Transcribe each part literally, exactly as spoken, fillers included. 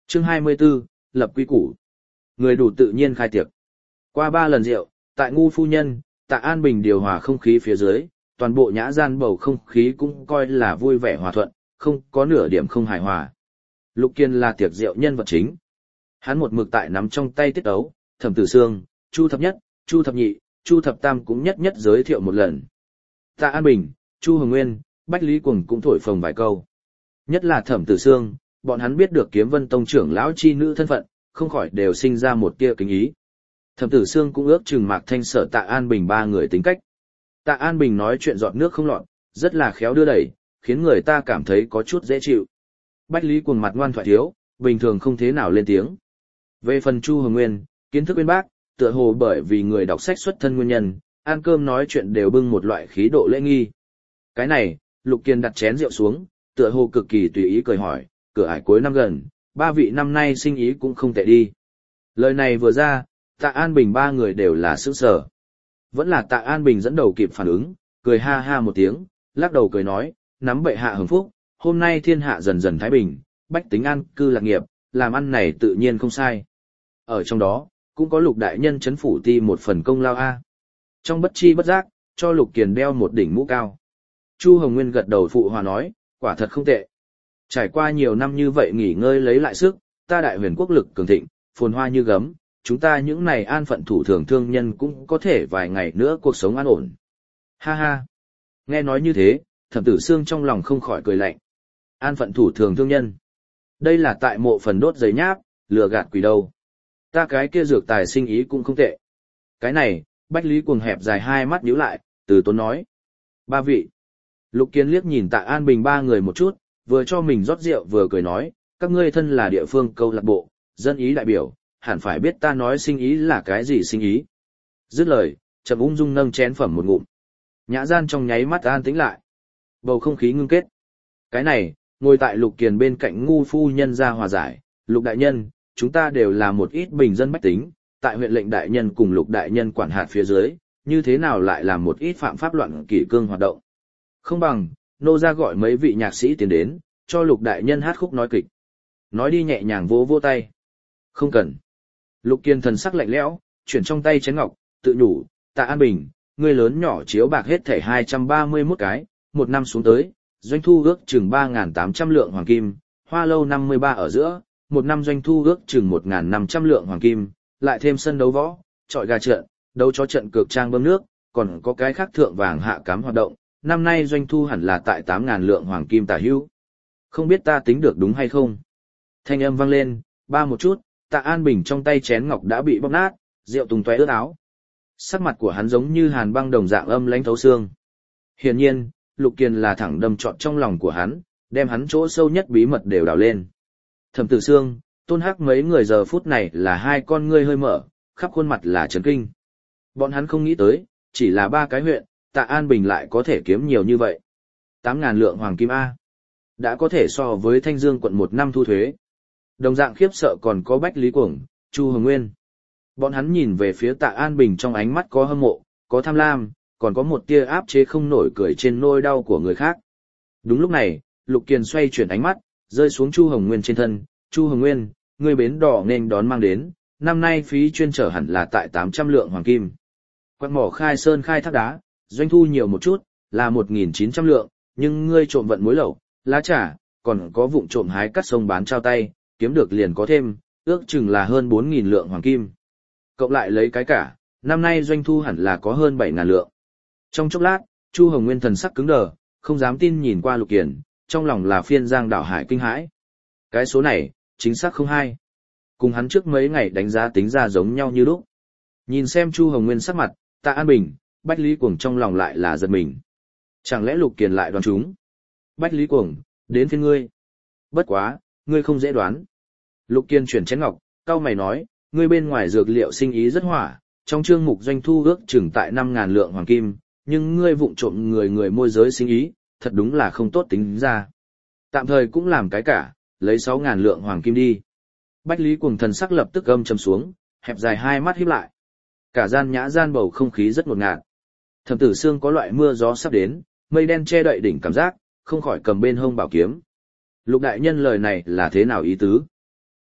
Chương hai mươi 24, lập quy củ. Người đủ tự nhiên khai tiệc. Qua ba lần rượu, tại ngu phu nhân, Tạ An Bình điều hòa không khí phía dưới, toàn bộ nhã gian bầu không khí cũng coi là vui vẻ hòa thuận, không có nửa điểm không hài hòa. Lục Kiên là tiệc rượu nhân vật chính. Hắn một mực tại nắm trong tay tiết ấu, Thẩm Tử Sương, Chu Thập Nhất, Chu Thập Nhị, Chu Thập Tam cũng nhất nhất giới thiệu một lần. Tạ An Bình, Chu Hồng Nguyên, Bách Lý Cuồng cũng thổi phồng vài câu. Nhất là Thẩm Tử Sương, bọn hắn biết được Kiếm Vân Tông trưởng lão chi nữ thân phận, không khỏi đều sinh ra một tia kính ý. Thẩm Tử Sương cũng ước chừng Mạc Thanh Sở Tạ An Bình ba người tính cách. Tạ An Bình nói chuyện giọt nước không lọt, rất là khéo đưa đẩy, khiến người ta cảm thấy có chút dễ chịu. Bách Lý Cuồng mặt ngoan thoại thiếu, bình thường không thế nào lên tiếng. Về phần Chu Hồng Nguyên, kiến thức bên bác, tựa hồ bởi vì người đọc sách xuất thân nguyên nhân, ăn cơm nói chuyện đều bưng một loại khí độ lễ nghi. Cái này, Lục Kiên đặt chén rượu xuống, tựa hồ cực kỳ tùy ý cười hỏi, cửa ải cuối năm gần, ba vị năm nay sinh ý cũng không tệ đi. Lời này vừa ra, Tạ An Bình ba người đều là sững sờ. Vẫn là Tạ An Bình dẫn đầu kịp phản ứng, cười ha ha một tiếng, lắc đầu cười nói, nắm bệ hạ hưởng phúc, hôm nay thiên hạ dần dần thái bình, bách tính an cư lạc nghiệp, làm ăn này tự nhiên không sai. Ở trong đó, cũng có Lục đại nhân chấn phủ ti một phần công lao a. Trong bất chi bất giác, cho Lục Kiền đeo một đỉnh mũ cao. Chu Hồng Nguyên gật đầu phụ hòa nói, quả thật không tệ. Trải qua nhiều năm như vậy nghỉ ngơi lấy lại sức, ta đại huyền quốc lực cường thịnh, phồn hoa như gấm, chúng ta những này an phận thủ thường thương nhân cũng có thể vài ngày nữa cuộc sống an ổn. Ha ha. Nghe nói như thế, Thẩm Tử Sương trong lòng không khỏi cười lạnh. An phận thủ thường thương nhân. Đây là tại mộ phần đốt giấy nháp, lừa gạt quỷ đâu. Ta cái kia dược tài sinh ý cũng không tệ. Cái này, Bách Lý Cuồng hẹp dài hai mắt nhíu lại, từ tốn nói. Ba vị. Lục Kiên liếc nhìn Tạ An Bình ba người một chút, vừa cho mình rót rượu vừa cười nói, các ngươi thân là địa phương câu lạc bộ, dân ý đại biểu, hẳn phải biết ta nói sinh ý là cái gì sinh ý. Dứt lời, chậm ung dung nâng chén phẩm một ngụm. Nhã gian trong nháy mắt an tĩnh lại. Bầu không khí ngưng kết. Cái này, ngồi tại Lục Kiền bên cạnh ngu phu nhân ra hòa giải, Lục đại nhân, chúng ta đều là một ít bình dân bách tính, tại huyện lệnh đại nhân cùng Lục đại nhân quản hạt phía dưới, như thế nào lại làm một ít phạm pháp loạn kỷ cương hoạt động. Không bằng, nô ra gọi mấy vị nhạc sĩ tiến đến, cho Lục đại nhân hát khúc nói kịch. Nói đi nhẹ nhàng vỗ vỗ tay. Không cần. Lục Kiên thần sắc lạnh lẽo, chuyển trong tay chén ngọc, tự nhủ, Tạ An Bình, ngươi lớn nhỏ chiếu bạc hết thảy hai trăm ba mươi mốt cái, một năm xuống tới, doanh thu ước chừng ba nghìn tám trăm lượng hoàng kim, hoa lâu năm mươi ba ở giữa, một năm doanh thu ước chừng một nghìn năm trăm lượng hoàng kim, lại thêm sân đấu võ, trọi gà trận, đấu chó trận cược trang bơm nước, còn có cái khác thượng vàng hạ cám hoạt động, năm nay doanh thu hẳn là tại tám nghìn lượng hoàng kim tả hữu. Không biết ta tính được đúng hay không? Thanh âm vang lên, ba một chút, Tạ An Bình trong tay chén ngọc đã bị bóp nát, rượu tung tóe ướt áo. Sắc mặt của hắn giống như hàn băng đồng dạng âm lãnh thấu xương. Hiển nhiên, Lục Kiền là thẳng đâm trọn trong lòng của hắn, đem hắn chỗ sâu nhất bí mật đều đào lên. Thẩm Tử Sương, Tôn Hắc mấy người giờ phút này là hai con ngươi hơi mở, khắp khuôn mặt là chấn kinh. Bọn hắn không nghĩ tới, chỉ là ba cái huyện, Tạ An Bình lại có thể kiếm nhiều như vậy. Tám ngàn lượng hoàng kim A. Đã có thể so với Thanh Dương quận một năm thu thuế. Đồng dạng khiếp sợ còn có Bách Lý Cuồng, Chu Hồng Nguyên. Bọn hắn nhìn về phía Tạ An Bình trong ánh mắt có hâm mộ, có tham lam, còn có một tia áp chế không nổi cười trên nỗi đau của người khác. Đúng lúc này, Lục Kiền xoay chuyển ánh mắt, rơi xuống Chu Hồng Nguyên trên thân. Chu Hồng Nguyên, người bến đỏ nên đón mang đến, năm nay phí chuyên trở hẳn là tại tám trăm lượng hoàng kim. Quạt mỏ khai sơn khai thác đá, doanh thu nhiều một chút, là một nghìn chín trăm lượng, nhưng ngươi trộm vận mối lậu, lá trà, còn có vụng trộm hái cắt sông bán trao tay, kiếm được liền có thêm, ước chừng là hơn bốn nghìn lượng hoàng kim. Cộng lại lấy cái cả, năm nay doanh thu hẳn là có hơn bảy nghìn lượng. Trong chốc lát, Chu Hồng Nguyên thần sắc cứng đờ, không dám tin nhìn qua Lục Kiền, trong lòng là phiên giang đảo hải kinh hãi. Cái số này, chính xác không hay. Cùng hắn trước mấy ngày đánh giá tính ra giống nhau như lúc. Nhìn xem Chu Hồng Nguyên sắc mặt, Tạ An Bình, Bách Lý Cuồng trong lòng lại là giật mình. Chẳng lẽ Lục Kiền lại đoán chúng? Bách Lý Cuồng, đến phiên ngươi. Bất quá, ngươi không dễ đoán. Lục Kiền chuyển chén ngọc, cau mày nói, ngươi bên ngoài dược liệu sinh ý rất hỏa, trong chương mục doanh thu ước chừng tại năm nghìn lượng hoàng kim, nhưng ngươi vụng trộm người người môi giới sinh ý, thật đúng là không tốt tính ra. Tạm thời cũng làm cái cả, lấy sáu nghìn lượng hoàng kim đi. Bách Lý Cuồng thần sắc lập tức âm trầm xuống, hẹp dài hai mắt híp lại. Cả gian nhã gian bầu không khí rất ngột ngạt. Thẩm Tử Sương có loại mưa gió sắp đến, mây đen che đậy đỉnh cảm giác, không khỏi cầm bên hông bảo kiếm. Lục đại nhân lời này là thế nào ý tứ?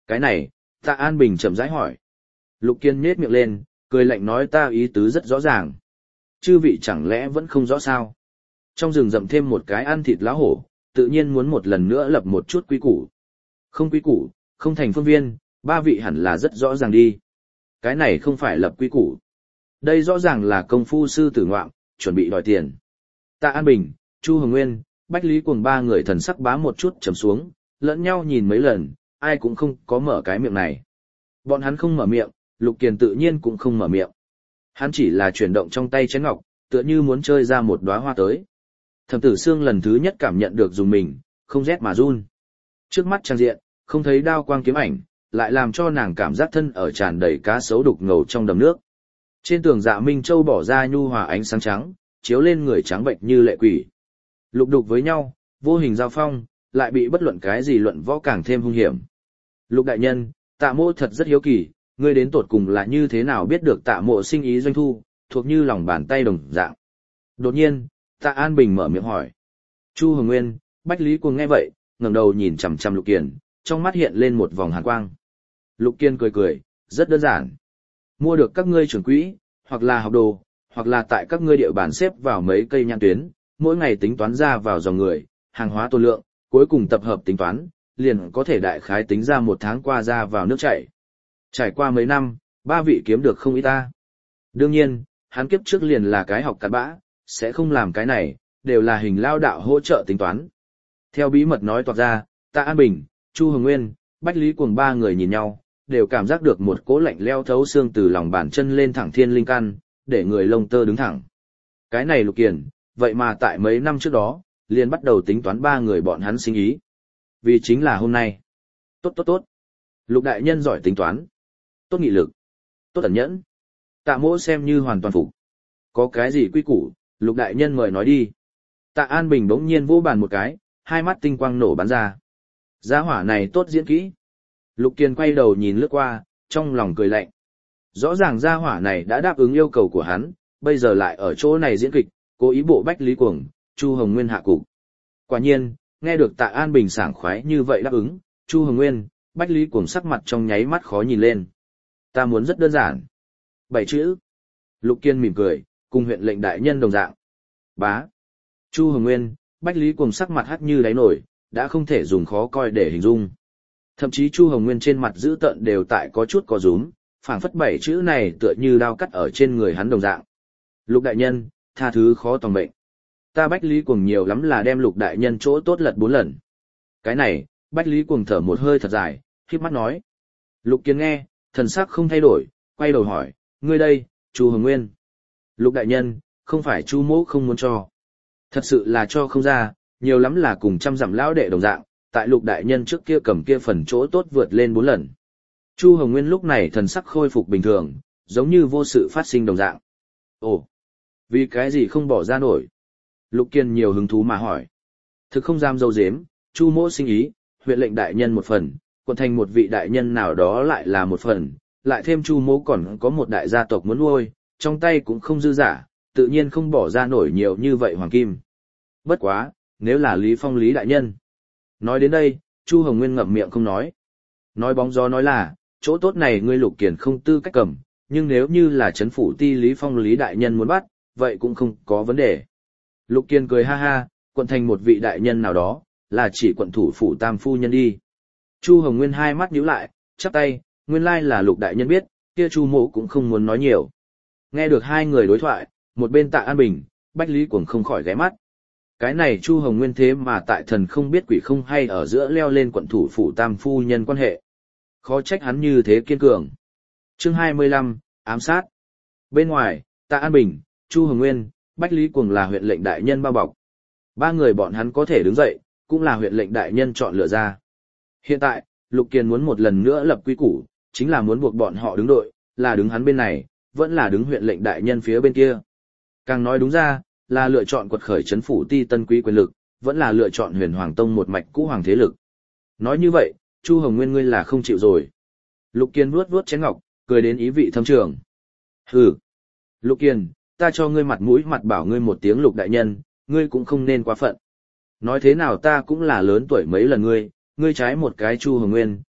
Cái này, Tạ An Bình chậm rãi hỏi. Lục Kiên nhếch miệng lên, cười lạnh nói ta ý tứ rất rõ ràng. Chư vị chẳng lẽ vẫn không rõ sao? Trong rừng rậm thêm một cái ăn thịt lá hổ, tự nhiên muốn một lần nữa lập một chút quy củ. Không quy củ, không thành phương viên, ba vị hẳn là rất rõ ràng đi. Cái này không phải lập quy củ. Đây rõ ràng là công phu sư tử ngoạm, chuẩn bị đòi tiền. Tạ An Bình, Chu Hồng Nguyên, Bách Lý Cuồng ba người thần sắc bá một chút trầm xuống, lẫn nhau nhìn mấy lần, ai cũng không có mở cái miệng này. Bọn hắn không mở miệng, Lục Kiền tự nhiên cũng không mở miệng. Hắn chỉ là chuyển động trong tay chén ngọc, tựa như muốn chơi ra một đóa hoa tới. Thẩm Tử Sương lần thứ nhất cảm nhận được dùng mình, không rét mà run. Trước mắt trang diện, không thấy đao quang kiếm ảnh, lại làm cho nàng cảm giác thân ở tràn đầy cá sấu đục ngầu trong đầm nước. Trên tường Dạ Minh Châu bỏ ra nhu hòa ánh sáng trắng, chiếu lên người trắng bệnh như lệ quỷ. Lục đục với nhau, vô hình giao phong, lại bị bất luận cái gì luận võ càng thêm hung hiểm. Lục đại nhân, Tạ Mộ thật rất hiếu kỳ, ngươi đến tột cùng là như thế nào biết được Tạ Mộ sinh ý doanh thu, thuộc như lòng bàn tay đồng dạng. Đột nhiên, Tạ An Bình mở miệng hỏi. Chu Hồng Nguyên, Bách Lý Cuồng nghe vậy, ngẩng đầu nhìn chằm chằm Lục Kiền, trong mắt hiện lên một vòng hàn quang. Lục Kiền cười cười, rất đơn giản. Mua được các ngươi trưởng quỹ, hoặc là học đồ, hoặc là tại các ngươi địa bàn xếp vào mấy cây nhãn tuyến, mỗi ngày tính toán ra vào dòng người, hàng hóa tồn lượng, cuối cùng tập hợp tính toán, liền có thể đại khái tính ra một tháng qua ra vào nước chảy. Trải qua mấy năm, ba vị kiếm được không ít ta. Đương nhiên, hắn kiếp trước liền là cái học cặn bã, sẽ không làm cái này, đều là hình lao đạo hỗ trợ tính toán. Theo bí mật nói toạc ra, Tạ An Bình, Chu Hồng Nguyên, Bách Lý Cuồng ba người nhìn nhau, đều cảm giác được một cỗ lạnh leo thấu xương từ lòng bàn chân lên thẳng thiên linh căn, để người lông tơ đứng thẳng. Cái này Lục Kiền, vậy mà tại mấy năm trước đó, liền bắt đầu tính toán ba người bọn hắn sinh ý. Vì chính là hôm nay. Tốt tốt tốt. Lục đại nhân giỏi tính toán. Tốt nghị lực. Tốt ẩn nhẫn. Tạ Mỗ xem như hoàn toàn phục. Có cái gì quy củ, Lục đại nhân mời nói đi. Tạ An Bình bỗng nhiên vỗ bàn một cái, hai mắt tinh quang nổ bắn ra. Gia hỏa này tốt diễn kỹ. Lục Kiền quay đầu nhìn lướt qua, trong lòng cười lạnh. Rõ ràng gia hỏa này đã đáp ứng yêu cầu của hắn, bây giờ lại ở chỗ này diễn kịch, cố ý bộ Bách Lý Cuồng, Chu Hồng Nguyên hạ cục. Quả nhiên, nghe được Tạ An Bình sảng khoái như vậy đáp ứng, Chu Hồng Nguyên, Bách Lý Cuồng sắc mặt trong nháy mắt khó nhìn lên. Ta muốn rất đơn giản. Bảy chữ. Lục Kiên mỉm cười, cùng huyện lệnh đại nhân đồng dạng. Bá. Chu Hồng Nguyên, Bách Lý Cuồng sắc mặt hắt như đáy nổi, đã không thể dùng khó coi để hình dung. Thậm chí Chu Hồng Nguyên trên mặt dữ tợn đều tại có chút có rúm, phảng phất bảy chữ này tựa như đao cắt ở trên người hắn đồng dạng. Lục đại nhân, tha thứ khó tòng mệnh. Ta Bách Lý Cuồng nhiều lắm là đem Lục đại nhân chỗ tốt lật bốn lần. Cái này, Bách Lý Cuồng thở một hơi thật dài, khép mắt nói. Lục Kiên nghe, thần sắc không thay đổi, quay đầu hỏi, ngươi đây, Chu Hồng Nguyên. Lục đại nhân, không phải Chu mỗ không muốn cho. Thật sự là cho không ra, nhiều lắm là cùng trăm dặm lão đệ đồng dạng, tại Lục đại nhân trước kia cầm kia phần chỗ tốt vượt lên bốn lần. Chu Hồng Nguyên lúc này thần sắc khôi phục bình thường, giống như vô sự phát sinh đồng dạng. Ồ, vì cái gì không bỏ ra nổi? Lục Kiên nhiều hứng thú mà hỏi. Thực không dám dâu dếm, Chu mỗ sinh ý, huyện lệnh đại nhân một phần, quận thành một vị đại nhân nào đó lại là một phần, lại thêm Chu mỗ còn có một đại gia tộc muốn nuôi, trong tay cũng không dư giả, tự nhiên không bỏ ra nổi nhiều như vậy hoàng kim. Bất quá, nếu là Lý Phong Lý đại nhân. Nói đến đây, Chu Hồng Nguyên ngậm miệng không nói. Nói bóng gió nói là, chỗ tốt này ngươi Lục Kiền không tư cách cầm, nhưng nếu như là chấn phủ ti Lý Phong Lý đại nhân muốn bắt, vậy cũng không có vấn đề. Lục Kiền cười ha ha, quận thành một vị đại nhân nào đó, là chỉ quận thủ phủ tam phu nhân đi. Chu Hồng Nguyên hai mắt nhíu lại, chắp tay, nguyên lai là Lục đại nhân biết, kia Chu mỗ cũng không muốn nói nhiều. Nghe được hai người đối thoại, một bên Tạ An Bình, Bách Lý Cuồng không khỏi ghé mắt. Cái này Chu Hồng Nguyên thế mà tại thần không biết quỷ không hay ở giữa leo lên quận thủ phủ tam phu nhân quan hệ. Khó trách hắn như thế kiên cường. Chương hai mươi lăm, ám sát. Bên ngoài, Tạ An Bình, Chu Hồng Nguyên, Bách Lý Cuồng là huyện lệnh đại nhân bao bọc. Ba người bọn hắn có thể đứng dậy, cũng là huyện lệnh đại nhân chọn lựa ra. Hiện tại, Lục Kiền muốn một lần nữa lập quy củ, chính là muốn buộc bọn họ đứng đội, là đứng hắn bên này, vẫn là đứng huyện lệnh đại nhân phía bên kia. Càng nói đúng ra, là lựa chọn quật khởi trấn phủ ti tân quý quyền lực, vẫn là lựa chọn Huyền Hoàng Tông một mạch cũ hoàng thế lực. Nói như vậy, Chu Hồng Nguyên ngươi là không chịu rồi. Lục Kiền vuốt vuốt chén ngọc, cười đến ý vị thâm trường. Hừ. Lục Kiền, ta cho ngươi mặt mũi mặt bảo ngươi một tiếng Lục đại nhân, ngươi cũng không nên quá phận. Nói thế nào ta cũng là lớn tuổi mấy lần ngươi, ngươi trái một cái Chu Hồng Nguyên,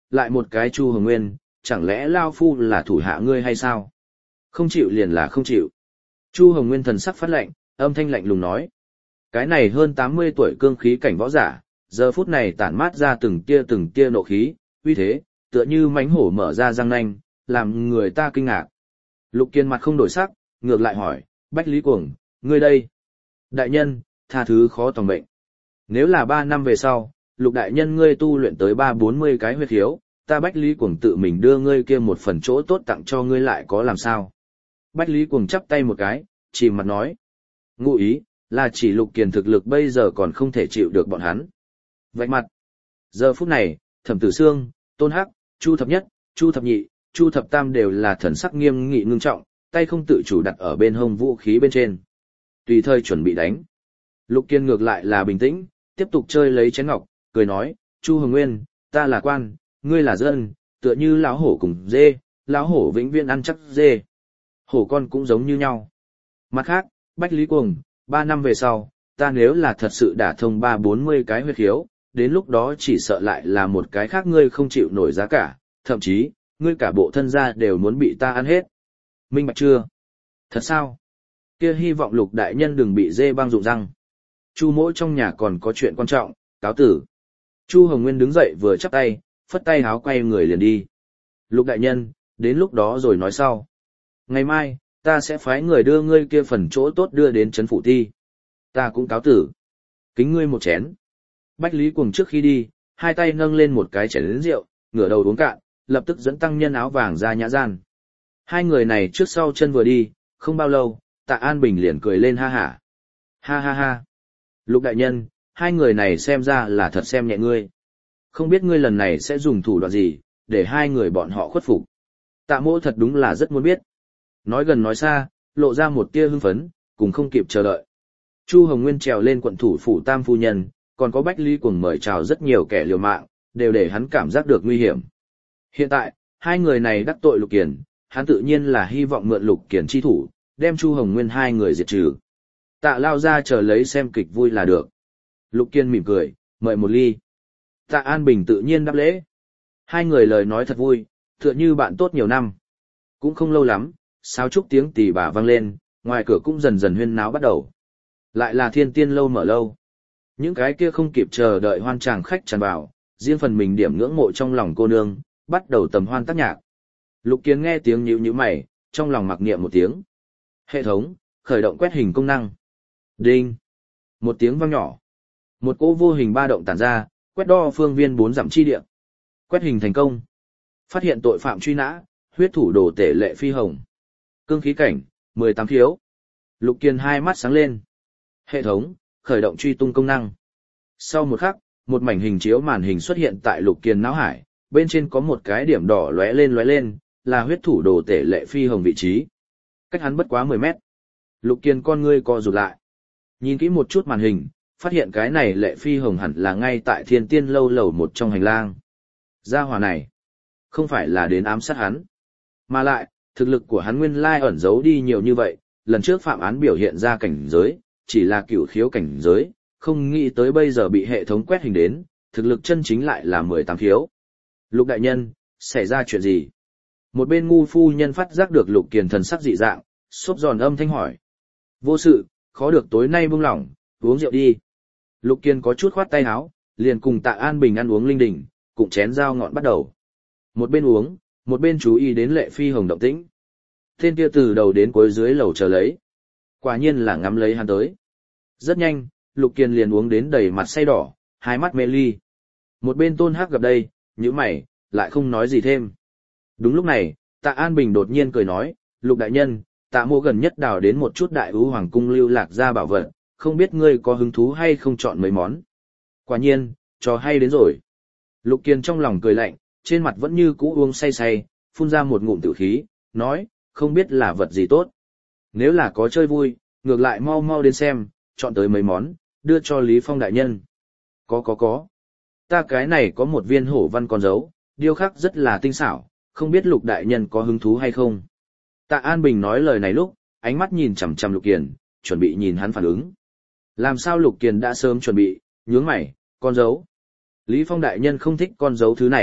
lại một cái Chu Hồng Nguyên, chẳng lẽ Lao Phu là thủ hạ ngươi hay sao? Không chịu liền là không chịu. Chu Hồng Nguyên thần sắc phát lạnh, âm thanh lạnh lùng nói. Cái này hơn tám mươi tuổi cương khí cảnh võ giả, giờ phút này tản mát ra từng tia từng tia nộ khí, uy thế, tựa như mãnh hổ mở ra răng nanh, làm người ta kinh ngạc. Lục Kiên mặt không đổi sắc, ngược lại hỏi, Bách Lý Cuồng, ngươi đây. Đại nhân, tha thứ khó tòng bệnh. Nếu là ba năm về sau, Lục đại nhân ngươi tu luyện tới ba bốn mươi cái huyết khiếu, ta Bách Lý Cuồng tự mình đưa ngươi kia một phần chỗ tốt tặng cho ngươi lại có làm sao. Bách Lý Cuồng chắp tay một cái, chìm mặt nói. Ngụ ý, là chỉ Lục Kiền thực lực bây giờ còn không thể chịu được bọn hắn. Vạch mặt. Giờ phút này, Thẩm Tử Sương, Tôn Hắc, Chu Thập Nhất, Chu Thập Nhị, Chu Thập Tam đều là thần sắc nghiêm nghị ngưng trọng, tay không tự chủ đặt ở bên hông vũ khí bên trên. Tùy thời chuẩn bị đánh. Lục Kiên ngược lại là bình tĩnh, tiếp tục chơi lấy chén ngọc, cười nói, Chu Hồng Nguyên, ta là quan, ngươi là dân, tựa như lão hổ cùng dê, lão hổ vĩnh viễn ăn chắc dê. Hổ con cũng giống như nhau. Mặt khác, Bách Lý Cuồng, ba năm về sau, ta nếu là thật sự đả thông ba bốn mươi cái huyết khiếu, đến lúc đó chỉ sợ lại là một cái khác ngươi không chịu nổi giá cả, thậm chí, ngươi cả bộ thân gia đều muốn bị ta ăn hết. Minh bạch chưa? Thật sao? Kia hy vọng Lục đại nhân đừng bị dê băng rụng răng. Chu Mỗ trong nhà còn có chuyện quan trọng, cáo tử. Chu Hồng Nguyên đứng dậy vừa chắp tay, phất tay háo quay người liền đi. Lục đại nhân, đến lúc đó rồi nói sau. Ngày mai, ta sẽ phái người đưa ngươi kia phần chỗ tốt đưa đến trấn phủ ti. Ta cũng cáo tử. Kính ngươi một chén. Bách Lý Cuồng trước khi đi, hai tay nâng lên một cái chén lớn rượu, ngửa đầu uống cạn, lập tức dẫn tăng nhân áo vàng ra nhã gian. Hai người này trước sau chân vừa đi, không bao lâu, Tạ An Bình liền cười lên ha hả. Ha ha ha. Lục đại nhân, hai người này xem ra là thật xem nhẹ ngươi. Không biết ngươi lần này sẽ dùng thủ đoạn gì, để hai người bọn họ khuất phục. Tạ Mỗ thật đúng là rất muốn biết. Nói gần nói xa, lộ ra một tia hưng phấn, cùng không kịp chờ đợi. Chu Hồng Nguyên trèo lên quận thủ phủ Tam Phu Nhân, còn có Bách Lý Cuồng mời chào rất nhiều kẻ liều mạng, đều để hắn cảm giác được nguy hiểm. Hiện tại, hai người này đắc tội Lục Kiền, hắn tự nhiên là hy vọng mượn Lục Kiền chi thủ, đem Chu Hồng Nguyên hai người diệt trừ. Tạ lao ra chờ lấy xem kịch vui là được. Lục Kiền mỉm cười, mời một ly. Tạ An Bình tự nhiên đáp lễ. Hai người lời nói thật vui, tựa như bạn tốt nhiều năm. Cũng không lâu lắm, sáo trúc tiếng tỳ bà vang lên, ngoài cửa cũng dần dần huyên náo bắt đầu. Lại là Thiên Tiên lâu mở lâu. Những cái kia không kịp chờ đợi hoan tràng khách tràn vào, riêng phần mình điểm ngưỡng mộ trong lòng cô nương, bắt đầu tầm hoan tác nhạc. Lục Kiền nghe tiếng nhíu nhíu mày, trong lòng mặc niệm một tiếng. Hệ thống, khởi động quét hình công năng. Đinh. Một tiếng vang nhỏ. Một cỗ vô hình ba động tản ra, quét đo phương viên bốn dặm chi địa. Quét hình thành công. Phát hiện tội phạm truy nã, huyết thủ đồ tể lệ phi hồng. Cương khí cảnh, mười tám thiếu. Lục Kiền hai mắt sáng lên. Hệ thống, khởi động truy tung công năng. Sau một khắc, một mảnh hình chiếu màn hình xuất hiện tại Lục Kiền não hải, bên trên có một cái điểm đỏ lóe lên lóe lên, là huyết thủ đồ tể lệ phi hồng vị trí. Cách hắn bất quá mười mét. Lục Kiền con ngươi co rụt lại. Nhìn kỹ một chút màn hình, phát hiện cái này lệ phi hồng hẳn là ngay tại Thiên Tiên lâu lầu một trong hành lang. Gia hỏa này, không phải là đến ám sát hắn, mà lại, thực lực của hắn nguyên lai ẩn giấu đi nhiều như vậy, lần trước phạm án biểu hiện ra cảnh giới, chỉ là cửu khiếu cảnh giới, không nghĩ tới bây giờ bị hệ thống quét hình đến, thực lực chân chính lại là mười tám khiếu. Lục đại nhân, xảy ra chuyện gì? Một bên ngu phu nhân phát giác được Lục Kiền thần sắc dị dạng, xốp giòn âm thanh hỏi. Vô sự, khó được tối nay buông lỏng, uống rượu đi. Lục Kiền có chút khoát tay áo, liền cùng Tạ An Bình ăn uống linh đình, cùng chén dao ngọn bắt đầu. Một bên uống, một bên chú ý đến lệ phi hồng động tĩnh. Tên kia từ đầu đến cuối dưới lầu chờ lấy. Quả nhiên là ngắm lấy hắn tới. Rất nhanh, Lục Kiền liền uống đến đầy mặt say đỏ, hai mắt mê ly. Một bên Tôn Hắc gặp đây, nhíu mày, lại không nói gì thêm. Đúng lúc này, Tạ An Bình đột nhiên cười nói, Lục đại nhân, Tạ Mỗ gần nhất đào đến một chút đại ưu hoàng cung lưu lạc ra bảo vật, không biết ngươi có hứng thú hay không chọn mấy món. Quả nhiên, trò hay đến rồi. Lục Kiền trong lòng cười lạnh, trên mặt vẫn như cũ uống say say, phun ra một ngụm tử khí, nói, không biết là vật gì tốt. Nếu là có chơi vui, ngược lại mau mau đến xem, chọn tới mấy món, đưa cho Lý Phong đại nhân. Có có có. Ta cái này có một viên hổ văn con dấu, điêu khắc rất là tinh xảo, không biết Lục đại nhân có hứng thú hay không. Tạ An Bình nói lời này lúc, ánh mắt nhìn chằm chằm Lục Kiền, chuẩn bị nhìn hắn phản ứng. Làm sao Lục Kiền đã sớm chuẩn bị, nhướng mày, con dấu. Lý Phong đại nhân không thích con dấu thứ này,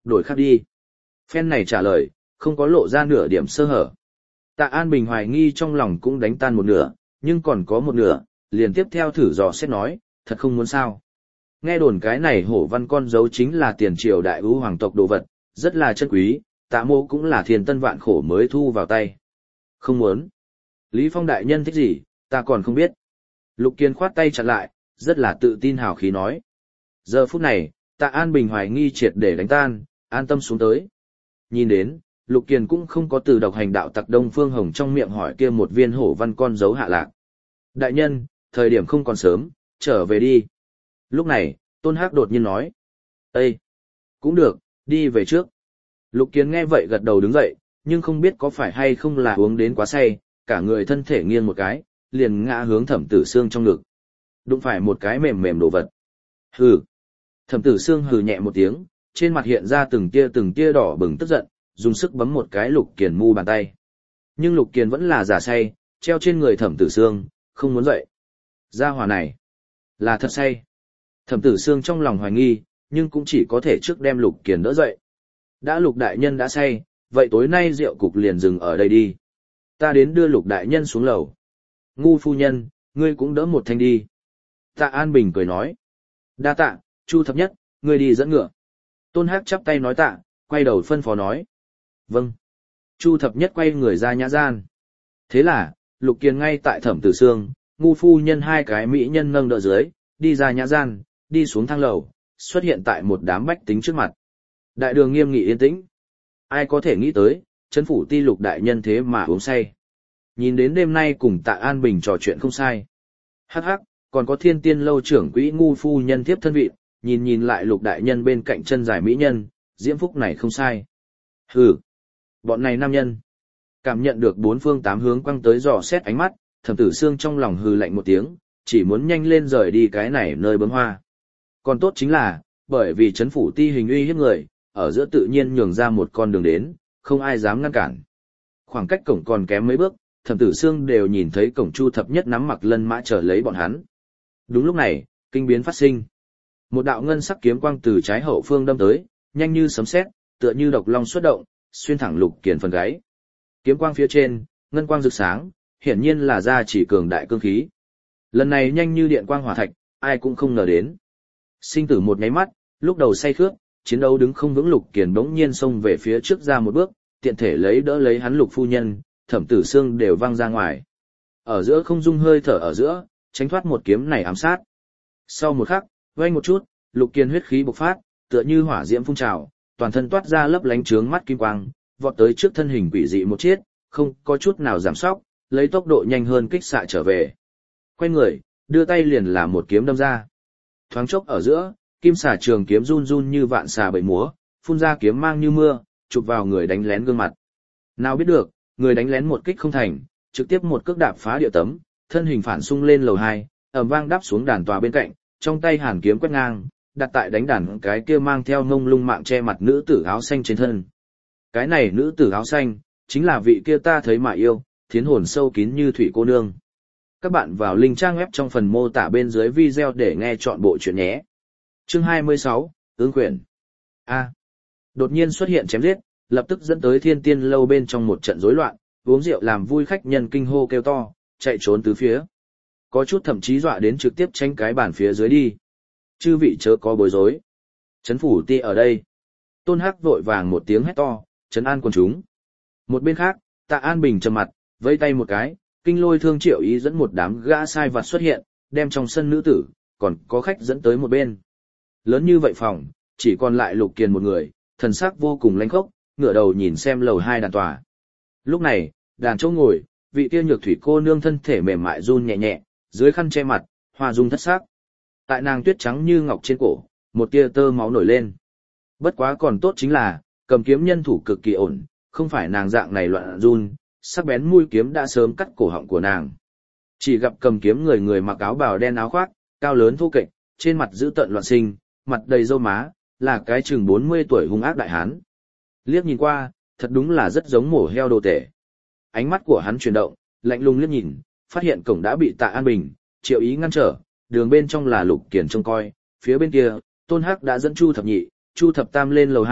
đổi khác đi. Phen này trả lời, không có lộ ra nửa điểm sơ hở. Tạ An Bình hoài nghi trong lòng cũng đánh tan một nửa, nhưng còn có một nửa, liền tiếp theo thử dò xét nói, thật không muốn sao. Nghe đồn cái này hổ văn con dấu chính là tiền triều đại ưu hoàng tộc đồ vật, rất là chân quý, tạ mô cũng là thiền tân vạn khổ mới thu vào tay. Không muốn. Lý Phong đại nhân thích gì, ta còn không biết. Lục Kiên khoát tay chặn lại, rất là tự tin hào khí nói. Giờ phút này, Tạ An Bình hoài nghi triệt để đánh tan, an tâm xuống tới. Nhìn đến, Lục Kiên cũng không có từ độc hành đạo tặc Đông Phương Hồng trong miệng hỏi kia một viên hổ văn con dấu hạ lạc. Đại nhân, thời điểm không còn sớm, trở về đi. Lúc này, Tôn Hắc đột nhiên nói. Ê! Cũng được, đi về trước. Lục Kiên nghe vậy gật đầu đứng dậy, nhưng không biết có phải hay không là uống đến quá say, cả người thân thể nghiêng một cái, liền ngã hướng Thẩm Tử Xương trong ngực. Đụng phải một cái mềm mềm đồ vật. Hừ. Thẩm Tử Xương hừ nhẹ một tiếng, trên mặt hiện ra từng tia từng tia đỏ bừng tức giận, dùng sức bấm một cái Lục Kiền mu bàn tay. Nhưng Lục Kiền vẫn là giả say, treo trên người Thẩm Tử Xương, không muốn dậy. Gia hỏa này, là thật say. Thẩm Tử Xương trong lòng hoài nghi, nhưng cũng chỉ có thể trước đem Lục Kiền đỡ dậy. Đã Lục đại nhân đã say, vậy tối nay rượu cục liền dừng ở đây đi. Ta đến đưa Lục đại nhân xuống lầu. Ngu phu nhân, ngươi cũng đỡ một thanh đi. Tạ An Bình cười nói. Đa tạ, Chu Thập Nhất, ngươi đi dẫn ngựa. Tôn Hắc chắp tay nói tạ, quay đầu phân phó nói. Vâng. Chu Thập Nhất quay người ra nhã gian. Thế là, Lục Kiền ngay tại Thẩm Tử Xương, ngu phu nhân hai cái mỹ nhân nâng đỡ dưới, đi ra nhã gian, đi xuống thang lầu, xuất hiện tại một đám bách tính trước mặt. Đại đường nghiêm nghị yên tĩnh. Ai có thể nghĩ tới, trấn phủ ti Lục đại nhân thế mà uống say. Nhìn đến đêm nay cùng Tạ An Bình trò chuyện không sai. Hắc hắc, còn có Thiên Tiên lâu trưởng quỹ ngu phu nhân tiếp thân vị, nhìn nhìn lại Lục đại nhân bên cạnh chân dài mỹ nhân, diễm phúc này không sai. Hừ, bọn này nam nhân. Cảm nhận được bốn phương tám hướng quăng tới dò xét ánh mắt, Thẩm Tử Xương trong lòng hừ lạnh một tiếng, chỉ muốn nhanh lên rời đi cái này nơi bướm hoa. Còn tốt chính là, bởi vì trấn phủ ti hình uy hiếp người, ở giữa tự nhiên nhường ra một con đường đến, không ai dám ngăn cản. Khoảng cách cổng còn kém mấy bước, Thẩm Tử Xương đều nhìn thấy cổng Chu Thập Nhất nắm mặc lân mã chờ lấy bọn hắn. Đúng lúc này, kinh biến phát sinh. Một đạo ngân sắc kiếm quang từ trái hậu phương đâm tới, nhanh như sấm sét, tựa như độc long xuất động, xuyên thẳng Lục Kiền phần gáy. Kiếm quang phía trên, ngân quang rực sáng, hiển nhiên là ra chỉ cường đại cương khí. Lần này nhanh như điện quang hỏa thạch, ai cũng không ngờ đến. Sinh tử một nháy mắt, lúc đầu say khướt, chiến đấu đứng không vững Lục Kiền bỗng nhiên xông về phía trước ra một bước, tiện thể lấy đỡ lấy hắn Lục phu nhân, Thẩm Tử Xương đều văng ra ngoài. Ở giữa không dung hơi thở ở giữa, tránh thoát một kiếm này ám sát. Sau một khắc, vang một chút, Lục Kiền huyết khí bộc phát, tựa như hỏa diễm phun trào, toàn thân toát ra lấp lánh trướng mắt kim quang, vọt tới trước thân hình quỷ dị một chiết, không có chút nào giảm sóc, lấy tốc độ nhanh hơn kích xạ trở về. Quay người, đưa tay liền làm một kiếm đâm ra. Thoáng chốc ở giữa, kim xà trường kiếm run run như vạn xà bầy múa, phun ra kiếm mang như mưa, chụp vào người đánh lén gương mặt. Nào biết được, người đánh lén một kích không thành, trực tiếp một cước đạp phá địa tấm, thân hình phản xung lên lầu hai, ầm vang đáp xuống đàn tòa bên cạnh, trong tay hàn kiếm quét ngang, đặt tại đánh đàn cái kia mang theo ngông lung mạng che mặt nữ tử áo xanh trên thân. Cái này nữ tử áo xanh, chính là vị kia ta thấy mà yêu, thiến hồn sâu kín như thủy cô nương. Các bạn vào link trang web trong phần mô tả bên dưới video để nghe chọn bộ chuyện nhé. Chương hai mươi sáu, ứng quyển. A. Đột nhiên xuất hiện chém giết, lập tức dẫn tới Thiên Tiên lâu bên trong một trận rối loạn, uống rượu làm vui khách nhân kinh hô kêu to, chạy trốn tứ phía. Có chút thậm chí dọa đến trực tiếp tranh cái bàn phía dưới đi. Chư vị chớ có bối rối. Trấn phủ ti ở đây. Tôn Hắc vội vàng một tiếng hét to, trấn an quần chúng. Một bên khác, Tạ An Bình trầm mặt, vẫy tay một cái, kinh lôi thương triệu ý dẫn một đám gã sai vặt xuất hiện, đem trong sân nữ tử, còn có khách dẫn tới một bên. Lớn như vậy phòng, chỉ còn lại Lục Kiền một người, thần sắc vô cùng lanh khốc, ngửa đầu nhìn xem lầu hai đàn tòa. Lúc này, đàn chỗ ngồi, vị kia nhược thủy cô nương thân thể mềm mại run nhẹ nhẹ, dưới khăn che mặt, hoa dung thất sắc. Tại nàng tuyết trắng như ngọc trên cổ, một tia tơ máu nổi lên. Bất quá còn tốt chính là, cầm kiếm nhân thủ cực kỳ ổn, không phải nàng dạng này loạn run, sắc bén mũi kiếm đã sớm cắt cổ họng của nàng. Chỉ gặp cầm kiếm người người mặc áo bào đen áo khoác, cao lớn thô kệch, trên mặt giữ tợn loạn sinh, mặt đầy râu má, là cái chừng bốn mươi tuổi hung ác đại hán. Liếc nhìn qua, thật đúng là rất giống mổ heo đồ tể. Ánh mắt của hắn chuyển động, lạnh lùng liếc nhìn, phát hiện cổng đã bị Tạ An Bình, Triệu Ý ngăn trở, đường bên trong là Lục Kiền trông coi, phía bên kia, Tôn Hắc đã dẫn Chu Thập Nhị, Chu Thập Tam lên lầu hai,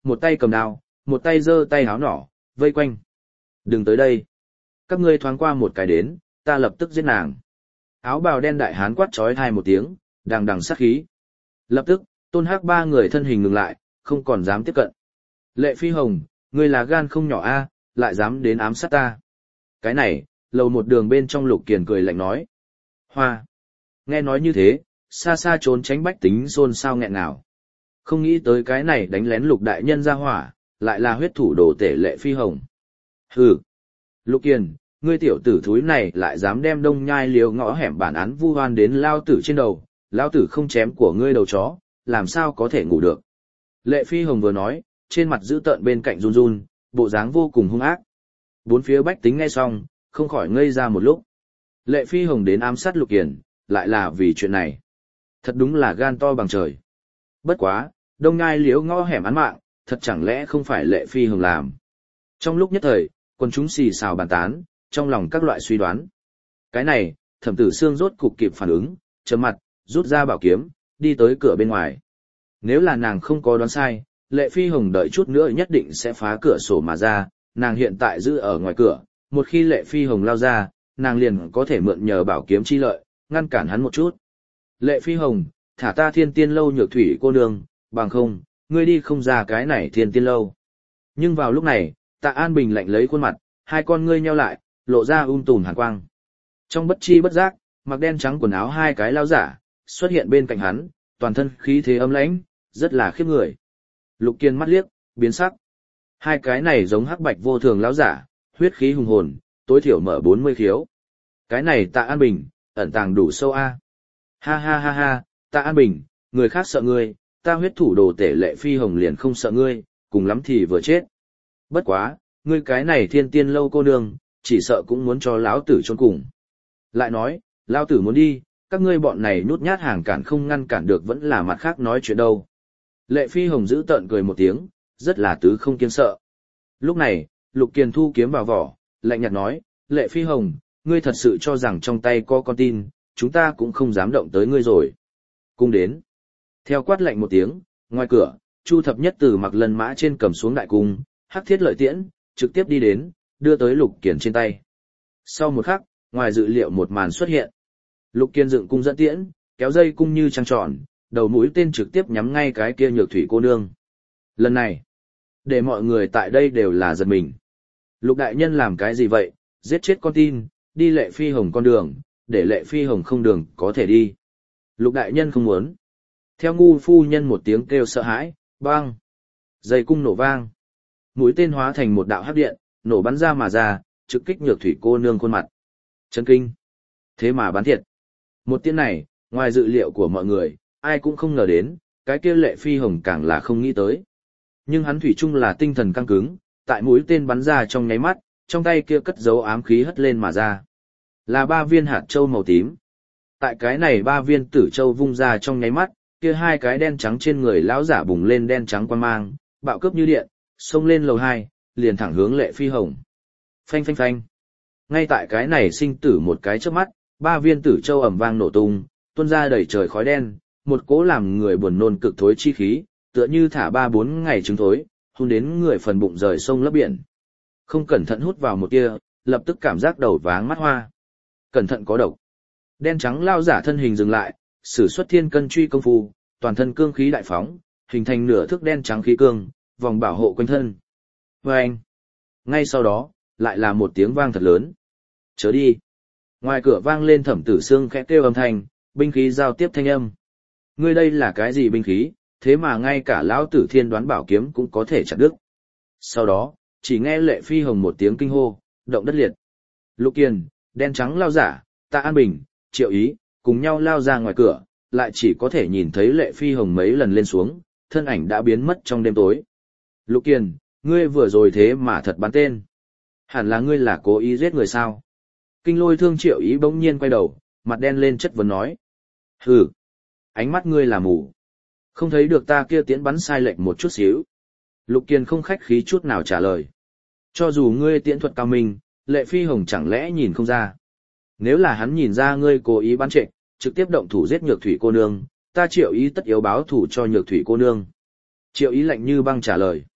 một tay cầm đao, một tay giơ tay háo nỏ, vây quanh. Đừng tới đây. Các ngươi thoáng qua một cái đến, ta lập tức giết nàng. Áo bào đen đại hán quát trói thai một tiếng, đằng đằng sát khí. Lập tức, Tôn Hắc ba người thân hình ngừng lại, không còn dám tiếp cận. Lệ Phi Hồng, ngươi là gan không nhỏ a, lại dám đến ám sát ta. Cái này, lầu một đường bên trong Lục Kiền cười lạnh nói. Hoa. Nghe nói như thế, xa xa trốn tránh bách tính xôn xao nghẹn nào. Không nghĩ tới cái này đánh lén Lục đại nhân ra hỏa, lại là huyết thủ đồ tể Lệ Phi Hồng. Hừ. Lục Kiền, ngươi tiểu tử thúi này lại dám đem Đông Nhai liều ngõ hẻm bản án vu oan đến lao tử trên đầu, lao tử không chém của ngươi đầu chó, làm sao có thể ngủ được. Lệ Phi Hồng vừa nói, trên mặt giữ tợn bên cạnh run run, bộ dáng vô cùng hung ác. Bốn phía bách tính nghe xong, không khỏi ngây ra một lúc. Lệ Phi Hồng đến ám sát Lục Kiền, lại là vì chuyện này. Thật đúng là gan to bằng trời. Bất quá, Đông Nhai liếu ngõ hẻm án mạng, thật chẳng lẽ không phải Lệ Phi Hồng làm. Trong lúc nhất thời, quần chúng xì xào bàn tán, trong lòng các loại suy đoán. Cái này, Thẩm Tử Sương rốt cục kịp phản ứng, chấm mặt, rút ra bảo kiếm, đi tới cửa bên ngoài. Nếu là nàng không có đoán sai, Lệ Phi Hồng đợi chút nữa nhất định sẽ phá cửa sổ mà ra, nàng hiện tại giữ ở ngoài cửa, một khi Lệ Phi Hồng lao ra, nàng liền có thể mượn nhờ bảo kiếm chi lợi, ngăn cản hắn một chút. Lệ Phi Hồng, thả ta Thiên Tiên lâu nhược thủy cô nương, bằng không, ngươi đi không ra cái này Thiên Tiên lâu. Nhưng vào lúc này, Tạ An Bình lạnh lấy khuôn mặt, hai con ngươi nheo lại, lộ ra um tùm hàn quang. Trong bất chi bất giác, mặc đen trắng quần áo hai cái lao giả, xuất hiện bên cạnh hắn, toàn thân khí thế âm lãnh, rất là khiếp người. Lục Kiền mắt liếc, biến sắc. Hai cái này giống hắc bạch vô thường lão giả, huyết khí hùng hồn, tối thiểu mở bốn mươi khiếu. Cái này Tạ An Bình, ẩn tàng đủ sâu a. Ha ha ha ha, Tạ An Bình, người khác sợ ngươi, ta huyết thủ đồ tể Lệ Phi Hồng liền không sợ ngươi, cùng lắm thì vừa chết. Bất quá, ngươi cái này Thiên Tiên lâu cô nương, chỉ sợ cũng muốn cho lão tử chôn cùng. Lại nói, lão tử muốn đi, các ngươi bọn này nhút nhát hàng cản không ngăn cản được vẫn là mặt khác nói chuyện đâu. Lệ Phi Hồng giữ tợn cười một tiếng, rất là tứ không kiêng sợ. Lúc này, Lục Kiền thu kiếm vào vỏ, lạnh nhạt nói, Lệ Phi Hồng, ngươi thật sự cho rằng trong tay có con tin, chúng ta cũng không dám động tới ngươi rồi. Cung đến. Theo quát lạnh một tiếng, ngoài cửa, Chu Thập Nhất từ mặc lần mã trên cầm xuống đại cung, hắc thiết lợi tiễn, trực tiếp đi đến, đưa tới Lục Kiền trên tay. Sau một khắc, ngoài dự liệu một màn xuất hiện. Lục Kiền dựng cung dẫn tiễn, kéo dây cung như trăng tròn, đầu mũi tên trực tiếp nhắm ngay cái kia nhược thủy cô nương. Lần này, để mọi người tại đây đều là giật mình. Lục đại nhân làm cái gì vậy, giết chết con tin, đi Lệ Phi Hồng con đường, để Lệ Phi Hồng không đường có thể đi. Lục đại nhân không muốn. Theo ngu phu nhân một tiếng kêu sợ hãi, bang. Dây cung nổ vang. Mũi tên hóa thành một đạo hắc điện, nổ bắn ra mà ra, trực kích nhược thủy cô nương khuôn mặt. Chấn kinh. Thế mà bắn thiệt. Một tiếng này, ngoài dự liệu của mọi người, ai cũng không ngờ đến, cái kia Lệ Phi Hồng càng là không nghĩ tới. Nhưng hắn thủy chung là tinh thần căng cứng, tại mũi tên bắn ra trong nháy mắt, trong tay kia cất dấu ám khí hất lên mà ra. Là ba viên hạt châu màu tím. Tại cái này ba viên tử châu vung ra trong nháy mắt, kia hai cái đen trắng trên người lão giả bùng lên đen trắng quang mang, bạo cướp như điện, xông lên lầu hai, liền thẳng hướng Lệ Phi Hồng. Phanh phanh phanh. Ngay tại cái này sinh tử một cái chớp mắt, ba viên tử châu ầm vang nổ tung, tuôn ra đầy trời khói đen, một cỗ làm người buồn nôn cực thối chi khí, tựa như thả ba bốn ngày trứng thối, hôn đến người phần bụng rời sông lấp biển. Không cẩn thận hút vào một tia, lập tức cảm giác đầu váng mắt hoa. Cẩn thận có độc. Đen trắng lao giả thân hình dừng lại, sử xuất thiên cân truy công phu, toàn thân cương khí đại phóng, hình thành nửa thước đen trắng khí cương, vòng bảo hộ quanh thân. Vâng! Ngay sau đó, lại là một tiếng vang thật lớn. Chớ đi! Ngoài cửa vang lên Thẩm Tử Sương khẽ kêu âm thanh, binh khí giao tiếp thanh âm. Ngươi đây là cái gì binh khí, thế mà ngay cả lão tử thiên đoán bảo kiếm cũng có thể chặt đứt. Sau đó, chỉ nghe Lệ Phi Hồng một tiếng kinh hô, động đất liệt. Lục Kiền, đen trắng lao giả, Tạ An Bình, Triệu Ý, cùng nhau lao ra ngoài cửa, lại chỉ có thể nhìn thấy Lệ Phi Hồng mấy lần lên xuống, thân ảnh đã biến mất trong đêm tối. Lục Kiền, ngươi vừa rồi thế mà thật bắn tên. Hẳn là ngươi là cố ý giết người sao? Kinh Lôi Thương Triệu Ý bỗng nhiên quay đầu, mặt đen lên chất vấn nói. Hừ, ánh mắt ngươi là mù. Không thấy được ta kia tiễn bắn sai lệch một chút xíu. Lục Kiền không khách khí chút nào trả lời. Cho dù ngươi tiễn thuật cao minh, Lệ Phi Hồng chẳng lẽ nhìn không ra. Nếu là hắn nhìn ra ngươi cố ý bắn trệch, trực tiếp động thủ giết nhược thủy cô nương, ta Triệu Ý tất yếu báo thủ cho nhược thủy cô nương. Triệu Ý lạnh như băng trả lời.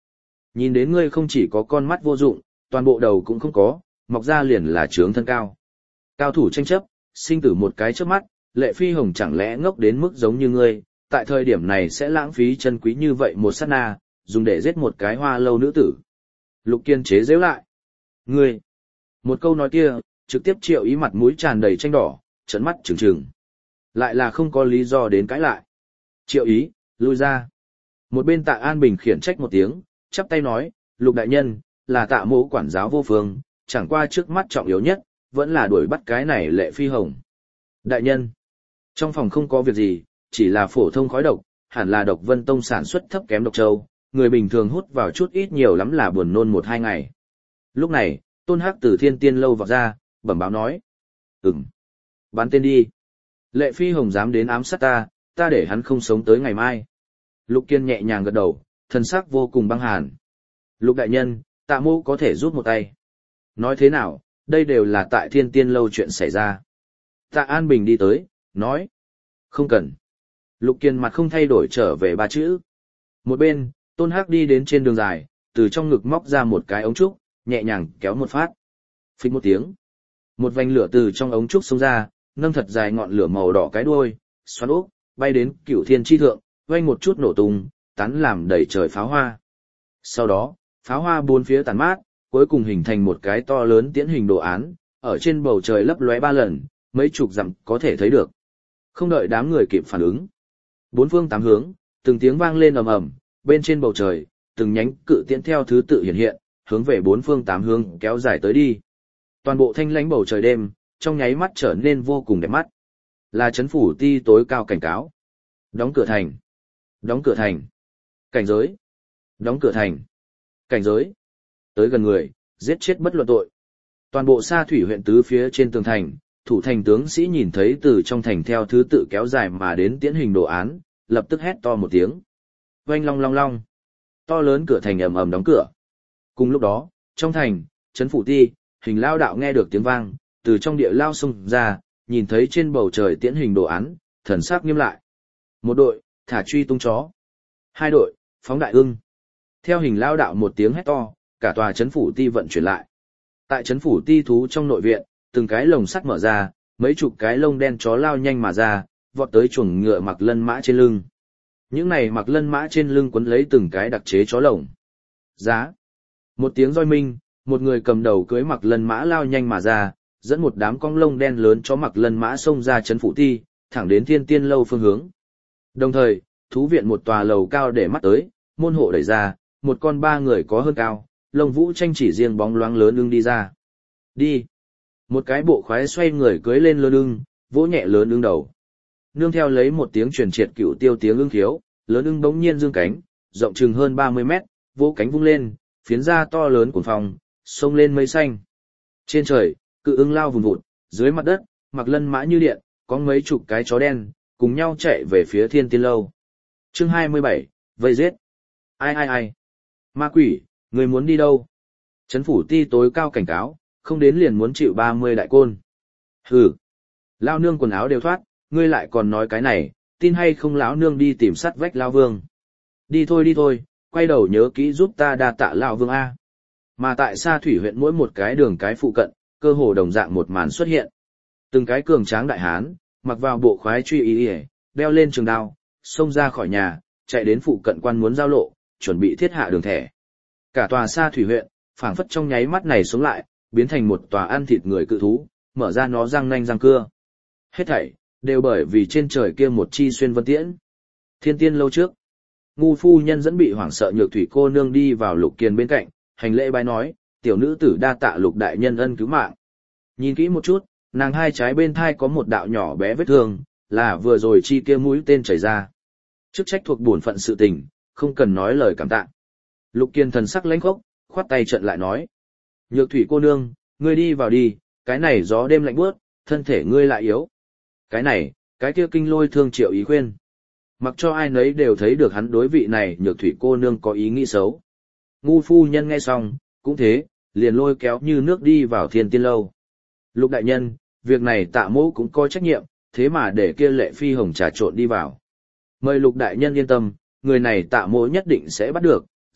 Nhìn đến ngươi không chỉ có con mắt vô dụng, toàn bộ đầu cũng không có, mọc ra liền là trướng thân cao. Cao thủ tranh chấp, sinh tử một cái trước mắt, Lệ Phi Hồng chẳng lẽ ngốc đến mức giống như ngươi, tại thời điểm này sẽ lãng phí chân quý như vậy một sát na, dùng để giết một cái hoa lâu nữ tử. Lục Kiên chế giễu lại. Ngươi! Một câu nói kia, trực tiếp Triệu Ý mặt mũi tràn đầy tranh đỏ, trợn mắt trừng trừng. Lại là không có lý do đến cãi lại. Triệu Ý, lui ra. Một bên Tạ An Bình khiển trách một tiếng, chắp tay nói, Lục đại nhân, là Tạ mỗ quản giáo vô phương, chẳng qua trước mắt trọng yếu nhất, vẫn là đuổi bắt cái này Lệ Phi Hồng. Đại nhân, trong phòng không có việc gì, chỉ là phổ thông khói độc, hẳn là độc Vân Tông sản xuất thấp kém độc châu, người bình thường hút vào chút ít nhiều lắm là buồn nôn một hai ngày. Lúc này, Tôn Hắc từ Thiên Tiên lâu vào ra, bẩm báo nói. Ừm. Bắn tên đi. Lệ Phi Hồng dám đến ám sát ta, ta để hắn không sống tới ngày mai. Lục Kiên nhẹ nhàng gật đầu, thần sắc vô cùng băng hàn. Lục đại nhân, Tạ mỗ có thể giúp một tay. Nói thế nào, đây đều là tại Thiên Tiên lâu chuyện xảy ra. Tạ An Bình đi tới, nói. Không cần. Lục Kiên mặt không thay đổi trở về ba chữ. Một bên, Tôn Hắc đi đến trên đường dài, từ trong ngực móc ra một cái ống trúc, nhẹ nhàng kéo một phát. Phích một tiếng. Một vành lửa từ trong ống trúc xông ra, nâng thật dài ngọn lửa màu đỏ cái đuôi, xoắn úp, bay đến Cửu Thiên chi thượng, vang một chút nổ tung, tán làm đầy trời pháo hoa. Sau đó, pháo hoa bốn phía tàn mát, cuối cùng hình thành một cái to lớn tiễn hình đồ án, ở trên bầu trời lấp lóe ba lần, mấy chục dặm có thể thấy được. Không đợi đám người kịp phản ứng, bốn phương tám hướng, từng tiếng vang lên ầm ầm, bên trên bầu trời, từng nhánh cự tiễn theo thứ tự hiện hiện, hướng về bốn phương tám hướng kéo dài tới đi. Toàn bộ thanh lãnh bầu trời đêm, trong nháy mắt trở nên vô cùng đẹp mắt. Là trấn phủ ti tối cao cảnh cáo. Đóng cửa thành. Đóng cửa thành. Cảnh giới. Đóng cửa thành. Cảnh giới. Tới gần người, giết chết bất luận tội. Toàn bộ Sa Thủy huyện tứ phía trên tường thành, thủ thành tướng sĩ nhìn thấy từ trong thành theo thứ tự kéo dài mà đến tiễn hình đồ án, lập tức hét to một tiếng. Oanh long long long. To lớn cửa thành ầm ầm đóng cửa. Cùng lúc đó, trong thành, trấn phủ ti, Hình Lao đạo nghe được tiếng vang, từ trong địa lao xông ra, nhìn thấy trên bầu trời tiễn hình đồ án, thần sắc nghiêm lại. Một đội, thả truy tung chó. Hai đội, phóng đại ưng. Theo Hình Lao đạo một tiếng hét to, cả tòa trấn phủ ti vận chuyển lại. Tại trấn phủ ti thú trong nội viện, từng cái lồng sắt mở ra, mấy chục cái lông đen chó lao nhanh mà ra, vọt tới chuồng ngựa mặc lân mã trên lưng. Những này mặc lân mã trên lưng quấn lấy từng cái đặc chế chó lồng. Giá. Một tiếng roi minh, một người cầm đầu cưới mặc lân mã lao nhanh mà ra, dẫn một đám con lông đen lớn chó mặc lân mã xông ra trấn phủ ti, thẳng đến Thiên Tiên lâu phương hướng. Đồng thời, thú viện một tòa lầu cao để mắt tới, môn hộ đẩy ra, một con ba người có hơn cao, lông vũ tranh chỉ riêng bóng loáng lớn ưng đi ra. Đi. Một cái bộ khoái xoay người cưới lên lớn ưng, vỗ nhẹ lớn ưng đầu. Nương theo lấy một tiếng truyền triệt cựu tiêu tiếng ưng thiếu, lớn ưng bỗng nhiên dương cánh, rộng chừng hơn ba mươi mét, vỗ cánh vung lên, phiến ra to lớn cuồng phong, xông lên mây xanh. Trên trời, cự ưng lao vùn vụt, dưới mặt đất, mặc lân mã như điện, có mấy chục cái chó đen, cùng nhau chạy về phía Thiên Tiên lâu. Chương hai mươi bảy, vây giết. Ai ai ai? Ma quỷ, người muốn đi đâu? Trấn phủ ti tối cao cảnh cáo, không đến liền muốn chịu ba mươi đại côn. Hừ. Lao nương quần áo đều thoát, ngươi lại còn nói cái này, tin hay không lão nương đi tìm sắt vách Lao Vương. Đi thôi đi thôi, quay đầu nhớ kỹ giúp ta đa tạ Lão Vương A. Mà tại Sa Thủy huyện mỗi một cái đường cái phụ cận, cơ hồ đồng dạng một màn xuất hiện. Từng cái cường tráng đại hán, mặc vào bộ khoái truy y y, đeo lên trường đao, xông ra khỏi nhà, chạy đến phụ cận quan muốn giao lộ, chuẩn bị thiết hạ đường thẻ. Cả tòa Sa Thủy huyện, phảng phất trong nháy mắt này sống lại, biến thành một tòa ăn thịt người cự thú, mở ra nó răng nanh răng cưa. Hết thảy, đều bởi vì trên trời kia một chi xuyên vân tiễn. Thiên Tiên lâu trước, ngu phu nhân dẫn bị hoảng sợ Nhược Thủy cô nương đi vào Lục Kiên bên cạnh, hành lễ bái nói, tiểu nữ tử đa tạ Lục đại nhân ân cứu mạng. Nhìn kỹ một chút, nàng hai trái bên thai có một đạo nhỏ bé vết thương, là vừa rồi chi kia mũi tên chảy ra. Chức trách thuộc bổn phận sự tình, không cần nói lời cảm tạ. Lục Kiên thần sắc lãnh khốc, khoát tay trận lại nói, Nhược Thủy cô nương, ngươi đi vào đi, cái này gió đêm lạnh buốt, thân thể ngươi lại yếu. Cái này, cái kia kinh lôi thương Triệu Ý khuyên. Mặc cho ai nấy đều thấy được hắn đối vị này Nhược Thủy cô nương có ý nghĩ xấu. Ngu phu nhân nghe xong, cũng thế, liền lôi kéo như nước đi vào Thiên Tiên lâu. Lục đại nhân, việc này Tạ mỗ cũng có trách nhiệm, thế mà để kia Lệ Phi Hồng trà trộn đi vào. Mời Lục đại nhân yên tâm, người này Tạ mỗ nhất định sẽ bắt được,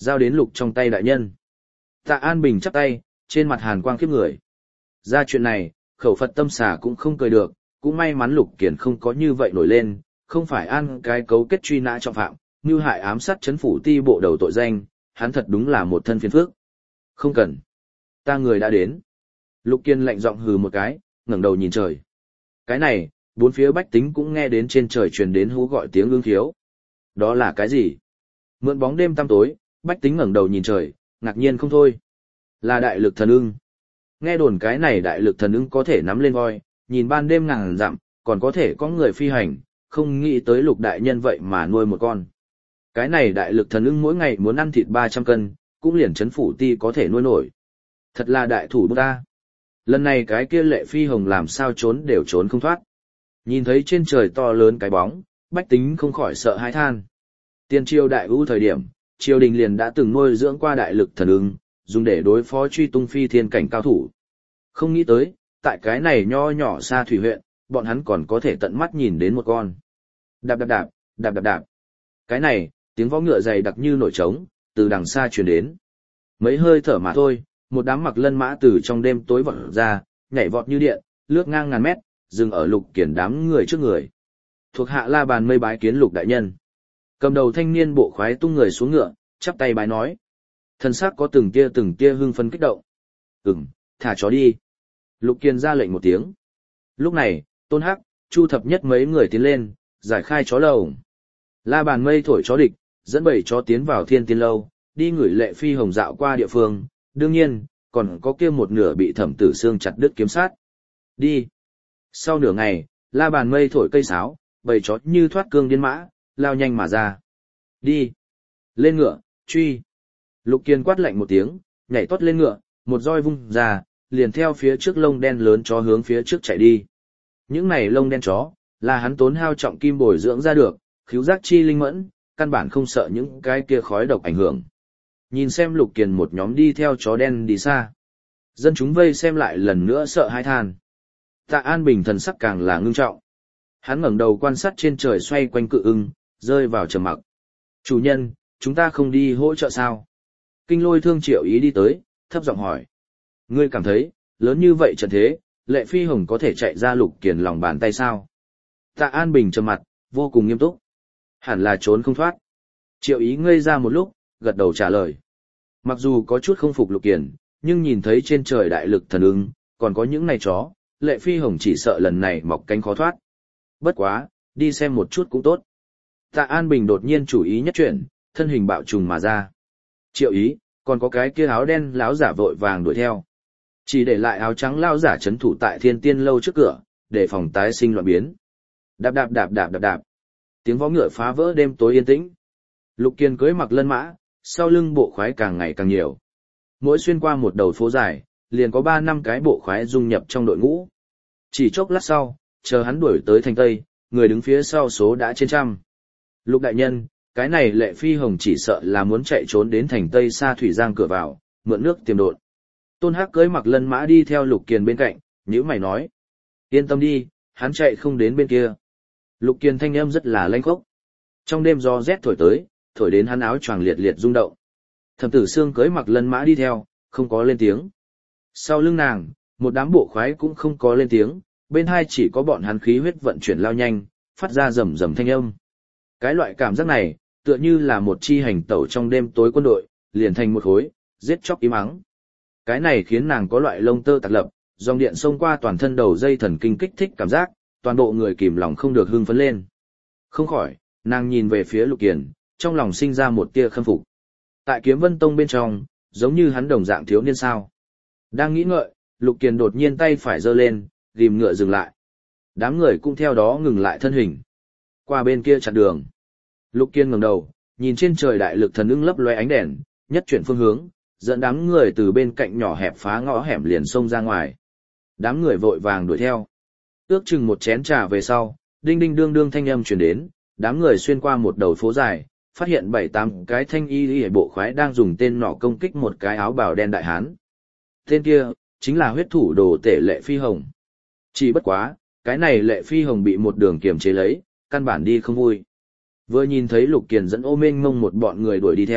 giao đến Lục trong tay đại nhân. Tạ An Bình chắp tay, trên mặt hàn quang khiếp người. Ra chuyện này, khẩu Phật tâm xà cũng không cười được, cũng may mắn Lục Kiền không có như vậy nổi lên, không phải ăn cái cấu kết truy nã trọng phạm, như hại ám sát chấn phủ ti bộ đầu tội danh, hắn thật đúng là một thân phiền phước. Không cần. Ta người đã đến. Lục Kiền lạnh giọng hừ một cái, ngẩng đầu nhìn trời. Cái này, bốn phía bách tính cũng nghe đến trên trời truyền đến hú gọi tiếng ương khiếu. Đó là cái gì? Mượn bóng đêm tăm tối, bách tính ngẩng đầu nhìn trời, ngạc nhiên không thôi. Là đại lực thần ưng. Nghe đồn cái này đại lực thần ưng có thể nắm lên voi, nhìn ban đêm ngàn dặm, còn có thể có người phi hành, không nghĩ tới Lục đại nhân vậy mà nuôi một con. Cái này đại lực thần ưng mỗi ngày muốn ăn thịt ba trăm cân, cũng liền chấn phủ ti có thể nuôi nổi. Thật là đại thủ ta. Lần này cái kia Lệ Phi Hồng làm sao trốn đều trốn không thoát. Nhìn thấy trên trời to lớn cái bóng, bách tính không khỏi sợ hãi than. Tiên triều đại ưu thời điểm, triều đình liền đã từng nuôi dưỡng qua đại lực thần ưng, dùng để đối phó truy tung phi thiên cảnh cao thủ. Không nghĩ tới, tại cái này nho nhỏ xa thủy huyện, bọn hắn còn có thể tận mắt nhìn đến một con. Đạp đạp đạp, đạp đạp đạp. Cái này, tiếng vó ngựa dày đặc như nổi trống, từ đằng xa truyền đến. Mấy hơi thở mà thôi, một đám mặc lân mã từ trong đêm tối vọt ra, nhảy vọt như điện, lướt ngang ngàn mét, dừng ở Lục Kiền đám người trước người. Thuộc hạ La Bàn Mây bái kiến Lục đại nhân. Cầm đầu thanh niên bộ khoái tung người xuống ngựa, chắp tay bái nói. Thân xác có từng tia từng tia hưng phấn kích động. Ừm, thả chó đi. Lục Kiền ra lệnh một tiếng. Lúc này, Tôn Hắc, Chu Thập Nhất mấy người tiến lên, giải khai chó lồng. La Bàn Mây thổi chó địch, dẫn bảy chó tiến vào Thiên Tiên lâu, đi ngửi Lệ Phi Hồng dạo qua địa phương, đương nhiên, còn có kia một nửa bị Thẩm Tử Xương chặt đứt kiếm sát. Đi. Sau nửa ngày, La Bàn Mây thổi cây sáo, bảy chó như thoát cương điên mã, lao nhanh mà ra. Đi. Lên ngựa, truy. Lục Kiền quát lạnh một tiếng, nhảy tót lên ngựa, một roi vung ra, liền theo phía trước lông đen lớn chó hướng phía trước chạy đi. Những này lông đen chó, là hắn tốn hao trọng kim bồi dưỡng ra được, khứu giác chi linh mẫn, căn bản không sợ những cái kia khói độc ảnh hưởng. Nhìn xem Lục Kiền một nhóm đi theo chó đen đi xa. Dân chúng vây xem lại lần nữa sợ hãi than. Tạ An Bình thần sắc càng là ngưng trọng. Hắn ngẩng đầu quan sát trên trời xoay quanh cự ưng, rơi vào trầm mặc. Chủ nhân, chúng ta không đi hỗ trợ sao? Kinh Lôi Thương Triệu Ý đi tới, thấp giọng hỏi. Ngươi cảm thấy, lớn như vậy trận thế, Lệ Phi Hồng có thể chạy ra Lục Kiền lòng bàn tay sao? Tạ An Bình trầm mặt, vô cùng nghiêm túc. Hẳn là trốn không thoát. Triệu Ý ngây ra một lúc, gật đầu trả lời. Mặc dù có chút không phục Lục Kiền, nhưng nhìn thấy trên trời đại lực thần ưng, còn có những này chó, Lệ Phi Hồng chỉ sợ lần này mọc cánh khó thoát. Bất quá, đi xem một chút cũng tốt. Tạ An Bình đột nhiên chủ ý nhất chuyển, thân hình bạo trùng mà ra. Triệu Ý, còn có cái kia áo đen láo giả vội vàng đuổi theo. Chỉ để lại áo trắng lao giả chấn thủ tại Thiên Tiên lâu trước cửa, để phòng tái sinh loạn biến. Đạp đạp đạp đạp đạp đạp. Tiếng vó ngựa phá vỡ đêm tối yên tĩnh. Lục Kiền cưỡi mặc lân mã, sau lưng bộ khoái càng ngày càng nhiều. Mỗi xuyên qua một đầu phố dài, liền có ba năm cái bộ khoái dung nhập trong đội ngũ. Chỉ chốc lát sau, chờ hắn đuổi tới thành Tây, người đứng phía sau số đã trên trăm. Lục đại nhân, cái này Lệ Phi Hồng chỉ sợ là muốn chạy trốn đến thành Tây xa thủy giang cửa vào, mượn nước tiềm độn. Tôn Hắc cưỡi mặc lân mã đi theo Lục Kiền bên cạnh, nhíu mày nói. Yên tâm đi, hắn chạy không đến bên kia. Lục Kiền thanh âm rất là lanh khốc. Trong đêm gió rét thổi tới, thổi đến hắn áo choàng liệt liệt rung động. Thẩm Tử Xương cưỡi mặc lân mã đi theo, không có lên tiếng. Sau lưng nàng, một đám bộ khoái cũng không có lên tiếng, bên hai chỉ có bọn hắn khí huyết vận chuyển lao nhanh, phát ra rầm rầm thanh âm. Cái loại cảm giác này, tựa như là một chi hành tẩu trong đêm tối quân đội, liền thành một khối, giết chóc im ắng. Cái này khiến nàng có loại lông tơ tạc lập, dòng điện xông qua toàn thân đầu dây thần kinh kích thích cảm giác, toàn bộ người kìm lòng không được hưng phấn lên. Không khỏi, nàng nhìn về phía Lục Kiền, trong lòng sinh ra một tia khâm phục. Tại Kiếm Vân Tông bên trong, giống như hắn đồng dạng thiếu niên sao. Đang nghĩ ngợi, Lục Kiền đột nhiên tay phải giơ lên, ghim ngựa dừng lại. Đám người cũng theo đó ngừng lại thân hình. Qua bên kia chặn đường. Lục Kiền ngẩng đầu, nhìn trên trời đại lực thần ưng lấp loé ánh đèn, nhất chuyển phương hướng, dẫn đám người từ bên cạnh nhỏ hẹp phá ngõ hẻm liền xông ra ngoài. Đám người vội vàng đuổi theo. Ước chừng một chén trà về sau, đinh đinh đương đương thanh âm truyền đến, đám người xuyên qua một đầu phố dài, phát hiện bảy tám cái thanh y y bộ khoái đang dùng tên nỏ công kích một cái áo bào đen đại hán. Tên kia, chính là huyết thủ đồ tể Lệ Phi Hồng. Chỉ bất quá, cái này Lệ Phi Hồng bị một đường kiềm chế lấy, căn bản đi không vui. Vừa nhìn thấy Lục Kiền dẫn ô mênh mông một bọn người đuổi đi theo,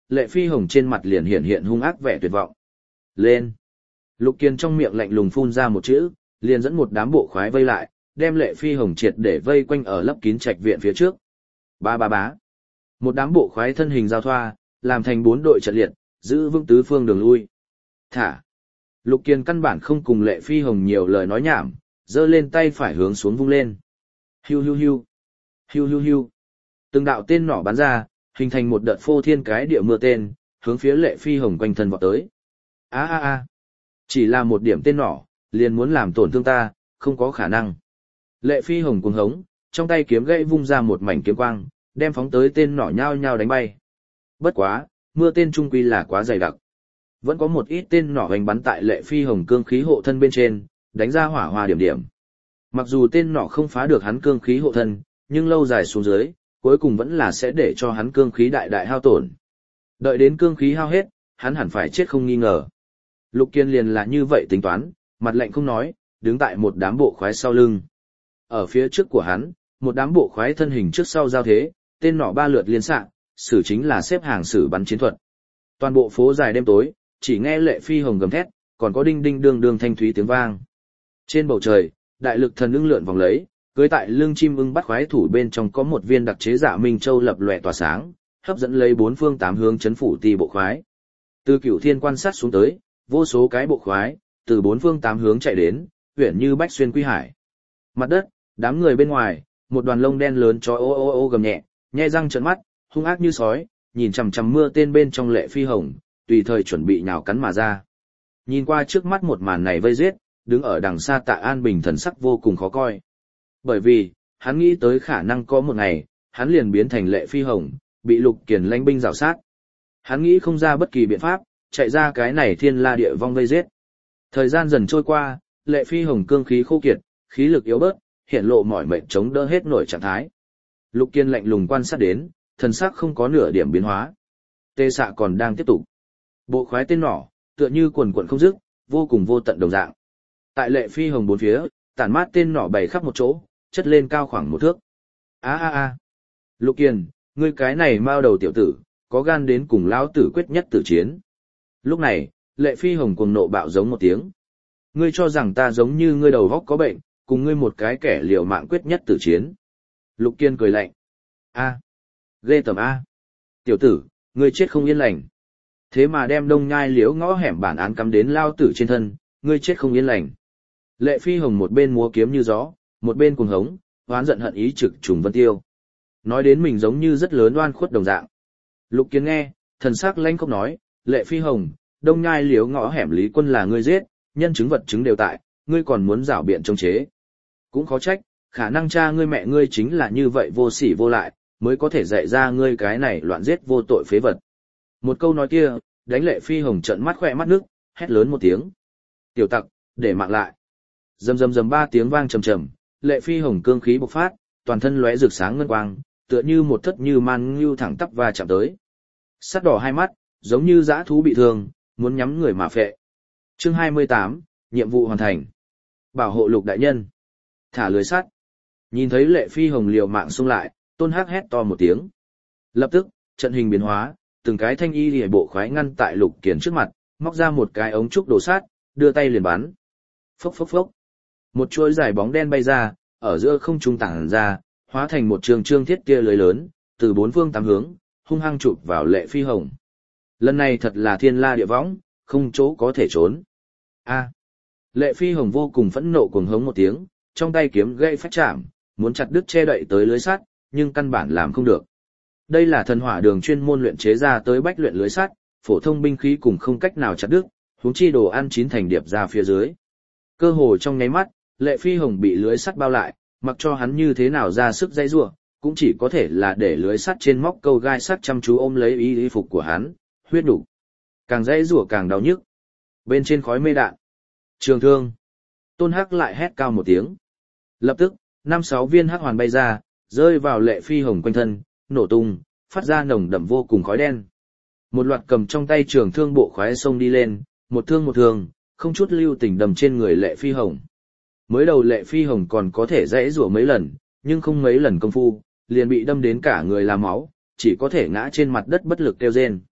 Lệ Phi Hồng trên mặt liền hiện hiện hung ác vẻ tuyệt vọng. Lên! Lục Kiên trong miệng lạnh lùng phun ra một chữ, liền dẫn một đám bộ khoái vây lại, đem Lệ Phi Hồng triệt để vây quanh ở lấp kín trạch viện phía trước. Ba ba bá! Một đám bộ khoái thân hình giao thoa, làm thành bốn đội trận liệt, giữ vững tứ phương đường lui. Thả! Lục Kiên căn bản không cùng Lệ Phi Hồng nhiều lời nói nhảm, giơ lên tay phải hướng xuống vung lên. Hiu hiu hiu! Hiu hiu hiu! Từng đạo tên nỏ bắn ra, hình thành một đợt phô thiên cái địa mưa tên, hướng phía Lệ Phi Hồng quanh thân vọt tới. A a a! Chỉ là một điểm tên nỏ, liền muốn làm tổn thương ta, không có khả năng. Lệ Phi Hồng cuồng hống, trong tay kiếm gãy vung ra một mảnh kiếm quang, đem phóng tới tên nỏ nhao nhao đánh bay. Bất quá, mưa tên trung quy là quá dày đặc. Vẫn có một ít tên nỏ hoành bắn tại Lệ Phi Hồng cương khí hộ thân bên trên, đánh ra hỏa hoa điểm điểm. Mặc dù tên nỏ không phá được hắn cương khí hộ thân, nhưng lâu dài xuống dưới, cuối cùng vẫn là sẽ để cho hắn cương khí đại đại hao tổn. Đợi đến cương khí hao hết, hắn hẳn phải chết không nghi ngờ. Lục Kiên liền là như vậy tính toán, mặt lạnh không nói, đứng tại một đám bộ khoái sau lưng. Ở phía trước của hắn, một đám bộ khoái thân hình trước sau giao thế, tên nỏ ba lượt liên xạ, sử chính là xếp hàng sử bắn chiến thuật. Toàn bộ phố dài đêm tối, chỉ nghe Lệ Phi Hồng gầm thét, còn có đinh đinh đương đương thanh thúy tiếng vang. Trên bầu trời, đại lực thần ưng lượn vòng lấy, cưới tại lưng chim ưng bắt khoái thủ bên trong có một viên đặc chế dạ minh châu lập lòe tỏa sáng, hấp dẫn lấy bốn phương tám hướng chấn phủ ti bộ khoái. Từ Cửu Thiên quan sát xuống tới, vô số cái bộ khoái từ bốn phương tám hướng chạy đến, huyền như bách xuyên quy hải. Mặt đất, đám người bên ngoài, một đoàn lông đen lớn chó ô ô ô gầm nhẹ, nhe răng trợn mắt, hung ác như sói, nhìn chằm chằm mưa tên bên trong Lệ Phi Hồng, tùy thời chuẩn bị nhào cắn mà ra. Nhìn qua trước mắt một màn này vây giết, đứng ở đằng xa Tạ An Bình thần sắc vô cùng khó coi. Bởi vì, hắn nghĩ tới khả năng có một ngày, hắn liền biến thành Lệ Phi Hồng, bị Lục Kiền lãnh binh rào sát. Hắn nghĩ không ra bất kỳ biện pháp, chạy ra cái này thiên la địa vong vây giết. Thời gian dần trôi qua, Lệ Phi Hồng cương khí khô kiệt, khí lực yếu bớt, hiện lộ mỏi mệt chống đỡ hết nổi trạng thái. Lục Kiên lạnh lùng quan sát đến, thần sắc không có nửa điểm biến hóa. Tê xạ còn đang tiếp tục. Bộ khoái tên nỏ, tựa như quần quần không dứt, vô cùng vô tận đồng dạng. Tại Lệ Phi Hồng bốn phía, tản mát tên nỏ bày khắp một chỗ, chất lên cao khoảng một thước. A a a. Lục Kiên, ngươi cái này mao đầu tiểu tử, có gan đến cùng lão tử quyết nhất tử chiến. Lúc này, Lệ Phi Hồng cuồng nộ bạo giống một tiếng. Ngươi cho rằng ta giống như ngươi đầu góc có bệnh, cùng ngươi một cái kẻ liều mạng quyết nhất tử chiến. Lục Kiên cười lạnh. A. Ghê tởm A. Tiểu tử, ngươi chết không yên lành. Thế mà đem đông nhai liếu ngõ hẻm bản án cắm đến lao tử trên thân, ngươi chết không yên lành. Lệ Phi Hồng một bên múa kiếm như gió, một bên cuồng hống, oán giận hận ý trực trùng vân tiêu. Nói đến mình giống như rất lớn oan khuất đồng dạng. Lục Kiên nghe, thần sắc lãnh không nói, Lệ Phi Hồng, đông nhai liếu ngõ hẻm Lý Quân là ngươi giết, nhân chứng vật chứng đều tại, ngươi còn muốn rảo biện chống chế. Cũng khó trách, khả năng cha ngươi mẹ ngươi chính là như vậy vô sỉ vô lại, mới có thể dạy ra ngươi cái này loạn giết vô tội phế vật. Một câu nói kia, đánh Lệ Phi Hồng trợn mắt khỏe mắt nước, hét lớn một tiếng. Tiểu tặc, để mạng lại. Rầm rầm rầm ba tiếng vang trầm trầm, Lệ Phi Hồng cương khí bộc phát, toàn thân lóe rực sáng ngân quang, tựa như một thất như man ngưu thẳng tắp và chạm tới. Sắt đỏ hai mắt, giống như dã thú bị thương, muốn nhắm người mà phệ. Chương hai mươi tám, nhiệm vụ hoàn thành. Bảo hộ Lục đại nhân. Thả lưới sắt. Nhìn thấy Lệ Phi Hồng liều mạng xông lại, Tôn Hắc hét to một tiếng. Lập tức, trận hình biến hóa, từng cái thanh y liễu bộ khoái ngăn tại Lục Kiền trước mặt, móc ra một cái ống trúc đổ sát, đưa tay liền bắn. Phốc phốc phốc. Một chuỗi dài bóng đen bay ra, ở giữa không trung tản ra, hóa thành một trường trương thiết tia lưới lớn, từ bốn phương tám hướng, hung hăng chụp vào Lệ Phi Hồng. Lần này thật là thiên la địa võng, không chỗ có thể trốn. A. Lệ Phi Hồng vô cùng phẫn nộ cuồng hống một tiếng, trong tay kiếm gãy phách chạm, muốn chặt đứt che đậy tới lưới sắt, nhưng căn bản làm không được. Đây là thần hỏa đường chuyên môn luyện chế ra tới bách luyện lưới sắt, phổ thông binh khí cùng không cách nào chặt đứt, huống chi đồ ăn chín thành điệp ra phía dưới. Cơ hồ trong nháy mắt, Lệ Phi Hồng bị lưới sắt bao lại, mặc cho hắn như thế nào ra sức dãy rủa, cũng chỉ có thể là để lưới sắt trên móc câu gai sắt chăm chú ôm lấy y y phục của hắn, huyết đủ. Càng dãy rủa càng đau nhức. Bên trên khói mê đạn, trường thương. Tôn Hắc lại hét cao một tiếng. Lập tức, năm sáu viên hắc hoàn bay ra, rơi vào Lệ Phi Hồng quanh thân, nổ tung, phát ra nồng đậm vô cùng khói đen. Một loạt cầm trong tay trường thương bộ khoái xông đi lên, một thương một thương, không chút lưu tình đầm trên người Lệ Phi Hồng. Mới đầu Lệ Phi Hồng còn có thể dãy rủa mấy lần, nhưng không mấy lần công phu, liền bị đâm đến cả người là máu, chỉ có thể ngã trên mặt đất bất lực kêu rên.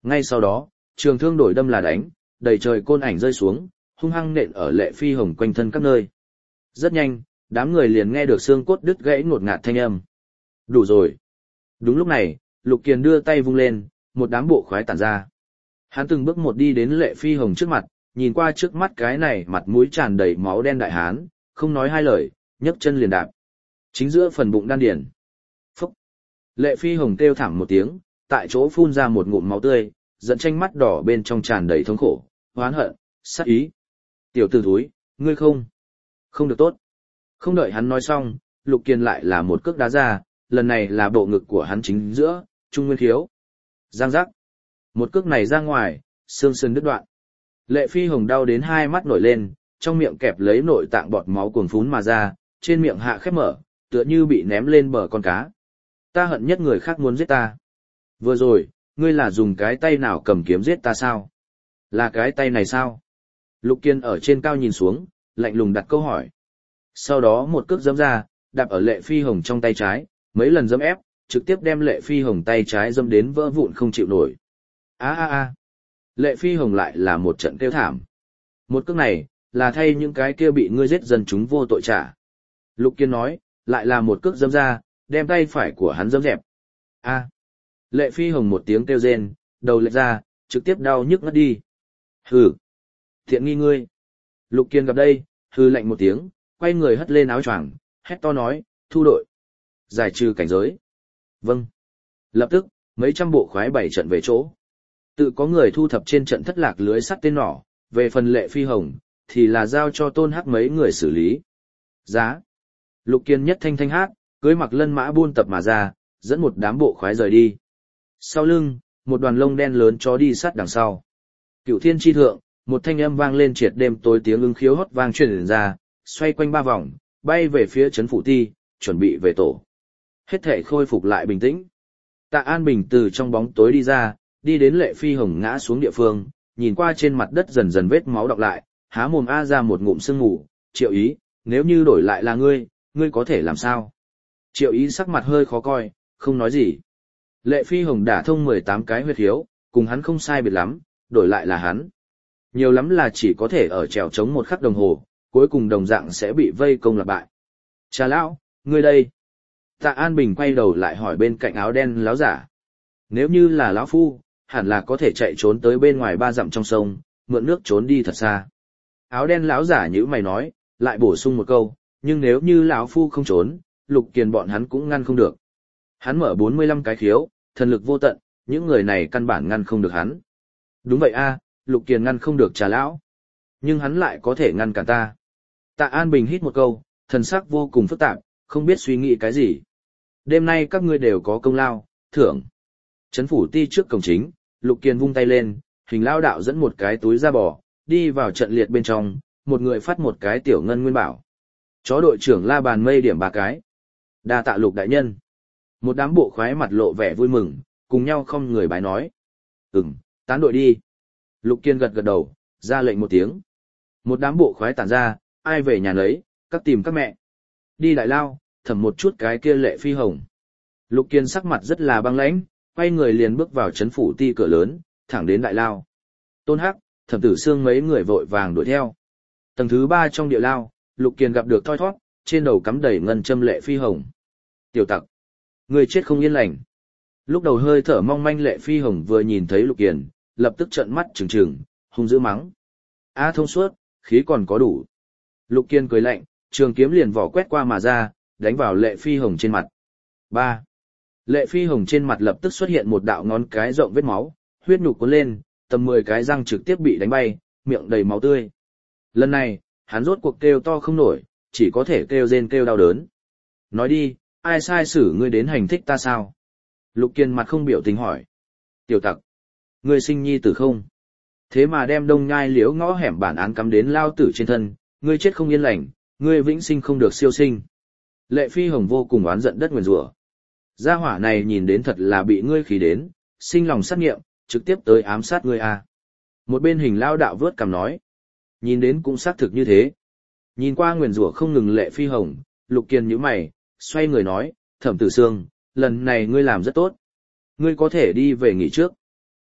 Ngay sau đó, trường thương đổi đâm là đánh, đầy trời côn ảnh rơi xuống, hung hăng nện ở Lệ Phi Hồng quanh thân các nơi. Rất nhanh, đám người liền nghe được xương cốt đứt gãy ngột ngạt thanh âm. Đủ rồi. Đúng lúc này, Lục Kiền đưa tay vung lên, một đám bộ khoái tản ra. Hắn từng bước một đi đến Lệ Phi Hồng trước mặt, nhìn qua trước mắt cái này mặt mũi tràn đầy máu đen đại hán, không nói hai lời, nhấc chân liền đạp. Chính giữa phần bụng đan điền. Phúc. Lệ Phi Hồng kêu thảm một tiếng, tại chỗ phun ra một ngụm máu tươi, dẫn tranh mắt đỏ bên trong tràn đầy thống khổ, oán hận, sát ý. Tiểu tử thúi, ngươi không, không được tốt. Không đợi hắn nói xong, Lục Kiền lại là một cước đá ra, lần này là bộ ngực của hắn chính giữa, trung nguyên khiếu. Giang giác. Một cước này ra ngoài, xương sườn đứt đoạn. Lệ Phi Hồng đau đến hai mắt nổi lên, trong miệng kẹp lấy nội tạng bọt máu cuồn phún mà ra, trên miệng hạ khép mở, tựa như bị ném lên bờ con cá. Ta hận nhất người khác muốn giết ta. Vừa rồi, ngươi là dùng cái tay nào cầm kiếm giết ta sao? Là cái tay này sao? Lục Kiên ở trên cao nhìn xuống, lạnh lùng đặt câu hỏi. Sau đó một cước giẫm ra, đạp ở Lệ Phi Hồng trong tay trái, mấy lần giẫm ép, trực tiếp đem Lệ Phi Hồng tay trái giẫm đến vỡ vụn không chịu nổi. A a a. Lệ Phi Hồng lại là một trận kêu thảm. Một cước này, là thay những cái kia bị ngươi giết dân chúng vô tội trả. Lục Kiên nói, lại là một cước giẫm ra, đem tay phải của hắn giẫm dẹp. A. Lệ Phi Hồng một tiếng kêu rên, đầu lệch ra, trực tiếp đau nhức ngất đi. Hừ. Thiện nghi ngươi. Lục Kiên gặp đây, hừ lạnh một tiếng, quay người hất lên áo choàng, hét to nói, thu đội. Giải trừ cảnh giới. Vâng. Lập tức, mấy trăm bộ khoái bảy trận về chỗ. Tự có người thu thập trên trận thất lạc lưới sắt tên nỏ, về phần Lệ Phi Hồng, thì là giao cho Tôn Hắc mấy người xử lý. Giá. Lục Kiên nhất thanh thanh hát, cưới mặc lân mã buôn tập mà ra, dẫn một đám bộ khoái rời đi. Sau lưng, một đoàn lông đen lớn chó đi sát đằng sau. Cửu thiên chi thượng, một thanh âm vang lên triệt đêm tối tiếng ưng khiếu hót vang truyền ra, xoay quanh ba vòng, bay về phía trấn phủ ti, chuẩn bị về tổ. Hết thể khôi phục lại bình tĩnh. Tạ An Bình từ trong bóng tối đi ra, đi đến Lệ Phi Hồng ngã xuống địa phương, nhìn qua trên mặt đất dần dần vết máu đọng lại, há mồm a ra một ngụm sương mù, Triệu Ý, nếu như đổi lại là ngươi, ngươi có thể làm sao? Triệu Ý sắc mặt hơi khó coi, không nói gì. Lệ Phi Hồng đả thông mười tám cái huyệt khiếu, cùng hắn không sai biệt lắm, đổi lại là hắn. Nhiều lắm là chỉ có thể ở trèo trống một khắc đồng hồ, cuối cùng đồng dạng sẽ bị vây công lặp bại. Cha lão, ngươi đây. Tạ An Bình quay đầu lại hỏi bên cạnh áo đen lão giả. Nếu như là lão phu, hẳn là có thể chạy trốn tới bên ngoài ba dặm trong sông, mượn nước trốn đi thật xa. Áo đen lão giả nhữ mày nói, lại bổ sung một câu, nhưng nếu như lão phu không trốn, Lục Kiền bọn hắn cũng ngăn không được. Hắn mở bốn mươi lăm cái khiếu, thần lực vô tận, những người này căn bản ngăn không được hắn. Đúng vậy a, Lục Kiền ngăn không được Trà lão, nhưng hắn lại có thể ngăn cản ta. Tạ An Bình hít một câu, thần sắc vô cùng phức tạp, không biết suy nghĩ cái gì. Đêm nay các ngươi đều có công lao, thưởng. Trấn phủ ti trước cổng chính, Lục Kiền vung tay lên, hình lao đạo dẫn một cái túi da bò, đi vào trận liệt bên trong, một người phát một cái tiểu ngân nguyên bảo. Chó đội trưởng la bàn mây điểm ba cái. Đa tạ Lục đại nhân. Một đám bộ khoái mặt lộ vẻ vui mừng, cùng nhau không người bái nói. Ừm, tán đội đi. Lục Kiên gật gật đầu, ra lệnh một tiếng. Một đám bộ khoái tản ra, ai về nhà lấy, các tìm các mẹ. Đi đại lao, thẩm một chút cái kia Lệ Phi Hồng. Lục Kiên sắc mặt rất là băng lãnh, quay người liền bước vào trấn phủ ti cửa lớn, thẳng đến đại lao. Tôn Hắc, Thẩm Tử Sương mấy người vội vàng đuổi theo. Tầng thứ ba trong địa lao, Lục Kiên gặp được thoi thoát, trên đầu cắm đầy ngân châm Lệ Phi Hồng. Tiểu tặc, người chết không yên lành. Lúc đầu hơi thở mong manh Lệ Phi Hồng vừa nhìn thấy Lục Kiên, lập tức trợn mắt trừng trừng, hung dữ mắng. A thông suốt, khí còn có đủ. Lục Kiên cười lạnh, trường kiếm liền vỏ quét qua mà ra, đánh vào Lệ Phi Hồng trên mặt. Ba. Lệ Phi Hồng trên mặt lập tức xuất hiện một đạo ngón cái rộng vết máu, huyết nhục cuốn lên, tầm mười cái răng trực tiếp bị đánh bay, miệng đầy máu tươi. Lần này, hắn rốt cuộc kêu to không nổi, chỉ có thể kêu rên kêu đau đớn. Nói đi, ai sai xử ngươi đến hành thích ta sao? Lục Kiên mặt không biểu tình hỏi. Tiểu tặc, ngươi sinh nhi tử không? Thế mà đem đông nhai liễu ngõ hẻm bản án cắm đến lao tử trên thân, ngươi chết không yên lành, ngươi vĩnh sinh không được siêu sinh. Lệ Phi Hồng vô cùng oán giận đất nguyền rủa. Gia hỏa này nhìn đến thật là bị ngươi khí đến, sinh lòng sát nghiệm, trực tiếp tới ám sát ngươi à. Một bên hình lao đạo vớt cằm nói. Nhìn đến cũng xác thực như thế. Nhìn qua nguyền rủa không ngừng Lệ Phi Hồng, Lục Kiên nhíu mày, xoay người nói, Thẩm Tử Sương, lần này ngươi làm rất tốt. Ngươi có thể đi về nghỉ trước.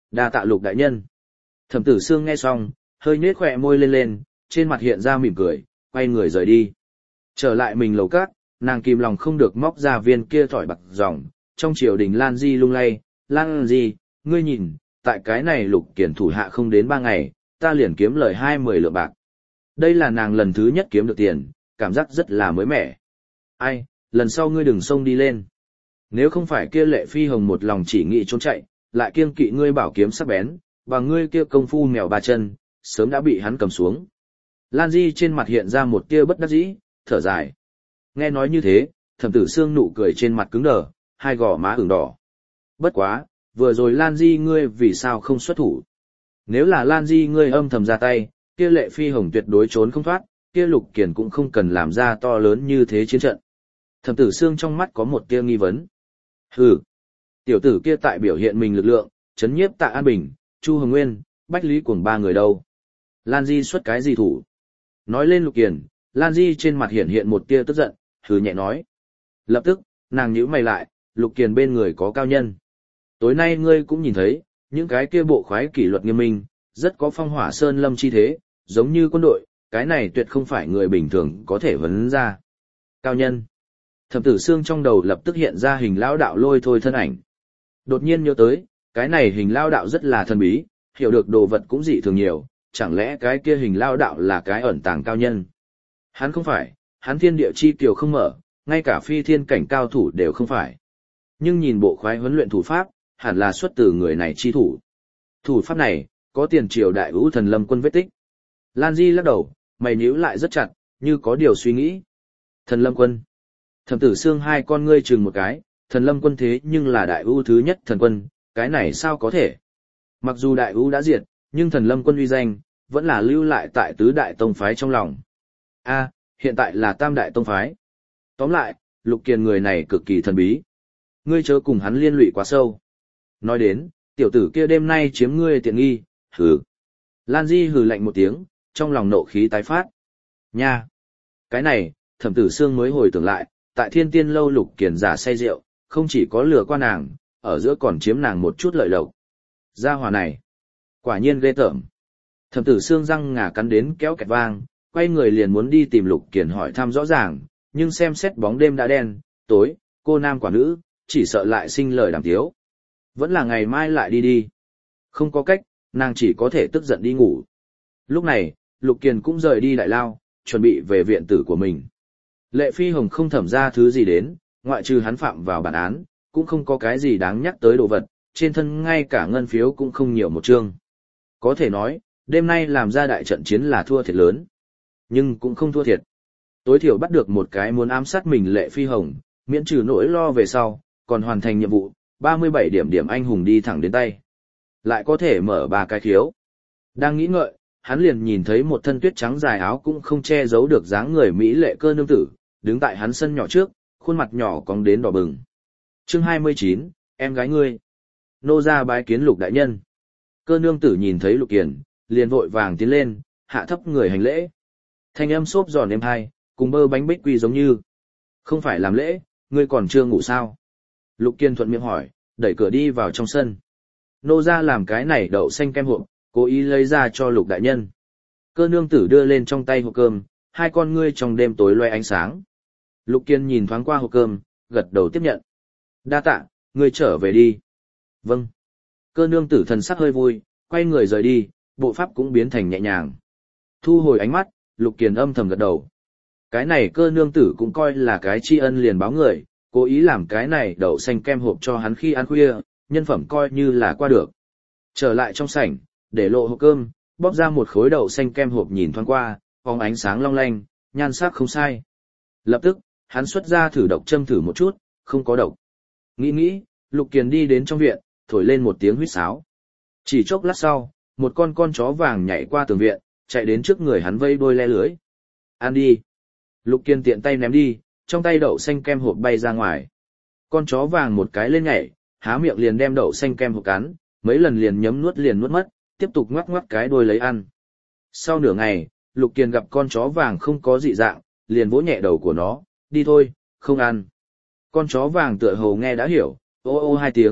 Đa tạ Lục đại nhân. Thẩm Tử Sương nghe xong, hơi nhếch khóe môi lên lên, trên mặt hiện ra mỉm cười, quay người rời đi. Trở lại mình lầu cát, nàng kìm lòng không được móc ra viên kia thỏi bạc ròng, trong triều đình Lan Di lung lay, Lan Di, ngươi nhìn, tại cái này Lục Kiền thủ hạ không đến ba ngày, ta liền kiếm lời hai mươi lượng bạc. Đây là nàng lần thứ nhất kiếm được tiền, cảm giác rất là mới mẻ. Ai, lần sau ngươi đừng xông đi lên. Nếu không phải kia Lệ Phi Hồng một lòng chỉ nghĩ trốn chạy, lại kiêng kỵ ngươi bảo kiếm sắc bén, và ngươi kia công phu mèo ba chân, sớm đã bị hắn cầm xuống. Lan Di trên mặt hiện ra một tia bất đắc dĩ, thở dài. Nghe nói như thế, Thẩm Tử Sương nụ cười trên mặt cứng đờ, hai gò má ửng đỏ. Bất quá, vừa rồi Lan Di ngươi vì sao không xuất thủ? Nếu là Lan Di ngươi âm thầm ra tay, kia Lệ Phi Hồng tuyệt đối trốn không thoát, kia Lục Kiền cũng không cần làm ra to lớn như thế chiến trận. Thẩm Tử Sương trong mắt có một tia nghi vấn. Hừ, tiểu tử kia tại biểu hiện mình lực lượng, chấn nhiếp Tạ An Bình, Chu Hồng Nguyên, Bách Lý Cuồng ba người đâu. Lan Di xuất cái gì thủ? Nói lên Lục Kiền, Lan Di trên mặt hiện hiện một tia tức giận, hừ nhẹ nói. Lập tức, nàng nhíu mày lại, Lục Kiền bên người có cao nhân. Tối nay ngươi cũng nhìn thấy, những cái kia bộ khoái kỷ luật nghiêm minh, rất có phong hỏa sơn lâm chi thế, giống như quân đội, cái này tuyệt không phải người bình thường có thể vấn ra. Cao nhân. Thẩm Tử Sương trong đầu lập tức hiện ra hình lão đạo lôi thôi thân ảnh. Đột nhiên nhớ tới, cái này hình lão đạo rất là thần bí, hiểu được đồ vật cũng dị thường nhiều, chẳng lẽ cái kia hình lão đạo là cái ẩn tàng cao nhân? Hắn không phải, hắn thiên địa chi kiều không mở, ngay cả phi thiên cảnh cao thủ đều không phải. Nhưng nhìn bộ khoái huấn luyện thủ pháp, hẳn là xuất từ người này chi thủ. Thủ pháp này, có tiền triều đại ưu thần lâm quân vết tích. Lan Di lắc đầu, mày nhíu lại rất chặt, như có điều suy nghĩ. Thần lâm quân. Thẩm Tử Sương hai con ngươi chừng một cái, thần lâm quân thế nhưng là đại ưu thứ nhất thần quân, cái này sao có thể? Mặc dù đại ưu đã diệt, nhưng thần lâm quân uy danh, vẫn là lưu lại tại tứ đại tông phái trong lòng. A, hiện tại là tam đại tông phái. Tóm lại, Lục Kiền người này cực kỳ thần bí. Ngươi chớ cùng hắn liên lụy quá sâu. Nói đến, tiểu tử kia đêm nay chiếm ngươi tiện nghi, hừ. Lan Di hừ lạnh một tiếng, trong lòng nộ khí tái phát. Nha! Cái này, Thẩm Tử Sương mới hồi tưởng lại, tại Thiên Tiên lâu Lục Kiền giả say rượu, không chỉ có lừa qua nàng, ở giữa còn chiếm nàng một chút lợi lộc. Gia hỏa này, quả nhiên ghê tởm. Thẩm Tử Sương răng ngà cắn đến kéo kẹt vang, quay người liền muốn đi tìm Lục Kiền hỏi thăm rõ ràng, nhưng xem xét bóng đêm đã đen, tối, cô nam quả nữ, chỉ sợ lại sinh lời đàm tiếu. Vẫn là ngày mai lại đi đi. Không có cách, nàng chỉ có thể tức giận đi ngủ. Lúc này, Lục Kiền cũng rời đi đại lao, chuẩn bị về viện tử của mình. Lệ Phi Hồng không thẩm ra thứ gì đến, ngoại trừ hắn phạm vào bản án, cũng không có cái gì đáng nhắc tới đồ vật, trên thân ngay cả ngân phiếu cũng không nhiều một chương. Có thể nói, đêm nay làm ra đại trận chiến là thua thiệt lớn. Nhưng cũng không thua thiệt. Tối thiểu bắt được một cái muốn ám sát mình Lệ Phi Hồng, miễn trừ nỗi lo về sau, còn hoàn thành nhiệm vụ, ba mươi bảy điểm điểm anh hùng đi thẳng đến tay. Lại có thể mở ba cái khiếu. Đang nghĩ ngợi, hắn liền nhìn thấy một thân tuyết trắng dài áo cũng không che giấu được dáng người mỹ lệ cơ nương tử, đứng tại hắn sân nhỏ trước, khuôn mặt nhỏ cong đến đỏ bừng. Chương hai mươi chín, em gái ngươi. Nô ra bái kiến Lục đại nhân. Cơ nương tử nhìn thấy Lục Kiền, liền vội vàng tiến lên, hạ thấp người hành lễ. Thanh âm xốp giòn êm hai, cùng bơ bánh bích quy giống như. Không phải làm lễ, ngươi còn chưa ngủ sao? Lục Kiền thuận miệng hỏi, đẩy cửa đi vào trong sân. Nô ra làm cái này đậu xanh kem hộp, cố ý lấy ra cho Lục đại nhân. Cơ nương tử đưa lên trong tay hộp cơm, hai con ngươi trong đêm tối loe ánh sáng. Lục Kiền nhìn thoáng qua hộp cơm, gật đầu tiếp nhận. Đa tạ, ngươi trở về đi. Vâng. Cơ nương tử thần sắc hơi vui, quay người rời đi, bộ pháp cũng biến thành nhẹ nhàng. Thu hồi ánh mắt, Lục Kiền âm thầm gật đầu. Cái này cơ nương tử cũng coi là cái tri ân liền báo người, cố ý làm cái này đậu xanh kem hộp cho hắn khi ăn khuya, nhân phẩm coi như là qua được. Trở lại trong sảnh, để lộ hộp cơm, bóp ra một khối đậu xanh kem hộp nhìn thoáng qua, phóng ánh sáng long lanh, nhan sắc không sai. Lập tức, hắn xuất ra thử độc châm thử một chút, không có độc. Nghĩ nghĩ, Lục Kiền đi đến trong viện, thổi lên một tiếng huýt sáo. Chỉ chốc lát sau, một con con chó vàng nhảy qua tường viện, chạy đến trước người hắn vây đôi le lưới. Ăn đi. Lục Kiền tiện tay ném đi, trong tay đậu xanh kem hộp bay ra ngoài. Con chó vàng một cái lên nhảy, há miệng liền đem đậu xanh kem hộp cắn, mấy lần liền nhấm nuốt liền nuốt mất, tiếp tục ngoắc ngoắc cái đuôi lấy ăn. Sau nửa ngày, Lục Kiền gặp con chó vàng không có dị dạng, liền vỗ nhẹ đầu của nó, đi thôi, không ăn. Con chó vàng tựa hồ nghe đã hiểu, ô ô hai tiếng,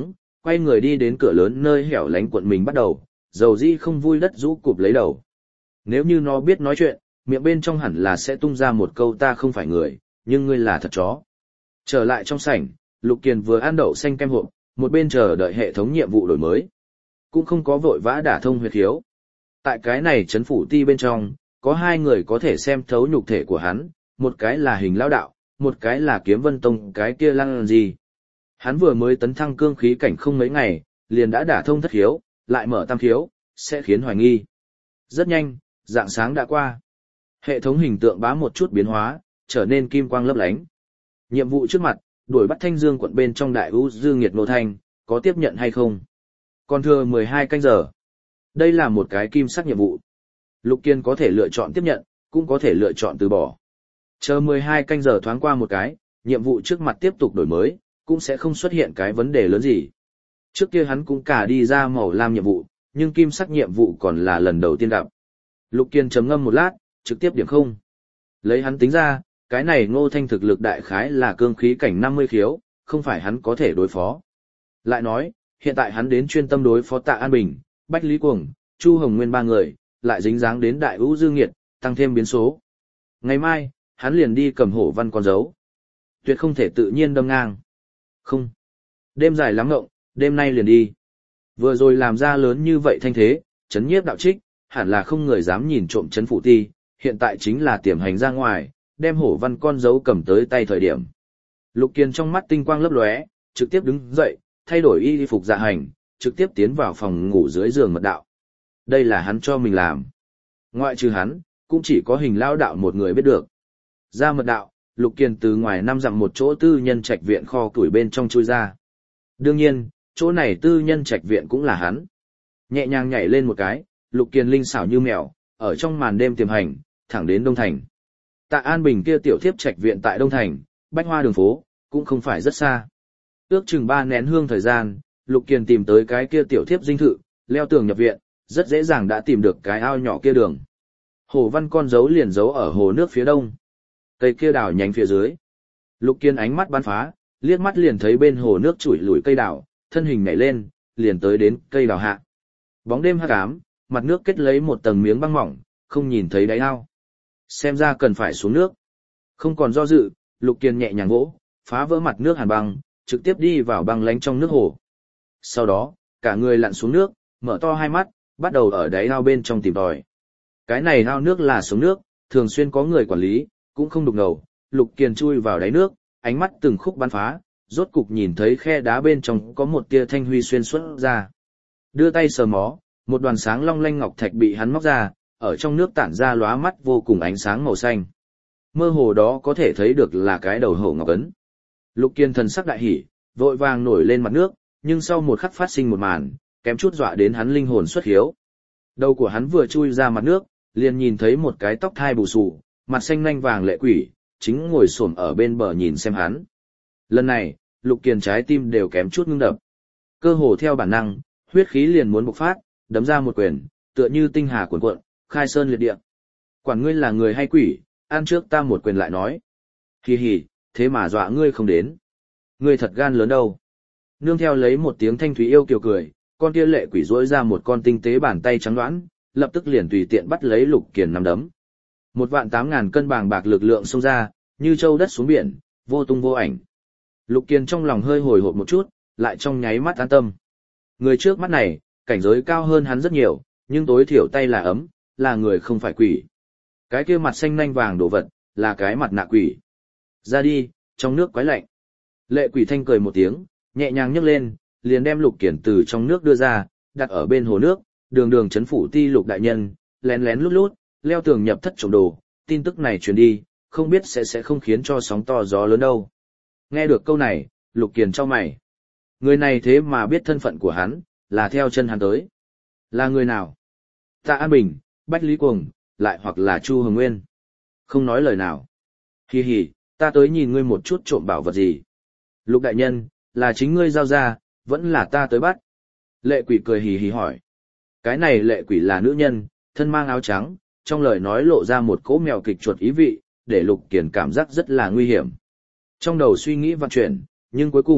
quay người đi đến cửa lớn nơi hẻo lánh quận mình bắt đầu, dầu dĩ không vui đất rũ cụp lấy đầu. Nếu như nó biết nói chuyện, miệng bên trong hẳn là sẽ tung ra một câu ta không phải người, nhưng ngươi là thật chó. Trở lại trong sảnh, Lục Kiền vừa ăn đậu xanh kem hộp, một bên chờ đợi hệ thống nhiệm vụ đổi mới. Cũng không có vội vã đả thông huyệt khiếu. Tại cái này chấn phủ ti bên trong, có hai người có thể xem thấu nhục thể của hắn, một cái là Hình Lão đạo, một cái là Kiếm Vân Tông, cái kia Lăng gì. Hắn vừa mới tấn thăng cương khí cảnh không mấy ngày, liền đã đả thông thất khiếu, lại mở tam khiếu, sẽ khiến hoài nghi. Rất nhanh, rạng sáng đã qua. Hệ thống hình tượng bá một chút biến hóa, trở nên kim quang lấp lánh. Nhiệm vụ trước mặt, đuổi bắt Thanh Dương quận bên trong Đại U Dư Nghiệt Nô Thanh, có tiếp nhận hay không? Còn thừa mười hai canh giờ. Đây là một cái kim sắc nhiệm vụ. Lục Kiên có thể lựa chọn tiếp nhận, cũng có thể lựa chọn từ bỏ. Chờ mười hai canh giờ thoáng qua một cái, nhiệm vụ trước mặt tiếp tục đổi mới, cũng sẽ không xuất hiện cái vấn đề lớn gì. Trước kia hắn cũng cả đi ra màu lam nhiệm vụ, nhưng kim sắc nhiệm vụ còn là lần đầu tiên gặp. Lục Kiên chấm ngâm một lát, trực tiếp điểm không. Lấy hắn tính ra, cái này Ngô Thanh thực lực đại khái là cương khí cảnh năm mươi khiếu, không phải hắn có thể đối phó. Lại nói, hiện tại hắn đến chuyên tâm đối phó Tạ An Bình, Bách Lý Cuồng, Chu Hồng Nguyên ba người, lại dính dáng đến Đại Vũ Dương Nghiệt, tăng thêm biến số. Ngày mai, hắn liền đi cầm hổ văn con dấu. Tuyệt không thể tự nhiên đâm ngang. Không. Đêm dài lắm ngộng, đêm nay liền đi. Vừa rồi làm ra lớn như vậy thanh thế, chấn nhiếp đạo trích, hẳn là không người dám nhìn trộm chấn phủ ti, hiện tại chính là tiềm hành ra ngoài, đem hổ văn con dấu cầm tới tay thời điểm. Lục Kiên trong mắt tinh quang lấp lóe, trực tiếp đứng dậy, thay đổi y phục dạ hành, trực tiếp tiến vào phòng ngủ dưới giường mật đạo. Đây là hắn cho mình làm. Ngoại trừ hắn, cũng chỉ có Hình Lão đạo một người biết được. Ra mật đạo, Lục Kiên từ ngoài năm dặm một chỗ tư nhân trạch viện kho tuổi bên trong chui ra. Đương nhiên, chỗ này tư nhân trạch viện cũng là hắn. Nhẹ nhàng nhảy lên một cái, Lục Kiên linh xảo như mèo, ở trong màn đêm tiềm hành, thẳng đến Đông Thành. Tạ An Bình kia tiểu thiếp trạch viện tại Đông Thành, bách hoa đường phố, cũng không phải rất xa. Ước chừng ba nén hương thời gian, Lục Kiên tìm tới cái kia tiểu thiếp dinh thự, leo tường nhập viện, rất dễ dàng đã tìm được cái ao nhỏ kia đường. Hồ văn con dấu liền giấu ở hồ nước phía đông. Cây kia đào nhánh phía dưới. Lục Kiên ánh mắt bắn phá, liếc mắt liền thấy bên hồ nước chủi lủi cây đào, thân hình nhảy lên, liền tới đến cây đào hạ. Bóng đêm hắc ám, mặt nước kết lấy một tầng miếng băng mỏng, không nhìn thấy đáy ao. Xem ra cần phải xuống nước. Không còn do dự, Lục Kiên nhẹ nhàng vỗ, phá vỡ mặt nước hàn băng, trực tiếp đi vào băng lánh trong nước hồ. Sau đó, cả người lặn xuống nước, mở to hai mắt, bắt đầu ở đáy ao bên trong tìm tòi. Cái này ao nước là sống nước, thường xuyên có người quản lý, cũng không đục ngầu. Lục Kiên chui vào đáy nước, ánh mắt từng khúc bắn phá, rốt cục nhìn thấy khe đá bên trong có một tia thanh huy xuyên xuất ra. Đưa tay sờ mó, một đoàn sáng long lanh ngọc thạch bị hắn móc ra, ở trong nước tản ra lóa mắt vô cùng ánh sáng màu xanh. Mơ hồ đó có thể thấy được là cái đầu hổ ngọc ấn. Lục Kiên thần sắc đại hỉ, vội vàng nổi lên mặt nước, nhưng sau một khắc phát sinh một màn, kém chút dọa đến hắn linh hồn xuất hiếu. Đầu của hắn vừa chui ra mặt nước, liền nhìn thấy một cái tóc thai bù xù, mặt xanh nanh vàng lệ quỷ, chính ngồi xổm ở bên bờ nhìn xem hắn. Lần này, Lục Kiên trái tim đều kém chút ngưng đập. Cơ hồ theo bản năng, huyết khí liền muốn bộc phát, đấm ra một quyền, tựa như tinh hà cuồn cuộn, khai sơn liệt địa. Quản ngươi là người hay quỷ, ăn trước ta một quyền lại nói. Hì hì, thế mà dọa ngươi không đến. Ngươi thật gan lớn đâu. Nương theo lấy một tiếng thanh thúy yêu kiều cười, con kia lệ quỷ rỗi ra một con tinh tế bàn tay trắng đoán, lập tức liền tùy tiện bắt lấy Lục Kiên nắm đấm. Một vạn tám ngàn cân bàng bạc lực lượng xông ra, như châu đất xuống biển, vô tung vô ảnh. Lục Kiên trong lòng hơi hồi hộp một chút, lại trong nháy mắt an tâm. Người trước mắt này, cảnh giới cao hơn hắn rất nhiều, nhưng tối thiểu tay là ấm, là người không phải quỷ. Cái kia mặt xanh nanh vàng đồ vật, là cái mặt nạ quỷ. Ra đi, trong nước quái lạnh. Lệ quỷ thanh cười một tiếng, nhẹ nhàng nhấc lên, liền đem Lục Kiên từ trong nước đưa ra, đặt ở bên hồ nước, đường đường chấn phủ ti Lục đại nhân, lén lén lút lút, leo tường nhập thất trộm đồ, tin tức này truyền đi, không biết sẽ sẽ không khiến cho sóng to gió lớn đâu. Nghe được câu này, Lục Kiên chau mày. Người này thế mà biết thân phận của hắn, là theo chân hắn tới. Là người nào? Tạ An Bình, Bách Lý Cuồng, lại hoặc là Chu Hồng Nguyên. Không nói lời nào. Hì hì, ta tới nhìn ngươi một chút trộm bảo vật gì. Lục đại nhân, là chính ngươi giao ra, vẫn là ta tới bắt. Lệ quỷ cười hì hì hỏi. Cái này lệ quỷ là nữ nhân, thân mang áo trắng, trong lời nói lộ ra một cỗ mèo kịch chuột ý vị, để Lục Kiên cảm giác rất là nguy hiểm. Trong đầu suy nghĩ vạn chuyển, nhưng cuối cùng,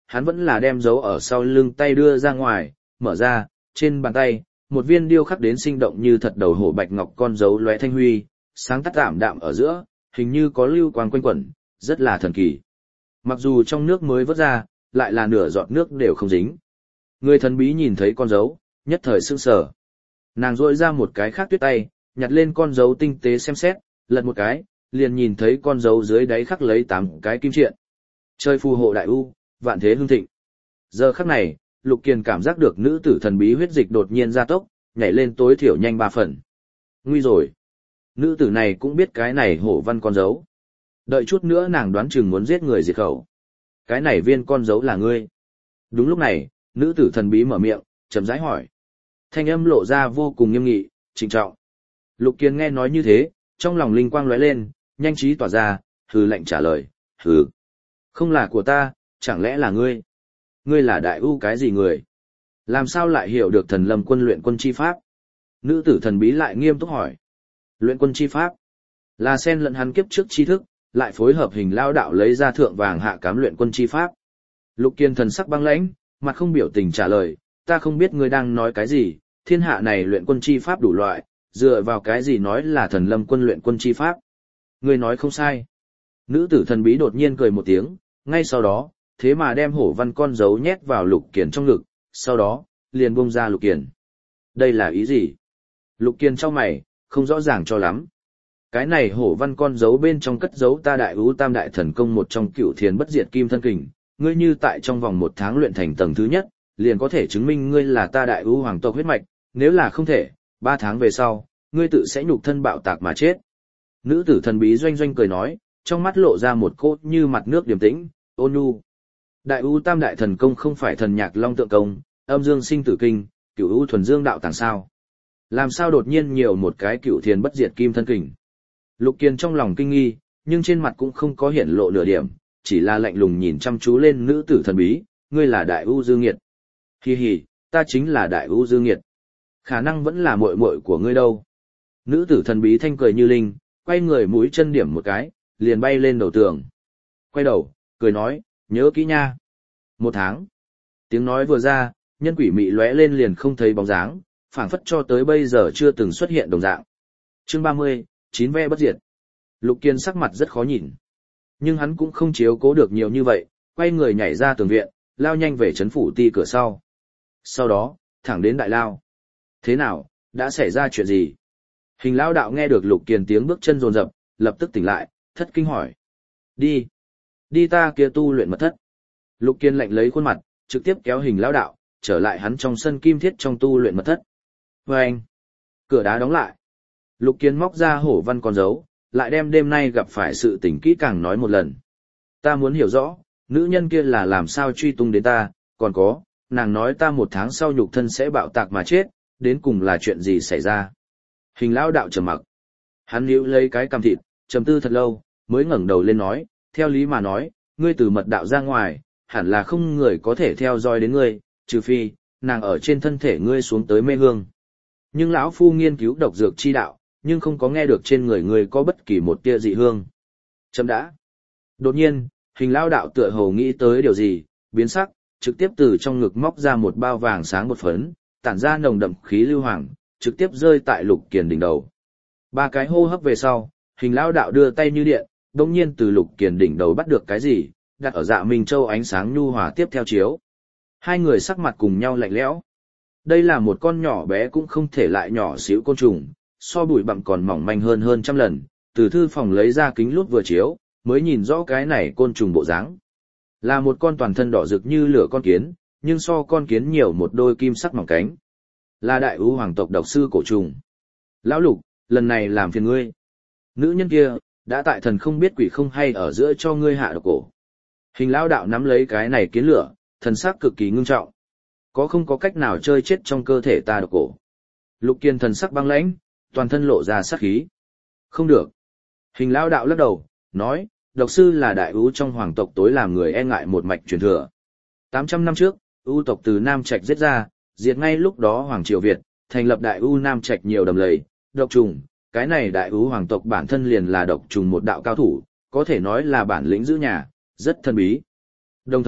hắn vẫn là đem dấu ở sau lưng tay đưa ra ngoài, mở ra, trên bàn tay, một viên điêu khắc đến sinh động như thật đầu hổ bạch ngọc con dấu lóe thanh huy, sáng tắt tạm đạm ở giữa, hình như có lưu quang quanh quẩn, rất là thần kỳ. Mặc dù trong nước mới vớt ra, lại là nửa giọt nước đều không dính. Người thần bí nhìn thấy con dấu, nhất thời sững sờ. Nàng rỗi ra một cái khác tuyết tay, nhặt lên con dấu tinh tế xem xét, lật một cái, liền nhìn thấy con dấu dưới đáy khắc lấy tám cái kim triện. Chơi phù hộ đại u, vạn thế hưng thịnh. Giờ khắc này, Lục Kiền cảm giác được nữ tử thần bí huyết dịch đột nhiên gia tốc, nhảy lên tối thiểu nhanh ba phần. Nguy rồi. Nữ tử này cũng biết cái này hổ văn con dấu. Đợi chút nữa nàng đoán chừng muốn giết người diệt khẩu. Cái này viên con dấu là ngươi. Đúng lúc này, nữ tử thần bí mở miệng, chậm rãi hỏi. Thanh âm lộ ra vô cùng nghiêm nghị, trịnh trọng. Lục Kiền nghe nói như thế, trong lòng linh quang lóe lên, nhanh trí tỏa ra, hừ lạnh trả lời, hừ. Không là của ta, chẳng lẽ là ngươi? Ngươi là đại ưu cái gì người? Làm sao lại hiểu được thần lâm quân luyện quân chi pháp? Nữ tử thần bí lại nghiêm túc hỏi. Luyện quân chi pháp là xen lẫn hắn kiếp trước tri thức, lại phối hợp hình lao đạo lấy ra thượng vàng hạ cám luyện quân chi pháp. Lục Kiên thần sắc băng lãnh, mặt không biểu tình trả lời, ta không biết ngươi đang nói cái gì, thiên hạ này luyện quân chi pháp đủ loại, dựa vào cái gì nói là thần lâm quân luyện quân chi pháp. Ngươi nói không sai. Nữ tử thần bí đột nhiên cười một tiếng, ngay sau đó, thế mà đem hổ văn con dấu nhét vào Lục Kiền trong ngực, sau đó, liền buông ra Lục Kiền. Đây là ý gì? Lục Kiền trong mày, không rõ ràng cho lắm. Cái này hổ văn con dấu bên trong cất dấu ta đại ưu tam đại thần công một trong cửu thiền bất diệt kim thân kình, ngươi như tại trong vòng một tháng luyện thành tầng thứ nhất, liền có thể chứng minh ngươi là ta đại ưu hoàng tộc huyết mạch, nếu là không thể, ba tháng về sau, ngươi tự sẽ nhục thân bạo tạc mà chết. Nữ tử thần bí doanh doanh cười nói, trong mắt lộ ra một cốt như mặt nước điềm tĩnh, ôn nhu. Đại ưu tam đại thần công không phải thần nhạc long tượng công, âm dương sinh tử kinh, cửu ưu thuần dương đạo tàng sao? Làm sao đột nhiên nhiều một cái cửu thiền bất diệt kim thân kình? Lục Kiền trong lòng kinh nghi, nhưng trên mặt cũng không có hiển lộ nửa điểm, chỉ là lạnh lùng nhìn chăm chú lên nữ tử thần bí, ngươi là đại ưu dương nghiệt. Hi hi, ta chính là đại ưu dương nghiệt. Khả năng vẫn là muội muội của ngươi đâu. Nữ tử thần bí thanh cười như linh, quay người mũi chân điểm một cái, liền bay lên đầu tường. Quay đầu, cười nói, nhớ kỹ nha. Một tháng. Tiếng nói vừa ra, nhân quỷ mị lóe lên liền không thấy bóng dáng, phảng phất cho tới bây giờ chưa từng xuất hiện đồng dạng. Chương ba mươi, chín ve bất diệt. Lục Kiên sắc mặt rất khó nhìn. Nhưng hắn cũng không chiếu cố được nhiều như vậy, quay người nhảy ra tường viện, lao nhanh về trấn phủ ti cửa sau. Sau đó, thẳng đến đại lao. Thế nào, đã xảy ra chuyện gì? Hình lão đạo nghe được Lục Kiền tiếng bước chân rồn rập, lập tức tỉnh lại, thất kinh hỏi. Đi. Đi ta kia tu luyện mật thất. Lục Kiên lạnh lấy khuôn mặt, trực tiếp kéo hình lão đạo, trở lại hắn trong sân kim thiết trong tu luyện mật thất. Và anh. Cửa đá đóng lại. Lục Kiên móc ra hổ văn con dấu, lại đem đêm nay gặp phải sự tình kỹ càng nói một lần. Ta muốn hiểu rõ, nữ nhân kia là làm sao truy tung đến ta, còn có, nàng nói ta một tháng sau nhục thân sẽ bạo tạc mà chết, đến cùng là chuyện gì xảy ra. Hình lão đạo trầm mặc. Hắn níu lấy cái cằm thịt, trầm tư thật lâu, mới ngẩng đầu lên nói, theo lý mà nói, ngươi từ mật đạo ra ngoài, hẳn là không người có thể theo dõi đến ngươi, trừ phi, nàng ở trên thân thể ngươi xuống tới mê hương. Nhưng lão phu nghiên cứu độc dược chi đạo, nhưng không có nghe được trên người ngươi có bất kỳ một tia dị hương. Chấm đã. Đột nhiên, hình lão đạo tựa hồ nghĩ tới điều gì, biến sắc, trực tiếp từ trong ngực móc ra một bao vàng sáng bột phấn, tản ra nồng đậm khí lưu hoàng, trực tiếp rơi tại Lục Kiền đỉnh đầu. Ba cái hô hấp về sau, hình lão đạo đưa tay như điện, đột nhiên từ Lục Kiền đỉnh đầu bắt được cái gì, đặt ở Dạ Minh Châu ánh sáng nhu hòa tiếp theo chiếu. Hai người sắc mặt cùng nhau lạnh lẽo. Đây là một con nhỏ bé cũng không thể lại nhỏ xíu côn trùng, so bụi bặm còn mỏng manh hơn hơn trăm lần, từ thư phòng lấy ra kính lúp vừa chiếu, mới nhìn rõ cái này côn trùng bộ dáng. Là một con toàn thân đỏ rực như lửa con kiến, nhưng so con kiến nhiều một đôi kim sắc mỏng cánh. Là đại ưu hoàng tộc độc sư cổ trùng. Lão Lục, lần này làm phiền ngươi. Nữ nhân kia, đã tại thần không biết quỷ không hay ở giữa cho ngươi hạ độc cổ. Hình lão đạo nắm lấy cái này kiến lửa, thần sắc cực kỳ ngưng trọng. Có không có cách nào chơi chết trong cơ thể ta độc cổ? Lục Kiên thần sắc băng lãnh, toàn thân lộ ra sát khí. Không được. Hình lão đạo lắc đầu, nói, độc sư là đại ưu trong hoàng tộc tối làm người e ngại một mạch truyền thừa. tám trăm năm trước, ưu tộc từ Nam Trạch giết ra, diệt ngay lúc đó Hoàng Triều Việt, thành lập đại ưu Nam Trạch nhiều đầm lầy, độc trùng, cái này đại ưu hoàng tộc bản thân liền là độc trùng một đạo cao thủ, có thể nói là bản lĩnh giữ nhà, rất thần bí. Đồng thời,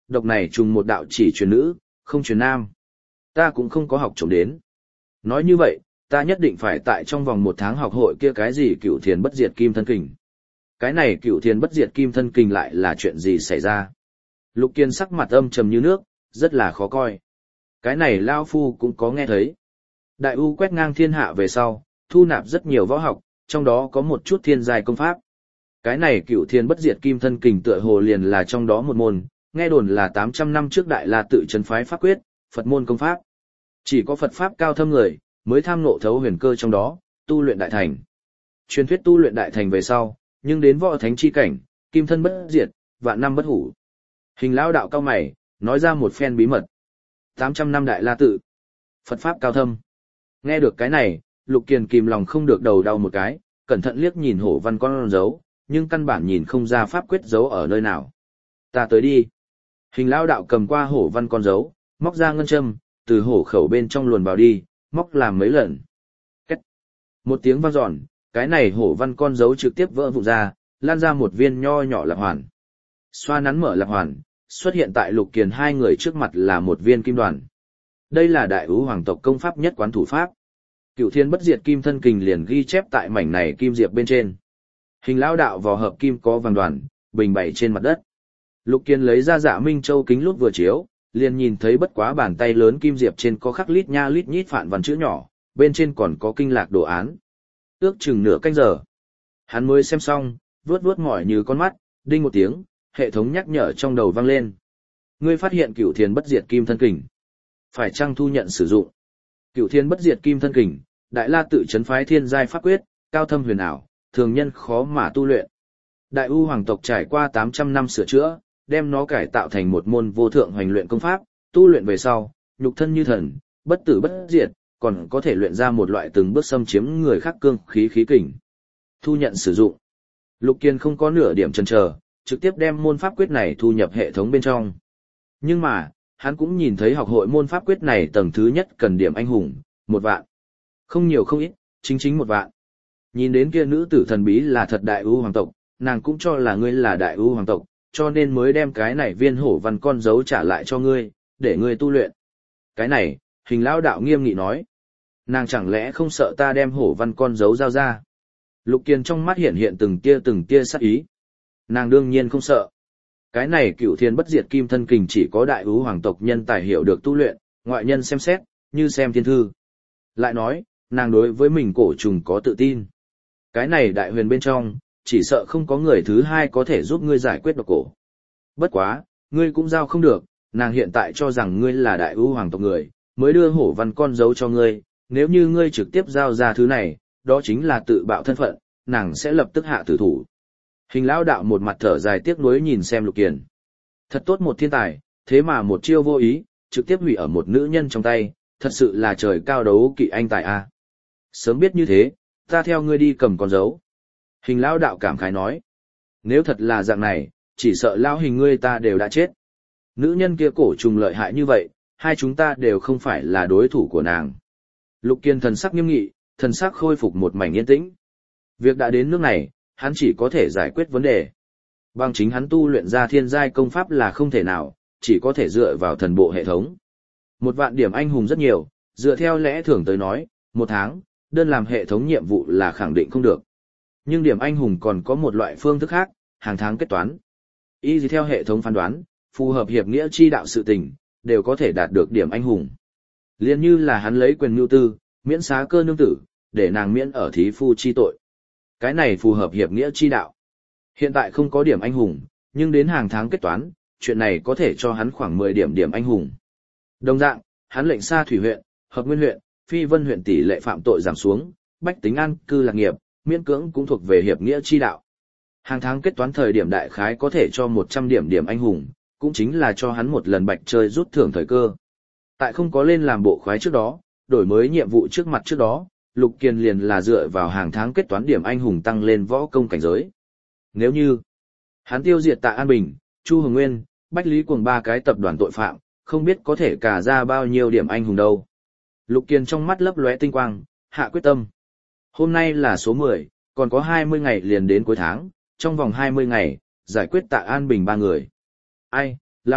độc này trùng một đạo chỉ truyền nữ, không truyền nam. Ta cũng không có học trộm đến. Nói như vậy, ta nhất định phải tại trong vòng một tháng học hội kia cái gì cửu thiền bất diệt kim thân kình. Cái này cửu thiền bất diệt kim thân kình lại là chuyện gì xảy ra? Lục Kiên sắc mặt âm trầm như nước, rất là khó coi. Cái này Lao Phu cũng có nghe thấy. Đại U quét ngang thiên hạ về sau, thu nạp rất nhiều võ học, trong đó có một chút thiên giai công pháp. Cái này cửu thiền bất diệt kim thân kình tựa hồ liền là trong đó một môn, nghe đồn là tám trăm năm trước Đại La tự trấn phái pháp quyết, Phật môn công pháp. Chỉ có Phật pháp cao thâm người, mới tham ngộ thấu huyền cơ trong đó, tu luyện đại thành. Truyền thuyết tu luyện đại thành về sau, nhưng đến võ thánh chi cảnh, kim thân bất diệt, vạn năm bất hủ. Hình lão đạo cao mày, nói ra một phen bí mật. tám trăm năm Đại La tự, Phật pháp cao thâm. Nghe được cái này, Lục Kiền kìm lòng không được đầu đau một cái, cẩn thận liếc nhìn hổ văn con dấu, nhưng căn bản nhìn không ra pháp quyết dấu ở nơi nào. Ta tới đi. Hình lão đạo cầm qua hổ văn con dấu, móc ra ngân châm, từ hổ khẩu bên trong luồn vào đi, móc làm mấy lần. Cách. Một tiếng vang dọn, cái này hổ văn con dấu trực tiếp vỡ vụn ra, lan ra một viên nho nhỏ lạc hoàn. Xoa nắn mở lạc hoàn, xuất hiện tại Lục Kiền hai người trước mặt là một viên kim đoàn. Đây là Đại Ú Hoàng tộc công pháp nhất quán thủ pháp. Cửu thiên bất diệt kim thân kình liền ghi chép tại mảnh này kim diệp bên trên. Hình lão đạo vò hợp kim có vàng đoàn, bình bày trên mặt đất. Lục Kiên lấy ra Dạ Minh Châu kính lút vừa chiếu, liền nhìn thấy bất quá bàn tay lớn kim diệp trên có khắc lít nha lít nhít phản văn chữ nhỏ, bên trên còn có kinh lạc đồ án. Ước chừng nửa canh giờ. Hắn mới xem xong, vuốt vuốt mỏi như con mắt, đinh một tiếng, hệ thống nhắc nhở trong đầu vang lên. Ngươi phát hiện cửu thiên bất diệt kim thân kình. Phải chăng thu nhận sử dụng? Cửu thiên bất diệt kim thân kình, Đại La tự trấn phái thiên giai pháp quyết, cao thâm huyền ảo, thường nhân khó mà tu luyện. Đại U hoàng tộc trải qua tám trăm năm sửa chữa, đem nó cải tạo thành một môn vô thượng hoành luyện công pháp, tu luyện về sau, nhục thân như thần, bất tử bất diệt, còn có thể luyện ra một loại từng bước xâm chiếm người khác cương khí khí kình. Thu nhận sử dụng. Lục Kiên không có nửa điểm chần chờ, trực tiếp đem môn pháp quyết này thu nhập hệ thống bên trong. Nhưng mà, hắn cũng nhìn thấy học hội môn pháp quyết này tầng thứ nhất cần điểm anh hùng, một vạn. Không nhiều không ít, chính chính một vạn. Nhìn đến kia nữ tử thần bí là thật Đại U hoàng tộc, nàng cũng cho là ngươi là Đại U hoàng tộc, cho nên mới đem cái này viên hổ văn con dấu trả lại cho ngươi, để ngươi tu luyện. Cái này, hình lão đạo nghiêm nghị nói. Nàng chẳng lẽ không sợ ta đem hổ văn con dấu giao ra? Lục Kiên trong mắt hiện hiện từng tia từng tia sắc ý. Nàng đương nhiên không sợ. Cái này cửu thiên bất diệt kim thân kình chỉ có Đại U hoàng tộc nhân tài hiểu được tu luyện, ngoại nhân xem xét, như xem thiên thư. Lại nói, nàng đối với mình cổ trùng có tự tin. Cái này đại huyền bên trong, chỉ sợ không có người thứ hai có thể giúp ngươi giải quyết độc cổ. Bất quá, ngươi cũng giao không được, nàng hiện tại cho rằng ngươi là Đại U hoàng tộc người, mới đưa hổ văn con dấu cho ngươi, nếu như ngươi trực tiếp giao ra thứ này, đó chính là tự bạo thân phận, nàng sẽ lập tức hạ tử thủ. Hình lão đạo một mặt thở dài tiếc nuối nhìn xem Lục Kiền. Thật tốt một thiên tài, thế mà một chiêu vô ý, trực tiếp hủy ở một nữ nhân trong tay, thật sự là trời cao đấu kỵ anh tài a. Sớm biết như thế, ta theo ngươi đi cầm con dấu. Hình lão đạo cảm khái nói. Nếu thật là dạng này, chỉ sợ lão hình ngươi ta đều đã chết. Nữ nhân kia cổ trùng lợi hại như vậy, hai chúng ta đều không phải là đối thủ của nàng. Lục Kiên thần sắc nghiêm nghị, thần sắc khôi phục một mảnh yên tĩnh. Việc đã đến nước này, hắn chỉ có thể giải quyết vấn đề. Bằng chính hắn tu luyện ra thiên giai công pháp là không thể nào, chỉ có thể dựa vào thần bộ hệ thống. Một vạn điểm anh hùng rất nhiều, dựa theo lẽ thường tới nói, một tháng, đơn làm hệ thống nhiệm vụ là khẳng định không được. Nhưng điểm anh hùng còn có một loại phương thức khác, hàng tháng kết toán. Y gì theo hệ thống phán đoán, phù hợp hiệp nghĩa chi đạo sự tình, đều có thể đạt được điểm anh hùng. Liên như là hắn lấy quyền nhu tư, miễn xá cơ nương tử, để nàng miễn ở thí phu chi tội. Cái này phù hợp hiệp nghĩa chi đạo. Hiện tại không có điểm anh hùng, nhưng đến hàng tháng kết toán, chuyện này có thể cho hắn khoảng mười điểm điểm anh hùng. Đồng dạng, hắn lệnh Sa Thủy huyện, Hợp Nguyên huyện, Phi Vân huyện tỷ lệ phạm tội giảm xuống, bách tính an cư lạc nghiệp, miễn cưỡng cũng thuộc về hiệp nghĩa chi đạo. Hàng tháng kết toán thời điểm đại khái có thể cho một trăm điểm điểm anh hùng, cũng chính là cho hắn một lần bạch chơi rút thưởng thời cơ. Tại không có lên làm bộ khoái trước đó, đổi mới nhiệm vụ trước mặt trước đó, Lục Kiền liền là dựa vào hàng tháng kết toán điểm anh hùng tăng lên võ công cảnh giới. Nếu như hắn tiêu diệt Tạ An Bình, Chu Hồng Nguyên, Bách Lý Cuồng ba cái tập đoàn tội phạm, không biết có thể cả ra bao nhiêu điểm anh hùng đâu. Lục Kiền trong mắt lấp lóe tinh quang, hạ quyết tâm. Hôm nay là số mười, còn có hai mươi ngày liền đến cuối tháng, trong vòng hai mươi ngày, giải quyết Tạ An Bình ba người. Ai, lão Lục,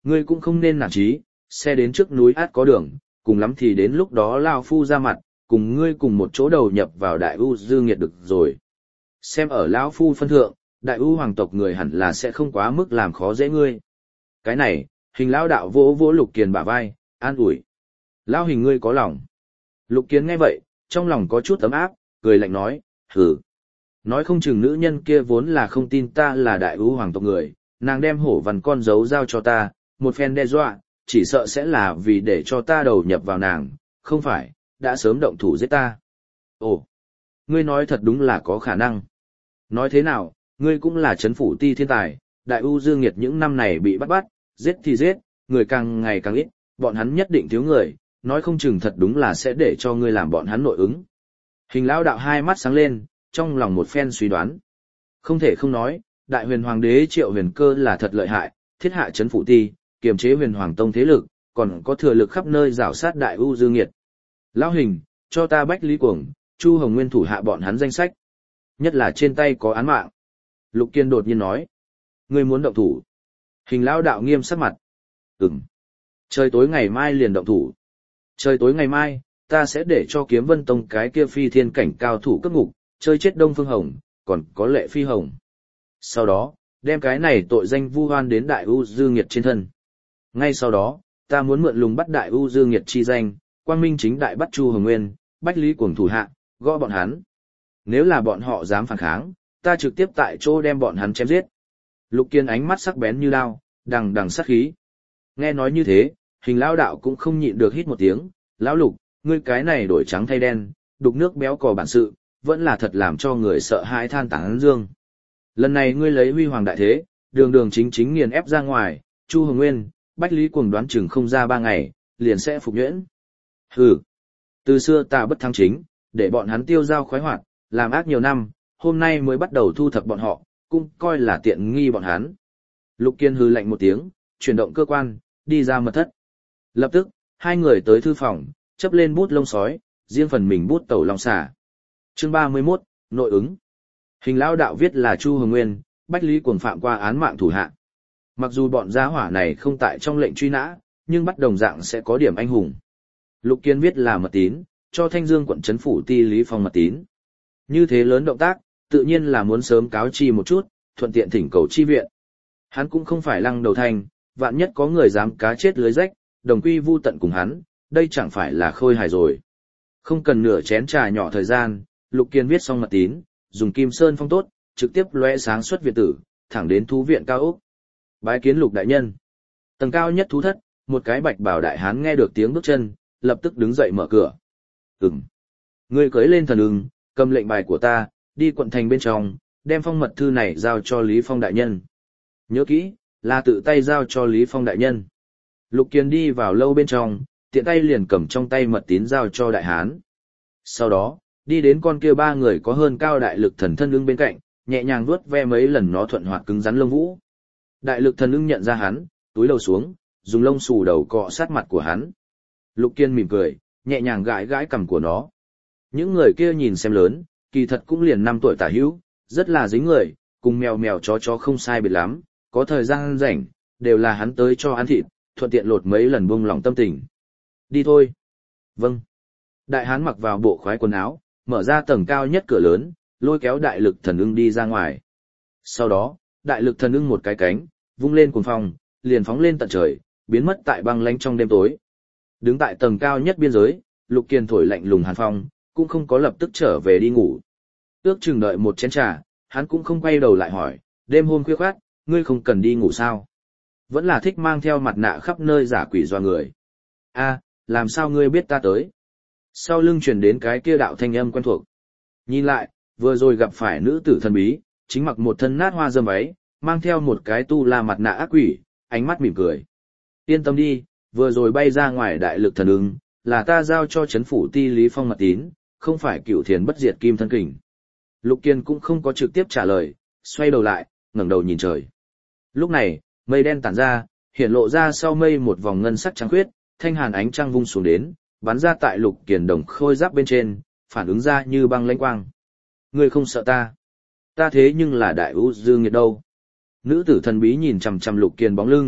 Ngươi cũng không nên nản chí, xe đến trước núi át có đường, cùng lắm thì đến lúc đó Lao Phu ra mặt, cùng ngươi cùng một chỗ đầu nhập vào Đại U Dương Nghiệt được rồi. Xem ở Lão Phu phân thượng, Đại U hoàng tộc người hẳn là sẽ không quá mức làm khó dễ ngươi. Cái này, Hình Lão đạo vỗ vỗ Lục Kiền bả vai, an ủi. Lão Hình ngươi có lòng. Lục Kiền nghe vậy, trong lòng có chút ấm áp, cười lạnh nói, hử. Nói không chừng nữ nhân kia vốn là không tin ta là Đại U hoàng tộc người, nàng đem hổ vằn con dấu giao cho ta, một phen đe dọa, chỉ sợ sẽ là vì để cho ta đầu nhập vào nàng, không phải, đã sớm động thủ giết ta. Ồ, ngươi nói thật đúng là có khả năng. Nói thế nào, ngươi cũng là chấn phủ ti thiên tài, Đại U Dương Nghiệt những năm này bị bắt bắt, giết thì giết, người càng ngày càng ít, bọn hắn nhất định thiếu người, nói không chừng thật đúng là sẽ để cho ngươi làm bọn hắn nội ứng. Hình Lão đạo hai mắt sáng lên, trong lòng một phen suy đoán. Không thể không nói, Đại Huyền Hoàng đế Triệu Huyền Cơ là thật lợi hại, thiết hạ chấn phủ ti, kiềm chế Huyền Hoàng tông thế lực, còn có thừa lực khắp nơi rảo sát Đại U Dương Nghiệt. Lão Hình, cho ta Bách Lý Cuồng, Chu Hồng Nguyên thủ hạ bọn hắn danh sách. Nhất là trên tay có án mạng. Lục Kiên đột nhiên nói. Ngươi muốn động thủ. Hình Lão đạo nghiêm sắc mặt. Ừm. Trời tối ngày mai liền động thủ. Trời tối ngày mai, ta sẽ để cho Kiếm Vân Tông cái kia phi thiên cảnh cao thủ cấp ngục, chơi chết Đông Phương Hồng, còn có Lệ Phi Hồng. Sau đó, đem cái này tội danh vu oan đến Đại U Dương Nghiệt trên thân. Ngay sau đó, ta muốn mượn lùng bắt Đại U Dương Nghiệt chi danh, quang minh chính đại bắt Chu Hồng Nguyên, Bách Lý Cuồng thủ hạ, gõ bọn hắn. Nếu là bọn họ dám phản kháng, ta trực tiếp tại chỗ đem bọn hắn chém giết. Lục Kiên ánh mắt sắc bén như đao, đằng đằng sát khí. Nghe nói như thế, Hình Lão đạo cũng không nhịn được hít một tiếng, Lão Lục, ngươi cái này đổi trắng thay đen, đục nước béo cò bản sự, vẫn là thật làm cho người sợ hãi than tán dương. Lần này ngươi lấy huy hoàng đại thế, đường đường chính chính nghiền ép ra ngoài, Chu Hồng Nguyên, Bách Lý Cuồng đoán chừng không ra ba ngày, liền sẽ phục nhuyễn. Hừ, từ xưa ta bất thắng chính, để bọn hắn tiêu dao khoái hoạt, làm ác nhiều năm, hôm nay mới bắt đầu thu thập bọn họ, cũng coi là tiện nghi bọn hắn. Lục Kiên hừ lạnh một tiếng, chuyển động cơ quan, đi ra mật thất. Lập tức, hai người tới thư phòng, chấp lên bút lông sói, riêng phần mình bút tẩu long xà. Chương ba mươi mốt, nội ứng. Hình Lão đạo viết là Chu Hồng Nguyên, Bách Lý Cuồng phạm qua án mạng thủ hạ. Mặc dù bọn gia hỏa này không tại trong lệnh truy nã, nhưng bắt đồng dạng sẽ có điểm anh hùng. Lục Kiên viết là mật tín, cho Thanh Dương quận trấn phủ ti Lý Phong mật tín. Như thế lớn động tác, tự nhiên là muốn sớm cáo chi một chút, thuận tiện thỉnh cầu chi viện. Hắn cũng không phải lăng đầu thành, vạn nhất có người dám cá chết lưới rách, đồng quy vu tận cùng hắn, đây chẳng phải là khôi hài rồi. Không cần nửa chén trà nhỏ thời gian, Lục Kiên viết xong mật tín, dùng kim sơn phong tốt, trực tiếp lóe sáng xuất viện tử, thẳng đến thú viện cao ốc. Bái kiến Lục đại nhân. Tầng cao nhất thú thất, một cái bạch bào đại hán nghe được tiếng bước chân, lập tức đứng dậy mở cửa. Ừm. Ngươi cưỡi lên thần ưng, cầm lệnh bài của ta, đi quận thành bên trong, đem phong mật thư này giao cho Lý Phong đại nhân. Nhớ kỹ, là tự tay giao cho Lý Phong đại nhân. Lục Kiên đi vào lâu bên trong, tiện tay liền cầm trong tay mật tín giao cho đại hán. Sau đó, đi đến con kia ba người có hơn cao đại lực thần thân ưng bên cạnh, nhẹ nhàng vuốt ve mấy lần nó thuận hoạt cứng rắn lông vũ. Đại lực thần ưng nhận ra hắn, túi đầu xuống, dùng lông xù đầu cọ sát mặt của hắn. Lục Kiên mỉm cười, nhẹ nhàng gãi gãi cằm của nó. Những người kia nhìn xem lớn, kỳ thật cũng liền năm tuổi tả hữu, rất là dính người, cùng mèo mèo chó chó không sai biệt lắm, có thời gian rảnh, đều là hắn tới cho ăn thịt, thuận tiện lột mấy lần buông lòng tâm tình. Đi thôi. Vâng. Đại hán mặc vào bộ khoái quần áo, mở ra tầng cao nhất cửa lớn, lôi kéo đại lực thần ưng đi ra ngoài. Sau đó, đại lực thần ưng một cái cánh, vung lên cuồng phong, liền phóng lên tận trời, biến mất tại băng lãnh trong đêm tối. Đứng tại tầng cao nhất biên giới, Lục Kiên thổi lạnh lùng hàn phong, cũng không có lập tức trở về đi ngủ. Ước chừng đợi một chén trà, hắn cũng không quay đầu lại hỏi, đêm hôm khuya khoắt, ngươi không cần đi ngủ sao? Vẫn là thích mang theo mặt nạ khắp nơi giả quỷ doa người. A, làm sao ngươi biết ta tới? Sau lưng truyền đến cái kia đạo thanh âm quen thuộc. Nhìn lại, vừa rồi gặp phải nữ tử thần bí, chính mặc một thân nát hoa dâm váy, mang theo một cái tu la mặt nạ ác quỷ, ánh mắt mỉm cười. Yên tâm đi, vừa rồi bay ra ngoài đại lực thần ưng, là ta giao cho chấn phủ ti Lý Phong mật tín, không phải cựu thiền bất diệt kim thân kình. Lục Kiên cũng không có trực tiếp trả lời, xoay đầu lại, ngẩng đầu nhìn trời. Lúc này, mây đen tản ra, hiện lộ ra sau mây một vòng ngân sắc trắng khuyết, thanh hàn ánh trăng vung xuống đến, bắn ra tại Lục Kiền đồng khôi giáp bên trên, phản ứng ra như băng lãnh quang. Ngươi không sợ ta? Ta thế nhưng là đại U Dương Nghiệt đâu. Nữ tử thần bí nhìn chằm chằm Lục Kiền bóng lưng,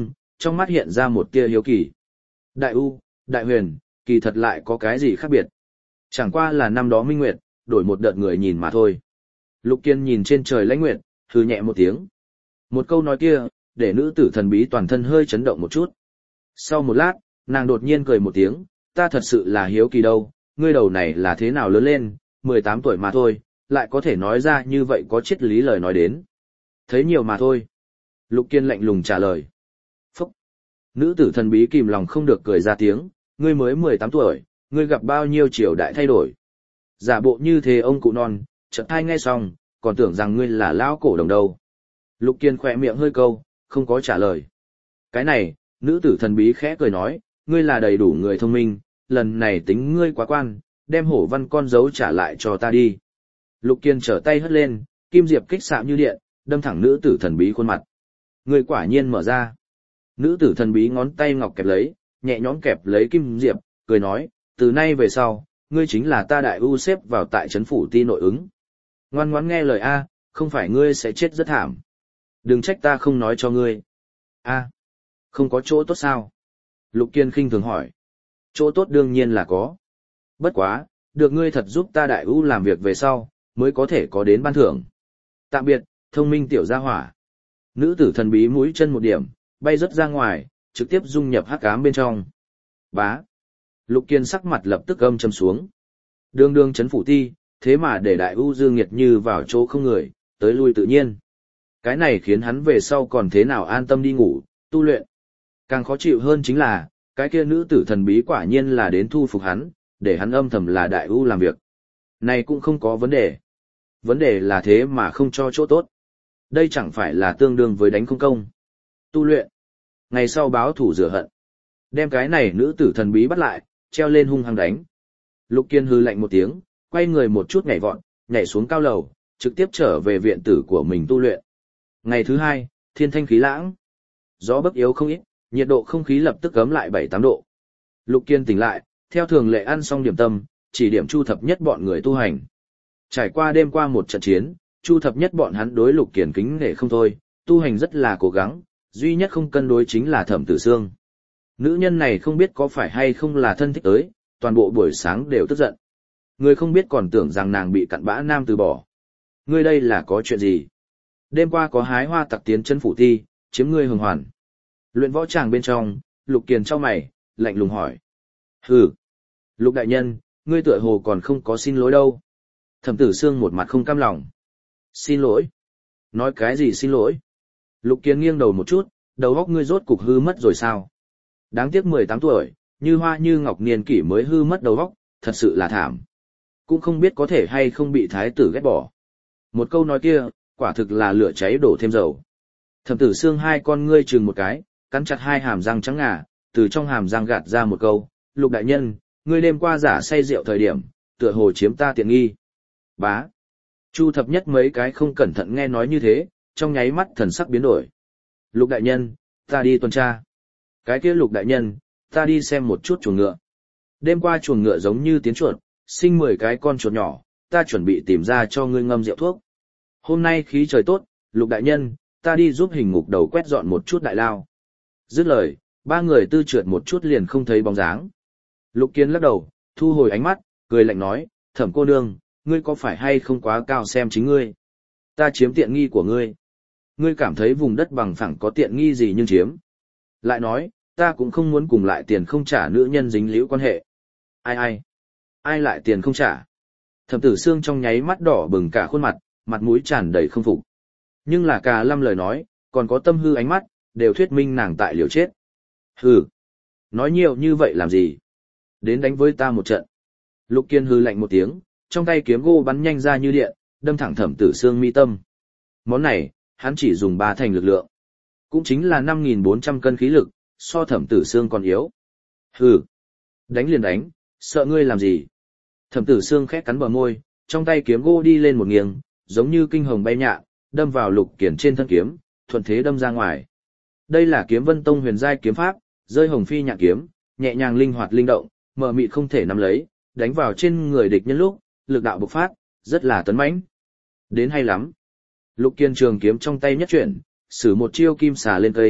trong mắt hiện ra một tia hiếu kỳ. Đại U, Đại Huyền, kỳ thật lại có cái gì khác biệt? Chẳng qua là năm đó Minh Nguyệt, đổi một đợt người nhìn mà thôi. Lục Kiên nhìn trên trời lãnh nguyệt, hừ nhẹ một tiếng. Một câu nói kia, để nữ tử thần bí toàn thân hơi chấn động một chút. Sau một lát, nàng đột nhiên cười một tiếng, ta thật sự là hiếu kỳ đâu, ngươi đầu này là thế nào lớn lên, mười tám tuổi mà thôi, lại có thể nói ra như vậy có triết lý lời nói đến. Thấy nhiều mà thôi. Lục Kiên lạnh lùng trả lời. Phúc! Nữ tử thần bí kìm lòng không được cười ra tiếng, ngươi mới mười tám tuổi, ngươi gặp bao nhiêu triều đại thay đổi. Giả bộ như thế ông cụ non, chợt thai nghe xong, còn tưởng rằng ngươi là lão cổ đồng đâu. Lục Kiên khỏe miệng hơi câu, không có trả lời. Cái này, nữ tử thần bí khẽ cười nói, ngươi là đầy đủ người thông minh, lần này tính ngươi quá quan, đem hổ văn con dấu trả lại cho ta đi. Lục Kiên trở tay hất lên, kim diệp kích xạ như điện, đâm thẳng nữ tử thần bí khuôn mặt. Ngươi quả nhiên mở ra. Nữ tử thần bí ngón tay ngọc kẹp lấy, nhẹ nhõm kẹp lấy kim diệp, cười nói, từ nay về sau, ngươi chính là ta đại ưu xếp vào tại trấn phủ ti nội ứng. Ngoan ngoãn nghe lời A, không phải ngươi sẽ chết rất thảm. Đừng trách ta không nói cho ngươi. A, không có chỗ tốt sao? Lục Kiên khinh thường hỏi. Chỗ tốt đương nhiên là có. Bất quá, được ngươi thật giúp ta đại ưu làm việc về sau, mới có thể có đến ban thưởng. Tạm biệt, thông minh tiểu gia hỏa. Nữ tử thần bí mũi chân một điểm, bay rất ra ngoài, trực tiếp dung nhập hắc ám bên trong. Bá. Lục Kiên sắc mặt lập tức âm trầm xuống. Đường đường chấn phủ ti, thế mà để đại ưu dương nghiệt như vào chỗ không người, tới lui tự nhiên. Cái này khiến hắn về sau còn thế nào an tâm đi ngủ, tu luyện. Càng khó chịu hơn chính là, cái kia nữ tử thần bí quả nhiên là đến thu phục hắn, để hắn âm thầm là đại ưu làm việc. Này cũng không có vấn đề. Vấn đề là thế mà không cho chỗ tốt. Đây chẳng phải là tương đương với đánh không công. Tu luyện. Ngày sau báo thủ rửa hận. Đem cái này nữ tử thần bí bắt lại, treo lên hung hăng đánh. Lục Kiên hư lạnh một tiếng, quay người một chút nhảy vọt, nhảy xuống cao lầu, trực tiếp trở về viện tử của mình tu luyện. Ngày thứ hai, thiên thanh khí lãng. Gió bấc yếu không ít, nhiệt độ không khí lập tức ấm lại bảy tám độ. Lục Kiên tỉnh lại, theo thường lệ ăn xong điểm tâm, chỉ điểm Chu Thập Nhất bọn người tu hành. Trải qua đêm qua một trận chiến, Chu Thập Nhất bọn hắn đối Lục Kiên kính nể không thôi, tu hành rất là cố gắng, duy nhất không cân đối chính là Thẩm Tử Sương. Nữ nhân này không biết có phải hay không là thân thích tới, toàn bộ buổi sáng đều tức giận. Người không biết còn tưởng rằng nàng bị cặn bã nam từ bỏ. Ngươi đây là có chuyện gì? Đêm qua có hái hoa tặc tiến chân phủ ti, chiếm ngươi hồng hoàn. Luyện võ tràng bên trong, Lục Kiền trao mày, lạnh lùng hỏi. Hừ. Lục đại nhân, ngươi tựa hồ còn không có xin lỗi đâu. Thẩm Tử Sương một mặt không cam lòng. Xin lỗi? Nói cái gì xin lỗi? Lục Kiền nghiêng đầu một chút, đầu óc ngươi rốt cục hư mất rồi sao? Đáng tiếc mười tám tuổi, như hoa như ngọc niên kỷ mới hư mất đầu óc, thật sự là thảm. Cũng không biết có thể hay không bị thái tử ghét bỏ. Một câu nói kia, quả thực là lửa cháy đổ thêm dầu. Thẩm Tử Sương hai con ngươi chừng một cái, cắn chặt hai hàm răng trắng ngà, từ trong hàm răng gạt ra một câu, Lục đại nhân, ngươi đêm qua giả say rượu thời điểm, tựa hồ chiếm ta tiện nghi. Bá. Chu Thập Nhất mấy cái không cẩn thận nghe nói như thế, trong nháy mắt thần sắc biến đổi. Lục đại nhân, ta đi tuần tra. Cái kia Lục đại nhân, ta đi xem một chút chuồng ngựa. Đêm qua chuồng ngựa giống như tiến chuột, sinh mười cái con chuột nhỏ, ta chuẩn bị tìm ra cho ngươi ngâm rượu thuốc. Hôm nay khí trời tốt, Lục đại nhân, ta đi giúp hình ngục đầu quét dọn một chút đại lao. Dứt lời, ba người tư trượt một chút liền không thấy bóng dáng. Lục Kiến lắc đầu, thu hồi ánh mắt, cười lạnh nói, Thẩm cô nương, ngươi có phải hay không quá cao xem chính ngươi? Ta chiếm tiện nghi của ngươi. Ngươi cảm thấy vùng đất bằng phẳng có tiện nghi gì nhưng chiếm. Lại nói, ta cũng không muốn cùng lại tiền không trả nữ nhân dính líu quan hệ. Ai ai? Ai lại tiền không trả? Thẩm Tử Sương trong nháy mắt đỏ bừng cả khuôn mặt, mặt mũi tràn đầy không phục. Nhưng là cả lâm lời nói, còn có tâm hư ánh mắt, đều thuyết minh nàng tại liều chết. Hừ. Nói nhiều như vậy làm gì? Đến đánh với ta một trận. Lục Kiên hư lạnh một tiếng, trong tay kiếm gỗ bắn nhanh ra như điện, đâm thẳng Thẩm Tử Sương mi tâm. Món này, hắn chỉ dùng ba thành lực lượng. Cũng chính là năm nghìn bốn trăm cân khí lực, so Thẩm Tử Sương còn yếu. Hừ. Đánh liền đánh, sợ ngươi làm gì? Thẩm Tử Sương khẽ cắn bờ môi, trong tay kiếm gỗ đi lên một nghiêng, giống như kinh hồng bay nhạ, đâm vào Lục Kiền trên thân kiếm, thuận thế đâm ra ngoài. Đây là Kiếm Vân Tông huyền giai kiếm pháp, rơi hồng phi nhạn kiếm, nhẹ nhàng linh hoạt linh động, mờ mịt không thể nắm lấy, đánh vào trên người địch nhân lúc, lực đạo bộc phát, rất là tấn mãnh. Đến hay lắm. Lục Kiên trường kiếm trong tay nhất chuyển, sử một chiêu kim xà lên cây,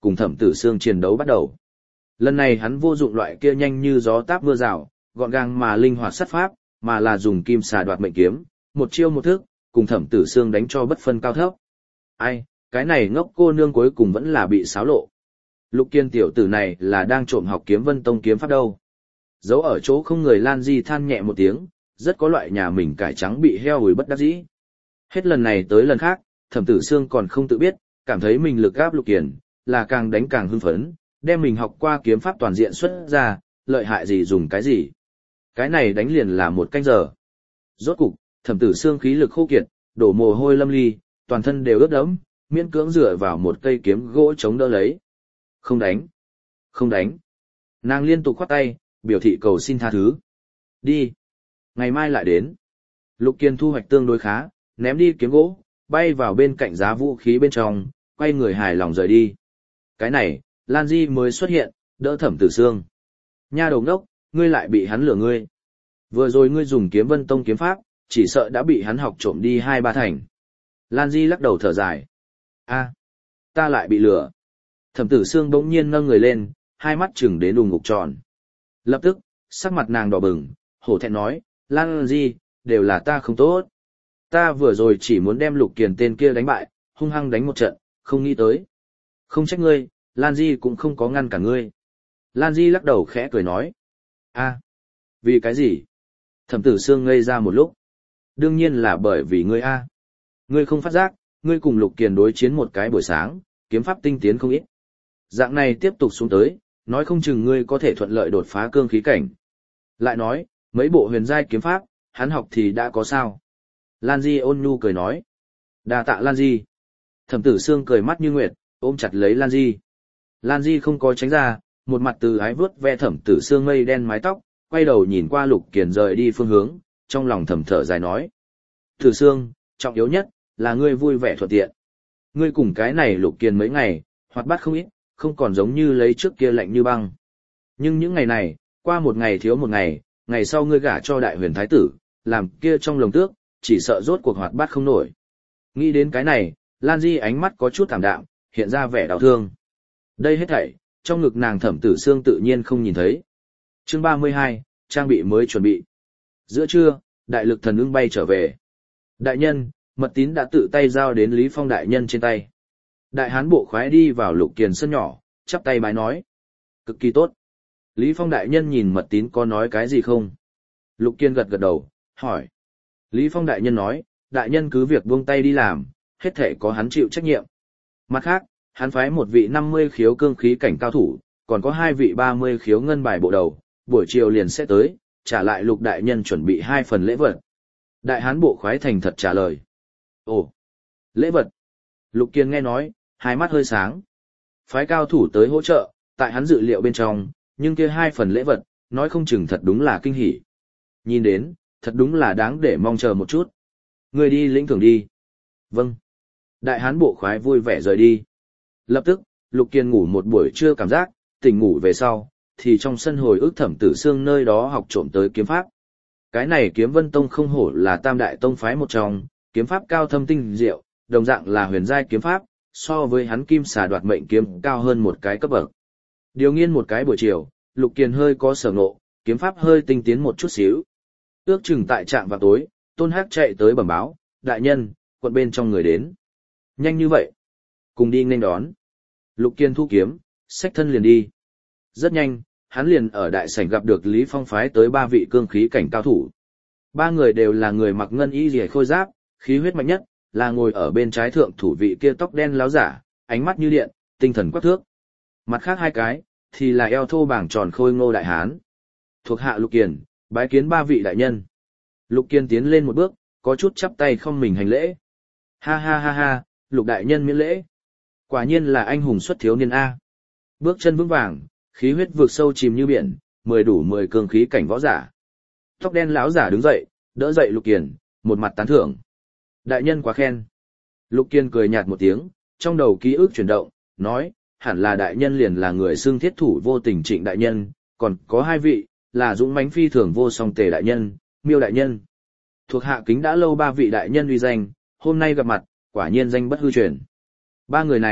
cùng Thẩm Tử Xương chiến đấu bắt đầu. Lần này hắn vô dụng loại kia nhanh như gió táp mưa rào, gọn gàng mà linh hoạt sát pháp, mà là dùng kim xà đoạt mệnh kiếm, một chiêu một thức, cùng Thẩm Tử Xương đánh cho bất phân cao thấp. Ai, cái này ngốc cô nương cuối cùng vẫn là bị xáo lộ. Lục Kiên tiểu tử này là đang trộm học Kiếm Vân Tông kiếm pháp đâu. Giấu ở chỗ không người Lan Di than nhẹ một tiếng, rất có loại nhà mình cải trắng bị heo hùi bất đắc dĩ. Hết lần này tới lần khác, Thẩm Tử Xương còn không tự biết, cảm thấy mình lực gáp Lục Kiền, là càng đánh càng hưng phấn, đem mình học qua kiếm pháp toàn diện xuất ra, lợi hại gì dùng cái gì. Cái này đánh liền là một canh giờ. Rốt cục, Thẩm Tử Xương khí lực khô kiệt, đổ mồ hôi lâm ly, toàn thân đều ướt đẫm, miễn cưỡng dựa vào một cây kiếm gỗ chống đỡ lấy. Không đánh, không đánh. Nàng liên tục khoát tay, biểu thị cầu xin tha thứ. Đi, ngày mai lại đến. Lục Kiên thu hoạch tương đối khá, ném đi kiếm gỗ, bay vào bên cạnh giá vũ khí bên trong, quay người hài lòng rời đi. Cái này, Lan Di mới xuất hiện, đỡ Thẩm Tử Xương. Nha đầu ngốc, ngươi lại bị hắn lừa ngươi. Vừa rồi ngươi dùng Kiếm Vân Tông kiếm pháp, chỉ sợ đã bị hắn học trộm đi hai ba thành. Lan Di lắc đầu thở dài. A, ta lại bị lừa. Thẩm Tử Xương bỗng nhiên nâng người lên, hai mắt chừng đến đùng ngục tròn. Lập tức, sắc mặt nàng đỏ bừng, hổ thẹn nói, Lan Di, đều là ta không tốt. Ta vừa rồi chỉ muốn đem Lục Kiền tên kia đánh bại, hung hăng đánh một trận, không nghĩ tới. Không trách ngươi, Lan Di cũng không có ngăn cả ngươi. Lan Di lắc đầu khẽ cười nói. A, vì cái gì? Thẩm Tử Xương ngây ra một lúc. Đương nhiên là bởi vì ngươi A. Ngươi không phát giác, ngươi cùng Lục Kiền đối chiến một cái buổi sáng, kiếm pháp tinh tiến không ít. Dạng này tiếp tục xuống tới, nói không chừng ngươi có thể thuận lợi đột phá cương khí cảnh. Lại nói, mấy bộ huyền giai kiếm pháp, hắn học thì đã có sao. Lan Di ôn nhu cười nói. Đa tạ Lan Di. Thẩm Tử Xương cười mắt như nguyệt, ôm chặt lấy Lan Di. Lan Di không có tránh ra, một mặt từ ái vướt ve Thẩm Tử Xương mây đen mái tóc, quay đầu nhìn qua Lục Kiền rời đi phương hướng, trong lòng thầm thở dài nói. Tử Xương, trọng yếu nhất, là ngươi vui vẻ thuận tiện. Ngươi cùng cái này Lục Kiền mấy ngày, hoạt bát không ít, không còn giống như lấy trước kia lạnh như băng. Nhưng những ngày này, qua một ngày thiếu một ngày, ngày sau ngươi gả cho đại huyền thái tử, làm kia trong lồng tước, chỉ sợ rốt cuộc hoạt bát không nổi. Nghĩ đến cái này, Lan Di ánh mắt có chút thảm đạm, hiện ra vẻ đau thương. Đây hết thảy, trong ngực nàng Thẩm Tử Xương tự nhiên không nhìn thấy. Chương ba mươi hai, trang bị mới chuẩn bị. Giữa trưa, đại lực thần ưng bay trở về. Đại nhân, mật tín đã tự tay giao đến Lý Phong đại nhân trên tay. Đại hán bộ khoái đi vào Lục Kiền sân nhỏ, chắp tay bái nói. Cực kỳ tốt. Lý Phong đại nhân nhìn mật tín có nói cái gì không? Lục Kiền gật gật đầu, hỏi. Lý Phong đại nhân nói, đại nhân cứ việc buông tay đi làm, hết thể có hắn chịu trách nhiệm. Mặt khác, hắn phái một vị năm mươi khiếu cương khí cảnh cao thủ, còn có hai vị ba mươi khiếu ngân bài bộ đầu, buổi chiều liền sẽ tới, trả lại Lục đại nhân chuẩn bị hai phần lễ vật. Đại hán bộ khoái thành thật trả lời. Ồ, lễ vật. Lục Kiền nghe nói, hai mắt hơi sáng. Phái cao thủ tới hỗ trợ, tại hắn dự liệu bên trong, nhưng kia hai phần lễ vật, nói không chừng thật đúng là kinh hỉ. Nhìn đến, thật đúng là đáng để mong chờ một chút. Người đi lĩnh thưởng đi. Vâng. Đại hán bộ khoái vui vẻ rời đi. Lập tức, Lục Kiền ngủ một buổi trưa cảm giác, tỉnh ngủ về sau, thì trong sân hồi ức Thẩm Tử Xương nơi đó học trộm tới kiếm pháp. Cái này Kiếm Vân Tông không hổ là tam đại tông phái một trong, kiếm pháp cao thâm tinh diệu, đồng dạng là huyền giai kiếm pháp, so với hắn kim xà đoạt mệnh kiếm cao hơn một cái cấp bậc. Điều nghiên một cái buổi chiều, Lục Kiền hơi có sở ngộ, kiếm pháp hơi tinh tiến một chút xíu. Ước chừng tại trạm vào tối, Tôn Hắc chạy tới bẩm báo, đại nhân, quận bên trong người đến. Nhanh như vậy. Cùng đi nghênh đón. Lục Kiền thu kiếm, xách thân liền đi. Rất nhanh, hắn liền ở đại sảnh gặp được Lý Phong phái tới ba vị cương khí cảnh cao thủ. Ba người đều là người mặc ngân y rìa khôi giáp, khí huyết mạnh nhất, là ngồi ở bên trái thượng thủ vị kia tóc đen láo giả, ánh mắt như điện, tinh thần quắc thước. Mặt khác hai cái, thì là eo thô bảng tròn khôi ngô đại hán. Thuộc hạ Lục Kiền, bái kiến ba vị đại nhân. Lục Kiền tiến lên một bước, có chút chắp tay không mình hành lễ. Ha ha ha ha, Lục đại nhân miễn lễ. Quả nhiên là anh hùng xuất thiếu niên A. Bước chân vững vàng, khí huyết vượt sâu chìm như biển, mười đủ mười cường khí cảnh võ giả. Tóc đen lão giả đứng dậy, đỡ dậy Lục Kiền, một mặt tán thưởng. Đại nhân quá khen. Lục Kiền cười nhạt một tiếng, trong đầu ký ức chuyển động, nói, hẳn là đại nhân liền là người xưng thiết thủ vô tình Trịnh đại nhân, còn có hai vị, là dũng mãnh phi thường vô song Tề đại nhân, Miêu đại nhân. Thuộc hạ kính đã lâu ba vị đại nhân uy danh, hôm nay gặp mặt, quả nhiên danh bất hư truyền. Ba người này,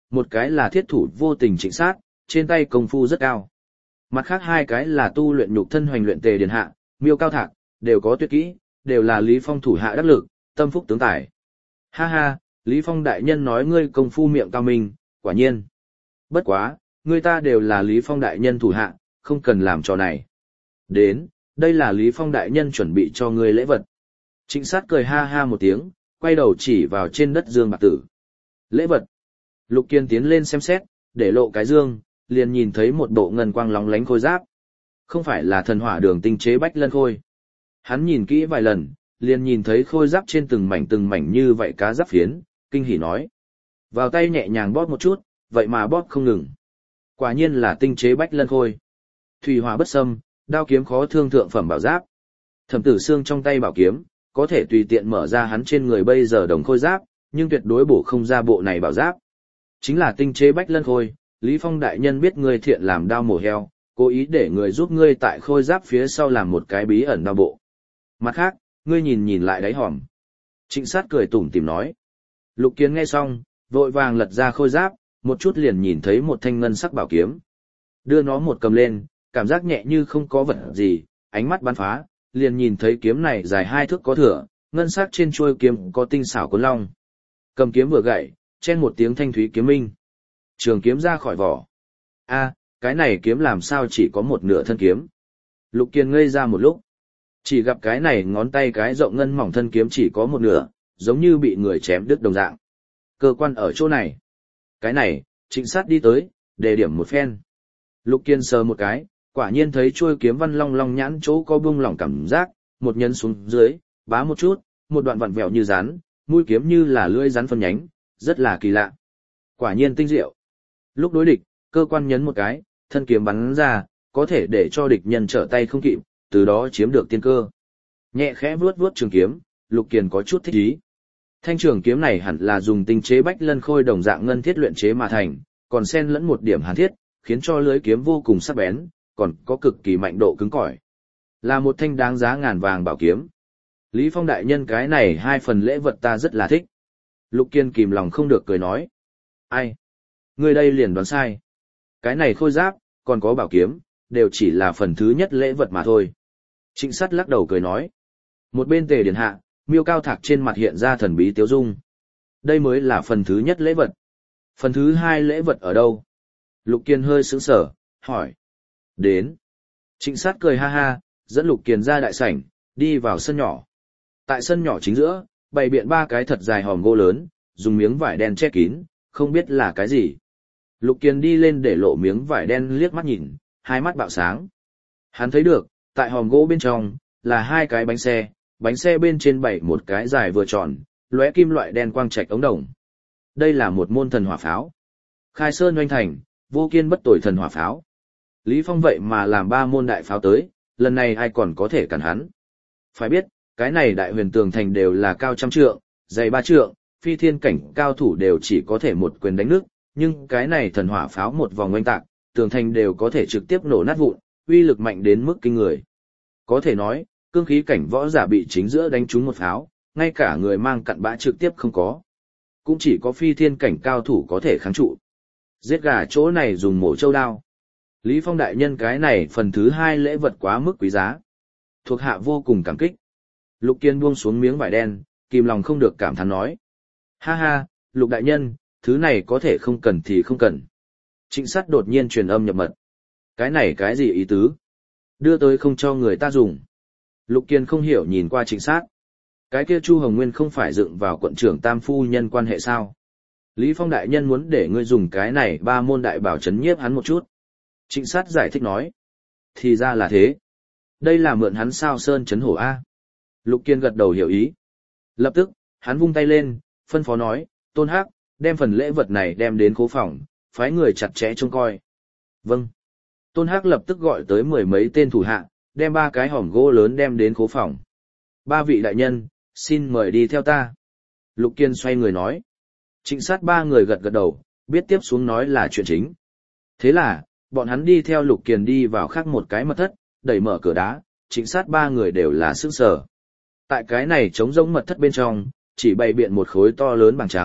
một cái là thiết thủ vô tình trịnh sát, trên tay công phu rất cao. Mặt khác hai cái là tu luyện nhục thân hoành luyện tề điền hạ, miêu cao thạc, đều có tuyệt kỹ, đều là Lý Phong thủ hạ đắc lực, tâm phúc tướng tài. Ha ha, Lý Phong đại nhân nói ngươi công phu miệng cao minh, quả nhiên. Bất quá, ngươi ta đều là Lý Phong đại nhân thủ hạ, không cần làm trò này. Đến, đây là Lý Phong đại nhân chuẩn bị cho ngươi lễ vật. Trịnh sát cười ha ha một tiếng, quay đầu chỉ vào trên đất dương bạc tử. Lễ vật. Lục Kiên tiến lên xem xét, để lộ cái dương, liền nhìn thấy một bộ ngân quang lóng lánh khôi giáp. Không phải là thần hỏa đường tinh chế bách lân khôi. Hắn nhìn kỹ vài lần, liền nhìn thấy khôi giáp trên từng mảnh từng mảnh như vậy cá giáp phiến, kinh hỉ nói. Vào tay nhẹ nhàng bóp một chút, vậy mà bóp không ngừng. Quả nhiên là tinh chế bách lân khôi. Thủy hỏa bất xâm, đao kiếm khó thương thượng phẩm bảo giáp. Thẩm Tử Xương trong tay bảo kiếm, có thể tùy tiện mở ra hắn trên người bây giờ đồng khôi giáp, nhưng tuyệt đối bổ không ra bộ này bảo giáp. Chính là tinh chế bách lân khôi, Lý Phong đại nhân biết ngươi thiện làm đao mổ heo, cố ý để người giúp ngươi tại khôi giáp phía sau làm một cái bí ẩn đao bộ. Mặt khác, ngươi nhìn nhìn lại đáy hòm. Trịnh sát cười tủm tỉm nói. Lục Kiến nghe xong, vội vàng lật ra khôi giáp, một chút liền nhìn thấy một thanh ngân sắc bảo kiếm. Đưa nó một cầm lên, cảm giác nhẹ như không có vật gì, ánh mắt bắn phá, liền nhìn thấy kiếm này dài hai thước có thửa, ngân sắc trên chuôi kiếm có tinh xảo cuốn long. Cầm kiếm vừa gậy, chen một tiếng thanh thúy kiếm minh. Trường kiếm ra khỏi vỏ. A, cái này kiếm làm sao chỉ có một nửa thân kiếm. Lục Kiên ngây ra một lúc. Chỉ gặp cái này ngón tay cái rộng ngân mỏng thân kiếm chỉ có một nửa, giống như bị người chém đứt đồng dạng. Cơ quan ở chỗ này. Cái này, trịnh sát đi tới, đề điểm một phen. Lục Kiên sờ một cái, quả nhiên thấy chuôi kiếm văn long long nhãn chỗ có bung lỏng cảm giác, một nhấn xuống dưới, bá một chút, một đoạn vặn vẹo như rắn, mũi kiếm như là lưỡi rắn phân nhánh, rất là kỳ lạ. Quả nhiên tinh diệu. Lúc đối địch, cơ quan nhấn một cái, thân kiếm bắn ra, có thể để cho địch nhân trở tay không kịp, từ đó chiếm được tiên cơ. Nhẹ khẽ vuốt vuốt trường kiếm, Lục Kiền có chút thích ý. Thanh trường kiếm này hẳn là dùng tinh chế bách lân khôi đồng dạng ngân thiết luyện chế mà thành, còn xen lẫn một điểm hàn thiết, khiến cho lưới kiếm vô cùng sắc bén, còn có cực kỳ mạnh độ cứng cỏi. Là một thanh đáng giá ngàn vàng bảo kiếm. Lý Phong đại nhân cái này hai phần lễ vật ta rất là thích. Lục Kiên kìm lòng không được cười nói. Ai? Người đây liền đoán sai. Cái này khôi giáp, còn có bảo kiếm, đều chỉ là phần thứ nhất lễ vật mà thôi. Trịnh Sắt lắc đầu cười nói. Một bên Tề Điền Hạ, Miêu Cao Thạc trên mặt hiện ra thần bí tiếu dung. Đây mới là phần thứ nhất lễ vật. Phần thứ hai lễ vật ở đâu? Lục Kiên hơi sững sờ, hỏi. Đến. Trịnh Sắt cười ha ha, dẫn Lục Kiên ra đại sảnh, đi vào sân nhỏ. Tại sân nhỏ chính giữa, bày biện ba cái thật dài hòm gỗ lớn, dùng miếng vải đen che kín, không biết là cái gì. Lục Kiên đi lên để lộ miếng vải đen liếc mắt nhìn, hai mắt bạo sáng. Hắn thấy được, tại hòm gỗ bên trong, là hai cái bánh xe, bánh xe bên trên bày một cái dài vừa tròn, lóe kim loại đen quang trạch ống đồng. Đây là một môn thần hỏa pháo. Khai Sơn oanh thành, vô kiên bất tồi thần hỏa pháo. Lý Phong vậy mà làm ba môn đại pháo tới, lần này ai còn có thể cản hắn. Phải biết, cái này đại huyền tường thành đều là cao trăm trượng, dày ba trượng, phi thiên cảnh cao thủ đều chỉ có thể một quyền đánh nước, nhưng cái này thần hỏa pháo một vòng oanh tạc, tường thành đều có thể trực tiếp nổ nát vụn, uy lực mạnh đến mức kinh người. Có thể nói, cương khí cảnh võ giả bị chính giữa đánh trúng một pháo, ngay cả người mang cặn bã trực tiếp không có. Cũng chỉ có phi thiên cảnh cao thủ có thể kháng trụ. Giết gà chỗ này dùng mổ châu đao. Lý Phong đại nhân cái này phần thứ hai lễ vật quá mức quý giá. Thuộc hạ vô cùng cảm kích. Lục Kiên buông xuống miếng vải đen, kìm lòng không được cảm thán nói. Ha ha, Lục đại nhân, thứ này có thể không cần thì không cần. Trịnh Sắt đột nhiên truyền âm nhập mật. Cái này cái gì ý tứ? Đưa tới không cho người ta dùng. Lục Kiên không hiểu nhìn qua Trịnh Sắt. Cái kia Chu Hồng Nguyên không phải dựng vào quận trưởng tam phu nhân quan hệ sao? Lý Phong đại nhân muốn để ngươi dùng cái này ba môn đại bảo chấn nhiếp hắn một chút. Trịnh Sắt giải thích nói. Thì ra là thế. Đây là mượn hắn sao sơn chấn hổ A. Lục Kiên gật đầu hiểu ý. Lập tức, hắn vung tay lên, phân phó nói, Tôn Hắc, đem phần lễ vật này đem đến khố phòng, phái người chặt chẽ trông coi. Vâng. Tôn Hắc lập tức gọi tới mười mấy tên thủ hạ, đem ba cái hòm gỗ lớn đem đến khố phòng. Ba vị đại nhân, xin mời đi theo ta. Lục Kiên xoay người nói. Trịnh Sát ba người gật gật đầu, biết tiếp xuống nói là chuyện chính. Thế là, bọn hắn đi theo Lục Kiên đi vào khác một cái mật thất, đẩy mở cửa đá, Trịnh Sát ba người đều là sững sờ. Tại cái này trống rỗng mật thất bên trong, chỉ bày biện một khối to lớn bằng trắng,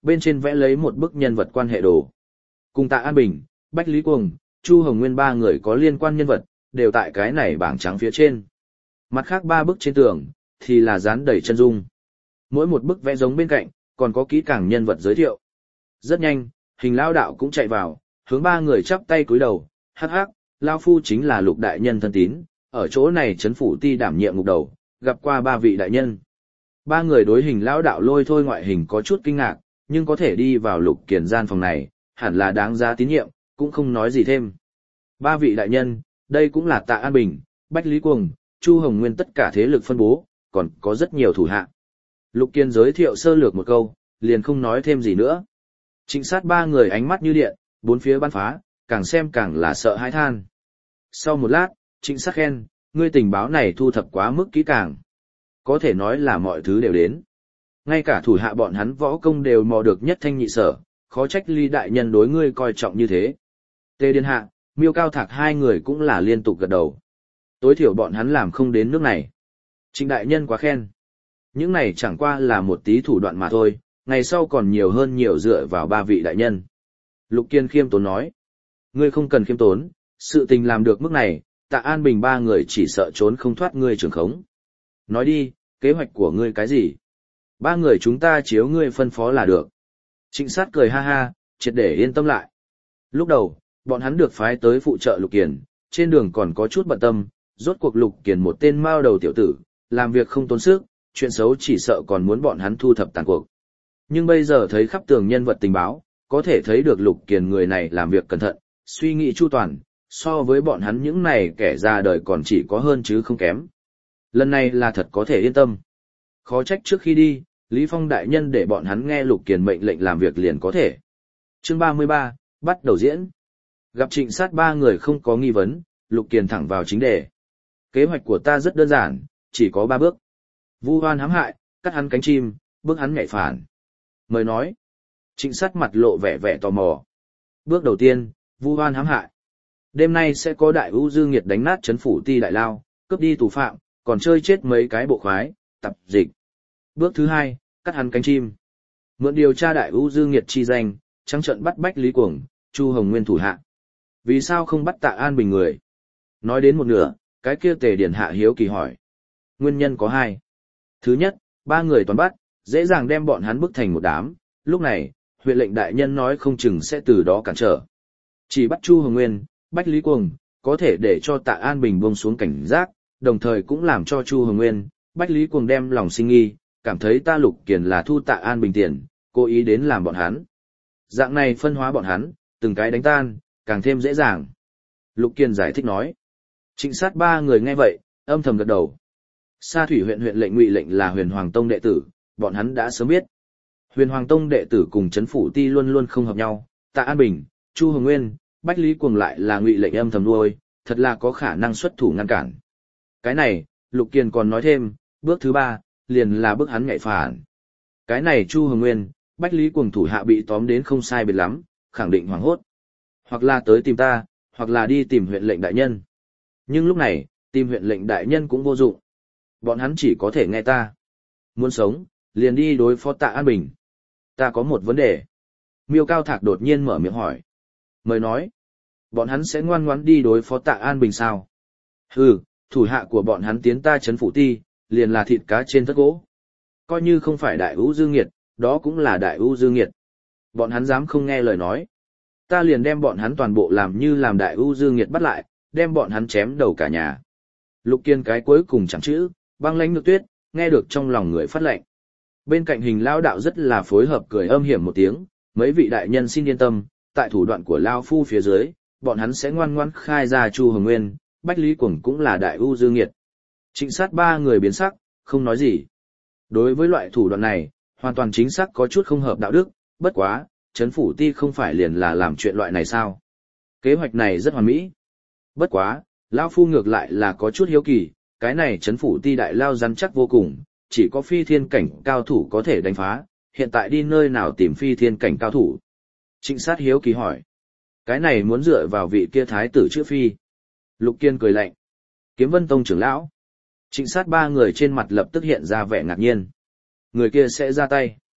bên trên vẽ lấy một bức nhân vật quan hệ đồ. Cùng Tạ An Bình, Bách Lý Cuồng, Chu Hồng Nguyên ba người có liên quan nhân vật, đều tại cái này bảng trắng phía trên. Mặt khác ba bức trên tường, thì là dán đầy chân dung. Mỗi một bức vẽ giống bên cạnh, còn có kỹ càng nhân vật giới thiệu. Rất nhanh, Hình Lao đạo cũng chạy vào, hướng ba người chắp tay cúi đầu, hắc hắc, Lao Phu chính là Lục đại nhân thân tín, ở chỗ này trấn phủ ti đảm nhiệm ngục đầu, gặp qua ba vị đại nhân. Ba người đối Hình Lao đạo lôi thôi ngoại hình có chút kinh ngạc, nhưng có thể đi vào Lục Kiền gian phòng này, hẳn là đáng giá tín nhiệm, cũng không nói gì thêm. Ba vị đại nhân, đây cũng là Tạ An Bình, Bách Lý Cuồng, Chu Hồng Nguyên tất cả thế lực phân bố, còn có rất nhiều thủ hạ. Lục Kiên giới thiệu sơ lược một câu, liền không nói thêm gì nữa. Trịnh sát ba người ánh mắt như điện, bốn phía bắn phá, càng xem càng là sợ hãi than. Sau một lát, trịnh sát khen, ngươi tình báo này thu thập quá mức kỹ càng. Có thể nói là mọi thứ đều đến. Ngay cả thủ hạ bọn hắn võ công đều mò được nhất thanh nhị sở, khó trách Ly đại nhân đối ngươi coi trọng như thế. Tề Điền Hạ, Miêu Cao Thạc hai người cũng là liên tục gật đầu. Tối thiểu bọn hắn làm không đến nước này. Trịnh đại nhân quá khen. Những này chẳng qua là một tí thủ đoạn mà thôi, ngày sau còn nhiều hơn nhiều dựa vào ba vị đại nhân. Lục Kiên khiêm tốn nói. Ngươi không cần khiêm tốn, sự tình làm được mức này, Tạ An Bình ba người chỉ sợ trốn không thoát ngươi trưởng khống. Nói đi, kế hoạch của ngươi cái gì? Ba người chúng ta chiếu ngươi phân phó là được. Trịnh sát cười ha ha, triệt để yên tâm lại. Lúc đầu, bọn hắn được phái tới phụ trợ Lục Kiền, trên đường còn có chút bận tâm, rốt cuộc Lục Kiền một tên mao đầu tiểu tử, làm việc không tốn sức, chuyện xấu chỉ sợ còn muốn bọn hắn thu thập tàn cuộc. Nhưng bây giờ thấy khắp tường nhân vật tình báo, có thể thấy được Lục Kiền người này làm việc cẩn thận, suy nghĩ chu toàn, so với bọn hắn những này kẻ ra đời còn chỉ có hơn chứ không kém. Lần này là thật có thể yên tâm. Khó trách trước khi đi, Lý Phong đại nhân để bọn hắn nghe Lục Kiền mệnh lệnh làm việc liền có thể. Chương ba mươi ba, bắt đầu diễn. Gặp trịnh sát ba người không có nghi vấn, Lục Kiền thẳng vào chính đề. Kế hoạch của ta rất đơn giản, chỉ có ba bước. Vu hoan hãm hại, cắt hắn cánh chim, bước hắn nhảy phản. Mời nói. Trịnh sát mặt lộ vẻ vẻ tò mò. Bước đầu tiên, vu hoan hãm hại. Đêm nay sẽ có đại ưu dư nghiệt đánh nát trấn phủ ti đại lao, cướp đi tù phạm, còn chơi chết mấy cái bộ khoái, tập dịch. Bước thứ hai, cắt hắn cánh chim. Mượn điều tra đại ưu dư nghiệt chi danh, trắng trận bắt Bách Lý Cuồng, Chu Hồng Nguyên thủ hạ. Vì sao không bắt Tạ An Bình người? Nói đến một nửa, cái kia Tề Điền Hạ hiếu kỳ hỏi. Nguyên nhân có hai. Thứ nhất, ba người toàn bắt, dễ dàng đem bọn hắn bức thành một đám. Lúc này, huyện lệnh đại nhân nói không chừng sẽ từ đó cản trở. Chỉ bắt Chu Hồng Nguyên, Bách Lý Cuồng, có thể để cho Tạ An Bình buông xuống cảnh giác, đồng thời cũng làm cho Chu Hồng Nguyên, Bách Lý Cuồng đem lòng sinh nghi, cảm thấy ta Lục Kiền là thu Tạ An Bình tiền, cố ý đến làm bọn hắn. Dạng này phân hóa bọn hắn, từng cái đánh tan, càng thêm dễ dàng. Lục Kiền giải thích nói. Trịnh sát ba người nghe vậy, âm thầm gật đầu. Sa Thủy huyện huyện lệnh Ngụy lệnh là Huyền Hoàng Tông đệ tử, bọn hắn đã sớm biết. Huyền Hoàng Tông đệ tử cùng trấn phủ ti luôn luôn không hợp nhau, Tạ An Bình, Chu Hồng Nguyên, Bách Lý Cuồng lại là Ngụy lệnh âm thầm nuôi, thật là có khả năng xuất thủ ngăn cản. Cái này, Lục Kiền còn nói thêm, bước thứ ba, liền là bước hắn nhảy phản. Cái này Chu Hồng Nguyên, Bách Lý Cuồng thủ hạ bị tóm đến không sai biệt lắm, khẳng định hoảng hốt. Hoặc là tới tìm ta, hoặc là đi tìm huyện lệnh đại nhân. Nhưng lúc này, tìm huyện lệnh đại nhân cũng vô dụng. Bọn hắn chỉ có thể nghe ta. Muốn sống, liền đi đối phó Tạ An Bình. Ta có một vấn đề. Miêu Cao Thạc đột nhiên mở miệng hỏi. Mời nói. Bọn hắn sẽ ngoan ngoãn đi đối phó Tạ An Bình sao? Hừ, thủ hạ của bọn hắn tiến ta trấn phủ ti, liền là thịt cá trên tất gỗ. Coi như không phải đại ưu dương nghiệt, đó cũng là đại ưu dương nghiệt. Bọn hắn dám không nghe lời nói. Ta liền đem bọn hắn toàn bộ làm như làm đại ưu dương nghiệt bắt lại, đem bọn hắn chém đầu cả nhà. Lục Kiên cái cuối cùng chẳng chữ, băng lãnh nước tuyết, nghe được trong lòng người phát lệnh. Bên cạnh Hình Lao đạo rất là phối hợp cười âm hiểm một tiếng, mấy vị đại nhân xin yên tâm, tại thủ đoạn của Lao Phu phía dưới, bọn hắn sẽ ngoan ngoãn khai ra Chu Hồng Nguyên, Bách Lý Cuồng cũng là đại ưu dương nghiệt. Trịnh sát ba người biến sắc, không nói gì. Đối với loại thủ đoạn này, hoàn toàn chính xác có chút không hợp đạo đức, bất quá, trấn phủ ti không phải liền là làm chuyện loại này sao? Kế hoạch này rất hoàn mỹ. Bất quá, Lão Phu ngược lại là có chút hiếu kỳ, cái này trấn phủ ti đại lao rắn chắc vô cùng, chỉ có phi thiên cảnh cao thủ có thể đánh phá, hiện tại đi nơi nào tìm phi thiên cảnh cao thủ? Trịnh sát hiếu kỳ hỏi. Cái này muốn dựa vào vị kia thái tử chữ phi. Lục Kiên cười lạnh. Kiếm Vân Tông trưởng lão. Trịnh sát ba người trên mặt lập tức hiện ra vẻ ngạc nhiên. Người kia sẽ ra tay.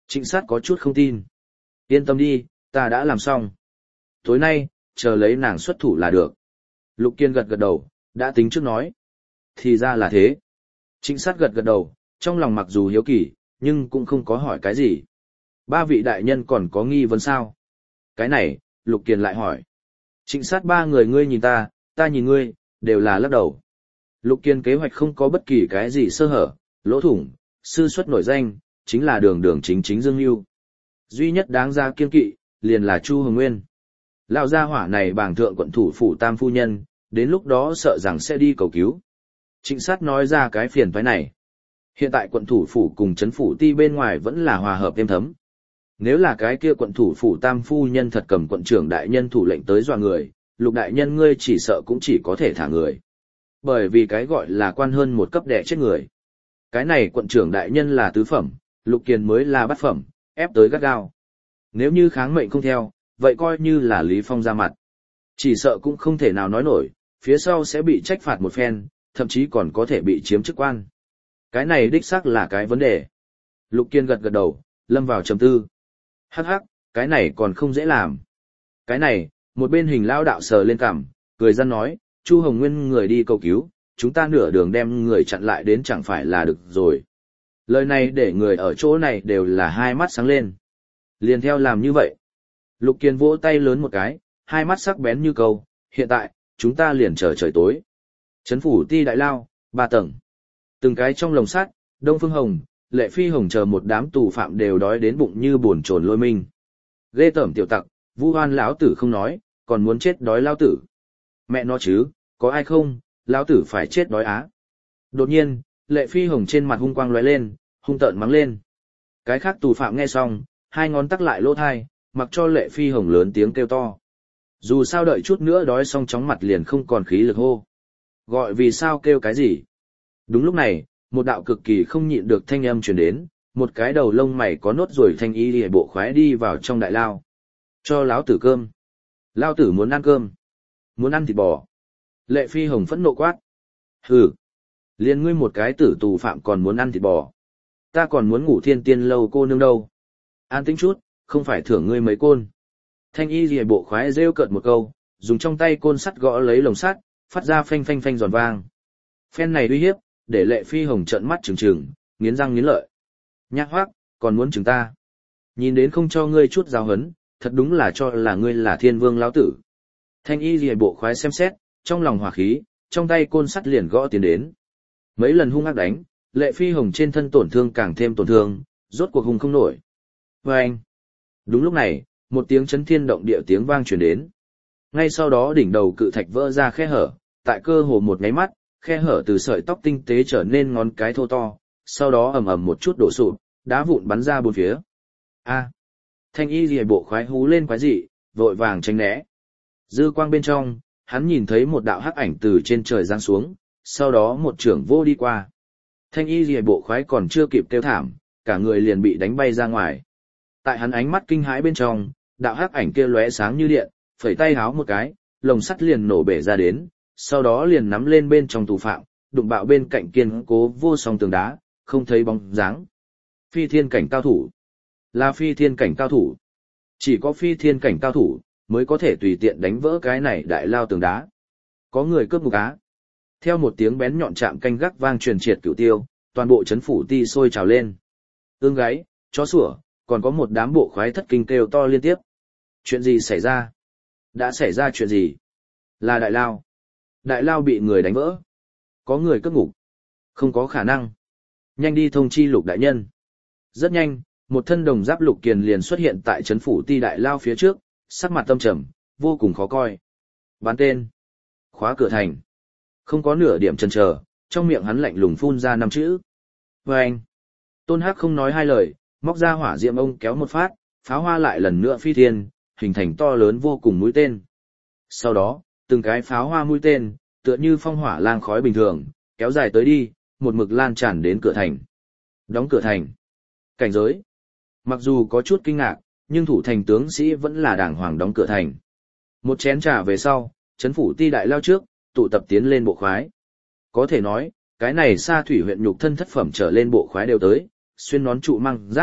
Trịnh sát có chút không tin. Yên tâm đi, ta đã làm xong. Tối nay, chờ lấy nàng xuất thủ là được. Lục Kiên gật gật đầu, đã tính trước nói. Thì ra là thế. Trịnh sát gật gật đầu, trong lòng mặc dù hiếu kỳ, nhưng cũng không có hỏi cái gì. Ba vị đại nhân còn có nghi vấn sao? Cái này, Lục Kiên lại hỏi. Trịnh sát ba người ngươi nhìn ta, ta nhìn ngươi, đều là lắc đầu. Lục Kiên kế hoạch không có bất kỳ cái gì sơ hở, lỗ thủng, sư xuất nổi danh, chính là đường đường chính chính Dương Nhu. Duy nhất đáng ra kiên kỵ, liền là Chu Hồng Nguyên. Lão gia hỏa này bảng thượng quận thủ phủ tam phu nhân, đến lúc đó sợ rằng sẽ đi cầu cứu. Trịnh sát nói ra cái phiền toái này. Hiện tại quận thủ phủ cùng chấn phủ ti bên ngoài vẫn là hòa hợp êm thấm. Nếu là cái kia quận thủ phủ tam phu nhân thật cầm quận trưởng đại nhân thủ lệnh tới dọa người, Lục đại nhân ngươi chỉ sợ cũng chỉ có thể thả người. Bởi vì cái gọi là quan hơn một cấp đẻ chết người. Cái này quận trưởng đại nhân là tứ phẩm, Lục Kiền mới là bát phẩm, ép tới gắt gao. Nếu như kháng mệnh không theo, vậy coi như là Lý Phong ra mặt. Chỉ sợ cũng không thể nào nói nổi, phía sau sẽ bị trách phạt một phen, thậm chí còn có thể bị chiếm chức quan. Cái này đích xác là cái vấn đề. Lục Kiên gật gật đầu, lâm vào trầm tư. Hắc hắc, cái này còn không dễ làm. Cái này, một bên hình lao đạo sờ lên cằm, cười răn nói, Chu Hồng Nguyên người đi cầu cứu, chúng ta nửa đường đem người chặn lại đến chẳng phải là được rồi. Lời này để người ở chỗ này đều là hai mắt sáng lên. Liền theo làm như vậy. Lục Kiên vỗ tay lớn một cái, hai mắt sắc bén như câu, hiện tại, chúng ta liền chờ trời tối. Trấn phủ ti đại lao, ba tầng. Từng cái trong lồng sắt, Đông Phương Hồng, Lệ Phi Hồng chờ một đám tù phạm đều đói đến bụng như buồn chồn lôi minh. Ghê tởm tiểu tặc, Vu Hoan lão tử không nói, còn muốn chết đói lão tử. Mẹ nó chứ, có ai không, lão tử phải chết đói á. Đột nhiên, Lệ Phi Hồng trên mặt hung quang lóe lên, hung tợn mắng lên. Cái khác tù phạm nghe xong, hai ngón tắc lại lỗ thai, mặc cho Lệ Phi Hồng lớn tiếng kêu to. Dù sao đợi chút nữa đói xong chóng mặt liền không còn khí lực hô. Gọi vì sao kêu cái gì? Đúng lúc này, một đạo cực kỳ không nhịn được thanh âm truyền đến, một cái đầu lông mày có nốt ruồi thanh y liễu bộ khoái đi vào trong đại lao. Cho lão tử cơm. Lão tử muốn ăn cơm. Muốn ăn thịt bò. Lệ Phi Hồng phẫn nộ quát. Hừ. Liên ngươi một cái tử tù phạm còn muốn ăn thịt bò. Ta còn muốn ngủ thiên tiên lâu cô nương đâu. An tĩnh chút, không phải thưởng ngươi mấy côn. Thanh y liễu bộ khoái rêu cợt một câu, dùng trong tay côn sắt gõ lấy lồng sắt, phát ra phanh phanh phanh giòn vang. Phen này uy hiếp, để Lệ Phi Hồng trợn mắt trừng trừng, nghiến răng nghiến lợi. Nhác hoác, còn muốn chừng ta. Nhìn đến không cho ngươi chút giáo hấn, thật đúng là cho là ngươi là thiên vương lão tử. Thanh y liễu bộ khoái xem xét, trong lòng hỏa khí, trong tay côn sắt liền gõ tiến đến. Mấy lần hung ác đánh, Lệ Phi Hồng trên thân tổn thương càng thêm tổn thương, rốt cuộc hung không nổi. Và anh. Đúng lúc này, một tiếng chấn thiên động địa tiếng vang truyền đến. Ngay sau đó đỉnh đầu cự thạch vỡ ra khe hở, tại cơ hồ một nháy mắt, khe hở từ sợi tóc tinh tế trở nên ngón cái thô to, sau đó ầm ầm một chút đổ sụp, đá vụn bắn ra bốn phía. A! Thanh y liễu bộ khoái hú lên quái dị, vội vàng tránh né. Dư quang bên trong, hắn nhìn thấy một đạo hắc ảnh từ trên trời giáng xuống, sau đó một trưởng vô đi qua. Thanh y liễu bộ khoái còn chưa kịp kêu thảm, cả người liền bị đánh bay ra ngoài. Tại hắn ánh mắt kinh hãi bên trong, đạo hắc ảnh kia lóe sáng như điện, phẩy tay háo một cái, lồng sắt liền nổ bể ra đến, sau đó liền nắm lên bên trong tù phạm, đụng bạo bên cạnh kiên cố vô song tường đá, không thấy bóng dáng. Phi thiên cảnh cao thủ. Là phi thiên cảnh cao thủ. Chỉ có phi thiên cảnh cao thủ, mới có thể tùy tiện đánh vỡ cái này đại lao tường đá. Có người cướp ngục á. Theo một tiếng bén nhọn chạm canh gác vang truyền triệt cửu tiêu, toàn bộ chấn phủ ti sôi trào lên. Ương gáy, chó sủa, còn có một đám bộ khoái thất kinh kêu to liên tiếp. Chuyện gì xảy ra? Đã xảy ra chuyện gì? Là đại lao. Đại lao bị người đánh vỡ. Có người cướp ngục. Không có khả năng. Nhanh đi thông chi Lục đại nhân. Rất nhanh, một thân đồng giáp Lục Kiền liền xuất hiện tại trấn phủ ti đại lao phía trước, sắc mặt tâm trầm, vô cùng khó coi. Bán tên. Khóa cửa thành. Không có nửa điểm chần chờ, trong miệng hắn lạnh lùng phun ra năm chữ. Và anh. Tôn Hắc không nói hai lời, móc ra hỏa diệm ông kéo một phát, pháo hoa lại lần nữa phi thiên, hình thành to lớn vô cùng mũi tên. Sau đó, từng cái pháo hoa mũi tên, tựa như phong hỏa lang khói bình thường, kéo dài tới đi, một mực lan tràn đến cửa thành. Đóng cửa thành. Cảnh giới. Mặc dù có chút kinh ngạc, nhưng thủ thành tướng sĩ vẫn là đàng hoàng đóng cửa thành. Một chén trà về sau, trấn phủ ti đại lao trước, tụ tập tiến lên bộ khoái. Có thể nói, cái này Sa Thủy huyện nhục thân thất phẩm trở lên bộ khoái đều tới, xuyên nón trụ mang giáp,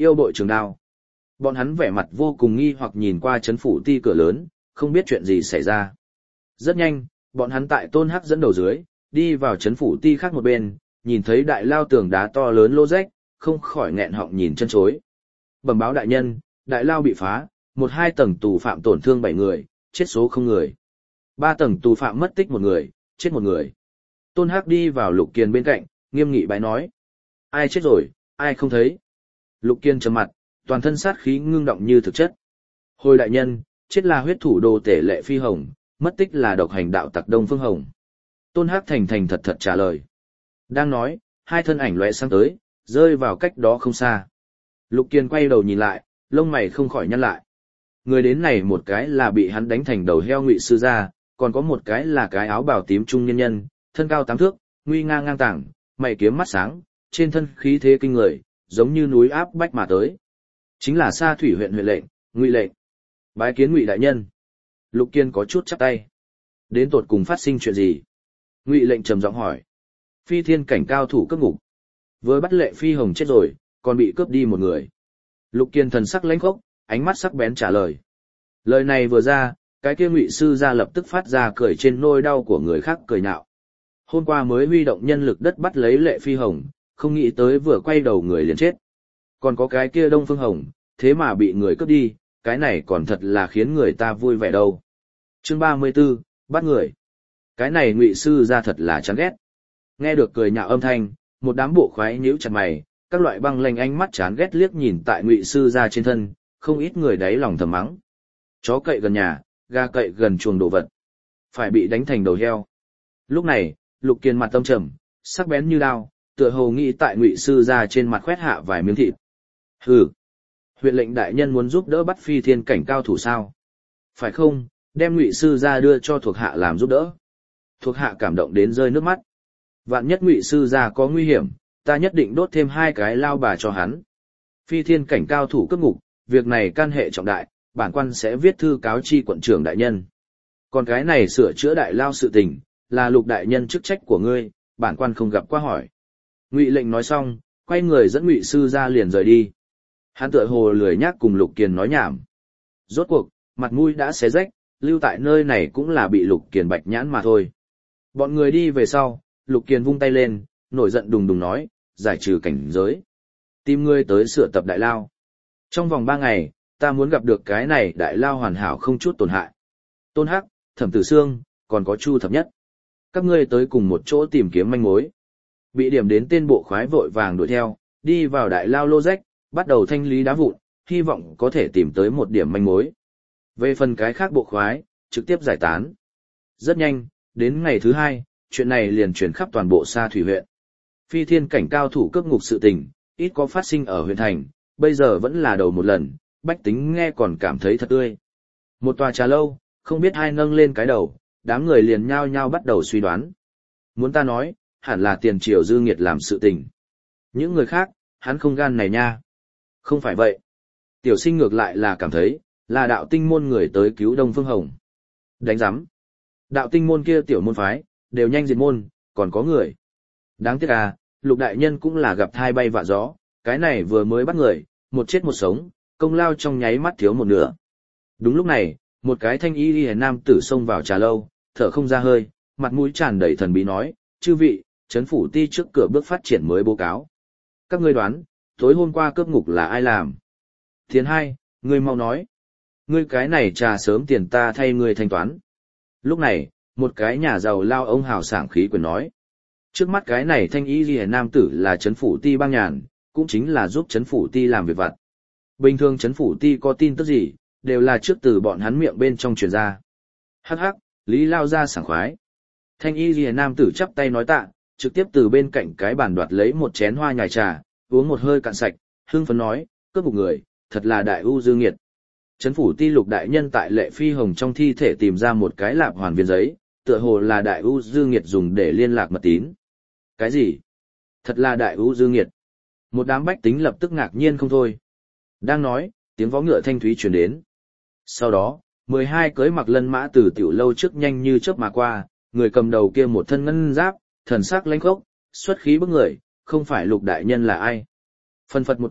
Yêu bội trường đao. Bọn hắn vẻ mặt vô cùng nghi hoặc nhìn qua trấn phủ ti cửa lớn, không biết chuyện gì xảy ra. Rất nhanh, bọn hắn tại Tôn Hắc dẫn đầu dưới, đi vào trấn phủ ti khác một bên, nhìn thấy đại lao tường đá to lớn lô rách, không khỏi nghẹn họng nhìn chân chối. Bẩm báo đại nhân, đại lao bị phá, một hai tầng tù phạm tổn thương bảy người, chết số không người. Ba tầng tù phạm mất tích một người, chết một người. Tôn Hắc đi vào Lục Kiền bên cạnh, nghiêm nghị bái nói. Ai chết rồi, ai không thấy. Lục Kiền trầm mặt, toàn thân sát khí ngưng động như thực chất. Hồi đại nhân, chết là huyết thủ đồ tể Lệ Phi Hồng, mất tích là độc hành đạo tặc Đông Phương Hồng. Tôn Hắc thành thành thật thật trả lời. Đang nói, hai thân ảnh lóe sang tới, rơi vào cách đó không xa. Lục Kiền quay đầu nhìn lại, lông mày không khỏi nhăn lại. Người đến này một cái là bị hắn đánh thành đầu heo Ngụy sư gia, còn có một cái là cái áo bào tím trung nhân nhân, thân cao tám thước, nguy ngang ngang tảng, mày kiếm mắt sáng, trên thân khí thế kinh người, giống như núi áp bách mà tới. Chính là Sa Thủy huyện huyện lệnh, Ngụy lệnh. Bái kiến Ngụy đại nhân. Lục Kiên có chút chắp tay. Đến tột cùng phát sinh chuyện gì? Ngụy lệnh trầm giọng hỏi. Phi thiên cảnh cao thủ cấp ngục. Với bắt Lệ Phi Hồng chết rồi, còn bị cướp đi một người. Lục Kiên thần sắc lãnh khốc, ánh mắt sắc bén trả lời. Lời này vừa ra, cái kia Ngụy sư gia lập tức phát ra cười trên nỗi đau của người khác cười nhạo. Hôm qua mới huy động nhân lực đất bắt lấy Lệ Phi Hồng, không nghĩ tới vừa quay đầu người liền chết. Còn có cái kia Đông Phương Hồng, thế mà bị người cướp đi, cái này còn thật là khiến người ta vui vẻ đâu. Chương ba mươi 34, bắt người. Cái này Ngụy sư gia thật là chán ghét. Nghe được cười nhạo âm thanh, một đám bộ khoái nhíu chặt mày, các loại băng lanh ánh mắt chán ghét liếc nhìn tại Ngụy sư gia trên thân, không ít người đáy lòng thầm mắng. Chó cậy gần nhà, gà cậy gần chuồng đồ vật, phải bị đánh thành đầu heo. Lúc này, Lục Kiên mặt tâm trầm, sắc bén như đao, tựa hồ nghĩ tại Ngụy sư gia trên mặt khoét hạ vài miếng thịt. Hừ, huyện lệnh đại nhân muốn giúp đỡ bắt phi thiên cảnh cao thủ sao? Phải không, đem Ngụy sư gia đưa cho thuộc hạ làm giúp đỡ. Thuộc hạ cảm động đến rơi nước mắt. Vạn nhất Ngụy sư gia có nguy hiểm, ta nhất định đốt thêm hai cái lao bà cho hắn. Phi thiên cảnh cao thủ cấp ngục, việc này can hệ trọng đại, bản quan sẽ viết thư cáo chi quận trưởng đại nhân. Còn cái này sửa chữa đại lao sự tình, là Lục đại nhân chức trách của ngươi, bản quan không gặp qua hỏi. Ngụy lệnh nói xong, quay người dẫn Ngụy sư gia liền rời đi. Hắn tựa hồ lười nhác cùng Lục Kiền nói nhảm. Rốt cuộc, mặt mũi đã xé rách, lưu tại nơi này cũng là bị Lục Kiền bạch nhãn mà thôi. Bọn người đi về sau, Lục Kiền vung tay lên, nổi giận đùng đùng nói, giải trừ cảnh giới. Tìm ngươi tới sửa tập đại lao. Trong vòng ba ngày, ta muốn gặp được cái này đại lao hoàn hảo không chút tổn hại. Tôn Hắc, Thẩm Tử Sương, còn có Chu Thập Nhất. Các ngươi tới cùng một chỗ tìm kiếm manh mối. Bị điểm đến tên bộ khoái vội vàng đuổi theo, đi vào đại lao lô rách, bắt đầu thanh lý đá vụn, hy vọng có thể tìm tới một điểm manh mối. Về phần cái khác bộ khoái, trực tiếp giải tán. Rất nhanh, đến ngày thứ hai, chuyện này liền truyền khắp toàn bộ Sa Thủy huyện. Phi thiên cảnh cao thủ cướp ngục sự tình, ít có phát sinh ở huyện thành, bây giờ vẫn là đầu một lần, bách tính nghe còn cảm thấy thật tươi. Một tòa trà lâu, không biết ai nâng lên cái đầu, đám người liền nhao nhao bắt đầu suy đoán. Muốn ta nói, hẳn là tiền triều dư nghiệt làm sự tình. Những người khác, hắn không gan này nha. Không phải vậy. Tiểu sinh ngược lại là cảm thấy, là đạo tinh môn người tới cứu Đông Phương Hồng. Đánh giám. Đạo tinh môn kia tiểu môn phái, đều nhanh diệt môn, còn có người. Đáng tiếc à, Lục đại nhân cũng là gặp thai bay vạ gió, cái này vừa mới bắt người, một chết một sống, công lao trong nháy mắt thiếu một nửa. Đúng lúc này, một cái thanh y liễu nam tử xông vào trà lâu, thở không ra hơi, mặt mũi tràn đầy thần bí nói, chư vị, trấn phủ ti trước cửa bước phát triển mới báo cáo. Các ngươi đoán, tối hôm qua cướp ngục là ai làm? Thiền hai, ngươi mau nói. Ngươi cái này trà sớm tiền ta thay ngươi thanh toán. Lúc này, một cái nhà giàu lao ông hào sảng khí quyền nói. Trước mắt cái này thanh y liễu nam tử là trấn phủ ti bang nhàn, cũng chính là giúp trấn phủ ti làm việc vặt. Bình thường trấn phủ ti có tin tức gì, đều là trước từ bọn hắn miệng bên trong truyền ra. Hắc hắc, Lý lao ra sảng khoái. Thanh y liễu nam tử chắp tay nói tạ, trực tiếp từ bên cạnh cái bàn đoạt lấy một chén hoa nhài trà, uống một hơi cạn sạch, hưng phấn nói, cướp một người, thật là đại ưu dư nghiệt. Trấn phủ ti Lục đại nhân tại Lệ Phi Hồng trong thi thể tìm ra một cái lạp hoàn viên giấy, tựa hồ là đại ưu dư nghiệt dùng để liên lạc mật tín. Cái gì? Thật là đại ưu dư nghiệt. Một đám bách tính lập tức ngạc nhiên không thôi. Đang nói, tiếng vó ngựa thanh thúy truyền đến. Sau đó, mười hai cưới mặc lân mã từ tiểu lâu trước nhanh như chớp mà qua, người cầm đầu kia một thân ngân giáp, thần sắc lãnh khốc, xuất khí bức người, không phải Lục đại nhân là ai. Phân phật một chút,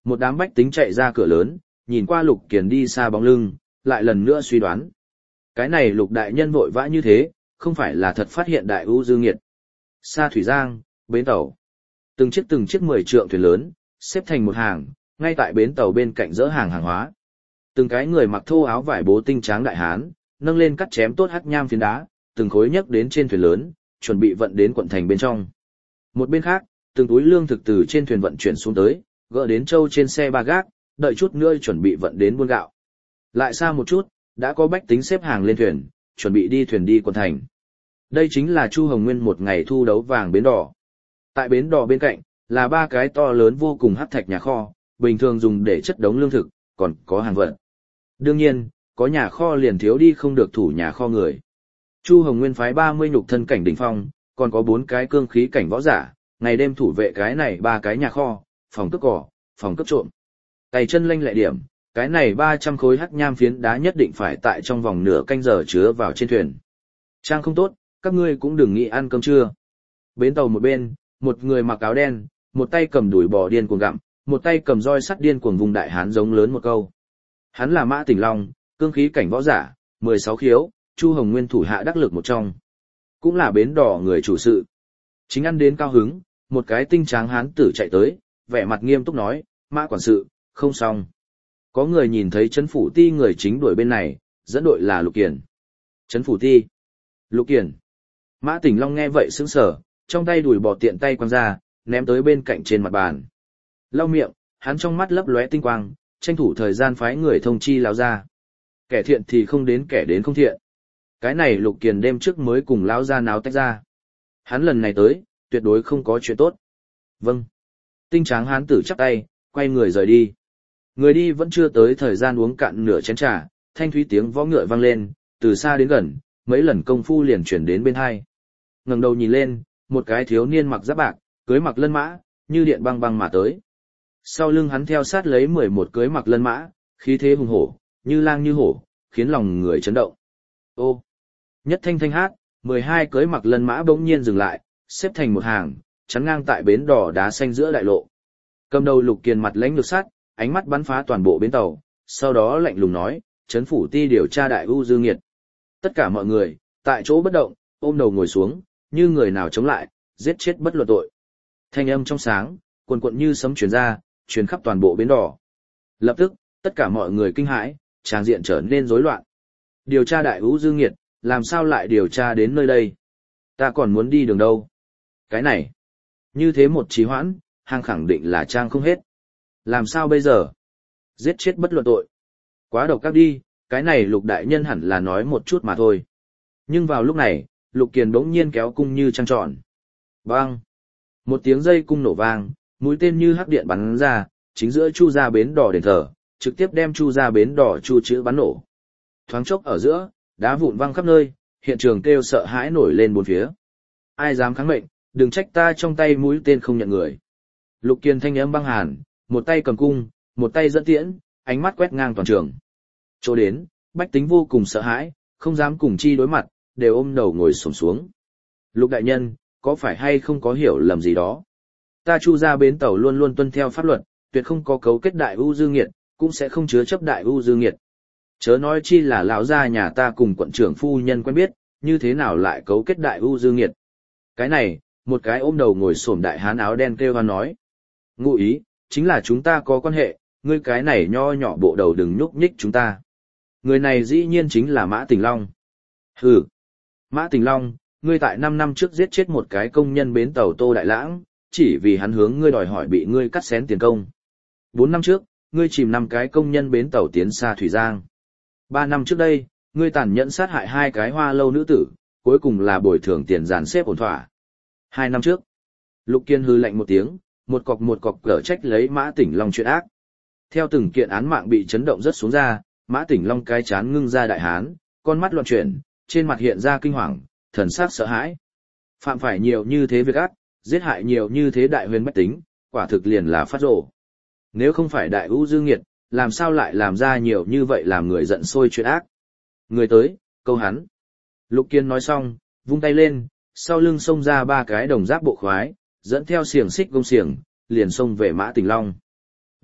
Một đám bách tính chạy ra cửa lớn, nhìn qua Lục Kiền đi xa bóng lưng, lại lần nữa suy đoán. Cái này Lục đại nhân vội vã như thế, không phải là thật phát hiện đại ưu dương nghiệt. Sa Thủy Giang, bến tàu. Từng chiếc từng chiếc mười trượng thuyền lớn, xếp thành một hàng, ngay tại bến tàu bên cạnh dỡ hàng hàng hóa. Từng cái người mặc thô áo vải bố tinh tráng đại hán, nâng lên cắt chém tốt hắc nham phiến đá, từng khối nhấc đến trên thuyền lớn, chuẩn bị vận đến quận thành bên trong. Một bên khác, từng túi lương thực từ trên thuyền vận chuyển xuống tới, gỡ đến châu trên xe ba gác, đợi chút nữa chuẩn bị vận đến buôn gạo. Lại xa một chút, đã có bách tính xếp hàng lên thuyền, chuẩn bị đi thuyền đi quận thành. Đây chính là Chu Hồng Nguyên một ngày thu đấu vàng bến đỏ. Tại bến đỏ bên cạnh, là ba cái to lớn vô cùng hắc thạch nhà kho, bình thường dùng để chất đống lương thực, còn có hàng vận. Đương nhiên, có nhà kho liền thiếu đi không được thủ nhà kho người. Chu Hồng Nguyên phái ba mươi nhục thân cảnh đỉnh phong, còn có bốn cái cương khí cảnh võ giả, ngày đêm thủ vệ cái này ba cái nhà kho, phòng cướp cỏ, phòng cướp trộm. Tay chân lanh lẹ điểm, cái này ba trăm khối hắc nham phiến đá nhất định phải tại trong vòng nửa canh giờ chứa vào trên thuyền. Trang không tốt, các ngươi cũng đừng nghĩ ăn cơm trưa. Bến tàu một bên, một người mặc áo đen, một tay cầm đuổi bò điên cuồng gặm, một tay cầm roi sắt điên cuồng vùng đại hán giống lớn một câu. Hắn là Mã Tỉnh Long, cương khí cảnh võ giả, mười sáu khiếu, Chu Hồng Nguyên thủ hạ đắc lực một trong. Cũng là bến đỏ người chủ sự. Chính ăn đến cao hứng, một cái tinh tráng hán tử chạy tới, vẻ mặt nghiêm túc nói, Mã quản sự, không xong. Có người nhìn thấy Trấn Phủ Ti người chính đuổi bên này, dẫn đội là Lục Kiền. Trấn Phủ Ti. Lục Kiền. Mã Tỉnh Long nghe vậy sững sờ, trong tay đùi bò tiện tay quăng ra, ném tới bên cạnh trên mặt bàn. Lau miệng, hắn trong mắt lấp lóe tinh quang, tranh thủ thời gian phái người thông chi lão gia. Kẻ thiện thì không đến kẻ đến không thiện. Cái này Lục Kiền đêm trước mới cùng lão gia náo tách ra. Hắn lần này tới, tuyệt đối không có chuyện tốt. Vâng. Tinh tráng hán tử chắp tay, quay người rời đi. Người đi vẫn chưa tới thời gian uống cạn nửa chén trà, thanh thúy tiếng võ ngựa vang lên, từ xa đến gần, mấy lần công phu liền chuyển đến bên hai. Ngẩng đầu nhìn lên, một cái thiếu niên mặc giáp bạc, cưới mặc lân mã, như điện băng băng mà tới. Sau lưng hắn theo sát lấy mười một cưới mặc lân mã, khí thế hùng hổ, như lang như hổ, khiến lòng người chấn động. Ô! Nhất thanh thanh hát, mười hai cưới mặc lân mã bỗng nhiên dừng lại, xếp thành một hàng, chắn ngang tại bến đỏ đá xanh giữa đại lộ. Cầm đầu Lục Kiền mặt lãnh lược sát, ánh mắt bắn phá toàn bộ bến tàu, sau đó lạnh lùng nói, Trấn Phủ Ti điều tra đại ưu dương nghiệt. Tất cả mọi người, tại chỗ bất động, ôm đầu ngồi xuống, như người nào chống lại, giết chết bất luận tội. Thanh âm trong sáng, quần quận như sấm truyền ra, truyền khắp toàn bộ bến đỏ. Lập tức, tất cả mọi người kinh hãi, tràng diện trở nên rối loạn. Điều tra đại ưu dương nghiệt, làm sao lại điều tra đến nơi đây? Ta còn muốn đi đường đâu? Cái này, như thế một trì hoãn, hàng khẳng định là trang không hết. Làm sao bây giờ? Giết chết bất luận tội. Quá độc các đi, cái này Lục đại nhân hẳn là nói một chút mà thôi. Nhưng vào lúc này, Lục Kiền bỗng nhiên kéo cung như trăng tròn. Bang! Một tiếng dây cung nổ vang, mũi tên như hắc điện bắn ra, chính giữa Chu gia bến đỏ đền thờ, trực tiếp đem Chu gia bến đỏ Chu chữ bắn nổ. Thoáng chốc ở giữa, đá vụn văng khắp nơi, hiện trường kêu sợ hãi nổi lên bốn phía. Ai dám kháng mệnh, đừng trách ta trong tay mũi tên không nhận người. Lục Kiền thanh âm băng hàn, một tay cầm cung, một tay dẫn tiễn, ánh mắt quét ngang toàn trường. Chỗ đến, bách tính vô cùng sợ hãi, không dám cùng chi đối mặt, đều ôm đầu ngồi xổm xuống. Lục đại nhân, có phải hay không có hiểu lầm gì đó? Ta Chu gia bến tàu luôn luôn tuân theo pháp luật, tuyệt không có cấu kết đại ưu dương nghiệt, cũng sẽ không chứa chấp đại ưu dương nghiệt. Chớ nói chi là lão gia nhà ta cùng quận trưởng phu nhân quen biết, như thế nào lại cấu kết đại ưu dương nghiệt? Cái này, một cái ôm đầu ngồi xổm đại hán áo đen kêu hoan nói. Ngụ ý, chính là chúng ta có quan hệ, ngươi cái này nho nhỏ bộ đầu đừng nhúc nhích chúng ta. Người này dĩ nhiên chính là Mã Tỉnh Long. Hừ. Mã Tỉnh Long, ngươi tại năm năm trước giết chết một cái công nhân bến tàu Tô Đại Lãng, chỉ vì hắn hướng ngươi đòi hỏi bị ngươi cắt xén tiền công. Bốn năm trước, ngươi chìm năm cái công nhân bến tàu tiến xa Thủy Giang. Ba năm trước đây, ngươi tàn nhẫn sát hại hai cái hoa lâu nữ tử, cuối cùng là bồi thường tiền dàn xếp ổn thỏa. Hai năm trước, Lục Kiên hư lạnh một tiếng, một cọc một cọc cở trách lấy Mã Tỉnh Long chuyện ác. Theo từng kiện án mạng bị chấn động rất xuống ra, Mã Tỉnh Long cái chán ngưng ra đại hán, con mắt loạn chuyển, trên mặt hiện ra kinh hoàng, thần sắc sợ hãi. Phạm phải nhiều như thế việc ác, giết hại nhiều như thế đại huyền bách tính, quả thực liền là phát rồ. Nếu không phải đại ưu dương nghiệt, làm sao lại làm ra nhiều như vậy làm người giận sôi chuyện ác. Người tới, câu hắn. Lục Kiên nói xong, vung tay lên, sau lưng xông ra ba cái đồng giáp bộ khoái, dẫn theo xiềng xích gông xiềng, liền xông về Mã Tỉnh Long.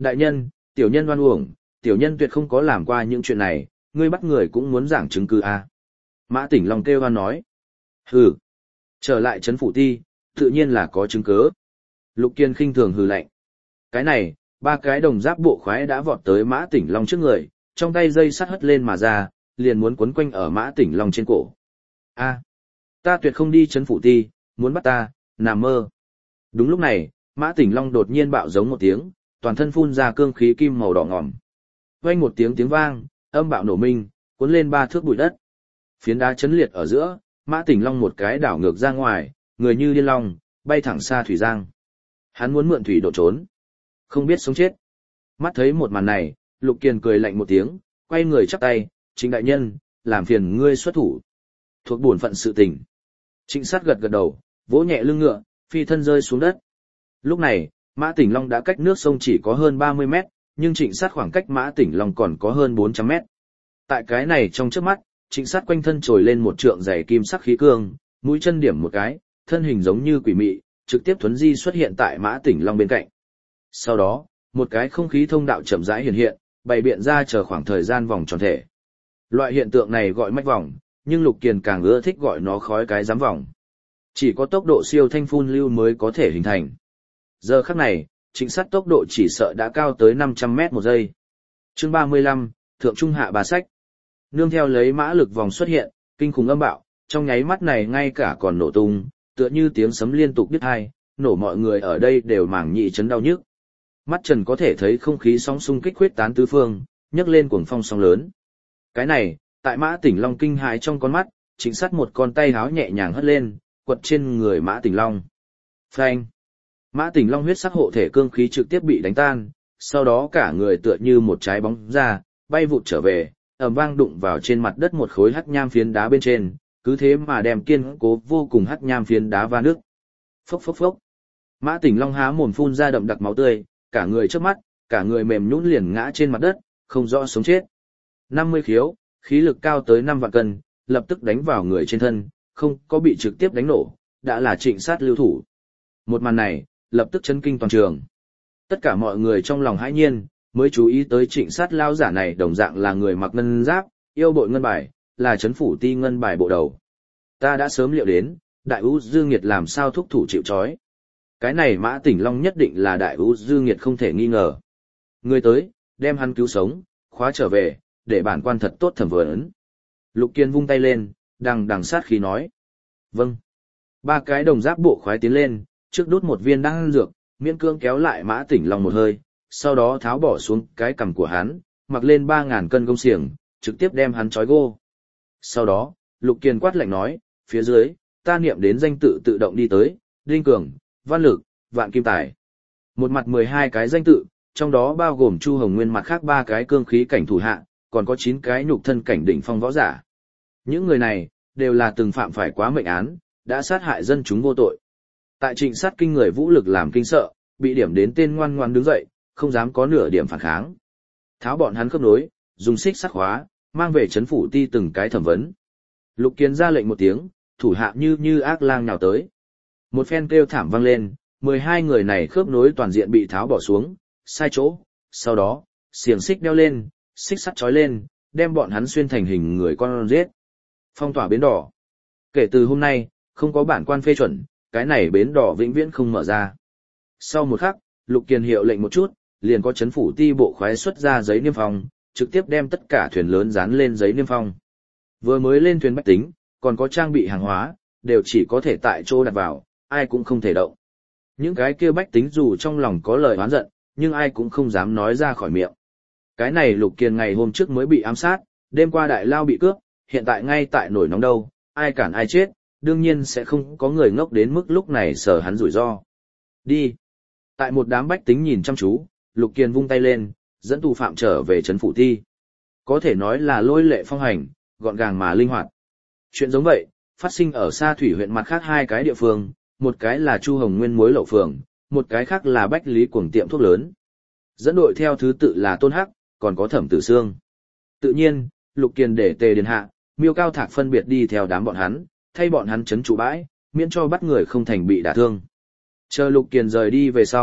Đại nhân, tiểu nhân oan uổng, tiểu nhân tuyệt không có làm qua những chuyện này, ngươi bắt người cũng muốn giảng chứng cứ à. Mã Tỉnh Long kêu oan nói. Hừ. Trở lại trấn phủ ti, tự nhiên là có chứng cứ. Lục Kiên khinh thường hừ lạnh. Cái này, ba cái đồng giáp bộ khoái đã vọt tới Mã Tỉnh Long trước người, trong tay dây sắt hất lên mà ra, liền muốn quấn quanh ở Mã Tỉnh Long trên cổ. A, ta tuyệt không đi trấn phủ ti, muốn bắt ta, nằm mơ. Đúng lúc này, Mã Tỉnh Long đột nhiên bạo giống một tiếng, toàn thân phun ra cương khí kim màu đỏ ngòm. Vang một tiếng tiếng vang, âm bạo nổ minh, cuốn lên ba thước bụi đất. Phiến đá chấn liệt ở giữa, Mã Tỉnh Long một cái đảo ngược ra ngoài, người như điên long, bay thẳng xa thủy giang. Hắn muốn mượn thủy độ trốn, không biết sống chết. Mắt thấy một màn này, Lục Kiền cười lạnh một tiếng, quay người chắp tay, Trịnh đại nhân, làm phiền ngươi xuất thủ. Thuộc bổn phận sự tình. Trịnh Sát gật gật đầu, vỗ nhẹ lưng ngựa, phi thân rơi xuống đất. Lúc này, Mã Tỉnh Long đã cách nước sông chỉ có hơn ba mươi mét, nhưng Trịnh Sát khoảng cách Mã Tỉnh Long còn có hơn bốn trăm mét. Tại cái này trong chớp mắt, Trịnh Sát quanh thân trồi lên một trượng dày kim sắc khí cương, mũi chân điểm một cái, thân hình giống như quỷ mị, trực tiếp thuấn di xuất hiện tại Mã Tỉnh Long bên cạnh. Sau đó, một cái không khí thông đạo chậm rãi hiện hiện, bày biện ra chờ khoảng thời gian vòng tròn thể. Loại hiện tượng này gọi mách vòng, nhưng Lục Kiền càng ưa thích gọi nó khói cái giám vòng. Chỉ có tốc độ siêu thanh phun lưu mới có thể hình thành. Giờ khắc này, Trịnh Sát tốc độ chỉ sợ đã cao tới năm trăm mét một giây. Chương ba mươi lăm, Thượng Trung Hạ Bà Sách. Nương theo lấy mã lực vòng xuất hiện, kinh khủng âm bạo, trong nháy mắt này ngay cả còn nổ tung, tựa như tiếng sấm liên tục đứt hai, nổ mọi người ở đây đều mảng nhị chấn đau nhức. Mắt Trần có thể thấy không khí sóng xung kích huyết tán tứ phương, nhấc lên cuồng phong sóng lớn. Cái này, tại Mã Tỉnh Long kinh hãi trong con mắt, Trịnh Sát một con tay háo nhẹ nhàng hất lên, quật trên người Mã Tỉnh Long. Phanh! Mã Tỉnh Long huyết sắc hộ thể cương khí trực tiếp bị đánh tan, sau đó cả người tựa như một trái bóng ra, bay vụt trở về, ầm vang đụng vào trên mặt đất một khối hắc nham phiến đá bên trên, cứ thế mà đem kiên cố vô cùng hắc nham phiến đá va nước. Phốc phốc phốc. Mã Tỉnh Long há mồm phun ra đậm đặc máu tươi, cả người trước mắt, cả người mềm nhũn liền ngã trên mặt đất, không rõ sống chết. năm mươi khiếu, khí lực cao tới năm vạn cân, lập tức đánh vào người trên thân, không có bị trực tiếp đánh nổ, đã là Trịnh Sát lưu thủ. Một màn này, lập tức chấn kinh toàn trường. Tất cả mọi người trong lòng hãi nhiên, mới chú ý tới Trịnh Sát lao giả này đồng dạng là người mặc ngân giáp, yêu bội ngân bài, là trấn phủ ti ngân bài bộ đầu. Ta đã sớm liệu đến, Đại Ú Dương Nghiệt làm sao thúc thủ chịu trói. Cái này Mã Tỉnh Long nhất định là Đại Ú Dương Nghiệt không thể nghi ngờ. Người tới, đem hắn cứu sống, khóa trở về, để bản quan thật tốt thẩm vấn. Lục Kiên vung tay lên, đằng đằng sát khí nói. Vâng. Ba cái đồng giáp bộ khoái tiến lên, trước đút một viên đan dược, miễn cương kéo lại Mã Tỉnh Long một hơi, sau đó tháo bỏ xuống cái cằm của hắn, mặc lên ba ngàn cân công xiềng, trực tiếp đem hắn trói gô. Sau đó, Lục Kiên quát lạnh nói, phía dưới, ta niệm đến danh tự tự động đi tới, Đinh Cường, Văn Lực, Vạn Kim Tài. Một mặt mười hai cái danh tự, trong đó bao gồm Chu Hồng Nguyên mặt khác ba cái cương khí cảnh thủ hạ, còn có chín cái nhục thân cảnh đỉnh phong võ giả. Những người này, đều là từng phạm phải quá mệnh án, đã sát hại dân chúng vô tội. Tại Trịnh Sát kinh người vũ lực làm kinh sợ, bị điểm đến tên ngoan ngoan đứng dậy, không dám có nửa điểm phản kháng. Tháo bọn hắn khớp nối, dùng xích sắt khóa, mang về trấn phủ ti từng cái thẩm vấn. Lục Kiên ra lệnh một tiếng, thủ hạ như như ác lang nhào tới. Một phen kêu thảm vang lên, mười hai người này khớp nối toàn diện bị tháo bỏ xuống, sai chỗ, sau đó, xiềng xích đeo lên, xích sắt trói lên, đem bọn hắn xuyên thành hình người con giết. Phong tỏa bến đỏ. Kể từ hôm nay, không có bản quan phê chuẩn, cái này bến đỏ vĩnh viễn không mở ra. Sau một khắc, Lục Kiên hiệu lệnh một chút, liền có trấn phủ ti bộ khoái xuất ra giấy niêm phong, trực tiếp đem tất cả thuyền lớn dán lên giấy niêm phong. Vừa mới lên thuyền bách tính, còn có trang bị hàng hóa, đều chỉ có thể tại chỗ đặt vào, ai cũng không thể động. Những cái kia bách tính dù trong lòng có lời oán giận, nhưng ai cũng không dám nói ra khỏi miệng. Cái này Lục Kiên ngày hôm trước mới bị ám sát, đêm qua đại lao bị cướp, hiện tại ngay tại nổi nóng đâu, ai cản ai chết, đương nhiên sẽ không có người ngốc đến mức lúc này sợ hắn rủi ro. Đi. Tại một đám bách tính nhìn chăm chú, Lục Kiên vung tay lên, dẫn tù phạm trở về trấn phủ ti. Có thể nói là lôi lệ phong hành, gọn gàng mà linh hoạt. Chuyện giống vậy, phát sinh ở Sa Thủy huyện mặt khác hai cái địa phương, một cái là Chu Hồng Nguyên muối lậu phường, một cái khác là Bách Lý Cuồng tiệm thuốc lớn. Dẫn đội theo thứ tự là Tôn Hắc, còn có Thẩm Tử Sương. Tự nhiên, Lục Kiên để Tề Điền Hạ, Miêu Cao Thạc phân biệt đi theo đám bọn hắn, thay bọn hắn trấn trụ bãi, miễn cho bắt người không thành bị đả thương. Chờ Lục Kiên rời đi về sau,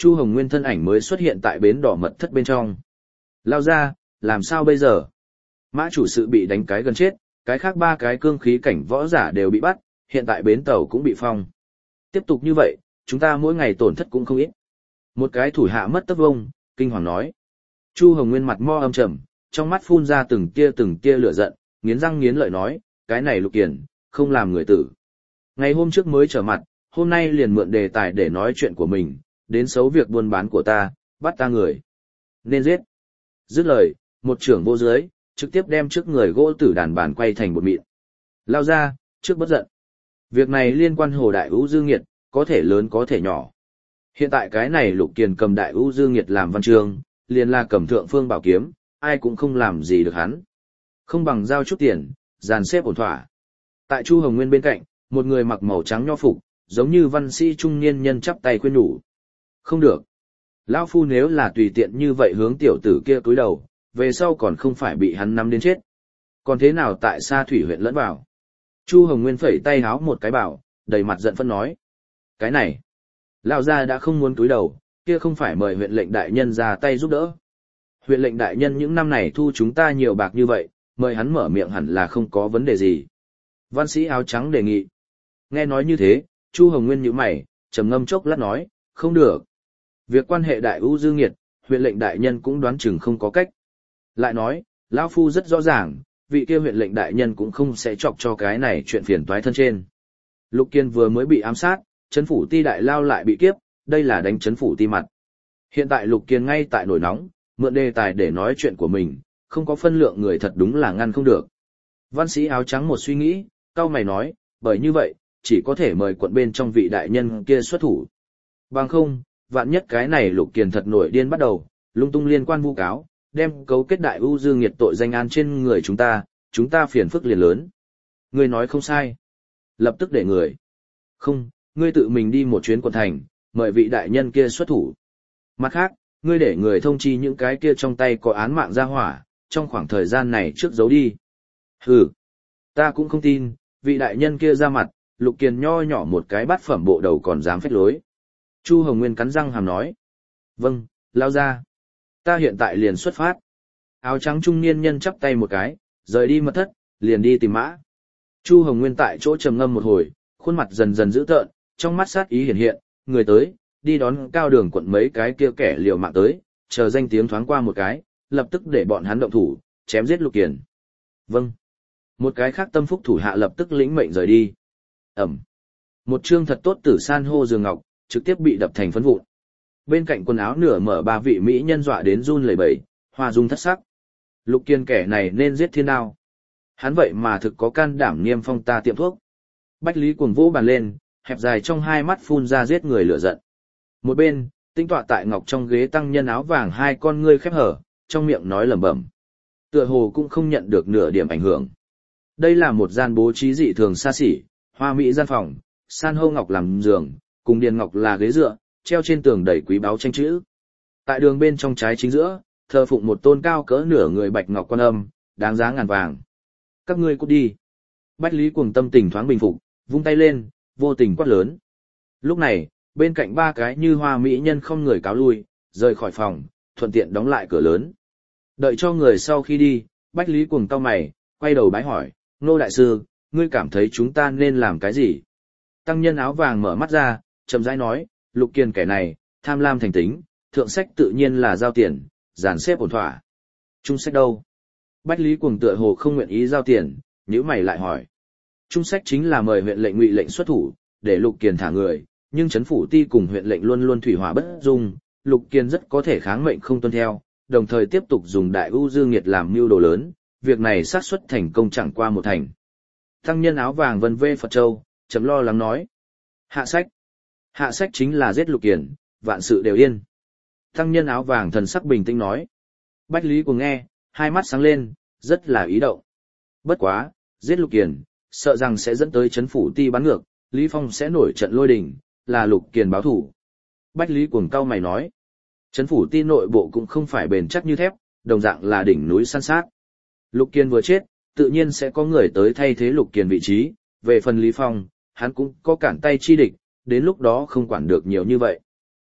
Chu Hồng Nguyên thân ảnh mới xuất hiện tại bến đỏ mật thất bên trong. Lao ra, làm sao bây giờ? Mã chủ sự bị đánh cái gần chết, cái khác ba cái cương khí cảnh võ giả đều bị bắt, hiện tại bến tàu cũng bị phong. Tiếp tục như vậy, chúng ta mỗi ngày tổn thất cũng không ít. Một cái thủ hạ mất tấc vông, kinh hoàng nói. Chu Hồng Nguyên mặt mo âm trầm, trong mắt phun ra từng tia từng tia lửa giận, nghiến răng nghiến lợi nói, cái này Lục Kiền, không làm người tử. Ngày hôm trước mới trở mặt, hôm nay liền mượn đề tài để nói chuyện của mình, đến xấu việc buôn bán của ta, bắt ta người. Nên giết. Dứt lời, một trưởng vô dưới, trực tiếp đem trước người gỗ tử đàn bàn quay thành một mịn. Lao ra, trước bất giận. Việc này liên quan Hồ Đại Vũ Dương Nghiệt, có thể lớn có thể nhỏ. Hiện tại cái này Lục Kiền cầm Đại Vũ Dương Nghiệt làm văn chương, liền là cầm thượng phương bảo kiếm, ai cũng không làm gì được hắn. Không bằng giao chút tiền, dàn xếp ổn thỏa. Tại Chu Hồng Nguyên bên cạnh, một người mặc màu trắng nho phục, giống như văn sĩ trung niên nhân chắp tay khuyên nhủ. Không được. Lão phu nếu là tùy tiện như vậy hướng tiểu tử kia cúi đầu, về sau còn không phải bị hắn nắm đến chết. Còn thế nào tại Sa Thủy huyện lẫn vào? Chu Hồng Nguyên phẩy tay háo một cái bảo, đầy mặt giận phân nói. Cái này, lão gia đã không muốn cúi đầu, kia không phải mời huyện lệnh đại nhân ra tay giúp đỡ. Huyện lệnh đại nhân những năm này thu chúng ta nhiều bạc như vậy, mời hắn mở miệng hẳn là không có vấn đề gì. Văn sĩ áo trắng đề nghị. Nghe nói như thế, Chu Hồng Nguyên nhíu mày, trầm ngâm chốc lát nói, không được. Việc quan hệ Đại Vũ Dương Nghiệt, huyện lệnh đại nhân cũng đoán chừng không có cách. Lại nói, lão phu rất rõ ràng, vị kia huyện lệnh đại nhân cũng không sẽ chọc cho cái này chuyện phiền toái thân trên. Lục Kiên vừa mới bị ám sát, trấn phủ ti đại lao lại bị kiếp, đây là đánh trấn phủ ti mặt. Hiện tại Lục Kiên ngay tại nổi nóng, mượn đề tài để nói chuyện của mình, không có phân lượng người thật đúng là ngăn không được. Văn sĩ áo trắng một suy nghĩ, cau mày nói, bởi như vậy, chỉ có thể mời quận bên trong vị đại nhân kia xuất thủ. Bằng không, vạn nhất cái này Lục Kiền thật nổi điên bắt đầu, lung tung liên quan vu cáo, đem cấu kết Đại Vũ Dương Nghiệt tội danh an trên người chúng ta, chúng ta phiền phức liền lớn. Ngươi nói không sai. Lập tức để người. Không, ngươi tự mình đi một chuyến quận thành, mời vị đại nhân kia xuất thủ. Mặt khác, ngươi để người thông chi những cái kia trong tay có án mạng ra hỏa, trong khoảng thời gian này trước giấu đi. Hừ, ta cũng không tin, vị đại nhân kia ra mặt, Lục Kiền nho nhỏ một cái bát phẩm bộ đầu còn dám phách lối. Chu Hồng Nguyên cắn răng hàm nói. Vâng, lao ra. Ta hiện tại liền xuất phát. Áo trắng trung niên nhân chắp tay một cái, rời đi mật thất, liền đi tìm mã. Chu Hồng Nguyên tại chỗ trầm ngâm một hồi, khuôn mặt dần dần dữ tợn, trong mắt sát ý hiện hiện, người tới, đi đón cao đường quận mấy cái kia kẻ liều mạng tới, chờ danh tiếng thoáng qua một cái, lập tức để bọn hắn động thủ, chém giết Lục Kiền. Vâng. Một cái khác tâm phúc thủ hạ lập tức lĩnh mệnh rời đi. Ẩm. Một chương thật tốt tử san hô giường ngọc, trực tiếp bị đập thành phấn vụn. Bên cạnh quần áo nửa mở ba vị mỹ nhân dọa đến run lẩy bẩy, hoa dung thất sắc. Lục Kiên kẻ này nên giết thiên đao. Hắn vậy mà thực có can đảm niêm phong ta tiệm thuốc. Bách Lý cuồng vỗ bàn lên, hẹp dài trong hai mắt phun ra giết người lửa giận. Một bên, tinh tọa tại ngọc trong ghế tăng nhân áo vàng hai con ngươi khép hở, trong miệng nói lẩm bẩm. Tựa hồ cũng không nhận được nửa điểm ảnh hưởng. Đây là một gian bố trí dị thường xa xỉ, hoa mỹ gian phòng, san hô ngọc làm giường, cùng điền ngọc là ghế dựa, treo trên tường đầy quý báu tranh chữ. Tại đường bên trong trái chính giữa, thờ phụng một tôn cao cỡ nửa người bạch ngọc quan âm, đáng giá ngàn vàng. Các ngươi cút đi. Bách Lý cuồng tâm tình thoáng bình phục, vung tay lên, vô tình quát lớn. Lúc này, bên cạnh ba cái như hoa mỹ nhân không người cáo lui, rời khỏi phòng, thuận tiện đóng lại cửa lớn. Đợi cho người sau khi đi, Bách Lý cuồng cau mày, quay đầu bái hỏi, Nô đại sư, ngươi cảm thấy chúng ta nên làm cái gì? Tăng nhân áo vàng mở mắt ra, chậm rãi nói, Lục Kiền kẻ này, tham lam thành tính, thượng sách tự nhiên là giao tiền, dàn xếp ổn thỏa. Trung sách đâu? Bách Lý cuồng tựa hồ không nguyện ý giao tiền, nhíu mày lại hỏi. Trung sách chính là mời huyện lệnh ngụy lệnh xuất thủ, để Lục Kiền thả người, nhưng trấn phủ ti cùng huyện lệnh luôn luôn thủy hỏa bất dung, Lục Kiền rất có thể kháng mệnh không tuân theo, đồng thời tiếp tục dùng Đại Vũ Dương Nghiệt làm mưu đồ lớn, việc này xác suất thành công chẳng qua một thành. Tăng nhân áo vàng vân vê Phật Châu, chấm lo lắng nói. Hạ sách. Hạ sách chính là giết Lục Kiền, vạn sự đều yên. Tăng nhân áo vàng thần sắc bình tĩnh nói. Bách Lý cùng nghe, hai mắt sáng lên, rất là ý động. Bất quá, giết Lục Kiền, sợ rằng sẽ dẫn tới trấn phủ ti bắn ngược, Lý Phong sẽ nổi trận lôi đình, là Lục Kiền báo thủ. Bách Lý cuồng cau mày nói. Trấn phủ ti nội bộ cũng không phải bền chắc như thép, đồng dạng là đỉnh núi san sát. Lục Kiền vừa chết, tự nhiên sẽ có người tới thay thế Lục Kiền vị trí, về phần Lý Phong, hắn cũng có cản tay chi địch, đến lúc đó không quản được nhiều như vậy.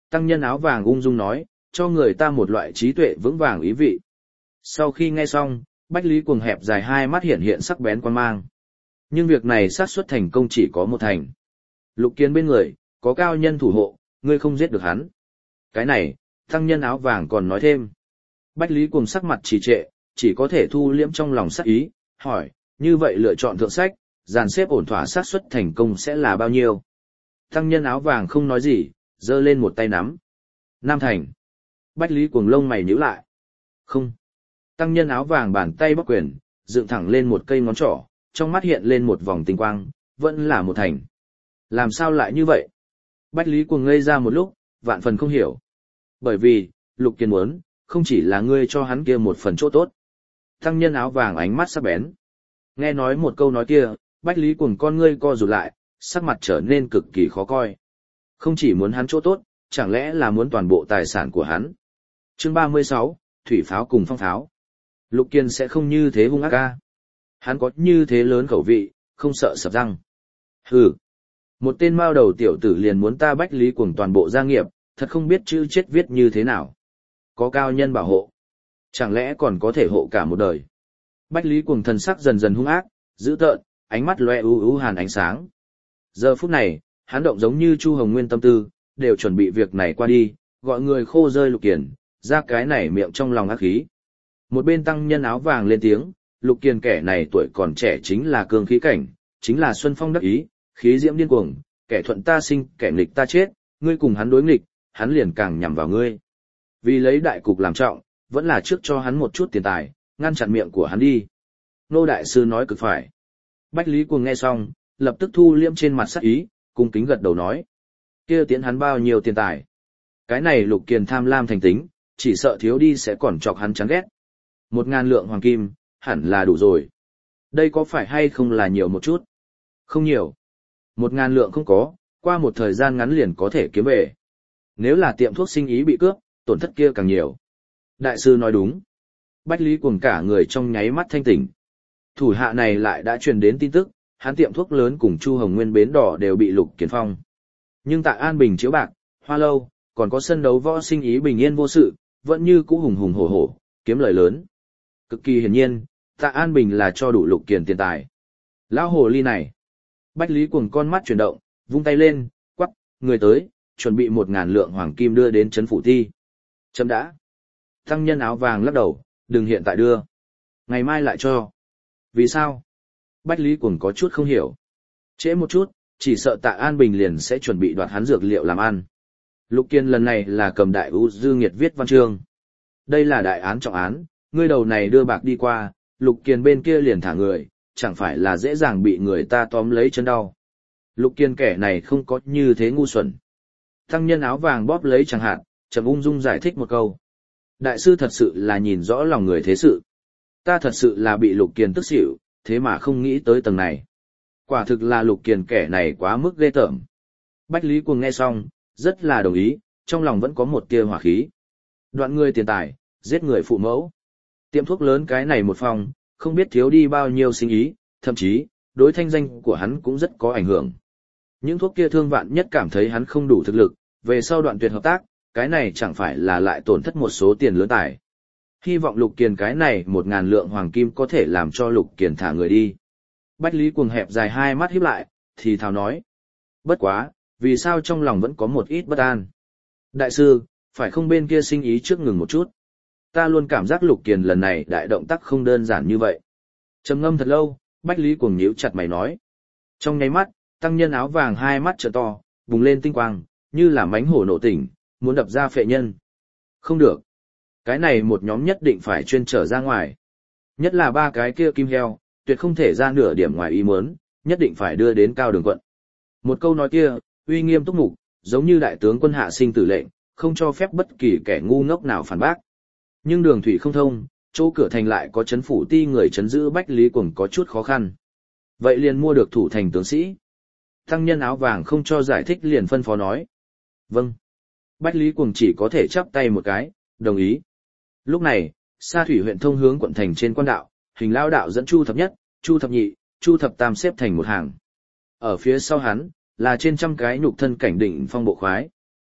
Tăng nhân áo vàng ung dung nói, cho người ta một loại trí tuệ vững vàng ý vị. Sau khi nghe xong, Bách Lý Cuồng hẹp dài hai mắt hiện hiện sắc bén quan mang. Nhưng việc này xác suất thành công chỉ có một thành. Lục Kiên bên người, có cao nhân thủ hộ, ngươi không giết được hắn. Cái này, tăng nhân áo vàng còn nói thêm. Bách Lý Cuồng sắc mặt trì trệ, chỉ có thể thu liễm trong lòng sắc ý, hỏi, như vậy lựa chọn thượng sách, dàn xếp ổn thỏa xác suất thành công sẽ là bao nhiêu? Tăng nhân áo vàng không nói gì, giơ lên một tay nắm. Nam thành. Bách Lý Cuồng lông mày nhíu lại. Không. Tăng nhân áo vàng bàn tay bắc quyền, dựng thẳng lên một cây ngón trỏ, trong mắt hiện lên một vòng tinh quang, vẫn là một thành. Làm sao lại như vậy? Bách Lý Cuồng ngây ra một lúc, vạn phần không hiểu. Bởi vì, Lục Kiên muốn, không chỉ là ngươi cho hắn kia một phần chỗ tốt. Tăng nhân áo vàng ánh mắt sắc bén. Nghe nói một câu nói kia, Bách Lý Cuồng con ngươi co rụt lại, sắc mặt trở nên cực kỳ khó coi. Không chỉ muốn hắn chỗ tốt, chẳng lẽ là muốn toàn bộ tài sản của hắn. Chương ba mươi sáu, Thủy Pháo cùng Phong Pháo. Lục Kiên sẽ không như thế hung ác ca. Hắn có như thế lớn khẩu vị, không sợ sập răng. Hừ. Một tên mao đầu tiểu tử liền muốn ta Bách Lý Cuồng toàn bộ gia nghiệp, thật không biết chữ chết viết như thế nào. Có cao nhân bảo hộ. Chẳng lẽ còn có thể hộ cả một đời. Bách Lý Cuồng thần sắc dần dần hung ác, dữ tợn, ánh mắt loe u u hàn ánh sáng. Giờ phút này, hắn động giống như Chu Hồng Nguyên tâm tư, đều chuẩn bị việc này qua đi, gọi người khô rơi Lục Kiền, ra cái này miệng trong lòng ác khí. Một bên tăng nhân áo vàng lên tiếng, Lục Kiền kẻ này tuổi còn trẻ chính là cương khí cảnh, chính là xuân phong đắc ý, khí diễm điên cuồng, kẻ thuận ta sinh, kẻ nghịch ta chết, ngươi cùng hắn đối nghịch, hắn liền càng nhằm vào ngươi. Vì lấy đại cục làm trọng, vẫn là trước cho hắn một chút tiền tài, ngăn chặn miệng của hắn đi. Nô đại sư nói cực phải. Bách Lý Cuồng nghe xong, lập tức thu liễm trên mặt sắc ý, cung kính gật đầu nói. Kia tiến hắn bao nhiêu tiền tài. Cái này Lục Kiền tham lam thành tính, chỉ sợ thiếu đi sẽ còn chọc hắn chán ghét. Một ngàn lượng hoàng kim, hẳn là đủ rồi. Đây có phải hay không là nhiều một chút? Không nhiều. Một ngàn lượng không có, qua một thời gian ngắn liền có thể kiếm về. Nếu là tiệm thuốc sinh ý bị cướp, tổn thất kia càng nhiều. Đại sư nói đúng. Bách Lý Cuồng cả người trong nháy mắt thanh tỉnh. Thủ hạ này lại đã truyền đến tin tức, hắn tiệm thuốc lớn cùng Chu Hồng Nguyên bến đỏ đều bị Lục Kiền phong. Nhưng tại An Bình chiếu bạc, Hoa Lâu, còn có sân đấu võ sinh ý bình yên vô sự, vẫn như cũ hùng hùng hổ hổ, kiếm lời lớn. Cực kỳ hiển nhiên, Tạ An Bình là cho đủ Lục Kiền tiền tài. Lão hồ ly này. Bách Lý Cuồng con mắt chuyển động, vung tay lên, quắc, người tới, chuẩn bị một ngàn lượng hoàng kim đưa đến trấn phủ thi. Chấm đã. Tăng nhân áo vàng lắc đầu, đừng hiện tại đưa. Ngày mai lại cho. Vì sao? Bách Lý Cuồng có chút không hiểu. Trễ một chút, chỉ sợ Tạ An Bình liền sẽ chuẩn bị đoạt hắn dược liệu làm ăn. Lục Kiên lần này là cầm đại ưu dư nghiệt viết văn chương. Đây là đại án trọng án, ngươi đầu này đưa bạc đi qua, Lục Kiên bên kia liền thả người, chẳng phải là dễ dàng bị người ta tóm lấy chân đau. Lục Kiên kẻ này không có như thế ngu xuẩn. Tăng nhân áo vàng bóp lấy chẳng hạn, trầm ung dung giải thích một câu. Đại sư thật sự là nhìn rõ lòng người thế sự. Ta thật sự là bị Lục Kiên tức xỉu, thế mà không nghĩ tới tầng này. Quả thực là Lục Kiên kẻ này quá mức ghê tởm. Bách Lý Cuồng nghe xong, rất là đồng ý, trong lòng vẫn có một tia hỏa khí. Đoạn người tiền tài, giết người phụ mẫu. Tiệm thuốc lớn cái này một phòng, không biết thiếu đi bao nhiêu sinh ý, thậm chí, đối thanh danh của hắn cũng rất có ảnh hưởng. Những thuốc kia thương vạn nhất cảm thấy hắn không đủ thực lực, về sau đoạn tuyệt hợp tác, cái này chẳng phải là lại tổn thất một số tiền lớn tài. Hy vọng Lục Kiền cái này một ngàn lượng hoàng kim có thể làm cho Lục Kiền thả người đi. Bách Lý Cuồng hẹp dài hai mắt híp lại, thì thào nói. Bất quá, vì sao trong lòng vẫn có một ít bất an. Đại sư, phải không bên kia sinh ý trước ngừng một chút. Ta luôn cảm giác Lục Kiền lần này đại động tác không đơn giản như vậy. Trầm ngâm thật lâu, Bách Lý Cuồng nhíu chặt mày nói. Trong nháy mắt, tăng nhân áo vàng hai mắt trợ to, bùng lên tinh quang, như là mánh hổ nổ tỉnh, muốn đập ra phệ nhân. Không được. Cái này một nhóm nhất định phải chuyên trở ra ngoài. Nhất là ba cái kia kim heo, tuyệt không thể ra nửa điểm ngoài ý muốn, nhất định phải đưa đến cao đường quận. Một câu nói kia, uy nghiêm túc mục, giống như đại tướng quân hạ sinh tử lệnh, không cho phép bất kỳ kẻ ngu ngốc nào phản bác. Nhưng đường thủy không thông, chỗ cửa thành lại có chấn phủ ti người chấn giữ Bách Lý Cuồng có chút khó khăn. Vậy liền mua được thủ thành tướng sĩ. Tăng nhân áo vàng không cho giải thích liền phân phó nói. Vâng. Bách Lý Cuồng chỉ có thể chắp tay một cái, đồng ý. Lúc này, Sa Thủy huyện thông hướng quận thành trên quan đạo, Hình Lao đạo dẫn Chu thập nhất, Chu thập nhị, Chu thập tam xếp thành một hàng. Ở phía sau hắn, là trên trăm cái nhục thân cảnh định phong bộ khoái.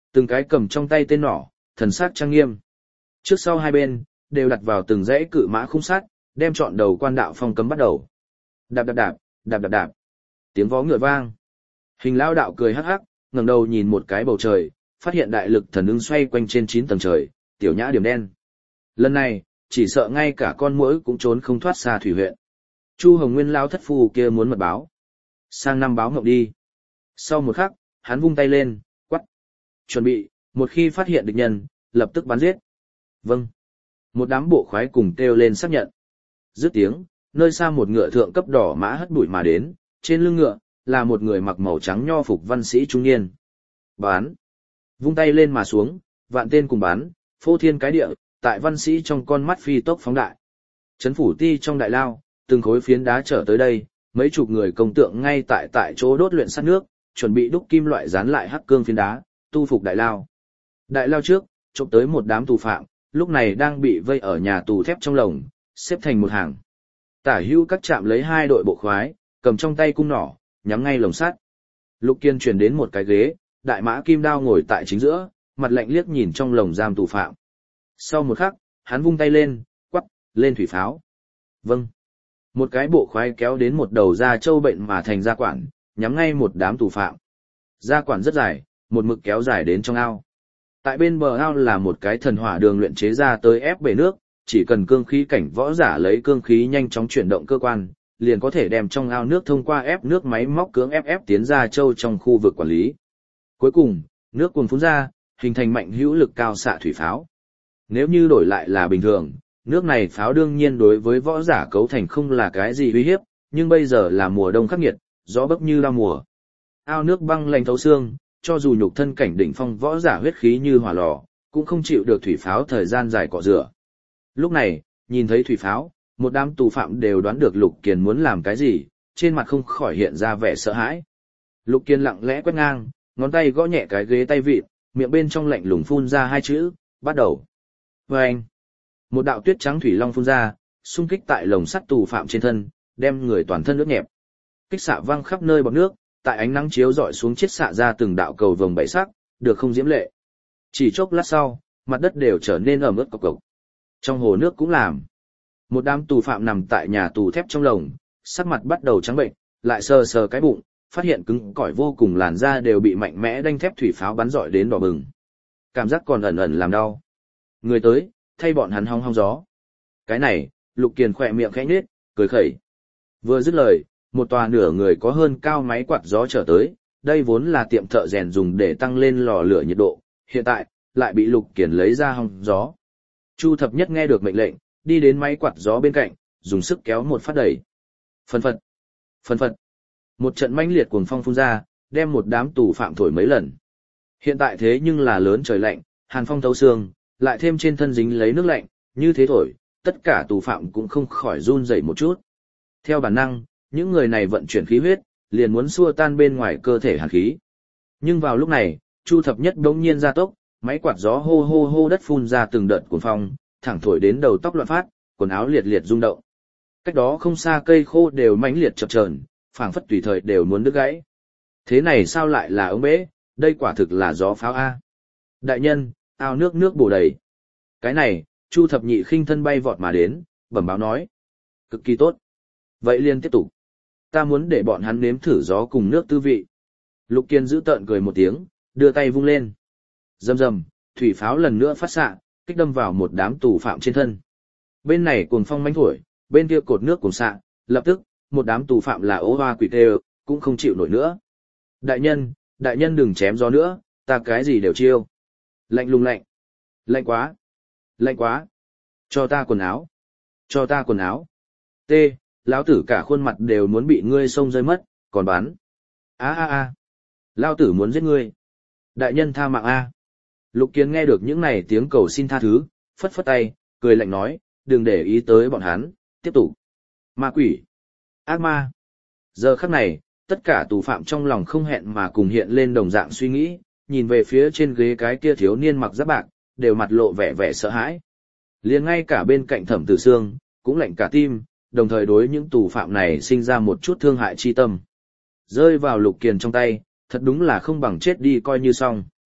Từng cái cầm trong tay tên nỏ, thần sắc trang nghiêm. Trước sau hai bên, đều đặt vào từng dãy cự mã khung sắt, đem trọn đầu quan đạo phong cấm bắt đầu. Đạp đạp đạp, đạp đạp đạp. Tiếng vó ngựa vang. Hình lao đạo cười hắc hắc, ngẩng đầu nhìn một cái bầu trời, phát hiện đại lực thần ưng xoay quanh trên chín tầng trời, tiểu nhã điểm đen. Lần này, chỉ sợ ngay cả con muỗi cũng trốn không thoát xa thủy huyện. Chu Hồng Nguyên lao thất phu kia muốn mật báo. Sang năm báo ngọc đi. Sau một khắc, hắn vung tay lên, quát. Chuẩn bị, một khi phát hiện địch nhân, lập tức bắn giết. Vâng. Một đám bộ khoái cùng kêu lên xác nhận. Dứt tiếng, nơi xa một ngựa thượng cấp đỏ mã hất bụi mà đến, trên lưng ngựa, là một người mặc màu trắng nho phục văn sĩ trung niên. Bán. Vung tay lên mà xuống, vạn tên cùng bán, phô thiên cái địa, tại văn sĩ trong con mắt phi tốc phóng đại. Trấn phủ ti trong đại lao, từng khối phiến đá trở tới đây, mấy chục người công tượng ngay tại tại chỗ đốt luyện sắt nước, chuẩn bị đúc kim loại dán lại hắc cương phiến đá, tu phục đại lao. Đại lao trước, trộm tới một đám tù phạm, lúc này đang bị vây ở nhà tù thép trong lồng, xếp thành một hàng. Tả hữu các trạm lấy hai đội bộ khoái, cầm trong tay cung nỏ, nhắm ngay lồng sắt. Lục Kiên chuyển đến một cái ghế, đại mã kim đao ngồi tại chính giữa, mặt lạnh liếc nhìn trong lồng giam tù phạm. Sau một khắc, hắn vung tay lên, quắc, lên thủy pháo. Vâng. Một cái bộ khoái kéo đến một đầu da trâu bệnh mà thành gia quản, nhắm ngay một đám tù phạm. Gia quản rất dài, một mực kéo dài đến trong ao. Tại bên bờ ao là một cái thần hỏa đường luyện chế ra tới ép bể nước, chỉ cần cương khí cảnh võ giả lấy cương khí nhanh chóng chuyển động cơ quan, liền có thể đem trong ao nước thông qua ép nước máy móc cưỡng ép ép tiến ra châu trong khu vực quản lý. Cuối cùng, nước cuồn phun ra, hình thành mạnh hữu lực cao xạ thủy pháo. Nếu như đổi lại là bình thường, nước này pháo đương nhiên đối với võ giả cấu thành không là cái gì uy hiếp, nhưng bây giờ là mùa đông khắc nghiệt, gió bấc như lao mùa. Ao nước băng lạnh thấu xương, cho dù nhục thân cảnh đỉnh phong võ giả huyết khí như hỏa lò, cũng không chịu được thủy pháo thời gian dài cọ rửa. Lúc này, nhìn thấy thủy pháo, một đám tù phạm đều đoán được Lục Kiền muốn làm cái gì, trên mặt không khỏi hiện ra vẻ sợ hãi. Lục Kiền lặng lẽ quét ngang, ngón tay gõ nhẹ cái ghế tay vịt, miệng bên trong lạnh lùng phun ra hai chữ, bắt đầu. Vâng! Một đạo tuyết trắng thủy long phun ra, xung kích tại lồng sắt tù phạm trên thân, đem người toàn thân nước nhẹp. Kích xạ văng khắp nơi bọt nước, tại ánh nắng chiếu rọi xuống chiết xạ ra từng đạo cầu vồng bảy sắc, được không diễm lệ. Chỉ chốc lát sau, mặt đất đều trở nên ẩm ướt cộc cộc. Trong hồ nước cũng làm. Một đám tù phạm nằm tại nhà tù thép trong lồng, sắc mặt bắt đầu trắng bệnh, lại sờ sờ cái bụng, phát hiện cứng cỏi vô cùng, làn da đều bị mạnh mẽ đanh thép thủy pháo bắn rọi đến đỏ bừng. Cảm giác còn ẩn ẩn làm đau. Người tới, thay bọn hắn hong hong gió. Cái này, Lục Kiền khỏe miệng khẽ nhếch, cười khẩy. Vừa dứt lời, một tòa nửa người có hơn cao máy quạt gió trở tới, đây vốn là tiệm thợ rèn dùng để tăng lên lò lửa nhiệt độ, hiện tại, lại bị Lục Kiền lấy ra hong gió. Chu Thập Nhất nghe được mệnh lệnh, đi đến máy quạt gió bên cạnh, dùng sức kéo một phát đẩy. Phân phật, phân phật. Một trận mãnh liệt cuồng phong phun ra, đem một đám tù phạm thổi mấy lần. Hiện tại thế nhưng là lớn trời lạnh, hàn phong thấu xương, lại thêm trên thân dính lấy nước lạnh, như thế thổi, tất cả tù phạm cũng không khỏi run rẩy một chút. Theo bản năng, những người này vận chuyển khí huyết, liền muốn xua tan bên ngoài cơ thể hàn khí. Nhưng vào lúc này, Chu Thập Nhất đống nhiên ra tốc, máy quạt gió hô hô hô đất phun ra từng đợt cuồng phong, thẳng thổi đến đầu tóc loạn phát, quần áo liệt liệt rung động. Cách đó không xa cây khô đều mãnh liệt chập chờn, phảng phất tùy thời đều muốn đứt gãy. Thế này sao lại là ống bể, đây quả thực là gió pháo a. Đại nhân, ao nước nước bổ đầy. Cái này, Chu Thập Nhị khinh thân bay vọt mà đến, bẩm báo nói. Cực kỳ tốt. Vậy liền tiếp tục. Ta muốn để bọn hắn nếm thử gió cùng nước tư vị. Lục Kiên giữ tợn cười một tiếng, đưa tay vung lên. Rầm rầm, thủy pháo lần nữa phát xạ, kích đâm vào một đám tù phạm trên thân. Bên này cuồng phong mãnh thổi, bên kia cột nước cuồng xạ, lập tức, một đám tù phạm là ố hoa quỷ tê, cũng không chịu nổi nữa. Đại nhân, đại nhân đừng chém gió nữa, ta cái gì đều chiêu. Lạnh lùng lạnh. Lạnh quá. Lạnh quá. Cho ta quần áo. Cho ta quần áo. T, lão tử cả khuôn mặt đều muốn bị ngươi xông rơi mất, còn bắn. A a a. Lão tử muốn giết ngươi. Đại nhân tha mạng a. Lục Kiến nghe được những này tiếng cầu xin tha thứ, phất phất tay, cười lạnh nói, đừng để ý tới bọn hắn, tiếp tục. Ma quỷ. Ác ma. Giờ khắc này, tất cả tù phạm trong lòng không hẹn mà cùng hiện lên đồng dạng suy nghĩ, nhìn về phía trên ghế cái kia thiếu niên mặc giáp bạc, đều mặt lộ vẻ vẻ sợ hãi. Liền ngay cả bên cạnh Thẩm Tử Sương, cũng lạnh cả tim, đồng thời đối những tù phạm này sinh ra một chút thương hại chi tâm. Rơi vào Lục Kiền trong tay, thật đúng là không bằng chết đi coi như xong.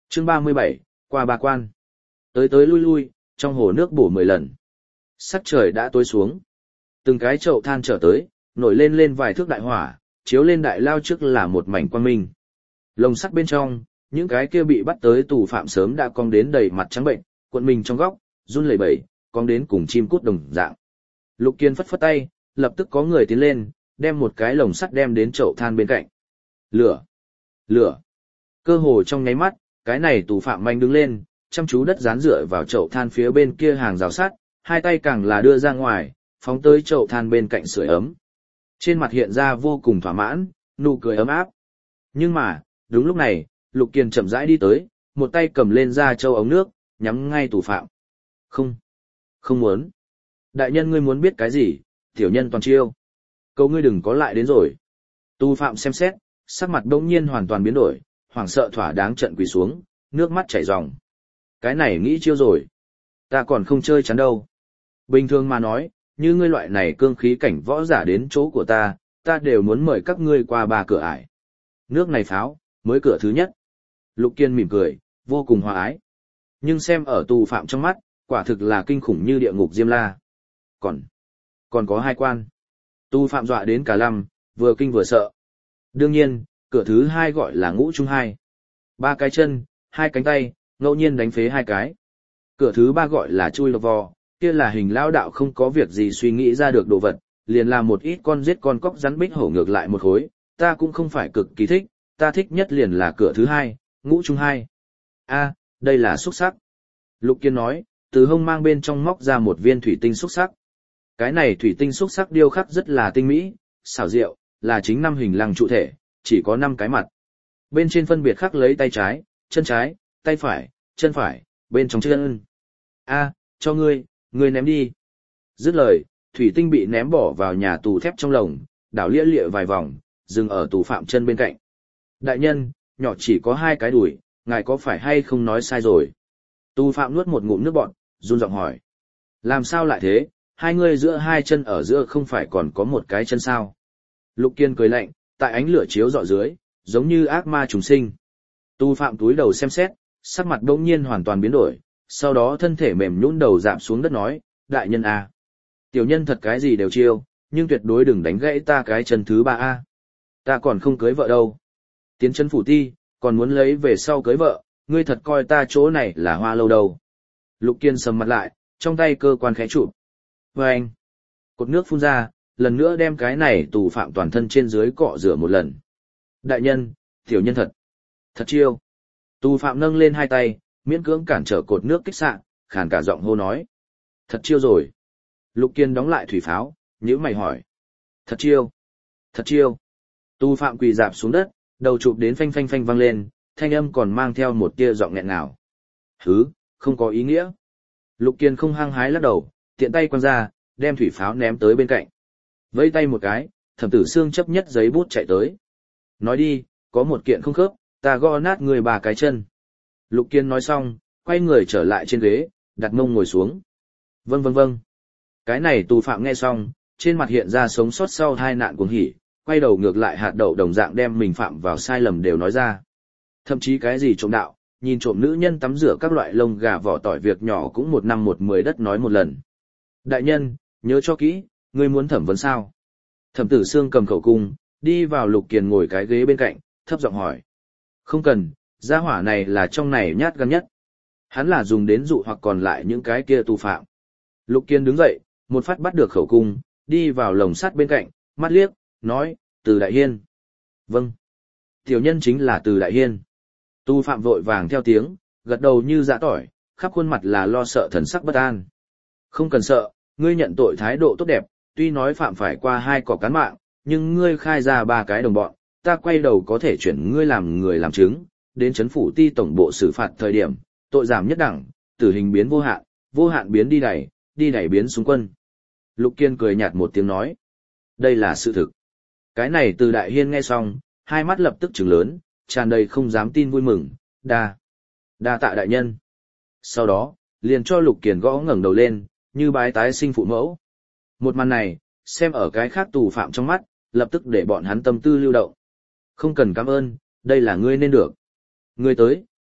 Chương ba mươi bảy, qua ba quan. Tới tới lui lui, trong hồ nước bổ mười lần. Sắc trời đã tối xuống. Từng cái chậu than trở tới, nổi lên lên vài thước đại hỏa, chiếu lên đại lao trước là một mảnh quang minh. Lồng sắt bên trong, những cái kia bị bắt tới tù phạm sớm đã cong đến đầy mặt trắng bệnh, cuộn mình trong góc, run lẩy bẩy, cong đến cùng chim cút đồng dạng. Lục Kiên phất phất tay, lập tức có người tiến lên, đem một cái lồng sắt đem đến chậu than bên cạnh. Lửa! Lửa! Cơ hồ trong nháy mắt, cái này tù phạm manh đứng lên, chăm chú đất dán dựa vào chậu than phía bên kia hàng rào sắt, hai tay càng là đưa ra ngoài, phóng tới chậu than bên cạnh sưởi ấm. Trên mặt hiện ra vô cùng thỏa mãn, nụ cười ấm áp. Nhưng mà, đúng lúc này, Lục Kiên chậm rãi đi tới, một tay cầm lên ra châu ống nước, nhắm ngay tù phạm. Không, không muốn. Đại nhân ngươi muốn biết cái gì, tiểu nhân toàn chiêu. Cầu ngươi đừng có lại đến rồi. Tù phạm xem xét, sắc mặt bỗng nhiên hoàn toàn biến đổi, hoảng sợ thỏa đáng trận quỳ xuống, nước mắt chảy ròng. Cái này nghĩ chiêu rồi. Ta còn không chơi chắn đâu. Bình thường mà nói, như ngươi loại này cương khí cảnh võ giả đến chỗ của ta, ta đều muốn mời các ngươi qua ba cửa ải. Nước này pháo, mới cửa thứ nhất. Lục Kiên mỉm cười, vô cùng hòa ái. Nhưng xem ở tù phạm trong mắt, quả thực là kinh khủng như địa ngục Diêm La. Còn, còn có hai quan. Tù phạm dọa đến cả lăm, vừa kinh vừa sợ. Đương nhiên, cửa thứ hai gọi là ngũ trung hai. Ba cái chân, hai cánh tay, ngẫu nhiên đánh phế hai cái. Cửa thứ ba gọi là chui lọc vò, kia là hình lao đạo không có việc gì suy nghĩ ra được đồ vật, liền làm một ít con giết con cóc rắn bích hổ ngược lại một khối, ta cũng không phải cực kỳ thích, ta thích nhất liền là cửa thứ hai, ngũ trung hai. A, đây là xúc sắc. Lục Kiên nói, từ hông mang bên trong móc ra một viên thủy tinh xúc sắc. Cái này thủy tinh xúc sắc điêu khắc rất là tinh mỹ, xảo diệu, là chính năm hình lăng trụ thể, chỉ có năm cái mặt. Bên trên phân biệt khắc lấy tay trái, chân trái, tay phải, chân phải, bên trong chân. A, cho ngươi, ngươi ném đi. Dứt lời, thủy tinh bị ném bỏ vào nhà tù thép trong lồng, đảo lia lịa vài vòng, dừng ở tù phạm chân bên cạnh. Đại nhân, nhỏ chỉ có hai cái đùi, ngài có phải hay không nói sai rồi? Tù phạm nuốt một ngụm nước bọt, run giọng hỏi. Làm sao lại thế, hai ngươi giữa hai chân ở giữa không phải còn có một cái chân sao? Lục Kiên cười lạnh, tại ánh lửa chiếu rọi dưới, giống như ác ma trùng sinh. Tù phạm túi đầu xem xét, sắc mặt đột nhiên hoàn toàn biến đổi, sau đó thân thể mềm nhũn đầu dạp xuống đất nói, đại nhân a, tiểu nhân thật cái gì đều chiêu, nhưng tuyệt đối đừng đánh gãy ta cái chân thứ ba a. Ta còn không cưới vợ đâu. Tiến chân phủ ti, còn muốn lấy về sau cưới vợ, ngươi thật coi ta chỗ này là hoa lâu đâu. Lục Kiên sầm mặt lại, trong tay cơ quan khẽ chụp. Và anh, cột nước phun ra, lần nữa đem cái này tù phạm toàn thân trên dưới cọ rửa một lần. Đại nhân, tiểu nhân thật, thật chiêu. Tù phạm nâng lên hai tay, miễn cưỡng cản trở cột nước kích xạ, khàn cả giọng hô nói. Thật chiêu rồi. Lục Kiên đóng lại thủy pháo, nhíu mày hỏi. Thật chiêu. Thật chiêu. Tù phạm quỳ dạp xuống đất, đầu chụp đến phanh phanh phanh vang lên, thanh âm còn mang theo một tia giọng nghẹn ngào. Hứ, không có ý nghĩa. Lục Kiên không hăng hái lắc đầu, tiện tay quăng ra, đem thủy pháo ném tới bên cạnh. Vẫy tay một cái, Thẩm Tử Xương chấp nhất giấy bút chạy tới. Nói đi, có một kiện không khớp, ta gõ nát người bà cái chân. Lục Kiên nói xong, quay người trở lại trên ghế, đặt mông ngồi xuống. Vâng vâng vâng. Cái này tù phạm nghe xong, trên mặt hiện ra sống sót sau hai nạn cuồng hỉ, quay đầu ngược lại hạt đậu đồng dạng đem mình phạm vào sai lầm đều nói ra. Thậm chí cái gì trộm đạo, nhìn trộm nữ nhân tắm rửa các loại lông gà vỏ tỏi việc nhỏ cũng một năm một mười đất nói một lần. Đại nhân, nhớ cho kỹ, ngươi muốn thẩm vấn sao? Thẩm Tử Xương cầm khẩu cung, đi vào Lục Kiên ngồi cái ghế bên cạnh, thấp giọng hỏi. Không cần, gia hỏa này là trong này nhát gan nhất. Hắn là dùng đến dụ hoặc còn lại những cái kia tù phạm. Lục Kiên đứng dậy, một phát bắt được khẩu cung, đi vào lồng sắt bên cạnh, mắt liếc, nói, Từ Đại Hiên. Vâng. Tiểu nhân chính là Từ Đại Hiên. Tù phạm vội vàng theo tiếng, gật đầu như dã tỏi, khắp khuôn mặt là lo sợ thần sắc bất an. Không cần sợ, ngươi nhận tội thái độ tốt đẹp, tuy nói phạm phải qua hai cọc cán mạng, nhưng ngươi khai ra ba cái đồng bọn, ta quay đầu có thể chuyển ngươi làm người làm chứng, đến chấn phủ ti tổng bộ xử phạt thời điểm, tội giảm nhất đẳng, tử hình biến vô hạn, vô hạn biến đi đẩy, đi đẩy biến xung quân. Lục Kiên cười nhạt một tiếng nói, đây là sự thực. Cái này Từ Đại Hiên nghe xong, hai mắt lập tức trừng lớn, tràn đầy không dám tin vui mừng, đa, đa tạ đại nhân. Sau đó, liền cho Lục Kiên gõ ngẩng đầu lên, như bái tái sinh phụ mẫu. Một màn này, xem ở cái khác tù phạm trong mắt, lập tức để bọn hắn tâm tư lưu động. Không cần cảm ơn, đây là ngươi nên được. Ngươi tới,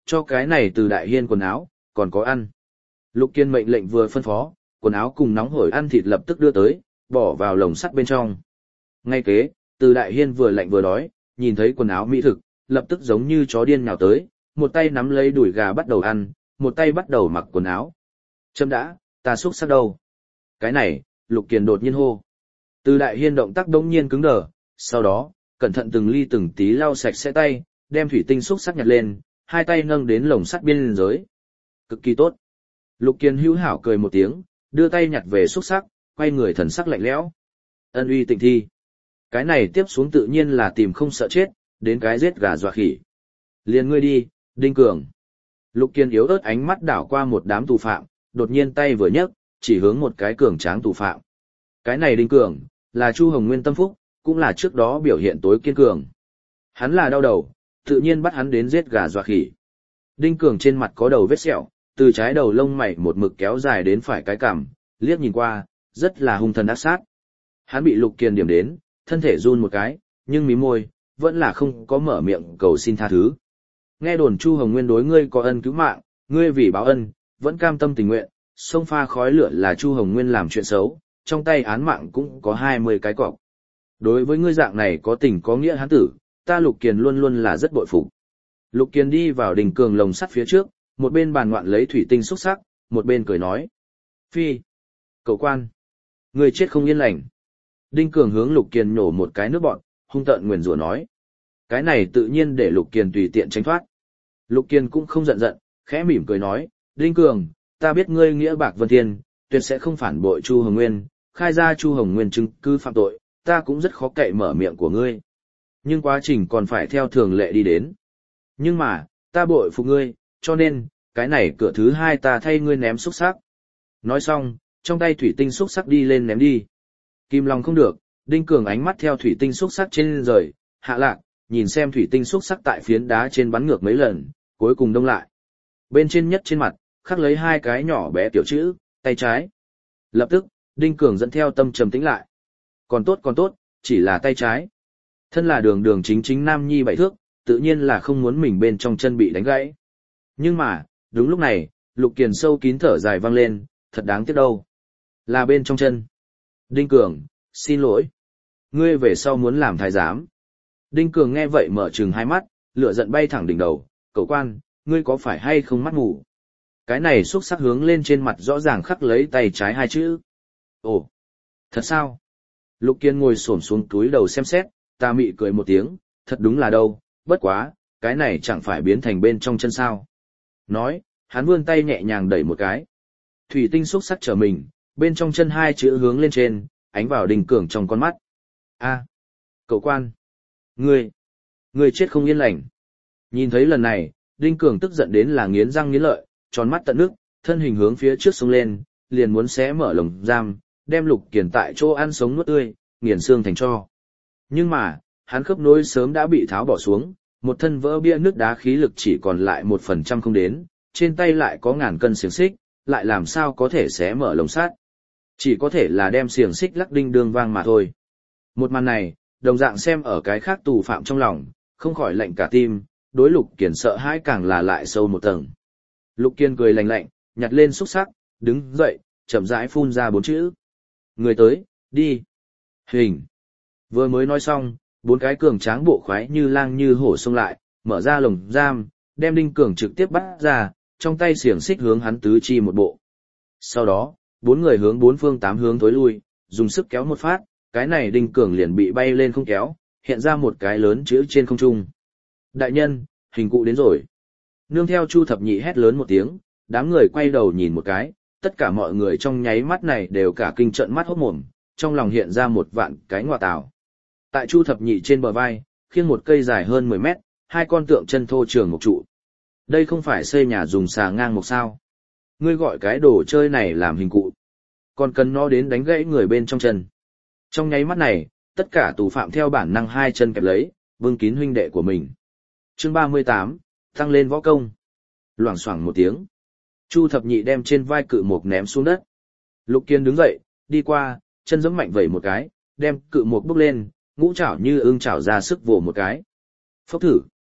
cho cái này từ đại hiên quần áo, còn có ăn. Lục Kiên mệnh lệnh vừa phân phó, quần áo cùng nóng hổi ăn thịt lập tức đưa tới, bỏ vào lồng sắt bên trong. Ngay kế, từ đại hiên vừa lạnh vừa đói, nhìn thấy quần áo mỹ thực, lập tức giống như chó điên nhào tới, một tay nắm lấy đùi gà bắt đầu ăn, một tay bắt đầu mặc quần áo. Chấm đã, ta xúc sắc đâu? Cái này, Lục Kiền đột nhiên hô. Từ đại hiên động tác đống nhiên cứng đờ, sau đó, cẩn thận từng ly từng tí lau sạch sẽ tay, đem thủy tinh xúc sắc nhặt lên, hai tay nâng đến lồng sắt biên giới. Cực kỳ tốt. Lục Kiền hữu hảo cười một tiếng, đưa tay nhặt về xúc sắc, quay người thần sắc lạnh lẽo. Ân uy tịnh thi. Cái này tiếp xuống tự nhiên là tìm không sợ chết, đến cái giết gà dọa khỉ. Liền ngươi đi, Đinh Cường. Lục Kiền yếu ớt ánh mắt đảo qua một đám tù phạm, đột nhiên tay vừa nhấc, chỉ hướng một cái cường tráng tù phạm. Cái này Đinh Cường, là Chu Hồng Nguyên tâm phúc, cũng là trước đó biểu hiện tối kiên cường. Hắn là đau đầu, tự nhiên bắt hắn đến giết gà dọa khỉ. Đinh Cường trên mặt có đầu vết sẹo, từ trái đầu lông mày một mực kéo dài đến phải cái cằm, liếc nhìn qua, rất là hung thần ác sát. Hắn bị Lục Kiền điểm đến, thân thể run một cái, nhưng mí môi, vẫn là không có mở miệng cầu xin tha thứ. Nghe đồn Chu Hồng Nguyên đối ngươi có ân cứu mạng, ngươi vì báo ân, vẫn cam tâm tình nguyện, xông pha khói lửa là Chu Hồng Nguyên làm chuyện xấu, trong tay án mạng cũng có hai mươi cái cọc. Đối với ngươi dạng này có tình có nghĩa hán tử, ta Lục Kiền luôn luôn là rất bội phục. Lục Kiền đi vào Đình Cường lồng sắt phía trước, một bên bàn ngoạn lấy thủy tinh xúc sắc, một bên cười nói. Phi! Cậu quan! Ngươi chết không yên lành. Đinh Cường hướng Lục Kiền nhổ một cái nước bọt, hung tợn nguyền rủa nói. Cái này tự nhiên để Lục Kiền tùy tiện tránh thoát. Lục Kiền cũng không giận giận, khẽ mỉm cười nói, Đinh Cường, ta biết ngươi nghĩa bạc vân thiên, tuyệt sẽ không phản bội Chu Hồng Nguyên, khai ra Chu Hồng Nguyên chứng cứ phạm tội, ta cũng rất khó cậy mở miệng của ngươi. Nhưng quá trình còn phải theo thường lệ đi đến. Nhưng mà, ta bội phục ngươi, cho nên, cái này cửa thứ hai ta thay ngươi ném xúc sắc. Nói xong, trong tay thủy tinh xúc sắc đi lên ném đi. Kim Long không được, Đinh Cường ánh mắt theo thủy tinh xúc sắc trên rời, hạ lạc, nhìn xem thủy tinh xúc sắc tại phiến đá trên bắn ngược mấy lần, cuối cùng đông lại. Bên trên nhất trên mặt, khắc lấy hai cái nhỏ bé tiểu chữ, tay trái. Lập tức, Đinh Cường dẫn theo tâm trầm tĩnh lại. Còn tốt còn tốt, chỉ là tay trái. Thân là đường đường chính chính nam nhi bảy thước, tự nhiên là không muốn mình bên trong chân bị đánh gãy. Nhưng mà, đúng lúc này, Lục Kiền sâu kín thở dài vang lên, thật đáng tiếc đâu. Là bên trong chân. Đinh Cường, xin lỗi. Ngươi về sau muốn làm thái giám. Đinh Cường nghe vậy mở trừng hai mắt, lửa giận bay thẳng đỉnh đầu, cậu quan, ngươi có phải hay không mắt ngủ? Cái này xúc sắc hướng lên trên mặt rõ ràng khắc lấy tay trái hai chữ. Ồ, thật sao? Lục Kiên ngồi xổm xuống túi đầu xem xét, ta mị cười một tiếng, thật đúng là đâu, bất quá, cái này chẳng phải biến thành bên trong chân sao. Nói, hắn vươn tay nhẹ nhàng đẩy một cái. Thủy tinh xúc sắc trở mình, bên trong chân hai chữ hướng lên trên, ánh vào Đinh Cường trong con mắt. A, cậu quan, ngươi, ngươi chết không yên lành. Nhìn thấy lần này, Đinh Cường tức giận đến là nghiến răng nghiến lợi, tròn mắt tận nước, thân hình hướng phía trước xông lên, liền muốn xé mở lồng giam, đem Lục Kiền tại chỗ ăn sống nuốt tươi, nghiền xương thành tro. Nhưng mà, hắn khớp nối sớm đã bị tháo bỏ xuống, một thân vỡ bia nước đá khí lực chỉ còn lại một phần trăm không đến, trên tay lại có ngàn cân xiềng xích, lại làm sao có thể xé mở lồng sắt. Chỉ có thể là đem xiềng xích lắc đinh đương vang mà thôi. Một màn này, đồng dạng xem ở cái khác tù phạm trong lòng, không khỏi lạnh cả tim, đối Lục Kiền sợ hãi càng là lại sâu một tầng. Lục Kiền cười lạnh lạnh, nhặt lên xúc sắc, đứng dậy, chậm rãi phun ra bốn chữ. Người tới, đi. Hình. Vừa mới nói xong, bốn cái cường tráng bộ khoái như lang như hổ xông lại, mở ra lồng giam, đem Đinh Cường trực tiếp bắt ra, trong tay xiềng xích hướng hắn tứ chi một bộ. Sau đó, bốn người hướng bốn phương tám hướng tối lui, dùng sức kéo một phát, cái này Đinh Cường liền bị bay lên không kéo, hiện ra một cái lớn chữ trên không trung. Đại nhân, hình cụ đến rồi. Nương theo Chu Thập Nhị hét lớn một tiếng, đám người quay đầu nhìn một cái, tất cả mọi người trong nháy mắt này đều cả kinh trợn mắt hốt mồm, trong lòng hiện ra một vạn cái ngọa tảo. Tại Chu Thập Nhị trên bờ vai, khiêng một cây dài hơn mười mét, hai con tượng chân thô trường một trụ. Đây không phải xây nhà dùng xà ngang một sao. Ngươi gọi cái đồ chơi này làm hình cụ. Còn cần nó đến đánh gãy người bên trong chân. Trong nháy mắt này, tất cả tù phạm theo bản năng hai chân kẹp lấy, vương kín huynh đệ của mình. Chương ba mươi tám, tăng lên võ công. Loảng xoảng một tiếng. Chu Thập Nhị đem trên vai cự mục ném xuống đất. Lục Kiên đứng dậy, đi qua, chân giẫm mạnh vẩy một cái, đem cự mục bốc lên, ngũ chảo như ưng chảo ra sức vồ một cái. Phốc thử.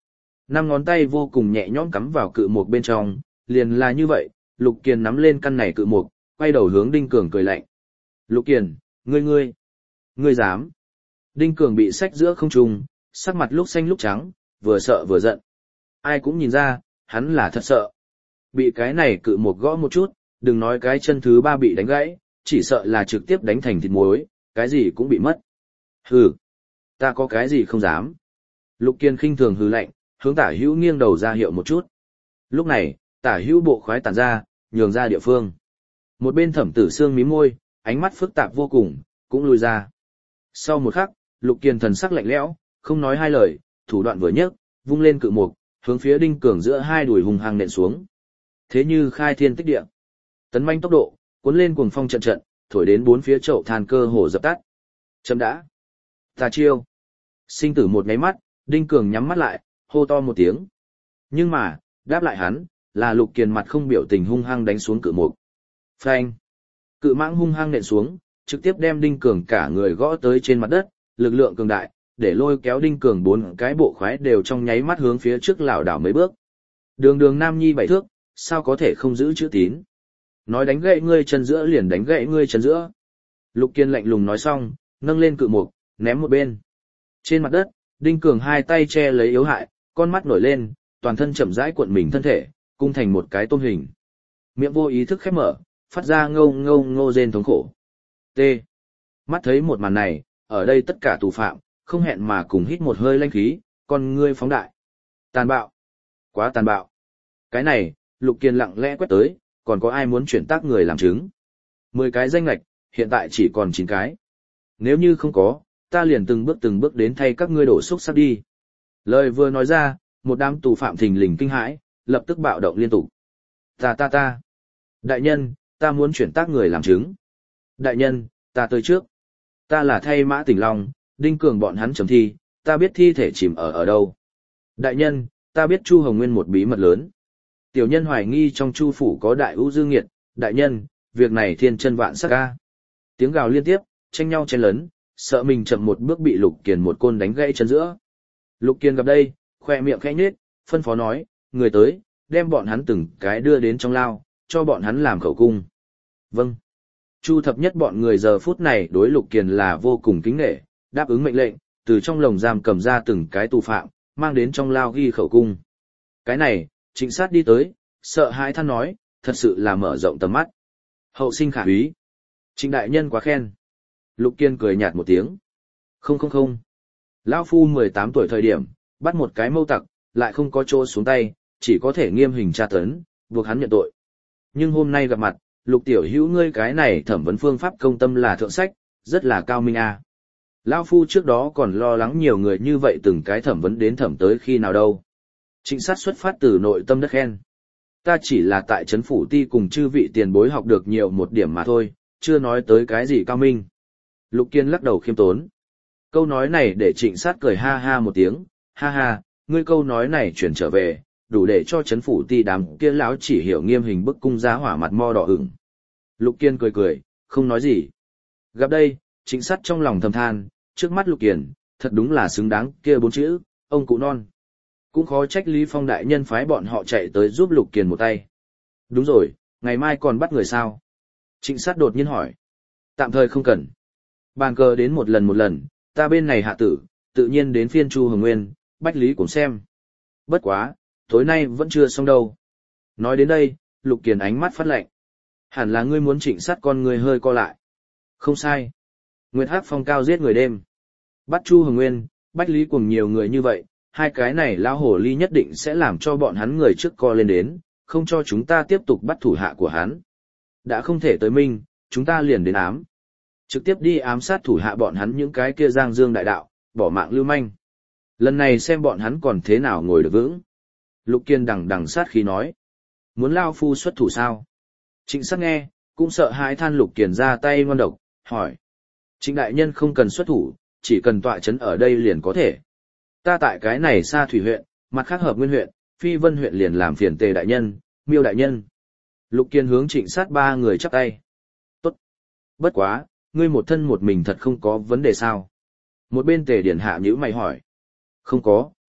Năm ngón tay vô cùng nhẹ nhõm cắm vào cự mục bên trong, liền là như vậy, Lục Kiền nắm lên căn này cự mục, quay đầu hướng Đinh Cường cười lạnh. Lục Kiền, ngươi ngươi, ngươi dám. Đinh Cường bị xách giữa không trung, sắc mặt lúc xanh lúc trắng, vừa sợ vừa giận. Ai cũng nhìn ra, hắn là thật sợ. Bị cái này cự mục gõ một chút, đừng nói cái chân thứ ba bị đánh gãy, chỉ sợ là trực tiếp đánh thành thịt muối, cái gì cũng bị mất. Hừ, ta có cái gì không dám. Lục Kiền khinh thường hừ lạnh, hướng Tả Hữu nghiêng đầu ra hiệu một chút. Lúc này, Tả Hữu bộ khoái tản ra, nhường ra địa phương. Một bên Thẩm Tử Sương mím môi, ánh mắt phức tạp vô cùng, cũng lùi ra. Sau một khắc, Lục Kiền thần sắc lạnh lẽo, không nói hai lời, thủ đoạn vừa nhấc, vung lên cự mục, hướng phía Đinh Cường giữa hai đùi hùng hăng nện xuống. Thế như khai thiên tích địa. Tấn manh tốc độ, cuốn lên cuồng phong trận trận, thổi đến bốn phía chậu than cơ hồ dập tắt. Chấm đã. Ta chiêu. Sinh tử một nháy mắt, Đinh Cường nhắm mắt lại, hô to một tiếng. Nhưng mà, đáp lại hắn, là Lục Kiền mặt không biểu tình hung hăng đánh xuống cự mục. Phanh. Cự mãng hung hăng nện xuống, trực tiếp đem Đinh Cường cả người gõ tới trên mặt đất, lực lượng cường đại, để lôi kéo Đinh Cường bốn cái bộ khoái đều trong nháy mắt hướng phía trước lảo đảo mấy bước. Đường đường nam nhi bảy thước, sao có thể không giữ chữ tín. Nói đánh gãy ngươi chân giữa liền đánh gãy ngươi chân giữa. Lục Kiên lạnh lùng nói xong, nâng lên cự mục, ném một bên. Trên mặt đất, Đinh Cường hai tay che lấy yếu hại, con mắt nổi lên, toàn thân chậm rãi cuộn mình thân thể, cung thành một cái tôm hình. Miệng vô ý thức khép mở, phát ra ngâu ngâu ngô rên thống khổ. T. Mắt thấy một màn này, ở đây tất cả tù phạm, không hẹn mà cùng hít một hơi lanh khí, con ngươi phóng đại. Tàn bạo. Quá tàn bạo. Cái này, Lục Kiên lặng lẽ quét tới, còn có ai muốn chuyển tác người làm chứng? Mười cái danh lạch, hiện tại chỉ còn chín cái. Nếu như không có, ta liền từng bước từng bước đến thay các ngươi đổ xúc sắp đi. Lời vừa nói ra, một đám tù phạm thình lình kinh hãi, lập tức bạo động liên tục. Ta ta ta. Đại nhân, ta muốn chuyển tác người làm chứng. Đại nhân, ta tới trước. Ta là thay Mã Tỉnh Long, Đinh Cường bọn hắn chấm thi, ta biết thi thể chìm ở ở đâu. Đại nhân, ta biết Chu Hồng Nguyên một bí mật lớn. Tiểu nhân hoài nghi trong Chu phủ có đại ưu dương nghiệt, đại nhân, việc này thiên chân vạn sắc ca. Tiếng gào liên tiếp, tranh nhau chen lấn, sợ mình chậm một bước bị Lục Kiền một côn đánh gãy chân giữa. Lục Kiền gặp đây, khoe miệng khẽ nhếch, phân phó nói, người tới, đem bọn hắn từng cái đưa đến trong lao, cho bọn hắn làm khẩu cung. Vâng. Chu thập nhất bọn người giờ phút này đối Lục Kiền là vô cùng kính nể, đáp ứng mệnh lệnh, từ trong lồng giam cầm ra từng cái tù phạm, mang đến trong lao ghi khẩu cung. Cái này, trịnh sát đi tới, sợ hãi than nói, thật sự là mở rộng tầm mắt. Hậu sinh khả úy. Trịnh đại nhân quá khen. Lục Kiên cười nhạt một tiếng. Không không không. Lão phu mười tám tuổi thời điểm, bắt một cái mâu tặc, lại không có chỗ xuống tay, chỉ có thể nghiêm hình tra tấn, buộc hắn nhận tội. Nhưng hôm nay gặp mặt, Lục tiểu hữu ngươi cái này thẩm vấn phương pháp công tâm là thượng sách, rất là cao minh a. À. Lão phu trước đó còn lo lắng nhiều người như vậy từng cái thẩm vấn đến thẩm tới khi nào đâu. Trịnh sát xuất phát từ nội tâm đất khen. Ta chỉ là tại trấn phủ ti cùng chư vị tiền bối học được nhiều một điểm mà thôi, chưa nói tới cái gì cao minh. Lục Kiên lắc đầu khiêm tốn. Câu nói này để trịnh sát cười ha ha một tiếng, ha ha, ngươi câu nói này chuyển trở về, đủ để cho trấn phủ ti đám kia lão chỉ hiểu nghiêm hình bức cung giá hỏa mặt mo đỏ ửng. Lục Kiên cười cười, không nói gì. Gặp đây, trịnh sát trong lòng thầm than, trước mắt Lục Kiên, thật đúng là xứng đáng kia bốn chữ, ông cụ non. Cũng khó trách Lý Phong đại nhân phái bọn họ chạy tới giúp Lục Kiền một tay. Đúng rồi, ngày mai còn bắt người sao? Trịnh sát đột nhiên hỏi. Tạm thời không cần. Bàn cờ đến một lần một lần, ta bên này hạ tử, tự nhiên đến phiên Chu Hồng Nguyên, Bách Lý cũng xem. Bất quá, tối nay vẫn chưa xong đâu. Nói đến đây, Lục Kiền ánh mắt phát lạnh. Hẳn là ngươi muốn trịnh sát con ngươi hơi co lại. Không sai. Nguyệt Hắc phong cao giết người đêm. Bắt Chu Hồng Nguyên, Bách Lý cùng nhiều người như vậy, hai cái này lão hồ ly nhất định sẽ làm cho bọn hắn người trước co lên đến, không cho chúng ta tiếp tục bắt thủ hạ của hắn. Đã không thể tới minh, chúng ta liền đến ám. Trực tiếp đi ám sát thủ hạ bọn hắn những cái kia giang dương đại đạo, bỏ mạng lưu manh. Lần này xem bọn hắn còn thế nào ngồi được vững. Lục Kiên đằng đằng sát khí nói. Muốn lao phu xuất thủ sao? Trịnh sát nghe, cũng sợ hãi than Lục Kiên ra tay ngon độc, hỏi. Trịnh đại nhân không cần xuất thủ, chỉ cần tọa chấn ở đây liền có thể. Ta tại cái này xa thủy huyện, mặt khác hợp nguyên huyện, phi vân huyện liền làm phiền Tề đại nhân, Miêu đại nhân. Lục Kiên hướng trịnh sát ba người chắp tay. Tốt. Bất quá, ngươi một thân một mình thật không có vấn đề sao? Một bên Tề điển hạ nhíu mày hỏi. Không có,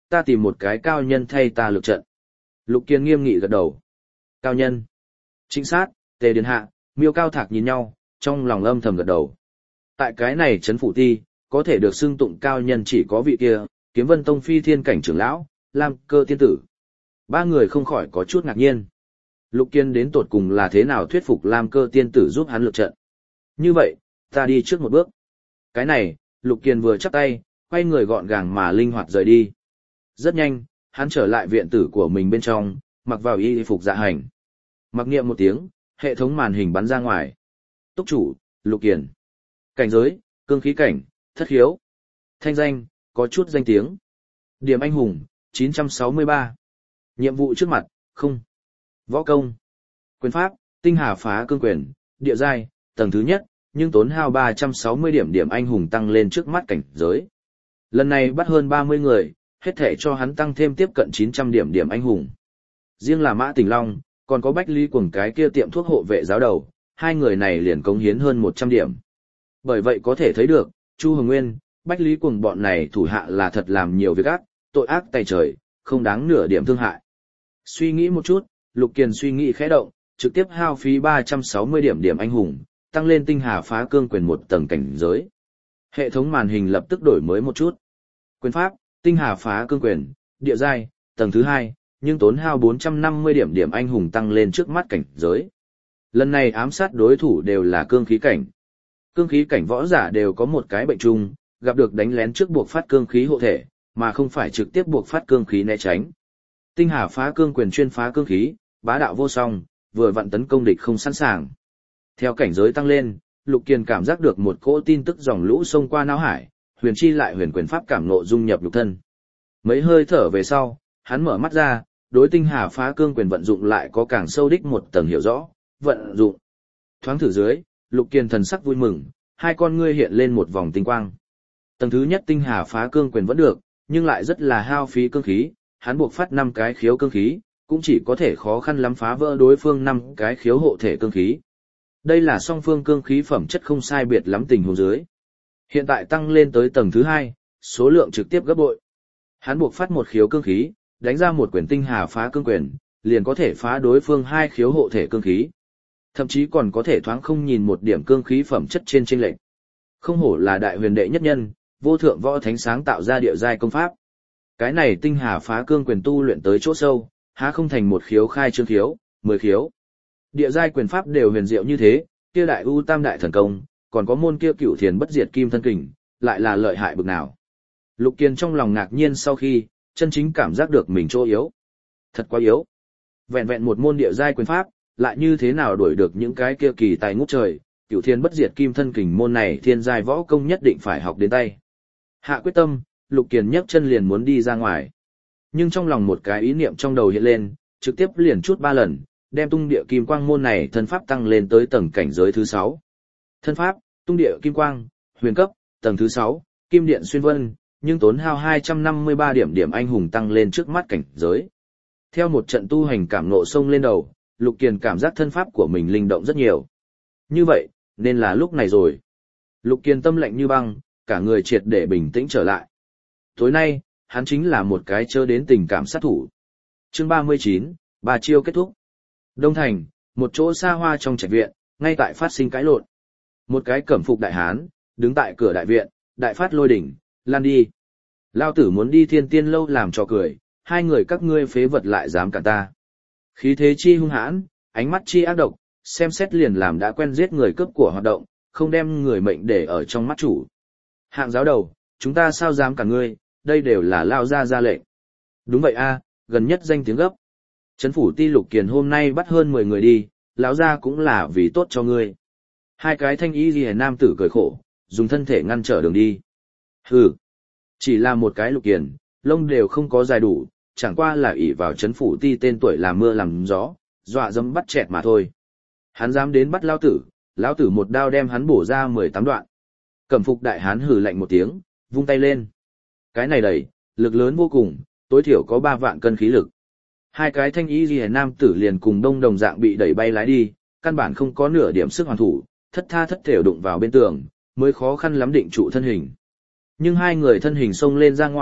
ta tìm một cái cao nhân thay ta lược trận. Lục Kiên nghiêm nghị gật đầu. Cao nhân. Trinh sát, Tề Điền Hạ, Miêu Cao Thạc nhìn nhau, trong lòng âm thầm gật đầu. Tại cái này trấn phủ ti, có thể được xưng tụng cao nhân chỉ có vị kia, Kiếm Vân Tông phi thiên cảnh trưởng lão, Lam Cơ tiên tử. Ba người không khỏi có chút ngạc nhiên. Lục Kiên đến tột cùng là thế nào thuyết phục Lam Cơ tiên tử giúp hắn lược trận. Như vậy, ta đi trước một bước. Cái này, Lục Kiên vừa chắp tay, quay người gọn gàng mà linh hoạt rời đi. Rất nhanh, hắn trở lại viện tử của mình bên trong, mặc vào y phục dạ hành. Mặc niệm một tiếng, hệ thống màn hình bắn ra ngoài. Túc chủ, Lục Kiên. Cảnh giới, cương khí cảnh, thất khiếu. Thanh danh, có chút danh tiếng. Điểm anh hùng, chín trăm sáu mươi ba. Nhiệm vụ trước mặt, không. Võ công. Quyền pháp, tinh hà phá cương quyền, địa giai, tầng thứ nhất, nhưng tốn hao ba trăm sáu mươi điểm điểm anh hùng tăng lên trước mắt cảnh giới. Lần này bắt hơn ba mươi người, hết thể cho hắn tăng thêm tiếp cận chín trăm điểm điểm anh hùng. Riêng là Mã Tình Long, còn có Bách Lý Cuồng cái kia tiệm thuốc hộ vệ giáo đầu, hai người này liền cống hiến hơn một trăm điểm. Bởi vậy có thể thấy được, Chu Hồng Nguyên, Bách Lý Cuồng bọn này thủ hạ là thật làm nhiều việc ác, tội ác tày trời, không đáng nửa điểm thương hại. Suy nghĩ một chút, Lục Kiền suy nghĩ khẽ động, trực tiếp hao phí ba trăm sáu mươi điểm điểm anh hùng, tăng lên tinh hà phá cương quyền một tầng cảnh giới. Hệ thống màn hình lập tức đổi mới một chút. Quyền pháp, tinh hà phá cương quyền, địa giai, tầng thứ hai, nhưng tốn hao bốn trăm năm mươi điểm điểm anh hùng tăng lên trước mắt cảnh giới. Lần này ám sát đối thủ đều là cương khí cảnh. Cương khí cảnh võ giả đều có một cái bệnh chung, gặp được đánh lén trước buộc phát cương khí hộ thể, mà không phải trực tiếp buộc phát cương khí né tránh. Tinh hà phá cương quyền chuyên phá cương khí, bá đạo vô song, vừa vặn tấn công địch không sẵn sàng. Theo cảnh giới tăng lên, Lục Kiền cảm giác được một cỗ tin tức dòng lũ xông qua não hải, huyền chi lại huyền quyền pháp cảm ngộ dung nhập lục thân. Mấy hơi thở về sau, hắn mở mắt ra, đối tinh hà phá cương quyền vận dụng lại có càng sâu đích một tầng hiểu rõ, vận dụng. Thoáng thử dưới, Lục Kiền thần sắc vui mừng, hai con ngươi hiện lên một vòng tinh quang. Tầng thứ nhất tinh hà phá cương quyền vẫn được, nhưng lại rất là hao phí cương khí, hắn buộc phát năm cái khiếu cương khí, cũng chỉ có thể khó khăn lắm phá vỡ đối phương năm cái khiếu hộ thể cương khí. Đây là song phương cương khí phẩm chất không sai biệt lắm tình huống dưới. Hiện tại tăng lên tới tầng thứ hai, số lượng trực tiếp gấp bội. Hắn buộc phát một khiếu cương khí, đánh ra một quyền tinh hà phá cương quyền, liền có thể phá đối phương hai khiếu hộ thể cương khí. Thậm chí còn có thể thoáng không nhìn một điểm cương khí phẩm chất trên chênh lệch. Không hổ là đại huyền đệ nhất nhân, vô thượng võ thánh sáng tạo ra địa giai công pháp. Cái này tinh hà phá cương quyền tu luyện tới chỗ sâu, há không thành một khiếu khai trương khiếu, mười khiếu. Địa giai quyền pháp đều huyền diệu như thế, kia đại u tam đại thần công, còn có môn kia cửu thiền bất diệt kim thân kình, lại là lợi hại bực nào. Lục Kiền trong lòng ngạc nhiên sau khi, chân chính cảm giác được mình chỗ yếu. Thật quá yếu. Vẹn vẹn một môn địa giai quyền pháp, lại như thế nào đuổi được những cái kia kỳ tài ngút trời, cửu thiền bất diệt kim thân kình môn này thiên giai võ công nhất định phải học đến tay. Hạ quyết tâm, Lục Kiền nhấc chân liền muốn đi ra ngoài. Nhưng trong lòng một cái ý niệm trong đầu hiện lên, trực tiếp liền chút ba lần, đem tung địa kim quang môn này thân pháp tăng lên tới tầng cảnh giới thứ sáu. Thân pháp, tung địa kim quang, huyền cấp, tầng thứ sáu, kim điện xuyên vân, nhưng tốn hao hai trăm năm mươi ba điểm điểm anh hùng tăng lên trước mắt cảnh giới. Theo một trận tu hành cảm ngộ sông lên đầu, Lục Kiền cảm giác thân pháp của mình linh động rất nhiều. Như vậy, nên là lúc này rồi. Lục Kiền tâm lạnh như băng, cả người triệt để bình tĩnh trở lại. Tối nay, hắn chính là một cái chớ đến tình cảm sát thủ. Chương ba mươi chín, ba chiêu kết thúc. Đông Thành, một chỗ xa hoa trong trạch viện, ngay tại phát sinh cãi lộn. Một cái cẩm phục đại hán, đứng tại cửa đại viện, đại phát lôi đỉnh, lan đi. Lao tử muốn đi Thiên Tiên lâu làm trò cười, hai người các ngươi phế vật lại dám cản ta. Khí thế chi hung hãn, ánh mắt chi ác độc, xem xét liền làm đã quen giết người cướp của hoạt động, không đem người mệnh để ở trong mắt chủ. Hạng giáo đầu, chúng ta sao dám cản ngươi, đây đều là Lao gia ra lệnh. Đúng vậy a, gần nhất danh tiếng gấp. Trấn phủ ti Lục Kiền hôm nay bắt hơn mười người đi, lão gia cũng là vì tốt cho ngươi. Hai cái thanh y liễu nam tử cười khổ, dùng thân thể ngăn trở đường đi. Hừ, chỉ là một cái Lục Kiền, lông đều không có dài đủ, chẳng qua là ỷ vào trấn phủ ti tên tuổi làm mưa làm gió, dọa dẫm bắt chẹt mà thôi. Hắn dám đến bắt lão tử, lão tử một đao đem hắn bổ ra mười tám đoạn. Cẩm phục đại hán hừ lạnh một tiếng, vung tay lên. Cái này đầy, lực lớn vô cùng, tối thiểu có ba vạn cân khí lực. Hai cái thanh y liễu nam tử liền cùng đông đồng dạng bị đẩy bay lái đi, căn bản không có nửa điểm sức hoàn thủ, thất tha thất thểu đụng vào bên tường, mới khó khăn lắm định trụ thân hình. Nhưng hai người thân hình xông lên ra ngoài,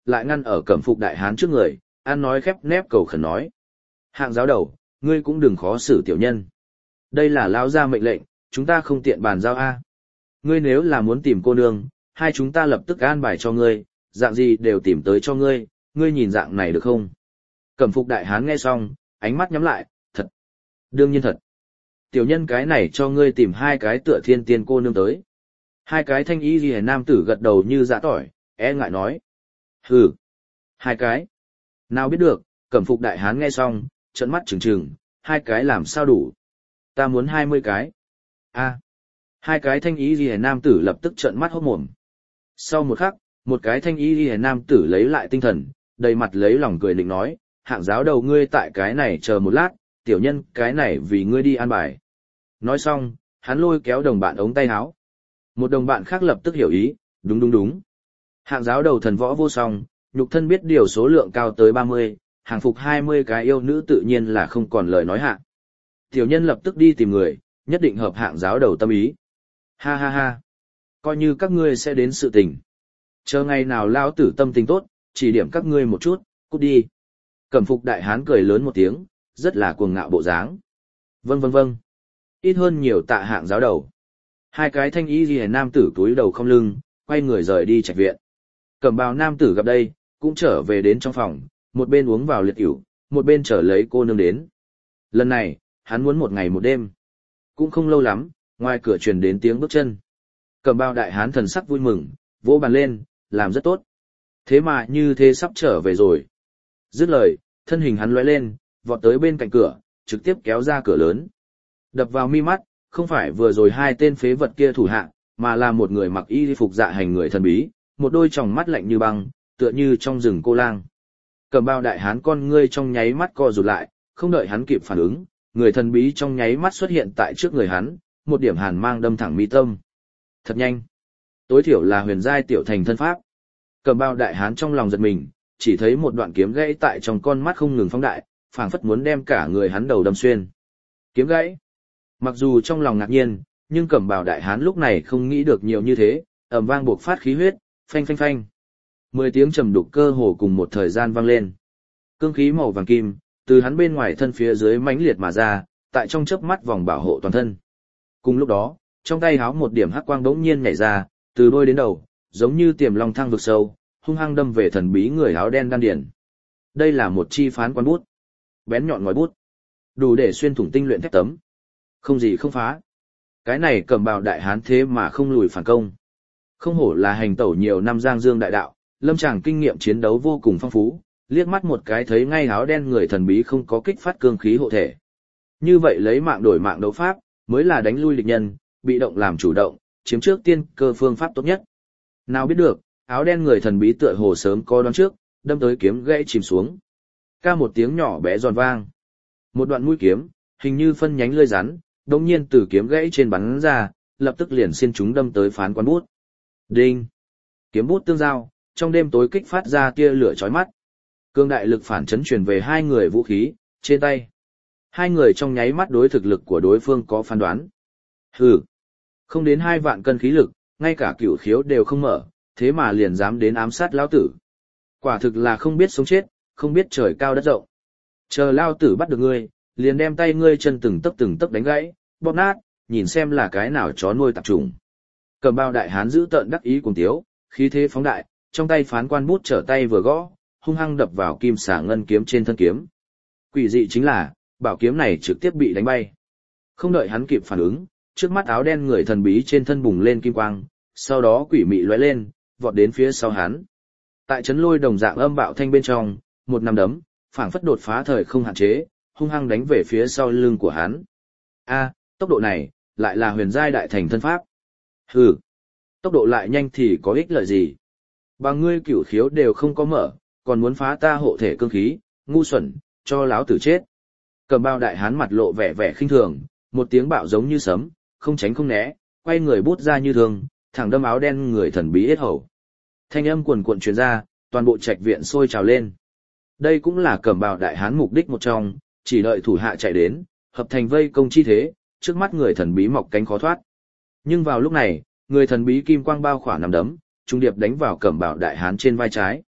lại ngăn ở Cẩm Phục đại hán trước người, ăn nói khép nép cầu khẩn nói: "Hạng giáo đầu, ngươi cũng đừng khó xử tiểu nhân. Đây là lão gia mệnh lệnh, chúng ta không tiện bàn giao a. Ngươi nếu là muốn tìm cô nương, hai chúng ta lập tức an bài cho ngươi, dạng gì đều tìm tới cho ngươi, ngươi nhìn dạng này được không?" Cẩm Phục đại hán nghe xong, ánh mắt nhắm lại: "Thật, đương nhiên thật. Tiểu nhân cái này cho ngươi tìm hai cái tựa thiên tiên cô nương tới." Hai cái thanh y liễu nam tử gật đầu như dã tỏi, e ngại nói: "Hừ, hai cái. Nào biết được." Cẩm Phục đại hán nghe xong, trợn mắt trừng trừng: "Hai cái làm sao đủ? Ta muốn hai mươi cái." A. Hai cái thanh y liễu nam tử lập tức trợn mắt hốt mồm. Sau một khắc, một cái thanh y liễu nam tử lấy lại tinh thần, đầy mặt lấy lòng cười định nói: "Hạng giáo đầu ngươi tại cái này chờ một lát, tiểu nhân cái này vì ngươi đi an bài." Nói xong, hắn lôi kéo đồng bạn ống tay áo. Một đồng bạn khác lập tức hiểu ý: "Đúng đúng đúng. Hạng giáo đầu thần võ vô song, nhục thân biết điều số lượng cao tới ba mươi, hàng phục hai mươi cái yêu nữ tự nhiên là không còn lời nói hạ. Tiểu nhân lập tức đi tìm người, nhất định hợp hạng giáo đầu tâm ý." Ha ha ha. Coi như các ngươi sẽ đến sự tình. Chờ ngày nào lao tử tâm tình tốt, chỉ điểm các ngươi một chút, cút đi. Cẩm Phục đại hán cười lớn một tiếng, rất là cuồng ngạo bộ dáng. Vâng vâng vâng. Ít hơn nhiều tạ hạng giáo đầu. Hai cái thanh y liễu nam tử túi đầu không lưng, quay người rời đi trạch viện. Cẩm bào nam tử gặp đây, cũng trở về đến trong phòng, một bên uống vào liệt ỉu, một bên chờ lấy cô nương đến. Lần này, hắn muốn một ngày một đêm. Cũng không lâu lắm, ngoài cửa truyền đến tiếng bước chân. Cẩm bào đại hán thần sắc vui mừng, vỗ bàn lên, làm rất tốt. Thế mà như thế sắp trở về rồi. Dứt lời, thân hình hắn lóe lên, vọt tới bên cạnh cửa, trực tiếp kéo ra cửa lớn. Đập vào mi mắt, không phải vừa rồi hai tên phế vật kia thủ hạ, mà là một người mặc y phục dạ hành người thần bí, một đôi tròng mắt lạnh như băng, tựa như trong rừng cô lang. Cẩm bào đại hán con ngươi trong nháy mắt co rụt lại, không đợi hắn kịp phản ứng, người thần bí trong nháy mắt xuất hiện tại trước người hắn, một điểm hàn mang đâm thẳng mi tâm. Thật nhanh. Tối thiểu là huyền giai tiểu thành thân pháp. Cẩm bào đại hán trong lòng giật mình, chỉ thấy một đoạn kiếm gãy tại trong con mắt không ngừng phóng đại, phảng phất muốn đem cả người hắn đầu đâm xuyên. Kiếm gãy. Mặc dù trong lòng ngạc nhiên, nhưng Cẩm bào đại hán lúc này không nghĩ được nhiều như thế, ầm vang buộc phát khí huyết, phanh phanh phanh. Mười tiếng trầm đục cơ hồ cùng một thời gian vang lên. Cương khí màu vàng kim từ hắn bên ngoài thân phía dưới mãnh liệt mà ra, tại trong chớp mắt vòng bảo hộ toàn thân. Cùng lúc đó, trong tay háo một điểm hắc quang bỗng nhiên nhảy ra, từ đôi đến đầu, giống như tiềm long thăng vực sâu, hung hăng đâm về thần bí người áo đen đan điền. Đây là một chi phán quan bút, bén nhọn ngòi bút, đủ để xuyên thủng tinh luyện thép tấm, không gì không phá. Cái này Cẩm bào đại hán thế mà không lùi phản công. Không hổ là hành tẩu nhiều năm giang dương đại đạo, lâm tràng kinh nghiệm chiến đấu vô cùng phong phú, liếc mắt một cái thấy ngay áo đen người thần bí không có kích phát cương khí hộ thể. Như vậy lấy mạng đổi mạng đấu pháp, mới là đánh lui địch nhân, bị động làm chủ động, chiếm trước tiên cơ phương pháp tốt nhất. Nào biết được, áo đen người thần bí tựa hồ sớm có đoán trước, đâm tới kiếm gãy chìm xuống. Ca một tiếng nhỏ bé giòn vang. Một đoạn mũi kiếm, hình như phân nhánh lưỡi rắn, đột nhiên từ kiếm gãy trên bắn ra, lập tức liền xiên chúng đâm tới phán quan bút. Đinh! Kiếm bút tương giao, trong đêm tối kích phát ra tia lửa chói mắt. Cương đại lực phản chấn truyền về hai người vũ khí, trên tay. Hai người trong nháy mắt đối thực lực của đối phương có phán đoán. Hừ! Không đến hai vạn cân khí lực, ngay cả cửu khiếu đều không mở, thế mà liền dám đến ám sát lão tử. Quả thực là không biết sống chết, không biết trời cao đất rộng. Chờ lão tử bắt được ngươi, liền đem tay ngươi chân từng tấc từng tấc đánh gãy, bóp nát, nhìn xem là cái nào chó nuôi tạp trùng. Cẩm bào đại hán giữ tợn đắc ý cùng tiếu, khí thế phóng đại, trong tay phán quan bút trở tay vừa gõ, hung hăng đập vào kim xà ngân kiếm trên thân kiếm. Quỷ dị chính là, bảo kiếm này trực tiếp bị đánh bay. Không đợi hắn kịp phản ứng, trước mắt áo đen người thần bí trên thân bùng lên kim quang, sau đó quỷ mị lóe lên, vọt đến phía sau hắn. Tại chấn lôi đồng dạng âm bạo thanh bên trong, một nắm đấm, phảng phất đột phá thời không hạn chế, hung hăng đánh về phía sau lưng của hắn. A, tốc độ này, lại là huyền giai đại thành thân pháp. Hừ, tốc độ lại nhanh thì có ích lợi gì? Bằng ngươi cửu khiếu đều không có mở, còn muốn phá ta hộ thể cương khí, ngu xuẩn, cho láo tử chết. Cẩm bào đại hán mặt lộ vẻ vẻ khinh thường, một tiếng bạo giống như sấm, không tránh không né, quay người bút ra như thường, thẳng đâm áo đen người thần bí yết hầu. Thanh âm cuồn cuộn truyền ra, toàn bộ trạch viện sôi trào lên. Đây cũng là Cẩm bào đại hán mục đích một trong, chỉ đợi thủ hạ chạy đến, hợp thành vây công chi thế, trước mắt người thần bí mọc cánh khó thoát. Nhưng vào lúc này, người thần bí kim quang bao khỏa nằm đấm, trung điệp đánh vào Cẩm bào đại hán trên vai trái.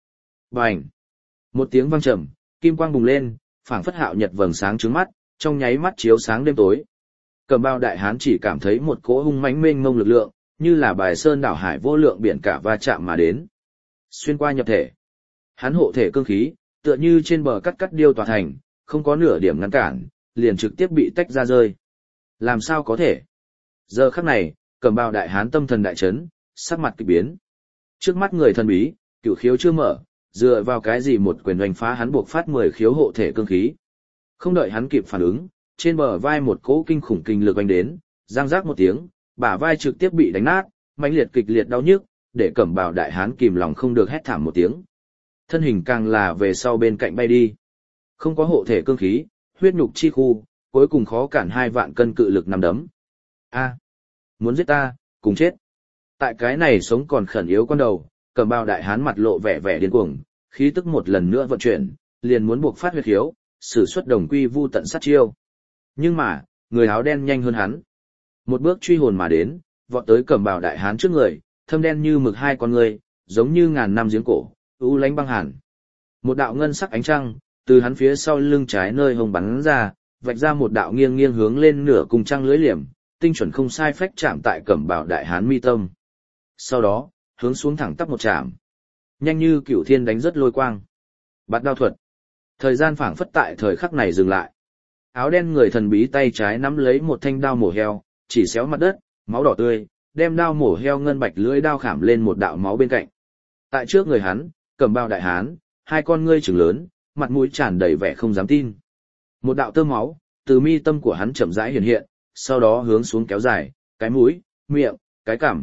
Bành! Một tiếng vang trầm, kim quang bùng lên, phảng phất hạo nhật vầng sáng trướng mắt, trong nháy mắt chiếu sáng đêm tối. Cẩm Bào đại hán chỉ cảm thấy một cỗ hung mãnh mênh mông lực lượng, như là bài sơn đảo hải vô lượng biển cả va chạm mà đến. Xuyên qua nhập thể. Hắn hộ thể cương khí, tựa như trên bờ cắt cắt điêu tòa thành, không có nửa điểm ngăn cản, liền trực tiếp bị tách ra rơi. Làm sao có thể? Giờ khắc này, Cẩm Bào đại hán tâm thần đại chấn, sắc mặt kỳ biến. Trước mắt người thần bí, cửu khiếu chưa mở, dựa vào cái gì một quyền đánh phá hắn buộc phát mười khiếu hộ thể cương khí. Không đợi hắn kịp phản ứng, trên bờ vai một cỗ kinh khủng kinh lực đánh đến, giang rác một tiếng, bả vai trực tiếp bị đánh nát, mãnh liệt kịch liệt đau nhức, để Cẩm Bào đại hán kìm lòng không được hét thảm một tiếng. Thân hình càng là về sau bên cạnh bay đi. Không có hộ thể cương khí, huyết nhục chi khu, cuối cùng khó cản hai vạn cân cự lực nằm đấm. A, muốn giết ta, cùng chết. Tại cái này sống còn khẩn yếu con đầu, Cẩm Bào đại hán mặt lộ vẻ vẻ điên cuồng, khí tức một lần nữa vận chuyển, liền muốn buộc phát huyết khiếu, sử xuất đồng quy vu tận sát chiêu. Nhưng mà, người áo đen nhanh hơn hắn. Một bước truy hồn mà đến, vọt tới Cẩm Bào đại hán trước người, thâm đen như mực hai con người, giống như ngàn năm giếng cổ, u lánh băng hàn. Một đạo ngân sắc ánh trăng, từ hắn phía sau lưng trái nơi hông bắn ra, vạch ra một đạo nghiêng nghiêng hướng lên nửa cùng trăng lưới liềm, tinh chuẩn không sai phách chạm tại Cẩm Bào đại hán mi tâm. Sau đó, hướng xuống thẳng tắp một chạm. Nhanh như cửu thiên đánh rất lôi quang. Bạt đao thuật. Thời gian phảng phất tại thời khắc này dừng lại. Áo đen người thần bí tay trái nắm lấy một thanh đao mổ heo, chỉ xéo mặt đất, máu đỏ tươi, đem đao mổ heo ngân bạch lưỡi đao khảm lên một đạo máu bên cạnh. Tại trước người hắn, Cẩm Bào đại hán, hai con ngươi trừng lớn, mặt mũi tràn đầy vẻ không dám tin. Một đạo tơ máu từ mi tâm của hắn chậm rãi hiện hiện, sau đó hướng xuống kéo dài, cái mũi, miệng, cái cằm.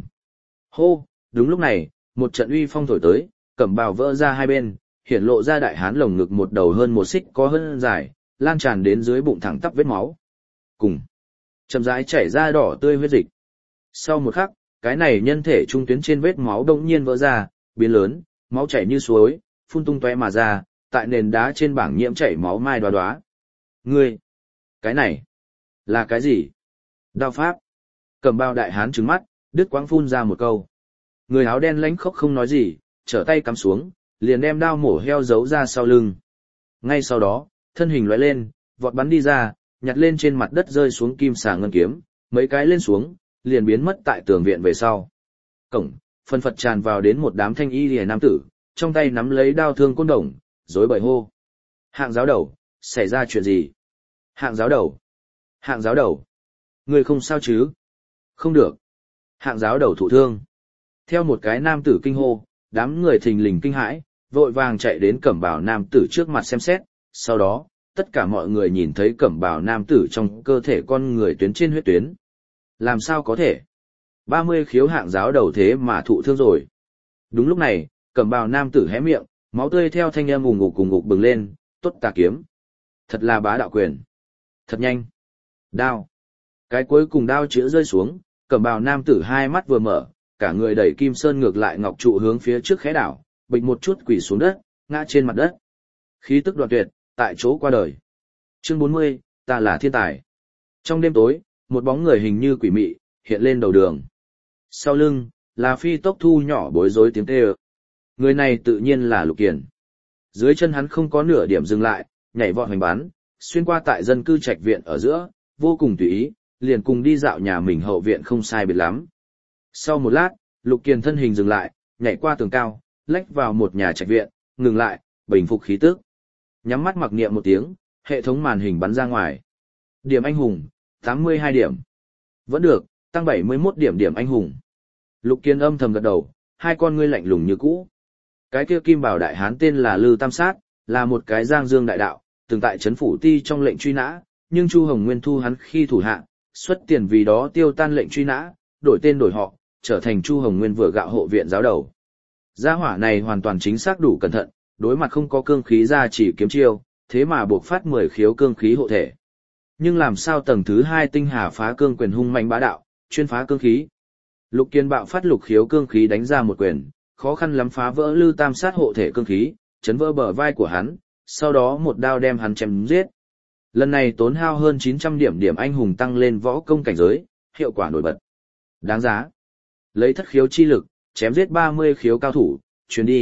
Hô, đúng lúc này, một trận uy phong thổi tới, Cẩm Bào vỡ ra hai bên, hiển lộ ra đại hán lồng ngực một đầu hơn một xích có hơn dài, lan tràn đến dưới bụng thẳng tắp vết máu. Cùng chậm rãi chảy ra đỏ tươi huyết dịch. Sau một khắc, cái này nhân thể trung tuyến trên vết máu đột nhiên vỡ ra, biến lớn, máu chảy như suối, phun tung tóe mà ra, tại nền đá trên bảng nhiễm chảy máu mai đoá đoá. Ngươi, cái này là cái gì? Đao pháp. Cẩm Bào đại hán trừng mắt, đứt quãng phun ra một câu. Người áo đen lãnh khốc không nói gì, trở tay cắm xuống, liền đem đao mổ heo giấu ra sau lưng. Ngay sau đó, thân hình lóe lên, vọt bắn đi ra, nhặt lên trên mặt đất rơi xuống kim xà ngân kiếm, mấy cái lên xuống, liền biến mất tại tường viện về sau. Cổng, phân phật tràn vào đến một đám thanh y liễu nam tử, trong tay nắm lấy đao thương côn đồng, rối bời hô. Hạng giáo đầu, xảy ra chuyện gì? Hạng giáo đầu, hạng giáo đầu, người không sao chứ? Không được. Hạng giáo đầu thụ thương. Theo một cái nam tử kinh hô, đám người thình lình kinh hãi, vội vàng chạy đến Cẩm Bào nam tử trước mặt xem xét, sau đó, tất cả mọi người nhìn thấy Cẩm Bào nam tử trong cơ thể con người tuyến trên huyết tuyến. Làm sao có thể? ba mươi khiếu hạng giáo đầu thế mà thụ thương rồi. Đúng lúc này, Cẩm Bào nam tử hé miệng, máu tươi theo thanh âm ùng ục ùng ục bừng lên, tốt tà kiếm. Thật là bá đạo quyền. Thật nhanh. Đao. Cái cuối cùng đao chữa rơi xuống, Cẩm Bào nam tử hai mắt vừa mở, cả người đẩy kim sơn ngược lại ngọc trụ hướng phía trước khẽ đảo, bịch một chút quỳ xuống đất, ngã trên mặt đất. Khí tức đoạn tuyệt, tại chỗ qua đời. Chương bốn mươi, ta là thiên tài. Trong đêm tối, một bóng người hình như quỷ mị, hiện lên đầu đường. Sau lưng, là phi tốc thu nhỏ bối rối tiếng kêu. Người này tự nhiên là Lục Kiền. Dưới chân hắn không có nửa điểm dừng lại, nhảy vọt hoành bắn, xuyên qua tại dân cư trạch viện ở giữa, vô cùng tùy ý, liền cùng đi dạo nhà mình hậu viện không sai biệt lắm. Sau một lát, Lục Kiền thân hình dừng lại, nhảy qua tường cao, lách vào một nhà trạch viện, ngừng lại, bình phục khí tức. Nhắm mắt mặc niệm một tiếng, hệ thống màn hình bắn ra ngoài. Điểm anh hùng, tám mươi hai điểm. Vẫn được, tăng bảy mươi mốt điểm điểm anh hùng. Lục Kiền âm thầm gật đầu, hai con ngươi lạnh lùng như cũ. Cái kia kim bảo đại hán tên là Lư Tam Sát, là một cái giang dương đại đạo, từng tại trấn phủ ti trong lệnh truy nã, nhưng Chu Hồng Nguyên thu hắn khi thủ hạ, xuất tiền vì đó tiêu tan lệnh truy nã, đổi tên đổi họ, trở thành Chu Hồng Nguyên vừa gạo hộ viện giáo đầu. Gia hỏa này hoàn toàn chính xác đủ cẩn thận, đối mặt không có cương khí ra chỉ kiếm chiêu, thế mà buộc phát mười khiếu cương khí hộ thể. Nhưng làm sao tầng thứ hai tinh hà phá cương quyền hung manh bá đạo, chuyên phá cương khí. Lục Kiền bạo phát lục khiếu cương khí đánh ra một quyền, khó khăn lắm phá vỡ Lư Tam Sát hộ thể cương khí, chấn vỡ bờ vai của hắn, sau đó một đao đem hắn chém giết. Lần này tốn hao hơn chín trăm điểm điểm anh hùng tăng lên võ công cảnh giới, hiệu quả nổi bật. Đáng giá. Lấy thất khiếu chi lực, chém giết ba mươi khiếu cao thủ, chuyến đi,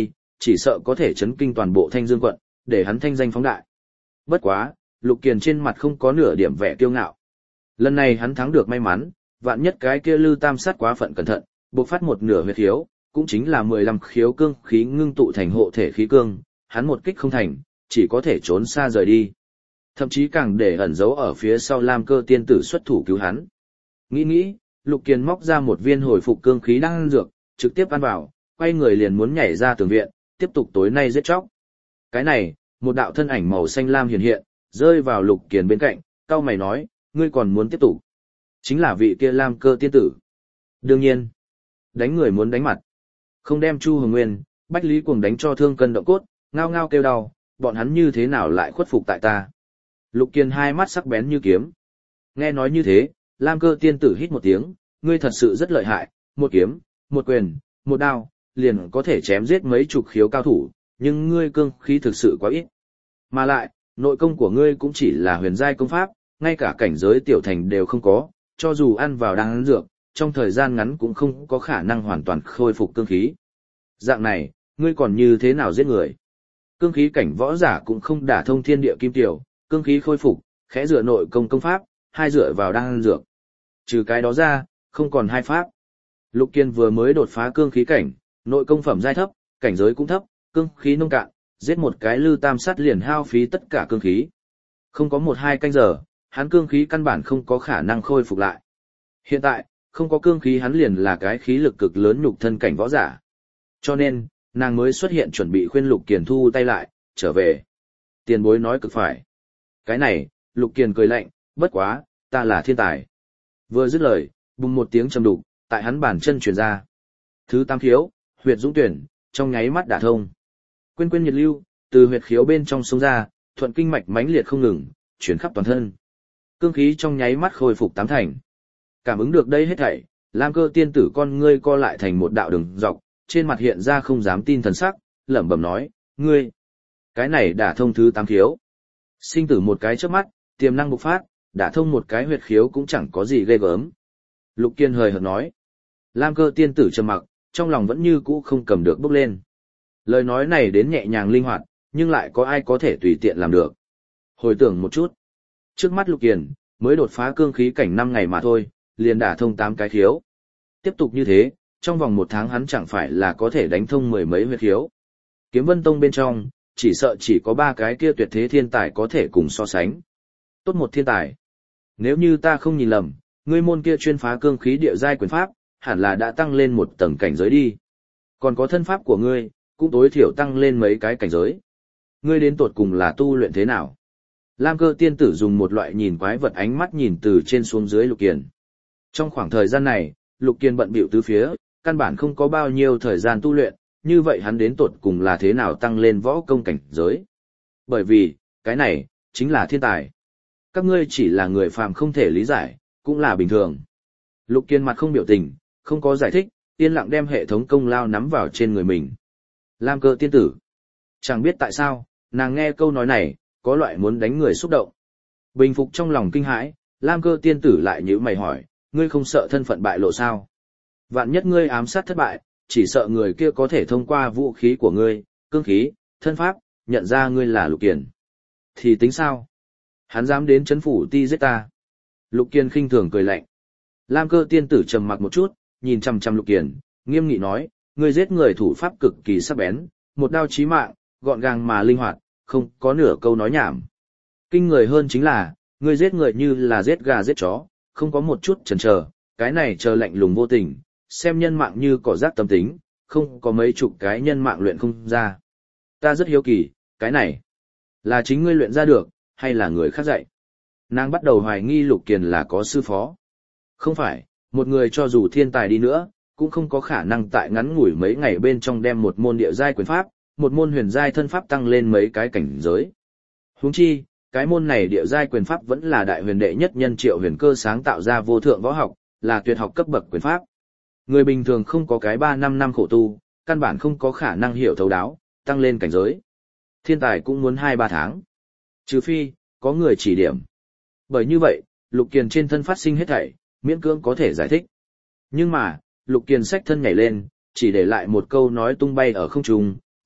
chỉ sợ có thể chấn kinh toàn bộ Thanh Dương quận, để hắn thanh danh phóng đại. Bất quá, Lục Kiền trên mặt không có nửa điểm vẻ kiêu ngạo. Lần này hắn thắng được may mắn, vạn nhất cái kia Lư Tam Sát quá phận cẩn thận, bộc phát một nửa huyết khiếu, cũng chính là mười lăm khiếu cương khí ngưng tụ thành hộ thể khí cương, hắn một kích không thành, chỉ có thể trốn xa rời đi. Thậm chí càng để ẩn giấu ở phía sau Lam Cơ tiên tử xuất thủ cứu hắn. Nghĩ nghĩ, Lục Kiền móc ra một viên hồi phục cương khí đang ăn dược, trực tiếp ăn vào, quay người liền muốn nhảy ra tường viện, tiếp tục tối nay giết chóc. Cái này, một đạo thân ảnh màu xanh lam hiện hiện, rơi vào Lục Kiền bên cạnh, cau mày nói, ngươi còn muốn tiếp tục? Chính là vị kia Lam Cơ tiên tử. Đương nhiên, đánh người muốn đánh mặt. Không đem Chu Hồng Nguyên, Bách Lý Cuồng đánh cho thương cân động cốt, ngao ngao kêu đau, bọn hắn như thế nào lại khuất phục tại ta? Lục Kiền hai mắt sắc bén như kiếm. Nghe nói như thế, Lam Cơ tiên tử hít một tiếng, ngươi thật sự rất lợi hại, một kiếm, một quyền, một đao, liền có thể chém giết mấy chục khiếu cao thủ, nhưng ngươi cương khí thực sự quá ít. Mà lại, nội công của ngươi cũng chỉ là huyền giai công pháp, ngay cả cảnh giới tiểu thành đều không có, cho dù ăn vào đang ăn dược, trong thời gian ngắn cũng không có khả năng hoàn toàn khôi phục cương khí. Dạng này, ngươi còn như thế nào giết người? Cương khí cảnh võ giả cũng không đả thông thiên địa kim tiểu, cương khí khôi phục, khẽ dựa nội công công pháp, hai dựa vào đang ăn dược. Trừ cái đó ra, không còn hai pháp. Lục Kiền vừa mới đột phá cương khí cảnh, nội công phẩm giai thấp, cảnh giới cũng thấp, cương khí nông cạn, giết một cái Lư Tam Sát liền hao phí tất cả cương khí. Không có một hai canh giờ, hắn cương khí căn bản không có khả năng khôi phục lại. Hiện tại, không có cương khí hắn liền là cái khí lực cực lớn nhục thân cảnh võ giả. Cho nên, nàng mới xuất hiện chuẩn bị khuyên Lục Kiền thu tay lại, trở về. Tiền bối nói cực phải. Cái này, Lục Kiền cười lạnh, bất quá, ta là thiên tài. Vừa dứt lời, bùng một tiếng trầm đục, tại hắn bàn chân truyền ra. Thứ tam khiếu, huyệt dũng tuyển, trong nháy mắt đả thông. Quên quên nhiệt lưu, từ huyệt khiếu bên trong sông ra, thuận kinh mạch mãnh liệt không ngừng, chuyển khắp toàn thân. Cương khí trong nháy mắt khôi phục tám thành. Cảm ứng được đây hết thảy, Lam Cơ tiên tử con ngươi co lại thành một đạo đường dọc, trên mặt hiện ra không dám tin thần sắc, lẩm bẩm nói, ngươi, cái này đả thông thứ tám khiếu. Sinh tử một cái chớp mắt, tiềm năng bộc phát, đả thông một cái huyệt khiếu cũng chẳng có gì ghê gớm. Lục Kiền hời hợt nói. Lam Cơ tiên tử trầm mặc, trong lòng vẫn như cũ không cầm được bốc lên. Lời nói này đến nhẹ nhàng linh hoạt, nhưng lại có ai có thể tùy tiện làm được. Hồi tưởng một chút. Trước mắt Lục Kiền, mới đột phá cương khí cảnh năm ngày mà thôi, liền đả thông tám cái khiếu. Tiếp tục như thế, trong vòng một tháng hắn chẳng phải là có thể đánh thông mười mấy huyệt khiếu. Kiếm Vân Tông bên trong, chỉ sợ chỉ có ba cái kia tuyệt thế thiên tài có thể cùng so sánh. Tốt một thiên tài. Nếu như ta không nhìn lầm, ngươi môn kia chuyên phá cương khí địa giai quyền pháp, hẳn là đã tăng lên một tầng cảnh giới đi. Còn có thân pháp của ngươi, cũng tối thiểu tăng lên mấy cái cảnh giới. Ngươi đến tột cùng là tu luyện thế nào? Lam Cơ tiên tử dùng một loại nhìn quái vật ánh mắt nhìn từ trên xuống dưới Lục Kiền. Trong khoảng thời gian này, Lục Kiền bận bịu tứ phía, căn bản không có bao nhiêu thời gian tu luyện, như vậy hắn đến tột cùng là thế nào tăng lên võ công cảnh giới? Bởi vì, cái này, chính là thiên tài. Các ngươi chỉ là người phàm không thể lý giải, cũng là bình thường. Lục Kiền mặt không biểu tình, không có giải thích, yên lặng đem hệ thống công lao nắm vào trên người mình. Lam Cơ tiên tử. Chẳng biết tại sao, nàng nghe câu nói này, có loại muốn đánh người xúc động. Bình phục trong lòng kinh hãi, Lam Cơ tiên tử lại nhíu mày hỏi, ngươi không sợ thân phận bại lộ sao? Vạn nhất ngươi ám sát thất bại, chỉ sợ người kia có thể thông qua vũ khí của ngươi, cương khí, thân pháp, nhận ra ngươi là Lục Kiền. Thì tính sao? Hắn dám đến trấn phủ ti giết ta. Lục Kiền khinh thường cười lạnh. Lam Cơ tiên tử trầm mặc một chút, nhìn chăm chăm Lục Kiền, nghiêm nghị nói, ngươi giết người thủ pháp cực kỳ sắc bén, một đao chí mạng, gọn gàng mà linh hoạt, không có nửa câu nói nhảm. Kinh người hơn chính là, ngươi giết người như là giết gà giết chó, không có một chút chần chờ, cái này chờ lạnh lùng vô tình, xem nhân mạng như cỏ rác tâm tính, không có mấy chục cái nhân mạng luyện không ra. Ta rất hiếu kỳ, cái này, là chính ngươi luyện ra được, hay là người khác dạy? Nàng bắt đầu hoài nghi Lục Kiền là có sư phó. Không phải, một người cho dù thiên tài đi nữa, cũng không có khả năng tại ngắn ngủi mấy ngày bên trong đem một môn địa giai quyền pháp, một môn huyền giai thân pháp tăng lên mấy cái cảnh giới. Huống chi, cái môn này địa giai quyền pháp vẫn là đại huyền đệ nhất nhân Triệu Huyền Cơ sáng tạo ra vô thượng võ học, là tuyệt học cấp bậc quyền pháp. Người bình thường không có cái ba năm năm khổ tu, căn bản không có khả năng hiểu thấu đáo, tăng lên cảnh giới. Thiên tài cũng muốn hai ba tháng. Trừ phi, có người chỉ điểm. Bởi như vậy, Lục Kiền trên thân phát sinh hết thảy, miễn cưỡng có thể giải thích. Nhưng mà, Lục Kiền xách thân nhảy lên, chỉ để lại một câu nói tung bay ở không trung,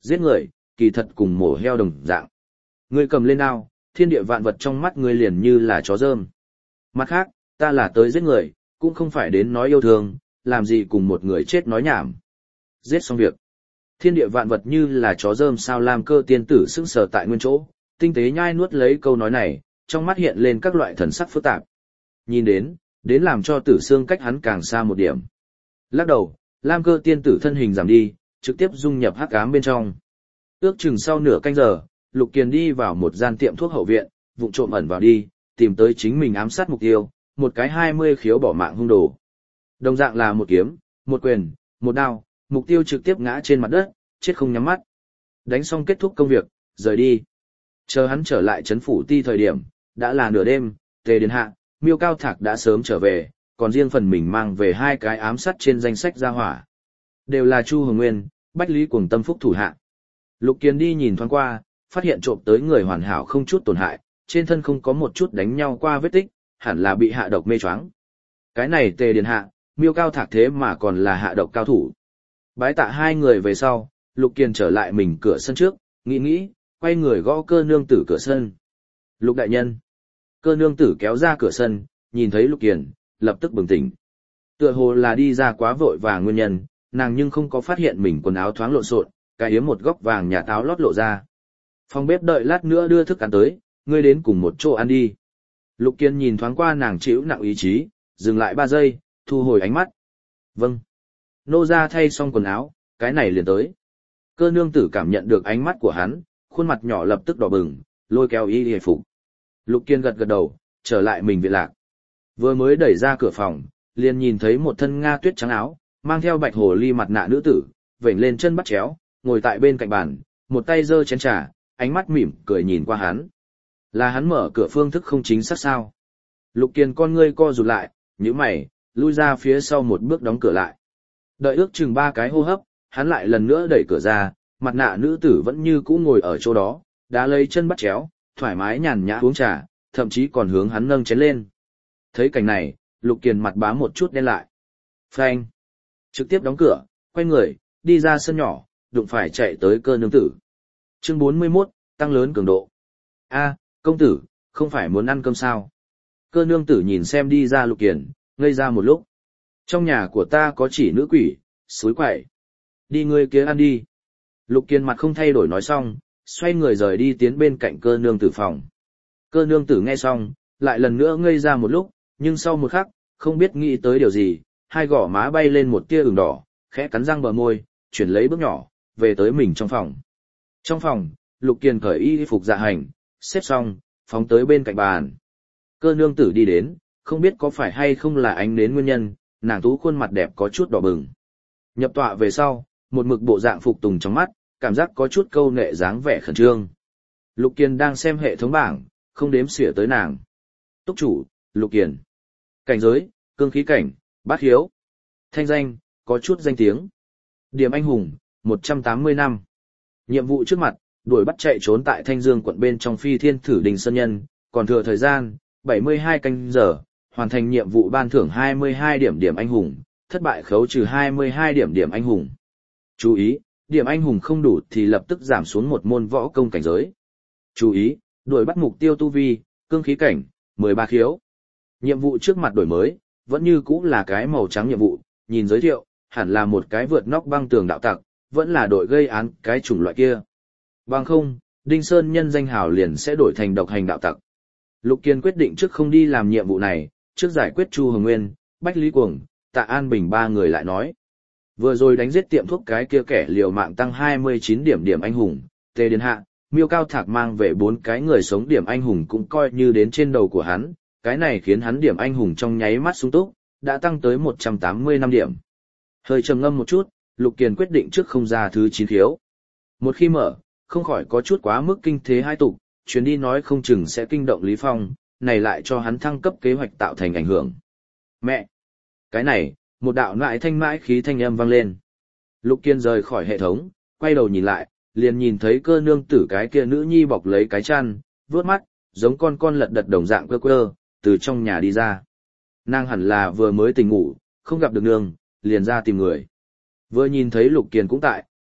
giết người, kỳ thật cùng mổ heo đồng dạng. Ngươi cầm lên đao, thiên địa vạn vật trong mắt ngươi liền như là chó rơm. Mặt khác, ta là tới giết người, cũng không phải đến nói yêu thương, làm gì cùng một người chết nói nhảm. Giết xong việc. Thiên địa vạn vật như là chó rơm sao làm Cơ tiên tử sững sờ tại nguyên chỗ, tinh tế nhai nuốt lấy câu nói này, trong mắt hiện lên các loại thần sắc phức tạp. Nhìn đến, đến làm cho Tử Xương cách hắn càng xa một điểm. Lắc đầu, Lam Cơ tiên tử thân hình giảm đi, trực tiếp dung nhập hắc ám bên trong. Ước chừng sau nửa canh giờ, Lục Kiền đi vào một gian tiệm thuốc hậu viện, vụng trộm ẩn vào đi, tìm tới chính mình ám sát mục tiêu, một cái hai mươi khiếu bỏ mạng hung đồ. Đồng dạng là một kiếm, một quyền, một đao, mục tiêu trực tiếp ngã trên mặt đất, chết không nhắm mắt. Đánh xong kết thúc công việc, rời đi. Chờ hắn trở lại trấn phủ ti thời điểm, đã là nửa đêm, Tề Điền Hạ, Miêu Cao Thạc đã sớm trở về, còn riêng phần mình mang về hai cái ám sát trên danh sách ra hỏa. Đều là Chu Hồng Nguyên, Bách Lý Cuồng Tâm Phúc thủ hạ. Lục Kiền đi nhìn thoáng qua, phát hiện trộm tới người hoàn hảo không chút tổn hại, trên thân không có một chút đánh nhau qua vết tích, hẳn là bị hạ độc mê choáng. Cái này Tề Điền Hạ, Miêu Cao Thạc thế mà còn là hạ độc cao thủ. Bái tạ hai người về sau, Lục Kiền trở lại mình cửa sân trước, nghĩ nghĩ, quay người gõ Cơ nương tử cửa sân. Lục đại nhân. Cơ nương tử kéo ra cửa sân, nhìn thấy Lục Kiền, lập tức bừng tỉnh. Tựa hồ là đi ra quá vội vàng nguyên nhân, nàng nhưng không có phát hiện mình quần áo thoáng lộn xộn, cái yếm một góc vàng nhà táo lót lộ ra. Phòng bếp đợi lát nữa đưa thức ăn tới, ngươi đến cùng một chỗ ăn đi. Lục Kiền nhìn thoáng qua nàng chịu nặng ý chí, dừng lại ba giây, thu hồi ánh mắt. Vâng. Nô ra thay xong quần áo, cái này liền tới. Cơ nương tử cảm nhận được ánh mắt của hắn, khuôn mặt nhỏ lập tức đỏ bừng, lôi kéo y hề phục. Lục Kiền gật gật đầu, trở lại mình viện lạc. Vừa mới đẩy ra cửa phòng, liền nhìn thấy một thân nga tuyết trắng áo, mang theo bạch hồ ly mặt nạ nữ tử, vểnh lên chân bắt chéo, ngồi tại bên cạnh bàn, một tay giơ chén trà, ánh mắt mỉm cười nhìn qua hắn. Là hắn mở cửa phương thức không chính xác sao? Lục Kiền con ngươi co rụt lại, nhíu mày, lui ra phía sau một bước đóng cửa lại. Đợi ước chừng ba cái hô hấp, hắn lại lần nữa đẩy cửa ra, mặt nạ nữ tử vẫn như cũ ngồi ở chỗ đó, đã lấy chân bắt chéo, thoải mái nhàn nhã uống trà, thậm chí còn hướng hắn nâng chén lên. Thấy cảnh này, Lục Kiền mặt bám một chút đen lại. Phanh! Trực tiếp đóng cửa, quay người, đi ra sân nhỏ, đụng phải chạy tới Cơ nương tử. Chương bốn mươi mốt, tăng lớn cường độ. A, công tử, không phải muốn ăn cơm sao? Cơ nương tử nhìn xem đi ra Lục Kiền, ngây ra một lúc. Trong nhà của ta có chỉ nữ quỷ, suối quậy. Đi ngươi kia ăn đi. Lục Kiền mặt không thay đổi nói xong, xoay người rời đi tiến bên cạnh Cơ nương tử phòng. Cơ nương tử nghe xong, lại lần nữa ngây ra một lúc, nhưng sau một khắc, không biết nghĩ tới điều gì, hai gò má bay lên một tia ửng đỏ, khẽ cắn răng bờ môi, chuyển lấy bước nhỏ, về tới mình trong phòng. Trong phòng, Lục Kiền cởi y phục dạ hành, xếp xong, phóng tới bên cạnh bàn. Cơ nương tử đi đến, không biết có phải hay không là ánh nến nguyên nhân, nàng tú khuôn mặt đẹp có chút đỏ bừng. Nhập tọa về sau, một mực bộ dạng phục tùng trong mắt, cảm giác có chút câu nệ dáng vẻ khẩn trương. Lục Kiền đang xem hệ thống bảng, không đếm xỉa tới nàng. Túc chủ, Lục Kiền. Cảnh giới, cương khí cảnh, bát hiếu. Thanh danh, có chút danh tiếng. Điểm anh hùng, một trăm tám mươi năm. Nhiệm vụ trước mặt, đuổi bắt chạy trốn tại Thanh Dương quận bên trong Phi Thiên Thử Đình Sơn Nhân, còn thừa thời gian, bảy mươi hai canh giờ, hoàn thành nhiệm vụ ban thưởng hai mươi hai điểm điểm anh hùng, thất bại khấu trừ hai mươi hai điểm điểm anh hùng. Chú ý, điểm anh hùng không đủ thì lập tức giảm xuống một môn võ công cảnh giới. Chú ý, đuổi bắt mục tiêu tu vi, cương khí cảnh, mười ba khiếu. Nhiệm vụ trước mặt đổi mới, vẫn như cũ là cái màu trắng nhiệm vụ, nhìn giới thiệu, hẳn là một cái vượt nóc băng tường đạo tặc, vẫn là đội gây án cái chủng loại kia. Bằng không, Đinh Sơn Nhân danh hào liền sẽ đổi thành độc hành đạo tặc. Lục Kiền quyết định trước không đi làm nhiệm vụ này, trước giải quyết Chu Hồng Nguyên, Bách Lý Cuồng, Tạ An Bình ba người lại nói. Vừa rồi đánh giết tiệm thuốc cái kia kẻ liều mạng tăng hai mươi chín điểm điểm anh hùng, Tề Điền Hạ, Miêu Cao Thạc mang về bốn cái người sống điểm anh hùng cũng coi như đến trên đầu của hắn, cái này khiến hắn điểm anh hùng trong nháy mắt sung túc, đã tăng tới một trăm tám mươi lăm điểm. Hơi trầm ngâm một chút, Lục Kiền quyết định trước không ra thứ chín khiếu. Một khi mở, không khỏi có chút quá mức kinh thế hai tục, chuyến đi nói không chừng sẽ kinh động Lý Phong, này lại cho hắn thăng cấp kế hoạch tạo thành ảnh hưởng. Mẹ! Cái này, một đạo nại thanh mãi khí thanh âm vang lên. Lục Kiền rời khỏi hệ thống, quay đầu nhìn lại, liền nhìn thấy Cơ nương tử cái kia nữ nhi bọc lấy cái chăn, vuốt mắt, giống con con lật đật đồng dạng quơ quơ, từ trong nhà đi ra. Nàng hẳn là vừa mới tỉnh ngủ, không gặp được nương, liền ra tìm người. Vừa nhìn thấy Lục Kiền cũng tại,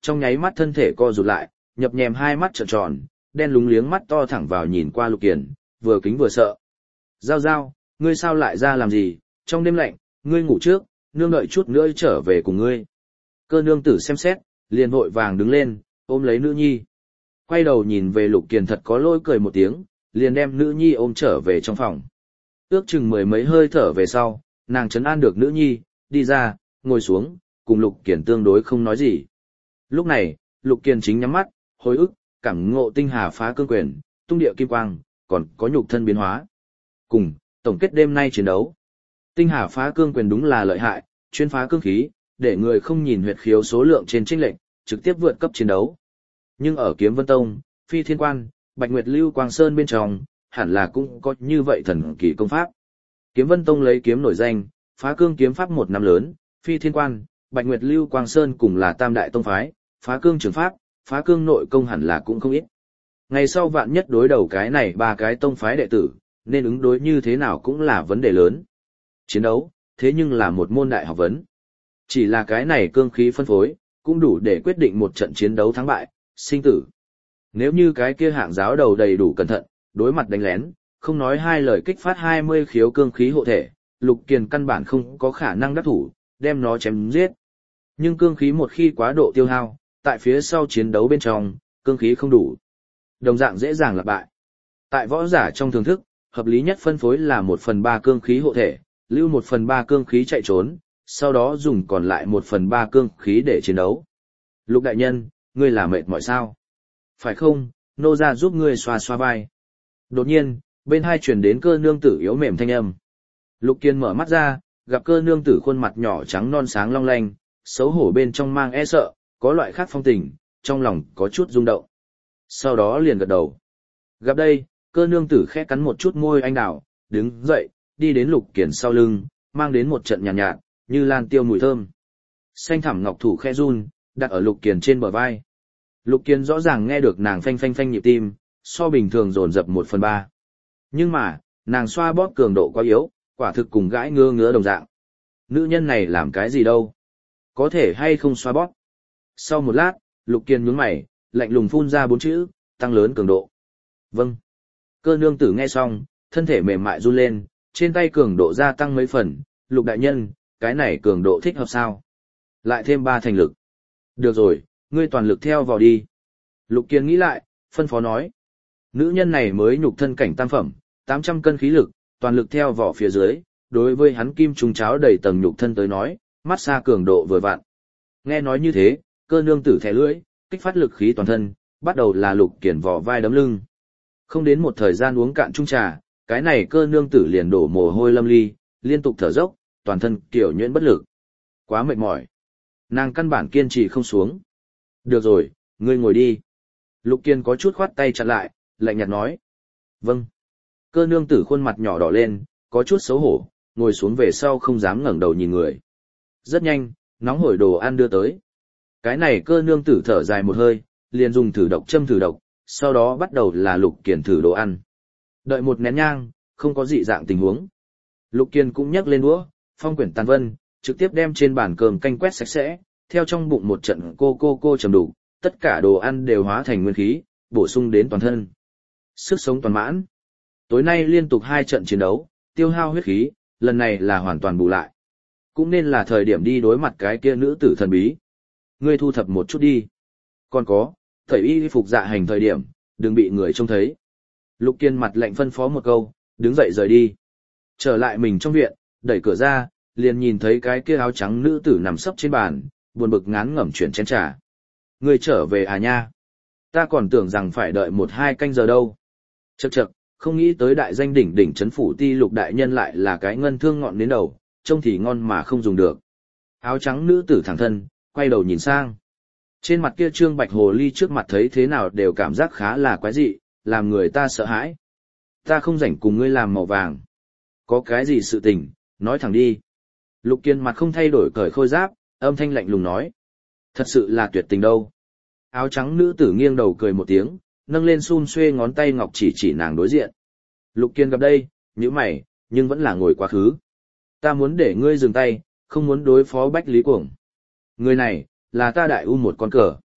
trong nháy mắt thân thể co rụt lại, nhập nhèm hai mắt trợn tròn, đen lúng liếng mắt to thẳng vào nhìn qua Lục Kiền, vừa kính vừa sợ. Giao giao, ngươi sao lại ra làm gì, trong đêm lạnh, ngươi ngủ trước, nương đợi chút nữa trở về cùng ngươi. Cơ nương tử xem xét, liền vội vàng đứng lên, ôm lấy nữ nhi. Quay đầu nhìn về Lục Kiền thật có lỗi cười một tiếng, liền đem nữ nhi ôm trở về trong phòng. Ước chừng mười mấy hơi thở về sau, nàng trấn an được nữ nhi, đi ra, ngồi xuống, cùng Lục Kiền tương đối không nói gì. Lúc này, Lục Kiền chính nhắm mắt, hồi ức, cảm ngộ tinh hà phá cương quyền, tung địa kim quang, còn có nhục thân biến hóa. Cùng, tổng kết đêm nay chiến đấu. Tinh hà phá cương quyền đúng là lợi hại, chuyên phá cương khí, để người không nhìn huyệt khiếu số lượng trên chênh lệnh, trực tiếp vượt cấp chiến đấu. Nhưng ở Kiếm Vân Tông, Phi Thiên Quan, Bạch Nguyệt Lưu Quang Sơn bên trong, hẳn là cũng có như vậy thần kỳ công pháp. Kiếm Vân Tông lấy kiếm nổi danh, phá cương kiếm pháp một năm lớn, Phi Thiên Quan, Bạch Nguyệt Lưu Quang Sơn cùng là tam đại tông phái, phá cương trường pháp, phá cương nội công hẳn là cũng không ít. Ngày sau vạn nhất đối đầu cái này ba cái tông phái đệ tử, nên ứng đối như thế nào cũng là vấn đề lớn. Chiến đấu, thế nhưng là một môn đại học vấn. Chỉ là cái này cương khí phân phối, cũng đủ để quyết định một trận chiến đấu thắng bại, sinh tử. Nếu như cái kia hạng giáo đầu đầy đủ cẩn thận, đối mặt đánh lén, không nói hai lời kích phát hai mươi khiếu cương khí hộ thể, Lục Kiền căn bản không có khả năng đắc thủ, đem nó chém giết. Nhưng cương khí một khi quá độ tiêu hao, tại phía sau chiến đấu bên trong, cương khí không đủ. Đồng dạng dễ dàng lặp bại. Tại võ giả trong thưởng thức, hợp lý nhất phân phối là một phần ba cương khí hộ thể, lưu một phần ba cương khí chạy trốn, sau đó dùng còn lại một phần ba cương khí để chiến đấu. Lục đại nhân, ngươi là mệt mỏi sao? Phải không, nô ra giúp ngươi xoa xoa vai. Đột nhiên, bên hai truyền đến Cơ nương tử yếu mềm thanh âm. Lục Kiên mở mắt ra, gặp Cơ nương tử khuôn mặt nhỏ trắng non sáng long lanh, xấu hổ bên trong mang e sợ, có loại khác phong tình, trong lòng có chút rung động. Sau đó liền gật đầu. Gặp đây, Cơ nương tử khẽ cắn một chút môi anh đào, đứng dậy, đi đến Lục Kiền sau lưng, mang đến một trận nhàn nhạt, nhạt, như lan tiêu mùi thơm. Xanh thẳm ngọc thủ khẽ run, đặt ở Lục Kiền trên bờ vai. Lục Kiền rõ ràng nghe được nàng phanh phanh phanh nhịp tim, so bình thường dồn dập một phần ba. Nhưng mà, nàng xoa bóp cường độ quá yếu, quả thực cùng gãi ngứa ngứa đồng dạng. Nữ nhân này làm cái gì đâu? Có thể hay không xoa bóp? Sau một lát, Lục Kiền nhướng mày, lạnh lùng phun ra bốn chữ, tăng lớn cường độ. Vâng. Cơ nương tử nghe xong, thân thể mềm mại run lên, trên tay cường độ gia tăng mấy phần. Lục đại nhân, cái này cường độ thích hợp sao? Lại thêm ba thành lực. Được rồi, ngươi toàn lực theo vào đi. Lục Kiền nghĩ lại, phân phó nói. Nữ nhân này mới nhục thân cảnh tam phẩm, tám trăm cân khí lực, toàn lực theo vỏ phía dưới, đối với hắn kim trùng cháo đầy tầng nhục thân tới nói, mát xa cường độ vừa vặn. Nghe nói như thế, Cơ nương tử thẻ lưỡi, kích phát lực khí toàn thân, bắt đầu là Lục Kiền vỏ vai đấm lưng. Không đến một thời gian uống cạn chung trà, cái này Cơ nương tử liền đổ mồ hôi lâm ly, liên tục thở dốc, toàn thân kiểu nhuyễn bất lực. Quá mệt mỏi. Nàng căn bản kiên trì không xuống. Được rồi, ngươi ngồi đi. Lục Kiền có chút khoát tay chặn lại, lạnh nhạt nói. Vâng. Cơ nương tử khuôn mặt nhỏ đỏ lên, có chút xấu hổ, ngồi xuống về sau không dám ngẩng đầu nhìn người. Rất nhanh, nóng hổi đồ ăn đưa tới. Cái này Cơ nương tử thở dài một hơi, liền dùng thử độc châm thử độc, sau đó bắt đầu là Lục Kiền thử đồ ăn. Đợi một nén nhang, không có dị dạng tình huống. Lục Kiền cũng nhấc lên đũa, phong quyển tàn vân, trực tiếp đem trên bàn cơm canh quét sạch sẽ, theo trong bụng một trận cô cô cô trầm đủ, tất cả đồ ăn đều hóa thành nguyên khí, bổ sung đến toàn thân. Sức sống toàn mãn. Tối nay liên tục hai trận chiến đấu, tiêu hao huyết khí, lần này là hoàn toàn bù lại. Cũng nên là thời điểm đi đối mặt cái kia nữ tử thần bí. Ngươi thu thập một chút đi. Còn có, thầy y phục dạ hành thời điểm, đừng bị người trông thấy. Lục Kiên mặt lạnh phân phó một câu, đứng dậy rời đi. Trở lại mình trong viện, đẩy cửa ra, liền nhìn thấy cái kia áo trắng nữ tử nằm sấp trên bàn, buồn bực ngán ngẩm chuyển chén trà. Ngươi trở về à nha? Ta còn tưởng rằng phải đợi một hai canh giờ đâu. Chậc chậc, không nghĩ tới đại danh đỉnh đỉnh trấn phủ ti Lục đại nhân lại là cái ngân thương ngọn đến đầu, trông thì ngon mà không dùng được. Áo trắng nữ tử thẳng thân, quay đầu nhìn sang. Trên mặt kia trương bạch hồ ly trước mặt thấy thế nào đều cảm giác khá là quái dị, làm người ta sợ hãi. Ta không rảnh cùng ngươi làm màu vàng. Có cái gì sự tình, nói thẳng đi. Lục Kiên mặt không thay đổi cởi khôi giáp, âm thanh lạnh lùng nói. Thật sự là tuyệt tình đâu. Áo trắng nữ tử nghiêng đầu cười một tiếng, nâng lên xun xuê ngón tay ngọc chỉ chỉ nàng đối diện. Lục Kiên gặp đây, nhíu mày, nhưng vẫn là ngồi quá khứ. Ta muốn để ngươi dừng tay, không muốn đối phó Bách Lý Cuồng. Người này, là ta đại u một con cờ.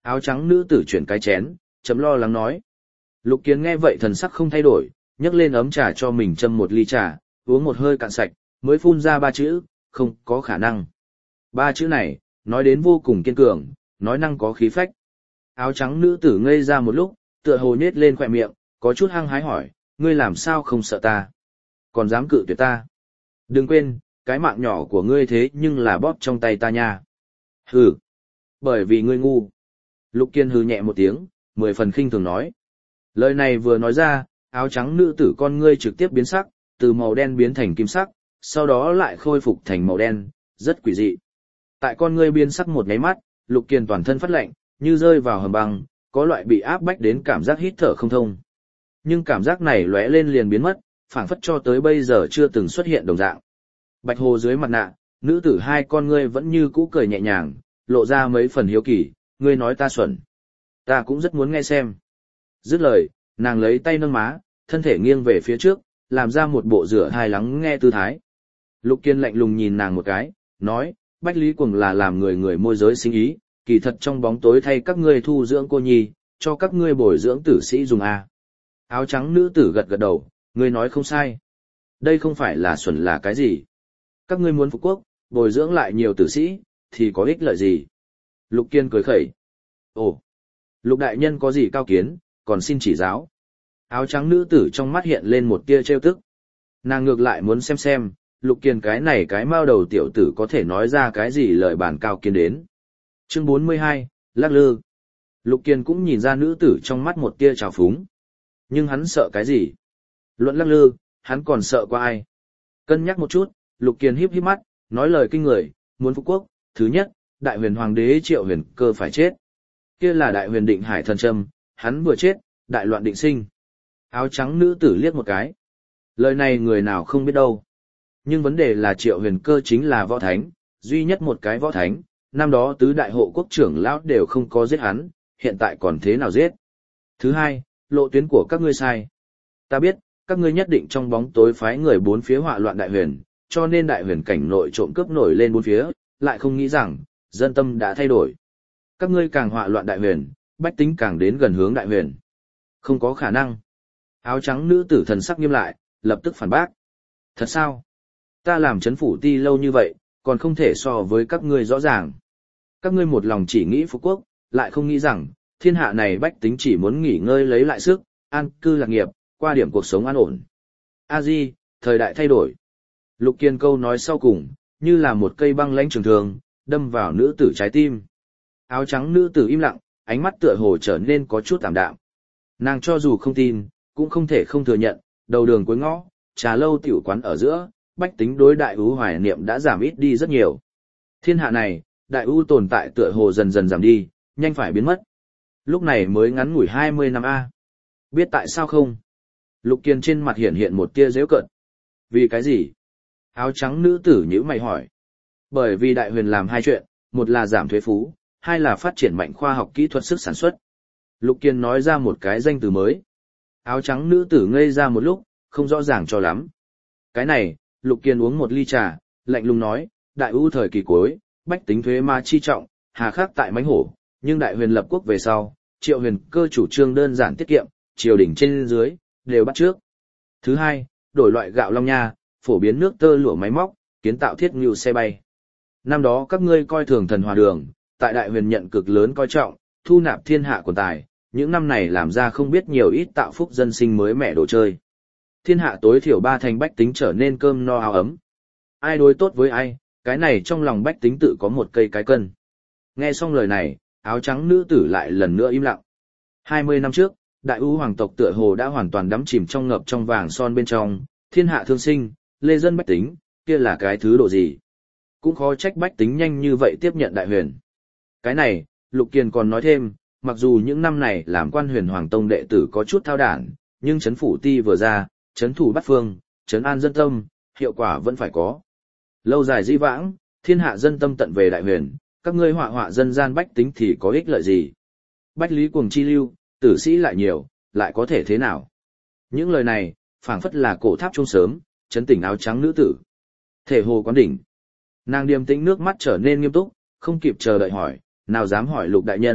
Áo trắng nữ tử chuyển cái chén, chấm lo lắng nói. Lục Kiên nghe vậy thần sắc không thay đổi, nhấc lên ấm trà cho mình châm một ly trà, uống một hơi cạn sạch, mới phun ra ba chữ, không có khả năng. Ba chữ này, nói đến vô cùng kiên cường, nói năng có khí phách. Áo trắng nữ tử ngây ra một lúc, tựa hồ nhếch lên khỏe miệng, có chút hăng hái hỏi, ngươi làm sao không sợ ta? Còn dám cự tuyệt ta? Đừng quên, cái mạng nhỏ của ngươi thế nhưng là bóp trong tay ta nha. Hừ, bởi vì ngươi ngu. Lục Kiên hừ nhẹ một tiếng, mười phần khinh thường nói. Lời này vừa nói ra, áo trắng nữ tử con ngươi trực tiếp biến sắc, từ màu đen biến thành kim sắc, sau đó lại khôi phục thành màu đen, rất quỷ dị. Tại con ngươi biến sắc một nháy mắt, Lục Kiên toàn thân phát lạnh, như rơi vào hầm băng, có loại bị áp bách đến cảm giác hít thở không thông. Nhưng cảm giác này lóe lên liền biến mất, phảng phất cho tới bây giờ chưa từng xuất hiện đồng dạng. Bạch hồ dưới mặt nạ, nữ tử hai con ngươi vẫn như cũ cười nhẹ nhàng, lộ ra mấy phần hiếu kỳ, ngươi nói ta xuẩn. Ta cũng rất muốn nghe xem. Dứt lời, nàng lấy tay nâng má, thân thể nghiêng về phía trước, làm ra một bộ rửa thai lắng nghe tư thái. Lục Kiên lạnh lùng nhìn nàng một cái, nói, Bách Lý Cuồng là làm người người môi giới sinh ý, kỳ thật trong bóng tối thay các ngươi thu dưỡng cô nhi, cho các ngươi bồi dưỡng tử sĩ dùng a. Áo trắng nữ tử gật gật đầu, ngươi nói không sai. Đây không phải là xuẩn là cái gì. Các ngươi muốn phục quốc, bồi dưỡng lại nhiều tử sĩ, thì có ích lợi gì? Lục Kiên cười khẩy. Ồ, Lục đại nhân có gì cao kiến, còn xin chỉ giáo. Áo trắng nữ tử trong mắt hiện lên một tia trêu tức. Nàng ngược lại muốn xem xem, Lục Kiên cái này cái mao đầu tiểu tử có thể nói ra cái gì lời bàn cao kiến đến. Chương bốn mươi hai, Lắc Lư. Lục Kiên cũng nhìn ra nữ tử trong mắt một tia trào phúng. Nhưng hắn sợ cái gì? Luận lắc lư, hắn còn sợ qua ai? Cân nhắc một chút, Lục Kiên híp híp mắt, nói lời kinh người, muốn phục quốc, thứ nhất, đại huyền hoàng đế Triệu Huyền Cơ phải chết. Kia là đại huyền định hải thần châm, hắn vừa chết, đại loạn định sinh. Áo trắng nữ tử liếc một cái. Lời này người nào không biết đâu. Nhưng vấn đề là Triệu Huyền Cơ chính là võ thánh, duy nhất một cái võ thánh, năm đó tứ đại hộ quốc trưởng lão đều không có giết hắn, hiện tại còn thế nào giết? Thứ hai, lộ tuyến của các ngươi sai. Ta biết, các ngươi nhất định trong bóng tối phái người bốn phía họa loạn đại huyền, cho nên đại huyền cảnh nội trộm cướp nổi lên bốn phía, lại không nghĩ rằng, dân tâm đã thay đổi. Các ngươi càng họa loạn đại huyền, bách tính càng đến gần hướng đại huyền. Không có khả năng. Áo trắng nữ tử thần sắc nghiêm lại, lập tức phản bác. Thật sao? Ta làm chấn phủ ti lâu như vậy, còn không thể so với các ngươi rõ ràng. Các ngươi một lòng chỉ nghĩ phục quốc, lại không nghĩ rằng, thiên hạ này bách tính chỉ muốn nghỉ ngơi lấy lại sức, an cư lạc nghiệp, qua điểm cuộc sống an ổn. A Di, thời đại thay đổi. Lục Kiên câu nói sau cùng, như là một cây băng lãnh trường thường, đâm vào nữ tử trái tim. Áo trắng nữ tử im lặng, ánh mắt tựa hồ trở nên có chút tạm đạm. Nàng cho dù không tin, cũng không thể không thừa nhận, đầu đường cuối ngõ, trà lâu tiểu quán ở giữa, bách tính đối đại ưu hoài niệm đã giảm ít đi rất nhiều. Thiên hạ này, đại ưu tồn tại tựa hồ dần dần giảm đi, nhanh phải biến mất. Lúc này mới ngắn ngủi hai mươi năm a. Biết tại sao không? Lục Kiên trên mặt hiện hiện một tia giễu cợt. Vì cái gì? Áo trắng nữ tử nhíu mày hỏi. Bởi vì đại huyền làm hai chuyện, một là giảm thuế phú, hai là phát triển mạnh khoa học kỹ thuật sức sản xuất. Lục Kiên nói ra một cái danh từ mới. Áo trắng nữ tử ngây ra một lúc, không rõ ràng cho lắm. Cái này, Lục Kiên uống một ly trà, lạnh lùng nói, đại ưu thời kỳ cuối, bách tính thuế ma chi trọng, hà khắc tại mãnh hổ, nhưng đại huyền lập quốc về sau, Triệu Huyền Cơ chủ trương đơn giản tiết kiệm, triều đình trên dưới đều bắt trước. Thứ hai, đổi loại gạo long nha, phổ biến nước tơ lụa máy móc, kiến tạo thiết ngưu xe bay. Năm đó các ngươi coi thường thần hòa đường, tại đại huyền nhận cực lớn coi trọng, thu nạp thiên hạ quần tài, những năm này làm ra không biết nhiều ít tạo phúc dân sinh mới mẻ đồ chơi. Thiên hạ tối thiểu ba thành bách tính trở nên cơm no áo ấm. Ai đối tốt với ai, cái này trong lòng bách tính tự có một cây cái cân. Nghe xong lời này, áo trắng nữ tử lại lần nữa im lặng. Hai mươi năm trước, đại ưu hoàng tộc tựa hồ đã hoàn toàn đắm chìm trong ngập trong vàng son bên trong, thiên hạ thương sinh, lê dân bách tính, kia là cái thứ độ gì. Cũng khó trách bách tính nhanh như vậy tiếp nhận đại huyền. Cái này, Lục Kiên còn nói thêm, mặc dù những năm này làm quan huyền hoàng tông đệ tử có chút thao đản, nhưng chấn phủ ti vừa ra, chấn thủ bát phương, chấn an dân tâm, hiệu quả vẫn phải có. Lâu dài di vãng, thiên hạ dân tâm tận về đại huyền, các ngươi họa họa dân gian bách tính thì có ích lợi gì? Bách Lý Cuồng chi lưu, tử sĩ lại nhiều, lại có thể thế nào? Những lời này, phảng phất là cổ tháp chuông sớm, chấn tỉnh áo trắng nữ tử. Thể hồ quán đỉnh. Nàng điềm tĩnh nước mắt trở nên nghiêm túc, không kịp chờ đợi hỏi, nào dám hỏi Lục đại nhân,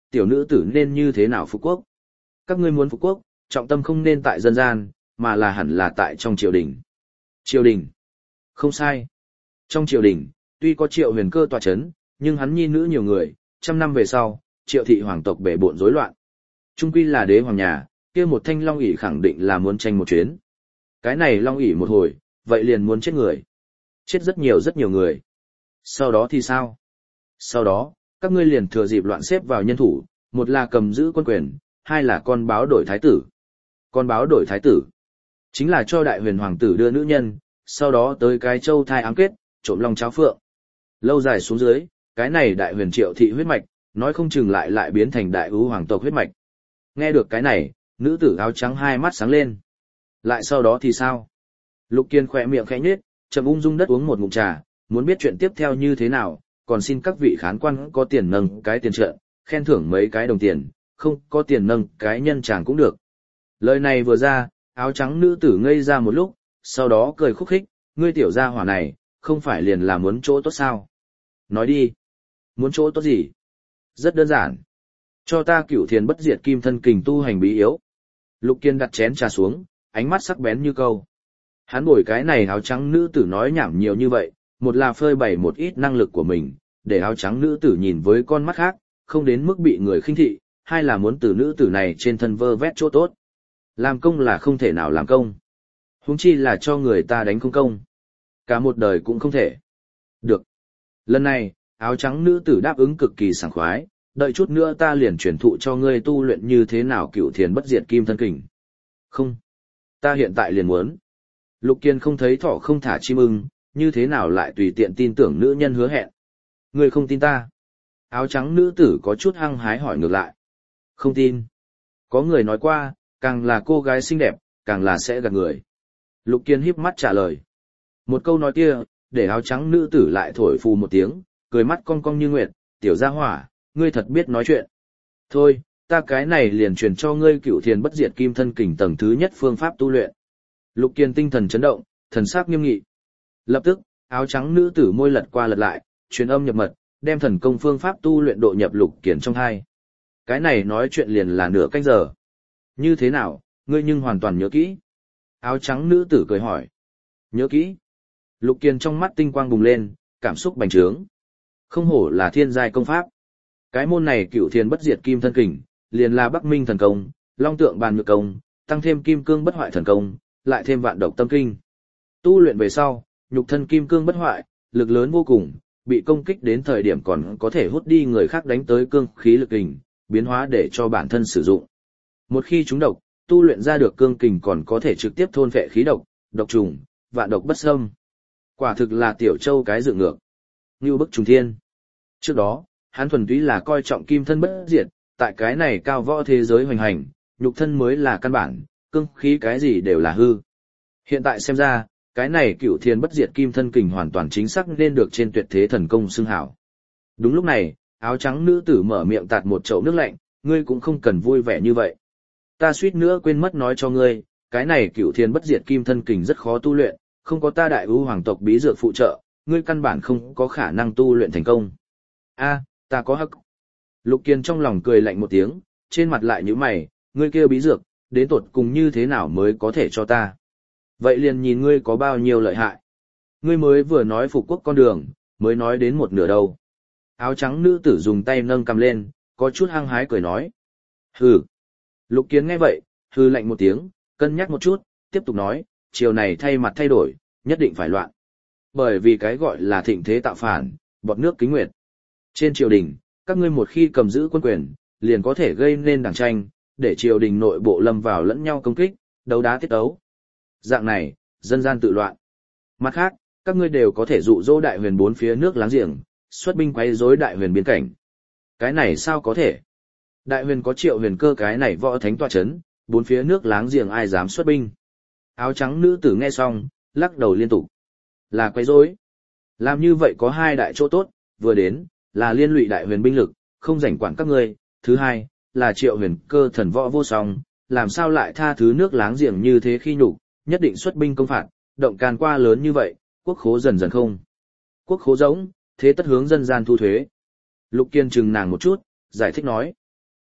tiểu nữ tử nên như thế nào phục quốc? Các ngươi muốn phục quốc, trọng tâm không nên tại dân gian, mà là hẳn là tại trong triều đình. Triều đình. Không sai. Trong triều đình, tuy có Triệu Huyền Cơ tọa chấn, nhưng hắn nhi nữ nhiều người, trăm năm về sau, Triệu thị hoàng tộc bể bộn rối loạn. Trung quy là đế hoàng nhà, kia một thanh long ỷ khẳng định là muốn tranh một chuyến. Cái này long ỷ một hồi, vậy liền muốn chết người. Chết rất nhiều rất nhiều người. Sau đó thì sao? Sau đó, các ngươi liền thừa dịp loạn xếp vào nhân thủ, một là cầm giữ quân quyền, hai là con báo đổi thái tử. Con báo đổi thái tử, chính là cho đại huyền hoàng tử đưa nữ nhân, sau đó tới cái châu thai ám kết, trộm long cháo phượng. Lâu dài xuống dưới, cái này đại huyền Triệu thị huyết mạch, nói không chừng lại lại biến thành đại ưu hoàng tộc huyết mạch. Nghe được cái này, nữ tử áo trắng hai mắt sáng lên. Lại sau đó thì sao? Lục Kiên khỏe miệng khẽ nhếch, trầm ung dung đất uống một ngụm trà, muốn biết chuyện tiếp theo như thế nào, còn xin các vị khán quan có tiền nâng cái tiền trợ, khen thưởng mấy cái đồng tiền, không có tiền nâng cái nhân chàng cũng được. Lời này vừa ra, áo trắng nữ tử ngây ra một lúc, sau đó cười khúc khích, ngươi tiểu gia hỏa này, không phải liền là muốn chỗ tốt sao? Nói đi, muốn chỗ tốt gì? Rất đơn giản. Cho ta cửu thiền bất diệt kim thân kình tu hành bí yếu. Lục Kiên đặt chén trà xuống, ánh mắt sắc bén như câu. Hắn bồi cái này áo trắng nữ tử nói nhảm nhiều như vậy, một là phơi bày một ít năng lực của mình, để áo trắng nữ tử nhìn với con mắt khác, không đến mức bị người khinh thị, hai là muốn từ nữ tử này trên thân vơ vét chỗ tốt. Làm công là không thể nào làm công. Huống chi là cho người ta đánh không công. Cả một đời cũng không thể. Được. Lần này, áo trắng nữ tử đáp ứng cực kỳ sảng khoái, đợi chút nữa ta liền truyền thụ cho ngươi tu luyện như thế nào cửu thiền bất diệt kim thân kình. Không. Ta hiện tại liền muốn. Lục Kiên không thấy thỏ không thả chim ưng, như thế nào lại tùy tiện tin tưởng nữ nhân hứa hẹn. Ngươi không tin ta. Áo trắng nữ tử có chút hăng hái hỏi ngược lại. Không tin. Có người nói qua, càng là cô gái xinh đẹp, càng là sẽ gạt người. Lục Kiên híp mắt trả lời. Một câu nói kia, để áo trắng nữ tử lại thổi phù một tiếng, cười mắt cong cong như nguyệt, tiểu gia hỏa, ngươi thật biết nói chuyện. Thôi, ta cái này liền truyền cho ngươi cửu thiền bất diệt kim thân kình tầng thứ nhất phương pháp tu luyện. Lục Kiên tinh thần chấn động, thần sắc nghiêm nghị. Lập tức, áo trắng nữ tử môi lật qua lật lại, truyền âm nhập mật, đem thần công phương pháp tu luyện độ nhập Lục Kiên trong hai. Cái này nói chuyện liền là nửa canh giờ. Như thế nào, ngươi nhưng hoàn toàn nhớ kỹ. Áo trắng nữ tử cười hỏi. Nhớ kỹ. Lục Kiên trong mắt tinh quang bùng lên, cảm xúc bành trướng. Không hổ là thiên giai công pháp. Cái môn này cửu thiền bất diệt kim thân kình, liền là Bắc Minh thần công, Long tượng bàn nhược công, tăng thêm kim cương bất hoại thần công, lại thêm vạn độc tâm kinh. Tu luyện về sau, nhục thân kim cương bất hoại, lực lớn vô cùng, bị công kích đến thời điểm còn có thể hút đi người khác đánh tới cương khí lực kình, biến hóa để cho bản thân sử dụng. Một khi trúng độc, tu luyện ra được cương kình còn có thể trực tiếp thôn phệ khí độc, độc trùng, vạn độc bất xâm. Quả thực là tiểu châu cái dự ngược. Như bức trùng thiên. Trước đó, hắn thuần túy là coi trọng kim thân bất diệt, tại cái này cao võ thế giới hoành hành, nhục thân mới là căn bản, cương khí cái gì đều là hư. Hiện tại xem ra, cái này cửu thiền bất diệt kim thân kình hoàn toàn chính xác nên được trên tuyệt thế thần công xưng hảo. Đúng lúc này, áo trắng nữ tử mở miệng tạt một chậu nước lạnh, ngươi cũng không cần vui vẻ như vậy. Ta suýt nữa quên mất nói cho ngươi, cái này cửu thiền bất diệt kim thân kình rất khó tu luyện, không có ta đại ưu hoàng tộc bí dược phụ trợ, ngươi căn bản không có khả năng tu luyện thành công. A, ta có hắc. Lục Kiên trong lòng cười lạnh một tiếng, trên mặt lại nhíu mày, ngươi kêu bí dược, đến tột cùng như thế nào mới có thể cho ta. Vậy liền nhìn ngươi có bao nhiêu lợi hại. Ngươi mới vừa nói phục quốc con đường, mới nói đến một nửa đâu. Áo trắng nữ tử dùng tay nâng cầm lên, có chút hăng hái cười nói. Hừ. Lục Kiên nghe vậy, hừ lạnh một tiếng, cân nhắc một chút, tiếp tục nói, chiều này thay mặt thay đổi, nhất định phải loạn. Bởi vì cái gọi là thịnh thế tạo phản, bọt nước kính nguyệt. Trên triều đình, các ngươi một khi cầm giữ quân quyền, liền có thể gây nên đảng tranh, để triều đình nội bộ lâm vào lẫn nhau công kích, đấu đá tiết ấu. Dạng này, dân gian tự loạn. Mặt khác, các ngươi đều có thể dụ dỗ đại huyền bốn phía nước láng giềng, xuất binh quấy rối đại huyền biên cảnh. Cái này sao có thể? Đại huyền có Triệu Huyền Cơ cái này võ thánh tọa chấn, bốn phía nước láng giềng ai dám xuất binh. Áo trắng nữ tử nghe xong, lắc đầu liên tục. Là quấy rối. Làm như vậy có hai đại chỗ tốt, vừa đến, là liên lụy đại huyền binh lực, không rảnh quản các ngươi, thứ hai, là Triệu Huyền Cơ thần võ vô song, làm sao lại tha thứ nước láng giềng như thế khi nhục, nhất định xuất binh công phạt, động can qua lớn như vậy, quốc khố dần dần không. Quốc khố rỗng, thế tất hướng dân gian thu thuế. Lục Kiên chừng nàng một chút, giải thích nói.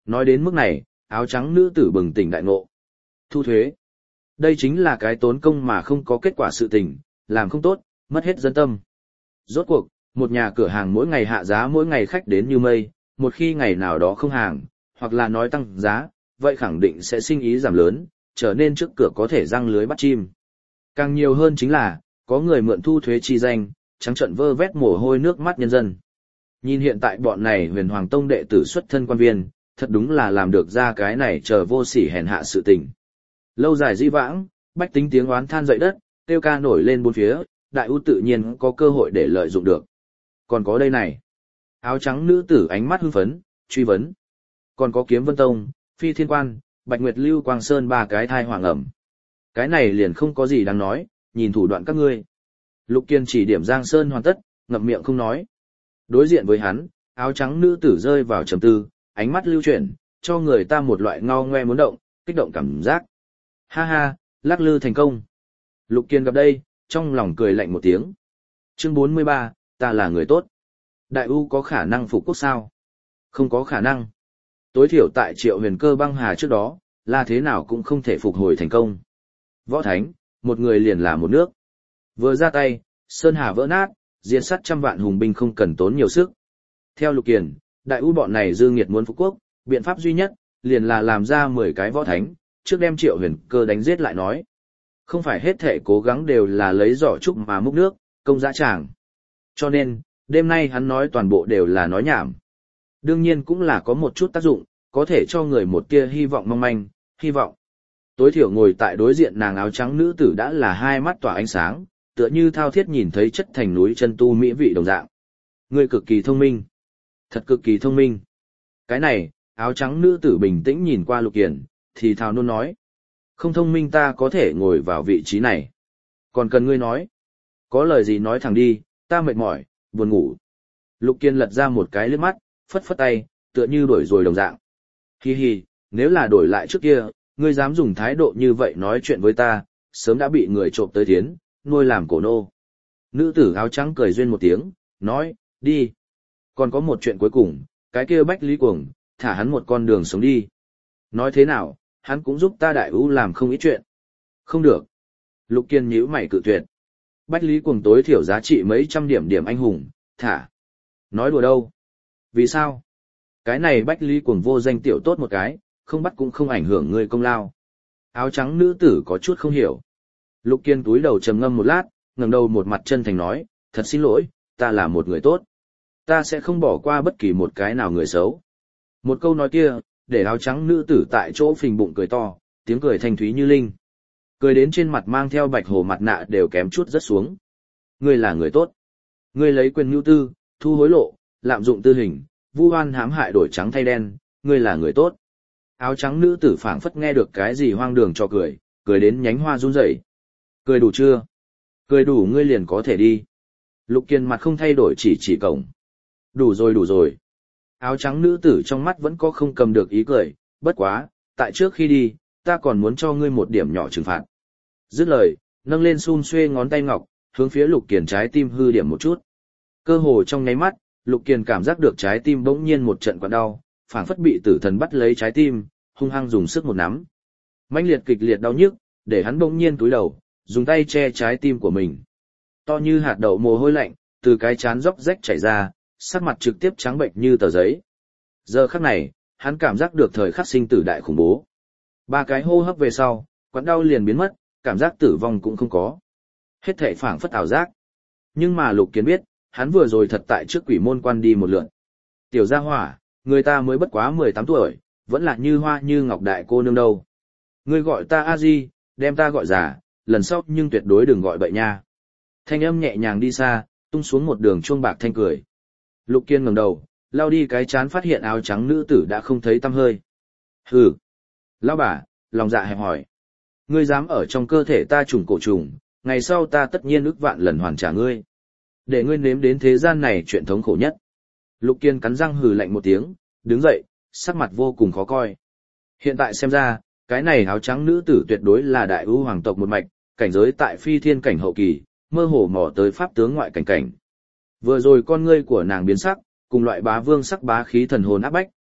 Nói đến mức này, áo trắng nữ tử bừng tỉnh đại ngộ. Thu thuế. Đây chính là cái tốn công mà không có kết quả sự tình, làm không tốt, mất hết dân tâm. Rốt cuộc, một nhà cửa hàng mỗi ngày hạ giá mỗi ngày khách đến như mây, một khi ngày nào đó không hàng, hoặc là nói tăng giá, vậy khẳng định sẽ sinh ý giảm lớn, trở nên trước cửa có thể răng lưới bắt chim. Càng nhiều hơn chính là, có người mượn thu thuế chi danh, trắng trợn vơ vét mồ hôi nước mắt nhân dân. Nhìn hiện tại bọn này huyền hoàng tông đệ tử xuất thân quan viên, thật đúng là làm được ra cái này chờ vô sỉ hèn hạ sự tình. Lâu dài di vãng, bách tính tiếng oán than dậy đất, tiêu ca nổi lên bốn phía, đại ưu tự nhiên có cơ hội để lợi dụng được. Còn có đây này. Áo trắng nữ tử ánh mắt hưng phấn, truy vấn. Còn có kiếm vân tông, phi thiên quan, bạch nguyệt lưu quang sơn ba cái thai hoàng ẩm. Cái này liền không có gì đáng nói, nhìn thủ đoạn các ngươi. Lục Kiên chỉ điểm Giang Sơn hoàn tất, ngậm miệng không nói. Đối diện với hắn, áo trắng nữ tử rơi vào trầm tư, ánh mắt lưu chuyển, cho người ta một loại ngao ngoe muốn động, kích động cảm giác. Ha ha, lắc lư thành công. Lục Kiên gặp đây, trong lòng cười lạnh một tiếng. Chương bốn mươi ba, ta là người tốt. Đại U có khả năng phục quốc sao? Không có khả năng. Tối thiểu tại Triệu Huyền Cơ băng hà trước đó, là thế nào cũng không thể phục hồi thành công. Võ Thánh, một người liền là một nước. Vừa ra tay, Sơn Hà vỡ nát, diệt sát trăm vạn hùng binh không cần tốn nhiều sức. Theo Lục Kiền, đại U bọn này dư nghiệt muốn phục quốc, biện pháp duy nhất, liền là làm ra mười cái võ thánh, trước đem Triệu Huyền Cơ đánh giết lại nói. Không phải hết thể cố gắng đều là lấy giỏ trúc mà múc nước, công dã tràng. Cho nên, đêm nay hắn nói toàn bộ đều là nói nhảm. Đương nhiên cũng là có một chút tác dụng, có thể cho người một tia hy vọng mong manh, hy vọng. Tối thiểu ngồi tại đối diện nàng áo trắng nữ tử đã là hai mắt tỏa ánh sáng, tựa như thao thiết nhìn thấy chất thành núi chân tu mỹ vị đồng dạng. Người cực kỳ thông minh. Thật cực kỳ thông minh. Cái này, áo trắng nữ tử bình tĩnh nhìn qua Lục Kiền, thì thào nôn nói. Không thông minh ta có thể ngồi vào vị trí này. Còn cần ngươi nói. Có lời gì nói thẳng đi, ta mệt mỏi, buồn ngủ. Lục Kiền lật ra một cái liếc mắt, phất phất tay, tựa như đổi rồi đồng dạng. Hi hi, nếu là đổi lại trước kia, ngươi dám dùng thái độ như vậy nói chuyện với ta, sớm đã bị người trộm tới thiến, nuôi làm cổ nô. Nữ tử áo trắng cười duyên một tiếng, nói, đi. Còn có một chuyện cuối cùng, cái kia Bách Lý Cuồng, thả hắn một con đường sống đi. Nói thế nào, hắn cũng giúp ta đại ưu làm không ít chuyện. Không được. Lục Kiên nhíu mày cự tuyệt. Bách Lý Cuồng tối thiểu giá trị mấy trăm điểm điểm anh hùng, thả. Nói đùa đâu. Vì sao? Cái này Bách Lý Cuồng vô danh tiểu tốt một cái, không bắt cũng không ảnh hưởng người công lao. Áo trắng nữ tử có chút không hiểu. Lục Kiên túi đầu trầm ngâm một lát, ngẩng đầu một mặt chân thành nói, thật xin lỗi, ta là một người tốt. Ta sẽ không bỏ qua bất kỳ một cái nào người xấu. Một câu nói kia, để áo trắng nữ tử tại chỗ phình bụng cười to, tiếng cười thanh thúy như linh. Cười đến trên mặt mang theo bạch hồ mặt nạ đều kém chút rất xuống. Ngươi là người tốt. Ngươi lấy quyền nhu tư, thu hối lộ, lạm dụng tư hình, vu oan hãm hại đổi trắng thay đen, ngươi là người tốt. Áo trắng nữ tử phảng phất nghe được cái gì hoang đường cho cười, cười đến nhánh hoa run rẩy. Cười đủ chưa? Cười đủ ngươi liền có thể đi. Lục Kiên mặt không thay đổi chỉ chỉ cổng. Đủ rồi đủ rồi. Áo trắng nữ tử trong mắt vẫn có không cầm được ý cười, bất quá, tại trước khi đi, ta còn muốn cho ngươi một điểm nhỏ trừng phạt. Dứt lời, nâng lên xun xuê ngón tay ngọc, hướng phía Lục Kiền trái tim hư điểm một chút. Cơ hồ trong nháy mắt, Lục Kiền cảm giác được trái tim bỗng nhiên một trận quặn đau, phảng phất bị tử thần bắt lấy trái tim, hung hăng dùng sức một nắm. Mãnh liệt kịch liệt đau nhức, để hắn bỗng nhiên túi đầu, dùng tay che trái tim của mình. To như hạt đậu mồ hôi lạnh, từ cái trán róc rách chảy ra, sắc mặt trực tiếp trắng bệch như tờ giấy. Giờ khắc này, hắn cảm giác được thời khắc sinh tử đại khủng bố. Ba cái hô hấp về sau, quặn đau liền biến mất, cảm giác tử vong cũng không có. Hết thảy phảng phất ảo giác. Nhưng mà Lục Kiền biết, hắn vừa rồi thật tại trước quỷ môn quan đi một lượt. Tiểu gia hỏa, người ta mới bất quá mười tám tuổi, vẫn là như hoa như ngọc đại cô nương đâu. Ngươi gọi ta A Di, đem ta gọi già, lần sau nhưng tuyệt đối đừng gọi bậy nha. Thanh âm nhẹ nhàng đi xa, tung xuống một đường chuông bạc thanh cười. Lục Kiên ngẩng đầu, lao đi cái chán phát hiện áo trắng nữ tử đã không thấy tăm hơi. Hừ. Lão bà, lòng dạ hẹp hỏi. Ngươi dám ở trong cơ thể ta trùng cổ trùng, ngày sau ta tất nhiên ức vạn lần hoàn trả ngươi. Để ngươi nếm đến thế gian này chuyện thống khổ nhất. Lục Kiên cắn răng hừ lạnh một tiếng, đứng dậy, sắc mặt vô cùng khó coi. Hiện tại xem ra, cái này áo trắng nữ tử tuyệt đối là đại ưu hoàng tộc một mạch, cảnh giới tại phi thiên cảnh hậu kỳ, mơ hồ mò tới pháp tướng ngoại cảnh cảnh. Vừa rồi con ngươi của nàng biến sắc, cùng loại bá vương sắc bá khí thần hồn áp bách,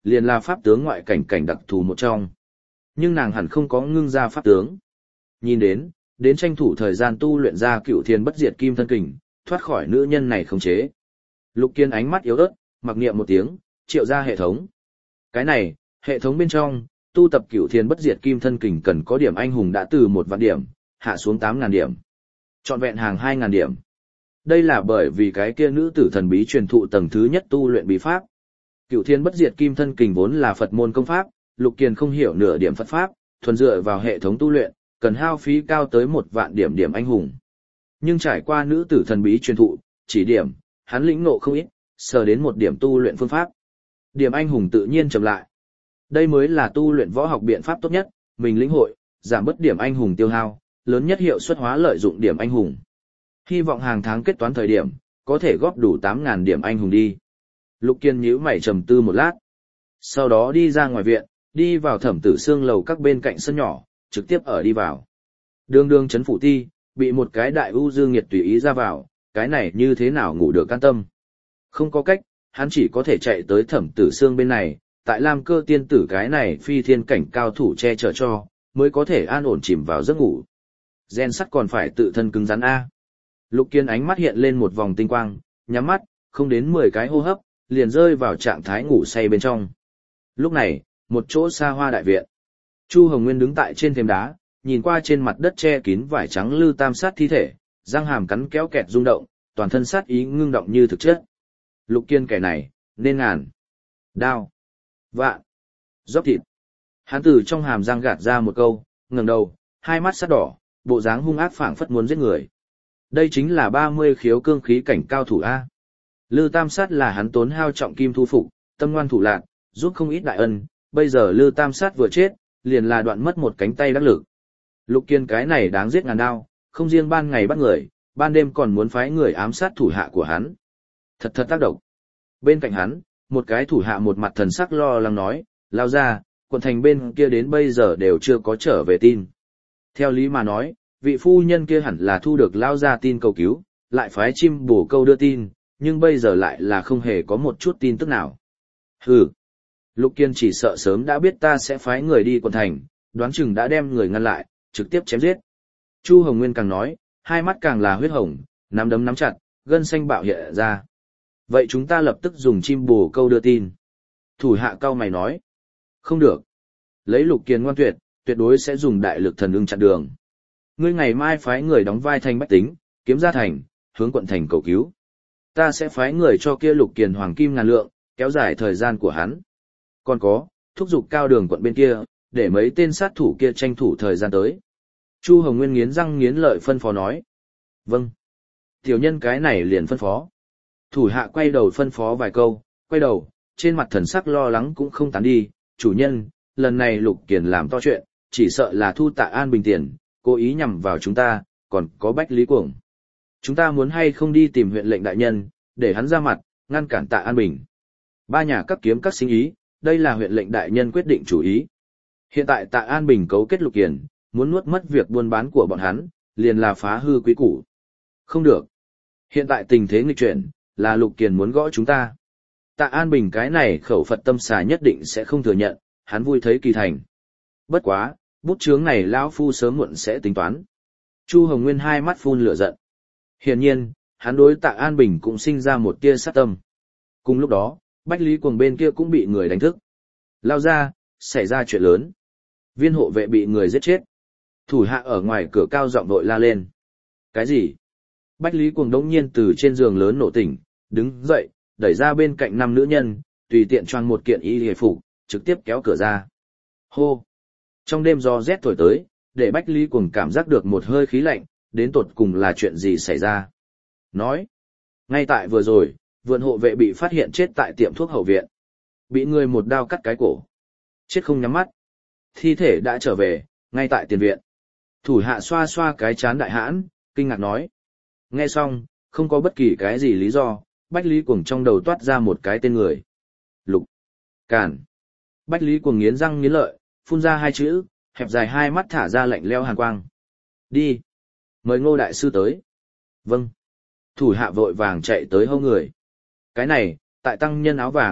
liền là pháp tướng ngoại cảnh cảnh đặc thù một trong. Nhưng nàng hẳn không có ngưng ra pháp tướng. Nhìn đến, đến tranh thủ thời gian tu luyện ra cựu thiên bất diệt kim thân kình, thoát khỏi nữ nhân này khống chế. Lục Kiên ánh mắt yếu ớt, mặc niệm một tiếng, triệu ra hệ thống. Cái này, hệ thống bên trong, tu tập cửu thiên bất diệt kim thân kình cần có điểm anh hùng đã từ một vạn điểm, hạ xuống tám ngàn điểm. Trọn vẹn hàng hai ngàn điểm. Đây là bởi vì cái kia nữ tử thần bí truyền thụ tầng thứ nhất tu luyện bí pháp. Cửu thiên bất diệt kim thân kình vốn là Phật môn công pháp, Lục Kiên không hiểu nửa điểm Phật pháp, thuần dựa vào hệ thống tu luyện, cần hao phí cao tới một vạn điểm điểm anh hùng. Nhưng trải qua nữ tử thần bí truyền thụ, chỉ điểm, hắn lĩnh ngộ không ít, sờ đến một điểm tu luyện phương pháp. Điểm anh hùng tự nhiên chậm lại. Đây mới là tu luyện võ học biện pháp tốt nhất, mình lĩnh hội, giảm bớt điểm anh hùng tiêu hao, lớn nhất hiệu suất hóa lợi dụng điểm anh hùng. Hy vọng hàng tháng kết toán thời điểm, có thể góp đủ tám ngàn điểm anh hùng đi. Lục Kiên nhíu mày trầm tư một lát. Sau đó đi ra ngoài viện, đi vào Thẩm Tử Xương lầu các bên cạnh sân nhỏ, trực tiếp ở đi vào. Đường đường chấn phủ ti, bị một cái đại u dương nghiệt tùy ý ra vào, cái này như thế nào ngủ được can tâm. Không có cách, hắn chỉ có thể chạy tới Thẩm Tử Xương bên này, tại Lam Cơ tiên tử cái này phi thiên cảnh cao thủ che chở cho, mới có thể an ổn chìm vào giấc ngủ. Gen sắt còn phải tự thân cứng rắn A. Lục Kiên ánh mắt hiện lên một vòng tinh quang, nhắm mắt, không đến mười cái hô hấp, liền rơi vào trạng thái ngủ say bên trong. Lúc này, một chỗ xa hoa đại viện. Chu Hồng Nguyên đứng tại trên thềm đá, nhìn qua trên mặt đất che kín vải trắng Lư Tam Sát thi thể, răng hàm cắn kéo kẹt rung động, toàn thân sát ý ngưng động như thực chất. Lục Kiên kẻ này, nên ngàn, đao, vạn, dốc thịt. Hắn từ trong hàm răng gạt ra một câu, ngẩng đầu, hai mắt sắt đỏ, bộ dáng hung ác phảng phất muốn giết người. Đây chính là ba mươi khiếu cương khí cảnh cao thủ A. Lư Tam Sát là hắn tốn hao trọng kim thu phục, tâm ngoan thủ lạn, giúp không ít đại ân, bây giờ Lư Tam Sát vừa chết, liền là đoạn mất một cánh tay đắc lực. Lục Kiên cái này đáng giết ngàn đao, không riêng ban ngày bắt người, ban đêm còn muốn phái người ám sát thủ hạ của hắn. Thật thật tác động. Bên cạnh hắn, một cái thủ hạ một mặt thần sắc lo lắng nói, lao ra, quận thành bên kia đến bây giờ đều chưa có trở về tin. Theo lý mà nói, vị phu nhân kia hẳn là thu được lao ra tin cầu cứu, lại phái chim bổ câu đưa tin, nhưng bây giờ lại là không hề có một chút tin tức nào. Hừ. Lục Kiên chỉ sợ sớm đã biết ta sẽ phái người đi quận thành, đoán chừng đã đem người ngăn lại, trực tiếp chém giết. Chu Hồng Nguyên càng nói, hai mắt càng là huyết hồng, nắm đấm nắm chặt, gân xanh bạo hiện ra. Vậy chúng ta lập tức dùng chim bồ câu đưa tin. Thủ hạ cao mày nói. Không được. Lấy Lục Kiên ngoan tuyệt, tuyệt đối sẽ dùng đại lực thần ưng chặn đường. Ngươi ngày mai phái người đóng vai thành bách tính, kiếm ra thành, hướng quận thành cầu cứu. Ta sẽ phái người cho kia Lục Kiên hoàng kim ngàn lượng, kéo dài thời gian của hắn. Còn có, thúc giục cao đường quận bên kia, để mấy tên sát thủ kia tranh thủ thời gian tới. Chu Hồng Nguyên nghiến răng nghiến lợi phân phó nói. Vâng. Tiểu nhân cái này liền phân phó. Thủ hạ quay đầu phân phó vài câu, quay đầu, trên mặt thần sắc lo lắng cũng không tán đi. Chủ nhân, lần này Lục Kiền làm to chuyện, chỉ sợ là thu Tạ An Bình tiền, cố ý nhằm vào chúng ta, còn có Bách Lý Cuồng. Chúng ta muốn hay không đi tìm huyện lệnh đại nhân, để hắn ra mặt, ngăn cản Tạ An Bình. Ba nhà các kiếm các sinh ý, đây là huyện lệnh đại nhân quyết định chủ ý. Hiện tại Tạ An Bình cấu kết Lục Kiền, muốn nuốt mất việc buôn bán của bọn hắn, liền là phá hư quý củ. Không được. Hiện tại tình thế nghịch chuyển, là Lục Kiền muốn gõ chúng ta. Tạ An Bình cái này khẩu Phật tâm xà nhất định sẽ không thừa nhận, hắn vui thấy kỳ thành. Bất quá, bút chướng này lão phu sớm muộn sẽ tính toán. Chu Hồng Nguyên hai mắt phun lửa giận. Hiển nhiên, hắn đối Tạ An Bình cũng sinh ra một tia sát tâm. Cùng lúc đó, Bách Lý Cuồng bên kia cũng bị người đánh thức. Lao ra, xảy ra chuyện lớn. Viên hộ vệ bị người giết chết. Thủ hạ ở ngoài cửa cao giọng vội la lên. Cái gì? Bách Lý Cuồng đống nhiên từ trên giường lớn nổ tỉnh, đứng dậy, đẩy ra bên cạnh năm nữ nhân, tùy tiện choàng một kiện y hề phục, trực tiếp kéo cửa ra. Hô! Trong đêm gió rét thổi tới, để Bách Lý Cuồng cảm giác được một hơi khí lạnh, đến tột cùng là chuyện gì xảy ra. Nói! Ngay tại vừa rồi, vườn hộ vệ bị phát hiện chết tại tiệm thuốc hậu viện. Bị người một đao cắt cái cổ. Chết không nhắm mắt. Thi thể đã trở về, ngay tại tiền viện. Thủ hạ xoa xoa cái chán đại hãn, kinh ngạc nói. Nghe xong, không có bất kỳ cái gì lý do, Bách Lý Cuồng trong đầu toát ra một cái tên người. Lục Càn. Bách Lý Cuồng nghiến răng nghiến lợi, phun ra hai chữ, hẹp dài hai mắt thả ra lạnh lẽo hàn quang. Đi. Mời Ngô đại sư tới. Vâng. Thủ hạ vội vàng chạy tới hâu người. Cái này, tại tăng nhân áo vàng,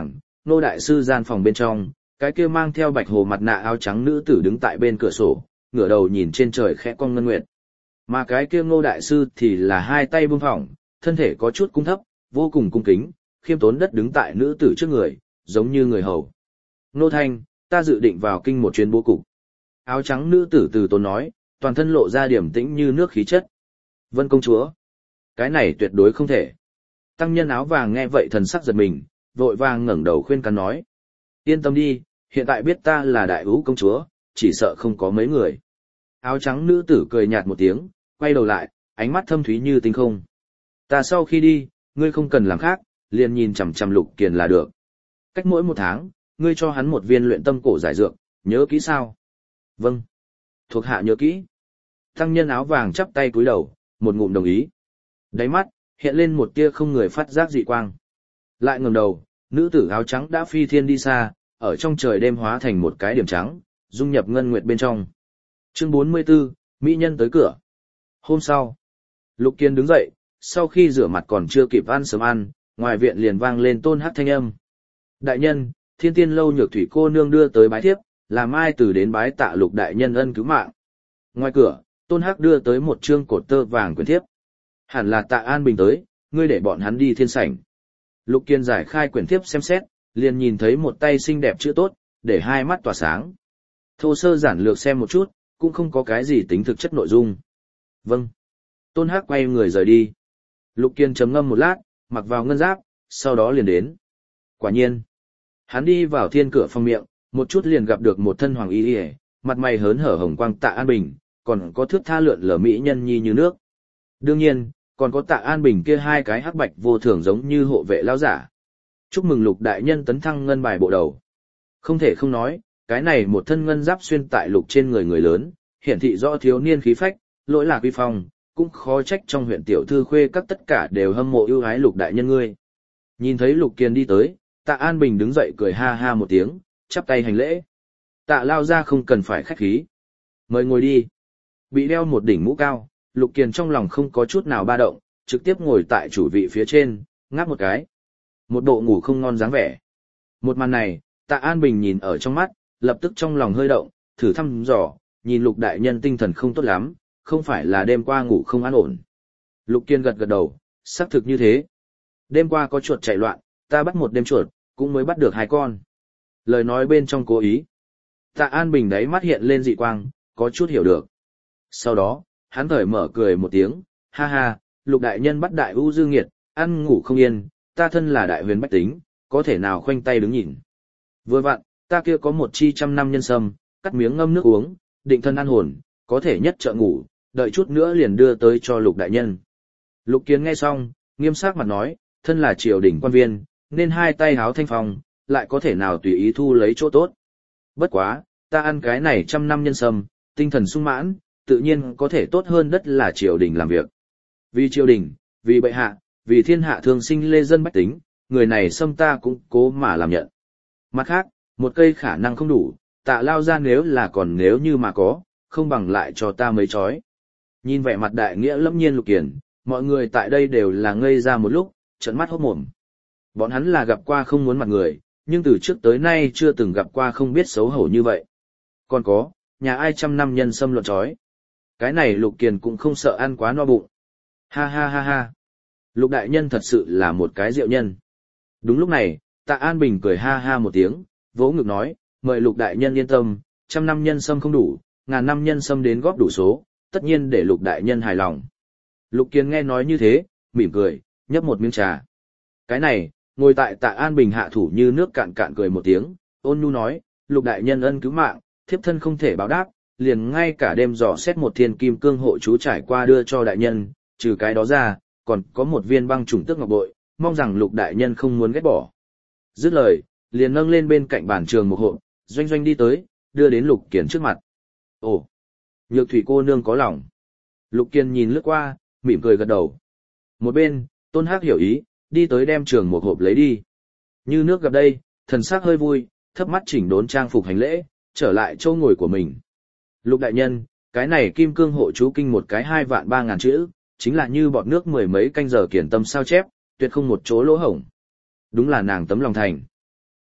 Ngô đại sư gian phòng bên trong, cái kia mang theo bạch hồ mặt nạ áo trắng nữ tử đứng tại bên cửa sổ, ngửa đầu nhìn trên trời khẽ cong ngân nguyệt. Mà cái kia Ngô đại sư thì là hai tay buông thõng, thân thể có chút cung thấp, vô cùng cung kính, khiêm tốn đất đứng tại nữ tử trước người, giống như người hầu. Ngô Thanh, ta dự định vào kinh một chuyến bố cục. Áo trắng nữ tử từ tốn nói, toàn thân lộ ra điểm tĩnh như nước khí chất. Vân công chúa, cái này tuyệt đối không thể. Tăng nhân áo vàng nghe vậy thần sắc giật mình, vội vàng ngẩng đầu khuyên can nói. Yên tâm đi, hiện tại biết ta là đại ú công chúa, chỉ sợ không có mấy người. Áo trắng nữ tử cười nhạt một tiếng, quay đầu lại, ánh mắt thâm thúy như tinh không. Ta sau khi đi, ngươi không cần làm khác, liền nhìn chằm chằm Lục Kiền là được. Cách mỗi một tháng, ngươi cho hắn một viên luyện tâm cổ giải dược, nhớ kỹ sao? Vâng. Thuộc hạ nhớ kỹ. Tăng nhân áo vàng chắp tay cúi đầu, một ngụm đồng ý. Đáy mắt, hiện lên một tia không người phát giác dị quang. Lại ngẩng đầu, nữ tử áo trắng đã phi thiên đi xa, ở trong trời đêm hóa thành một cái điểm trắng, dung nhập ngân nguyệt bên trong. Chương bốn mươi 44, Mỹ nhân tới cửa. Hôm sau, Lục Kiên đứng dậy, sau khi rửa mặt còn chưa kịp ăn sớm ăn, ngoài viện liền vang lên tôn hắc thanh âm. Đại nhân, Thiên Tiên lâu Nhược Thủy cô nương đưa tới bái thiếp, làm ai từ đến bái tạ Lục đại nhân ân cứu mạng. Ngoài cửa, tôn hắc đưa tới một trương cột tơ vàng quyển thiếp. Hẳn là Tạ An Bình tới, ngươi để bọn hắn đi thiên sảnh. Lục Kiên giải khai quyển thiếp xem xét, liền nhìn thấy một tay xinh đẹp chữ tốt, để hai mắt tỏa sáng. Thô sơ giản lược xem một chút, cũng không có cái gì tính thực chất nội dung. Vâng. Tôn Hắc quay người rời đi. Lục Kiên trầm ngâm một lát, mặc vào ngân giáp, sau đó liền đến. Quả nhiên, hắn đi vào thiên cửa phòng miệng, một chút liền gặp được một thân hoàng y y, mặt mày hớn hở hồng quang Tạ An Bình, còn có thước tha lượn lờ mỹ nhân nhi như nước. Đương nhiên, còn có Tạ An Bình kia hai cái hắc bạch vô thường giống như hộ vệ lão giả. Chúc mừng Lục đại nhân tấn thăng ngân bài bộ đầu. Không thể không nói, cái này một thân ngân giáp xuyên tại Lục trên người người lớn, hiển thị rõ thiếu niên khí phách, lỗi lạc uy phong, cũng khó trách trong huyện tiểu thư khuê các tất cả đều hâm mộ ưu ái Lục đại nhân ngươi. Nhìn thấy Lục Kiên đi tới, Tạ An Bình đứng dậy cười ha ha một tiếng, chắp tay hành lễ. Tạ lao ra không cần phải khách khí. Mời ngồi đi. Bị đeo một đỉnh mũ cao, Lục Kiền trong lòng không có chút nào ba động, trực tiếp ngồi tại chủ vị phía trên, ngáp một cái. Một bộ ngủ không ngon dáng vẻ. Một màn này, Tạ An Bình nhìn ở trong mắt, lập tức trong lòng hơi động, thử thăm dò, nhìn Lục đại nhân tinh thần không tốt lắm, không phải là đêm qua ngủ không an ổn. Lục Kiên gật gật đầu, xác thực như thế. Đêm qua có chuột chạy loạn, ta bắt một đêm chuột, cũng mới bắt được hai con. Lời nói bên trong cố ý. Tạ An Bình đáy mắt hiện lên dị quang, có chút hiểu được. Sau đó, hắn cởi mở cười một tiếng, ha ha, Lục đại nhân bắt đại ưu dương nghiệt, ăn ngủ không yên, ta thân là đại huyền bách tính, có thể nào khoanh tay đứng nhìn. Vừa vặn, ta kia có một chi trăm năm nhân sâm, cắt miếng ngâm nước uống, định thân an hồn, có thể nhất trợ ngủ, đợi chút nữa liền đưa tới cho Lục đại nhân. Lục Kiến nghe xong, nghiêm sắc mặt nói, thân là triều đình quan viên, nên hai tay háo thanh phong, lại có thể nào tùy ý thu lấy chỗ tốt. Bất quá, ta ăn cái này trăm năm nhân sâm, tinh thần sung mãn, tự nhiên có thể tốt hơn đất là triều đình làm việc. Vì triều đình, vì bệ hạ, vì thiên hạ thường sinh lê dân bách tính, người này xâm ta cũng cố mà làm nhận. Mặt khác, một cây khả năng không đủ, Tạ lao ra nếu là còn nếu như mà có, không bằng lại cho ta mấy chói. Nhìn vẻ mặt đại nghĩa lẫm nhiên Lục Kiền, mọi người tại đây đều là ngây ra một lúc, trợn mắt hốt mồm. Bọn hắn là gặp qua không muốn mặt người, nhưng từ trước tới nay chưa từng gặp qua không biết xấu hổ như vậy. Còn có, nhà ai trăm năm nhân xâm luận chói. Cái này Lục Kiền cũng không sợ ăn quá no bụng. Ha ha ha ha. Lục đại nhân thật sự là một cái diệu nhân. Đúng lúc này, Tạ An Bình cười ha ha một tiếng, vỗ ngực nói, mời Lục đại nhân yên tâm, trăm năm nhân sâm không đủ, ngàn năm nhân sâm đến góp đủ số, tất nhiên để Lục đại nhân hài lòng. Lục Kiền nghe nói như thế, mỉm cười, nhấp một miếng trà. Cái này, ngồi tại Tạ An Bình hạ thủ như nước cạn cạn cười một tiếng, ôn nhu nói, Lục đại nhân ân cứu mạng, thiếp thân không thể báo đáp, liền ngay cả đêm dò xét một thiên kim cương hộ chú trải qua đưa cho đại nhân, trừ cái đó ra, còn có một viên băng trùng tước ngọc bội, mong rằng Lục đại nhân không muốn ghét bỏ. Dứt lời, liền nâng lên bên cạnh bàn trường một hộp, doanh doanh đi tới, đưa đến Lục Kiền trước mặt. Ồ, Nhược Thủy cô nương có lòng. Lục Kiền nhìn lướt qua, mỉm cười gật đầu. Một bên, Tôn Hắc hiểu ý, đi tới đem trường một hộp lấy đi. Như nước gặp đây, thần sắc hơi vui, thấp mắt chỉnh đốn trang phục hành lễ, trở lại chỗ ngồi của mình. Lục đại nhân, cái này kim cương hộ chú kinh một cái hai vạn ba ngàn chữ, chính là như bọt nước mười mấy canh giờ kiển tâm sao chép, tuyệt không một chỗ lỗ hổng. Đúng là nàng tấm lòng thành.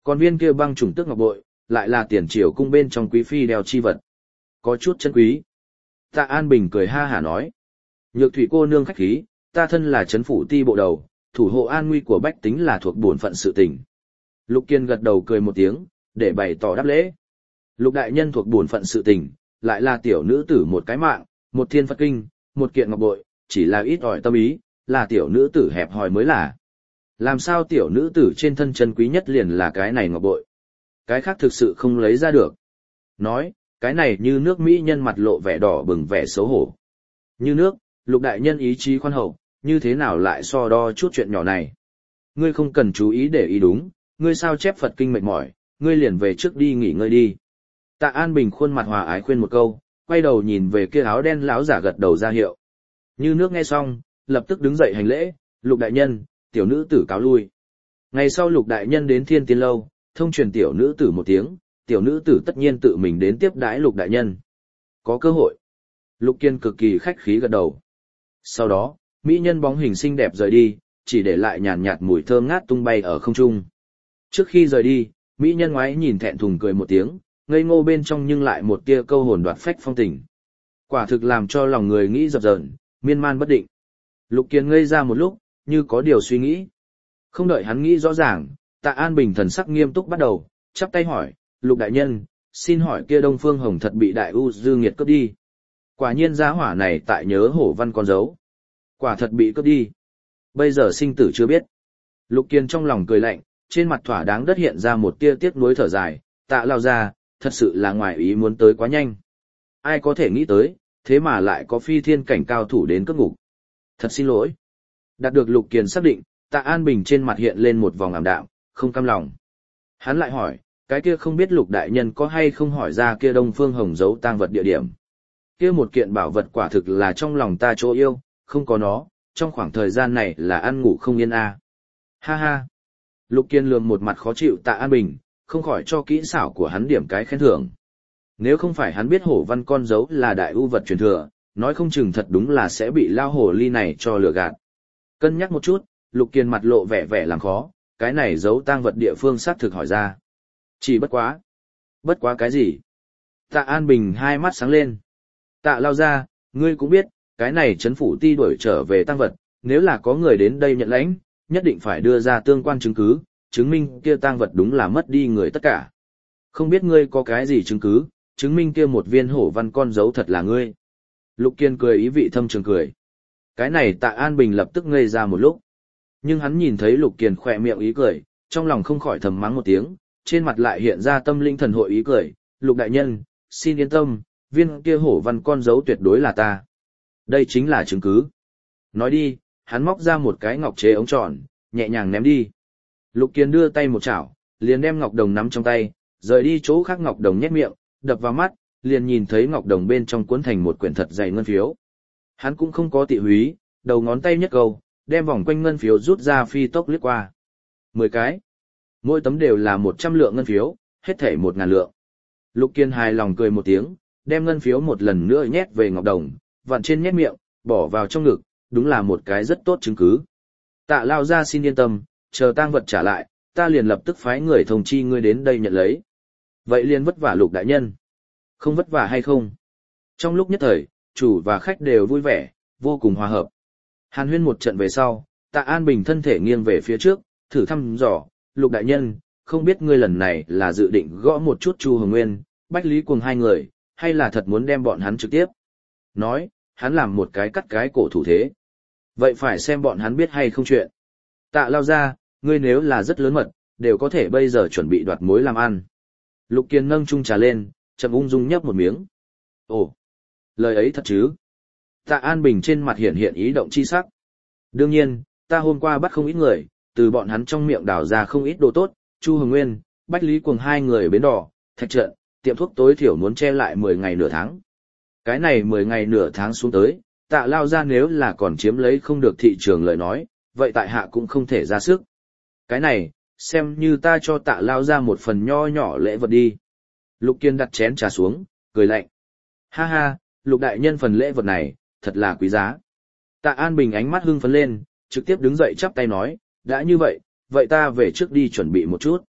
Còn viên kia băng trùng tước ngọc bội, lại là tiền triều cung bên trong quý phi đeo chi vật. Có chút chân quý. Tạ An Bình cười ha hả nói. Nhược thủy cô nương khách khí, ta thân là chấn phủ ti bộ đầu, thủ hộ an nguy của bách tính là thuộc bổn phận sự tình. Lục Kiên gật đầu cười một tiếng, để bày tỏ đáp lễ. Lục đại nhân thuộc bổn phận sự tình, lại là tiểu nữ tử một cái mạng, một thiên Phật kinh, một kiện ngọc bội, chỉ là ít ỏi tâm ý, là tiểu nữ tử hẹp hòi mới là. Làm sao tiểu nữ tử trên thân chân quý nhất liền là cái này ngọc bội? Cái khác thực sự không lấy ra được. Nói, cái này như nước Mỹ nhân mặt lộ vẻ đỏ bừng vẻ xấu hổ. Như nước, Lục đại nhân ý chí khoan hậu, như thế nào lại so đo chút chuyện nhỏ này? Ngươi không cần chú ý để ý đúng, ngươi sao chép Phật kinh mệt mỏi, ngươi liền về trước đi nghỉ ngơi đi. Tạ An Bình khuôn mặt hòa ái khuyên một câu, quay đầu nhìn về kia áo đen lão giả gật đầu ra hiệu. Như nước nghe xong, lập tức đứng dậy hành lễ, Lục đại nhân, tiểu nữ tử cáo lui. Ngày sau Lục đại nhân đến Thiên Tiên lâu, thông truyền tiểu nữ tử một tiếng, tiểu nữ tử tất nhiên tự mình đến tiếp đãi Lục đại nhân. Có cơ hội. Lục Kiên cực kỳ khách khí gật đầu. Sau đó, mỹ nhân bóng hình xinh đẹp rời đi, chỉ để lại nhàn nhạt mùi thơm ngát tung bay ở không trung. Trước khi rời đi, mỹ nhân ngoái nhìn thẹn thùng cười một tiếng, ngây ngô bên trong nhưng lại một tia câu hồn đoạt phách phong tình. Quả thực làm cho lòng người nghĩ dập dờn, miên man bất định. Lục Kiên ngây ra một lúc, như có điều suy nghĩ. Không đợi hắn nghĩ rõ ràng, Tạ An Bình thần sắc nghiêm túc bắt đầu, chắp tay hỏi, Lục đại nhân, xin hỏi kia Đông Phương Hồng thật bị Đại U Dư Nghiệt cướp đi. Quả nhiên giá hỏa này tại nhớ hổ văn con dấu. Quả thật bị cướp đi. Bây giờ sinh tử chưa biết. Lục Kiên trong lòng cười lạnh, trên mặt thỏa đáng đất hiện ra một tia tiếc nuối thở dài, Tạ lao ra, thật sự là ngoài ý muốn tới quá nhanh. Ai có thể nghĩ tới, thế mà lại có phi thiên cảnh cao thủ đến cướp ngục. Thật xin lỗi. Đạt được Lục Kiên xác định, Tạ An Bình trên mặt hiện lên một vòng ảm đạm, không cam lòng. Hắn lại hỏi, cái kia không biết Lục đại nhân có hay không hỏi ra kia Đông Phương Hồng giấu tang vật địa điểm. Kia một kiện bảo vật quả thực là trong lòng ta chỗ yêu, không có nó, trong khoảng thời gian này là ăn ngủ không yên a. À. Ha ha. Lục Kiên lườm một mặt khó chịu Tạ An Bình, không khỏi cho kỹ xảo của hắn điểm cái khen thưởng. Nếu không phải hắn biết hổ văn con dấu là đại ưu vật truyền thừa, nói không chừng thật đúng là sẽ bị lao hổ ly này cho lừa gạt. Cân nhắc một chút, Lục Kiên mặt lộ vẻ vẻ làm khó, cái này giấu tang vật địa phương xác thực hỏi ra. Chỉ bất quá. Bất quá cái gì? Tạ An Bình hai mắt sáng lên. Tạ lao ra, ngươi cũng biết, cái này chấn phủ ti đuổi trở về tang vật, nếu là có người đến đây nhận lãnh, nhất định phải đưa ra tương quan chứng cứ, chứng minh kia tang vật đúng là mất đi người tất cả. Không biết ngươi có cái gì chứng cứ, chứng minh kia một viên hổ văn con dấu thật là ngươi. Lục Kiên cười ý vị thâm trường cười. Cái này Tạ An Bình lập tức ngây ra một lúc. Nhưng hắn nhìn thấy Lục Kiên khỏe miệng ý cười, trong lòng không khỏi thầm mắng một tiếng, trên mặt lại hiện ra tâm linh thần hội ý cười. Lục đại nhân, xin yên tâm, viên kia hổ văn con dấu tuyệt đối là ta. Đây chính là chứng cứ. Nói đi, hắn móc ra một cái ngọc chế ống tròn, nhẹ nhàng ném đi. Lục Kiên đưa tay một chảo, liền đem ngọc đồng nắm trong tay, rời đi chỗ khác ngọc đồng nhét miệng, đập vào mắt, liền nhìn thấy ngọc đồng bên trong cuốn thành một quyển thật dày ngân phiếu. Hắn cũng không có tị húy, đầu ngón tay nhất câu, đem vòng quanh ngân phiếu rút ra phi tốc lướt qua. Mười cái. Mỗi tấm đều là một trăm lượng ngân phiếu, hết thảy một ngàn lượng. Lục Kiên hài lòng cười một tiếng, đem ngân phiếu một lần nữa nhét về ngọc đồng, vặn trên nhét miệng, bỏ vào trong ngực, đúng là một cái rất tốt chứng cứ. Tạ lao ra xin yên tâm, chờ tang vật trả lại, ta liền lập tức phái người thông chi ngươi đến đây nhận lấy. Vậy liền vất vả Lục đại nhân. Không vất vả hay không? Trong lúc nhất thời, chủ và khách đều vui vẻ, vô cùng hòa hợp. Hàn huyên một trận về sau, Tạ An Bình thân thể nghiêng về phía trước, thử thăm dò, Lục đại nhân, không biết ngươi lần này là dự định gõ một chút Chu Hồng Nguyên, Bách Lý cùng hai người, hay là thật muốn đem bọn hắn trực tiếp. Nói, hắn làm một cái cắt cái cổ thủ thế. Vậy phải xem bọn hắn biết hay không chuyện. Tạ lao ra, ngươi nếu là rất lớn mật, đều có thể bây giờ chuẩn bị đoạt mối làm ăn. Lục Kiên nâng chung trà lên, chậm ung dung nhấp một miếng. Ồ, lời ấy thật chứ? Tạ An Bình trên mặt hiện hiện ý động chi sắc. Đương nhiên, ta hôm qua bắt không ít người, từ bọn hắn trong miệng đào ra không ít đồ tốt, Chu Hồng Nguyên, Bách Lý cùng hai người bến đỏ, thạch trận, tiệm thuốc tối thiểu muốn che lại mười ngày nửa tháng. Cái này mười ngày nửa tháng xuống tới, Tạ lao ra nếu là còn chiếm lấy không được thị trường lời nói, vậy tại hạ cũng không thể ra sức. Cái này, xem như ta cho Tạ lao ra một phần nho nhỏ lễ vật đi. Lục Kiên đặt chén trà xuống, cười lạnh. Ha ha, Lục đại nhân phần lễ vật này, thật là quý giá. Tạ An Bình ánh mắt hưng phấn lên, trực tiếp đứng dậy chắp tay nói, đã như vậy, vậy ta về trước đi chuẩn bị một chút.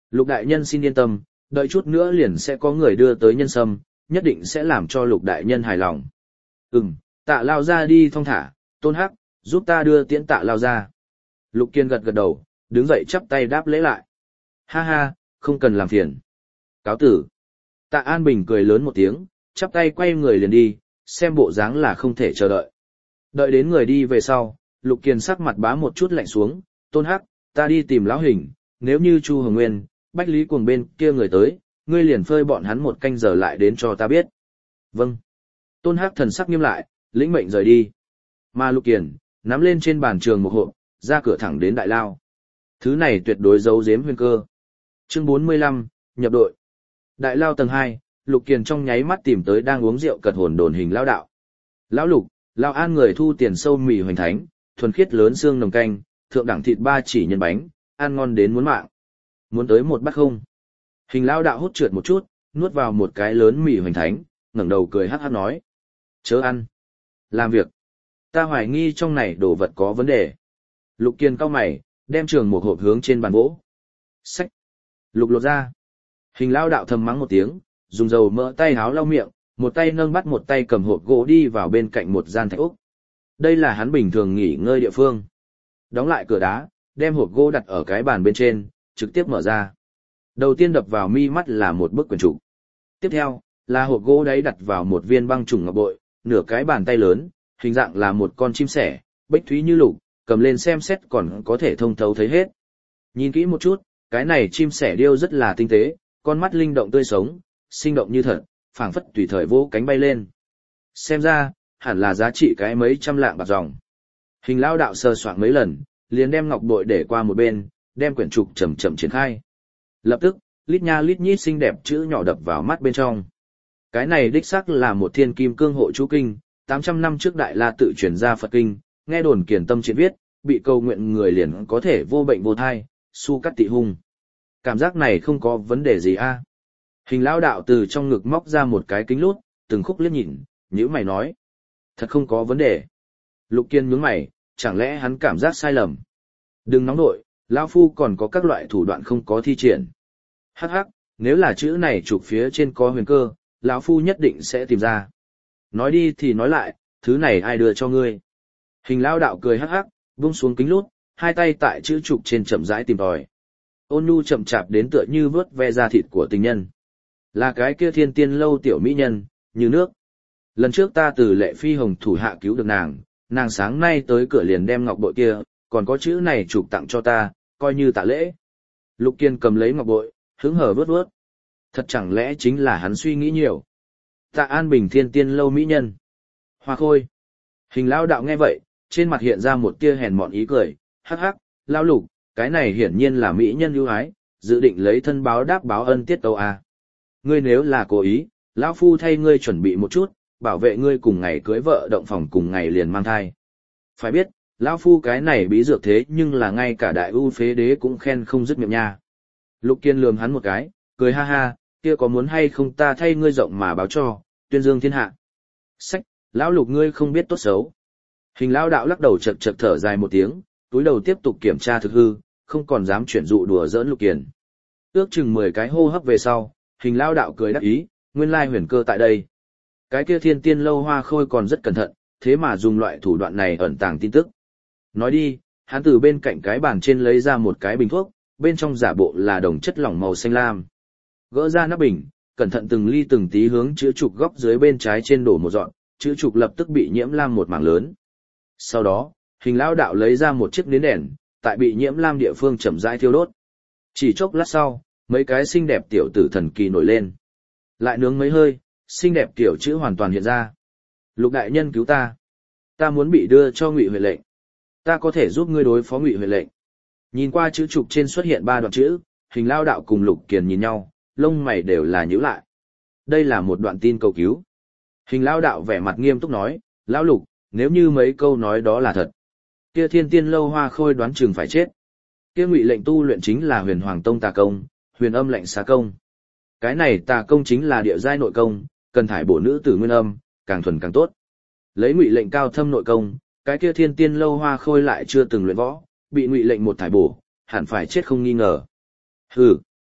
Lục đại nhân xin yên tâm, đợi chút nữa liền sẽ có người đưa tới nhân sâm, nhất định sẽ làm cho lục đại nhân hài lòng. Ừm, tạ lao ra đi thong thả, Tôn Hắc, giúp ta đưa tiễn tạ lao ra. Lục Kiên gật gật đầu, đứng dậy chắp tay đáp lễ lại. Ha ha, không cần làm phiền. Cáo tử. Tạ An Bình cười lớn một tiếng, chắp tay quay người liền đi, xem bộ dáng là không thể chờ đợi. Đợi đến người đi về sau, Lục Kiên sắc mặt bá một chút lạnh xuống, Tôn Hắc, ta đi tìm lão hình, nếu như Chu Hồng Nguyên, Bách Lý Cuồng bên kia người tới, ngươi liền phơi bọn hắn một canh giờ lại đến cho ta biết. Vâng. Tôn Hắc thần sắc nghiêm lại, lĩnh mệnh rời đi. Mà Lục Kiền, nắm lên trên bàn trường một hộp, ra cửa thẳng đến đại lao. Thứ này tuyệt đối giấu giếm huyền cơ. Chương bốn mươi lăm, nhập đội. Đại lao tầng hai, Lục Kiền trong nháy mắt tìm tới đang uống rượu cật hồn đồn hình lao đạo. Lão Lục, Lão An người thu tiền sâu mì hoành thánh, thuần khiết lớn xương nồng canh, thượng đẳng thịt ba chỉ nhân bánh, ăn ngon đến muốn mạng. Muốn tới một bát không? Hình lao đạo hút trượt một chút, nuốt vào một cái lớn mì hoành thánh, ngẩng đầu cười hắc hắc nói. Chớ ăn. Làm việc. Ta hoài nghi trong này đồ vật có vấn đề. Lục Kiên cau mày, đem trường một hộp hướng trên bàn gỗ. Xách. Lục lột ra. Hình lao đạo thầm mắng một tiếng, dùng dầu mỡ tay háo lau miệng, một tay nâng bắt một tay cầm hộp gỗ đi vào bên cạnh một gian thạch úc. Đây là hắn bình thường nghỉ ngơi địa phương. Đóng lại cửa đá, đem hộp gỗ đặt ở cái bàn bên trên, trực tiếp mở ra. Đầu tiên đập vào mi mắt là một bức quyển trục. Tiếp theo, là hộp gỗ đấy đặt vào một viên băng trùng ngọc bội, nửa cái bàn tay lớn, hình dạng là một con chim sẻ, bích thúy như lục, cầm lên xem xét còn có thể thông thấu thấy hết. Nhìn kỹ một chút, cái này chim sẻ điêu rất là tinh tế, con mắt linh động tươi sống, sinh động như thật, phảng phất tùy thời vỗ cánh bay lên. Xem ra, hẳn là giá trị cái mấy trăm lạng bạc dòng. Hình lao đạo sờ soạn mấy lần, liền đem ngọc bội để qua một bên, đem quyển trục chậm chậm triển khai. Lập tức, lít nha lít nhít xinh đẹp chữ nhỏ đập vào mắt bên trong. Cái này đích xác là một thiên kim cương hộ chú kinh, tám trăm năm trước Đại La tự truyền ra Phật kinh, nghe đồn kiền tâm triệt viết, bị cầu nguyện người liền có thể vô bệnh vô thai, su cắt tị hung. Cảm giác này không có vấn đề gì a? Hình lão đạo từ trong ngực móc ra một cái kính lút, từng khúc liếc nhìn, nhíu mày nói. Thật không có vấn đề. Lục Kiên nhướng mày, chẳng lẽ hắn cảm giác sai lầm? Đừng nóng nội, lão phu còn có các loại thủ đoạn không có thi triển. Hắc hắc, nếu là chữ này chụp phía trên có huyền cơ, lão phu nhất định sẽ tìm ra. Nói đi thì nói lại, thứ này ai đưa cho ngươi? Hình lão đạo cười hắc hắc, vung xuống kính lút, hai tay tại chữ trục trên chậm rãi tìm tòi. Ôn nhu chậm chạp đến tựa như vớt ve da thịt của tình nhân. Là cái kia thiên tiên lâu tiểu mỹ nhân, như nước. Lần trước ta từ Lệ Phi Hồng thủ hạ cứu được nàng, nàng sáng nay tới cửa liền đem ngọc bội kia, còn có chữ này chụp tặng cho ta, coi như tạ lễ. Lục Kiên cầm lấy ngọc bội, hứng hở vớt vớt. Thật chẳng lẽ chính là hắn suy nghĩ nhiều. Tạ An Bình thiên tiên lâu mỹ nhân. Hoa khôi. Hình lao đạo nghe vậy, trên mặt hiện ra một tia hèn mọn ý cười, hắc hắc, lao lục, cái này hiển nhiên là mỹ nhân ưu ái, dự định lấy thân báo đáp báo ân tiết tâu à. Ngươi nếu là cố ý, lão phu thay ngươi chuẩn bị một chút, bảo vệ ngươi cùng ngày cưới vợ động phòng cùng ngày liền mang thai. Phải biết, lão phu cái này bí dược thế nhưng là ngay cả đại ưu phế đế cũng khen không dứt miệng nha. Lục Kiên lườm hắn một cái, cười ha ha, kia có muốn hay không ta thay ngươi rộng mà báo cho, tuyên dương thiên hạ. Sách, lão lục ngươi không biết tốt xấu. Hình lão đạo lắc đầu chật chật thở dài một tiếng, túi đầu tiếp tục kiểm tra thực hư, không còn dám chuyển dụ đùa giỡn Lục Kiền. Ước chừng mười cái hô hấp về sau, hình lão đạo cười đắc ý, nguyên lai huyền cơ tại đây. Cái kia thiên tiên lâu hoa khôi còn rất cẩn thận, thế mà dùng loại thủ đoạn này ẩn tàng tin tức. Nói đi, hắn từ bên cạnh cái bàn trên lấy ra một cái bình thuốc, bên trong giả bộ là đồng chất lỏng màu xanh lam. Gỡ ra nắp bình, cẩn thận từng ly từng tí hướng chữ trục góc dưới bên trái trên đổ một dọn, chữ trục lập tức bị nhiễm lam một mảng lớn. Sau đó, hình lão đạo lấy ra một chiếc nến đèn, tại bị nhiễm lam địa phương chậm rãi thiêu đốt. Chỉ chốc lát sau, mấy cái xinh đẹp tiểu tử thần kỳ nổi lên. Lại nướng mấy hơi, xinh đẹp tiểu chữ hoàn toàn hiện ra. Lục đại nhân cứu ta. Ta muốn bị đưa cho Ngụy Huệ lệnh. Ta có thể giúp ngươi đối phó Ngụy Huệ lệnh. Nhìn qua chữ trục trên xuất hiện ba đoạn chữ, hình lao đạo cùng Lục Kiền nhìn nhau, lông mày đều là nhíu lại. Đây là một đoạn tin cầu cứu. Hình lao đạo vẻ mặt nghiêm túc nói, lão Lục, nếu như mấy câu nói đó là thật, kia thiên tiên lâu hoa khôi đoán chừng phải chết. Kia Ngụy lệnh tu luyện chính là huyền hoàng tông tà công, huyền âm lệnh xá công. Cái này tà công chính là địa giai nội công, cần thải bổ nữ tử nguyên âm, càng thuần càng tốt. Lấy Ngụy lệnh cao thâm nội công, cái kia thiên tiên lâu hoa khôi lại chưa từng luyện võ, bị Ngụy lệnh một thải bổ, hẳn phải chết không nghi ngờ. Hừ,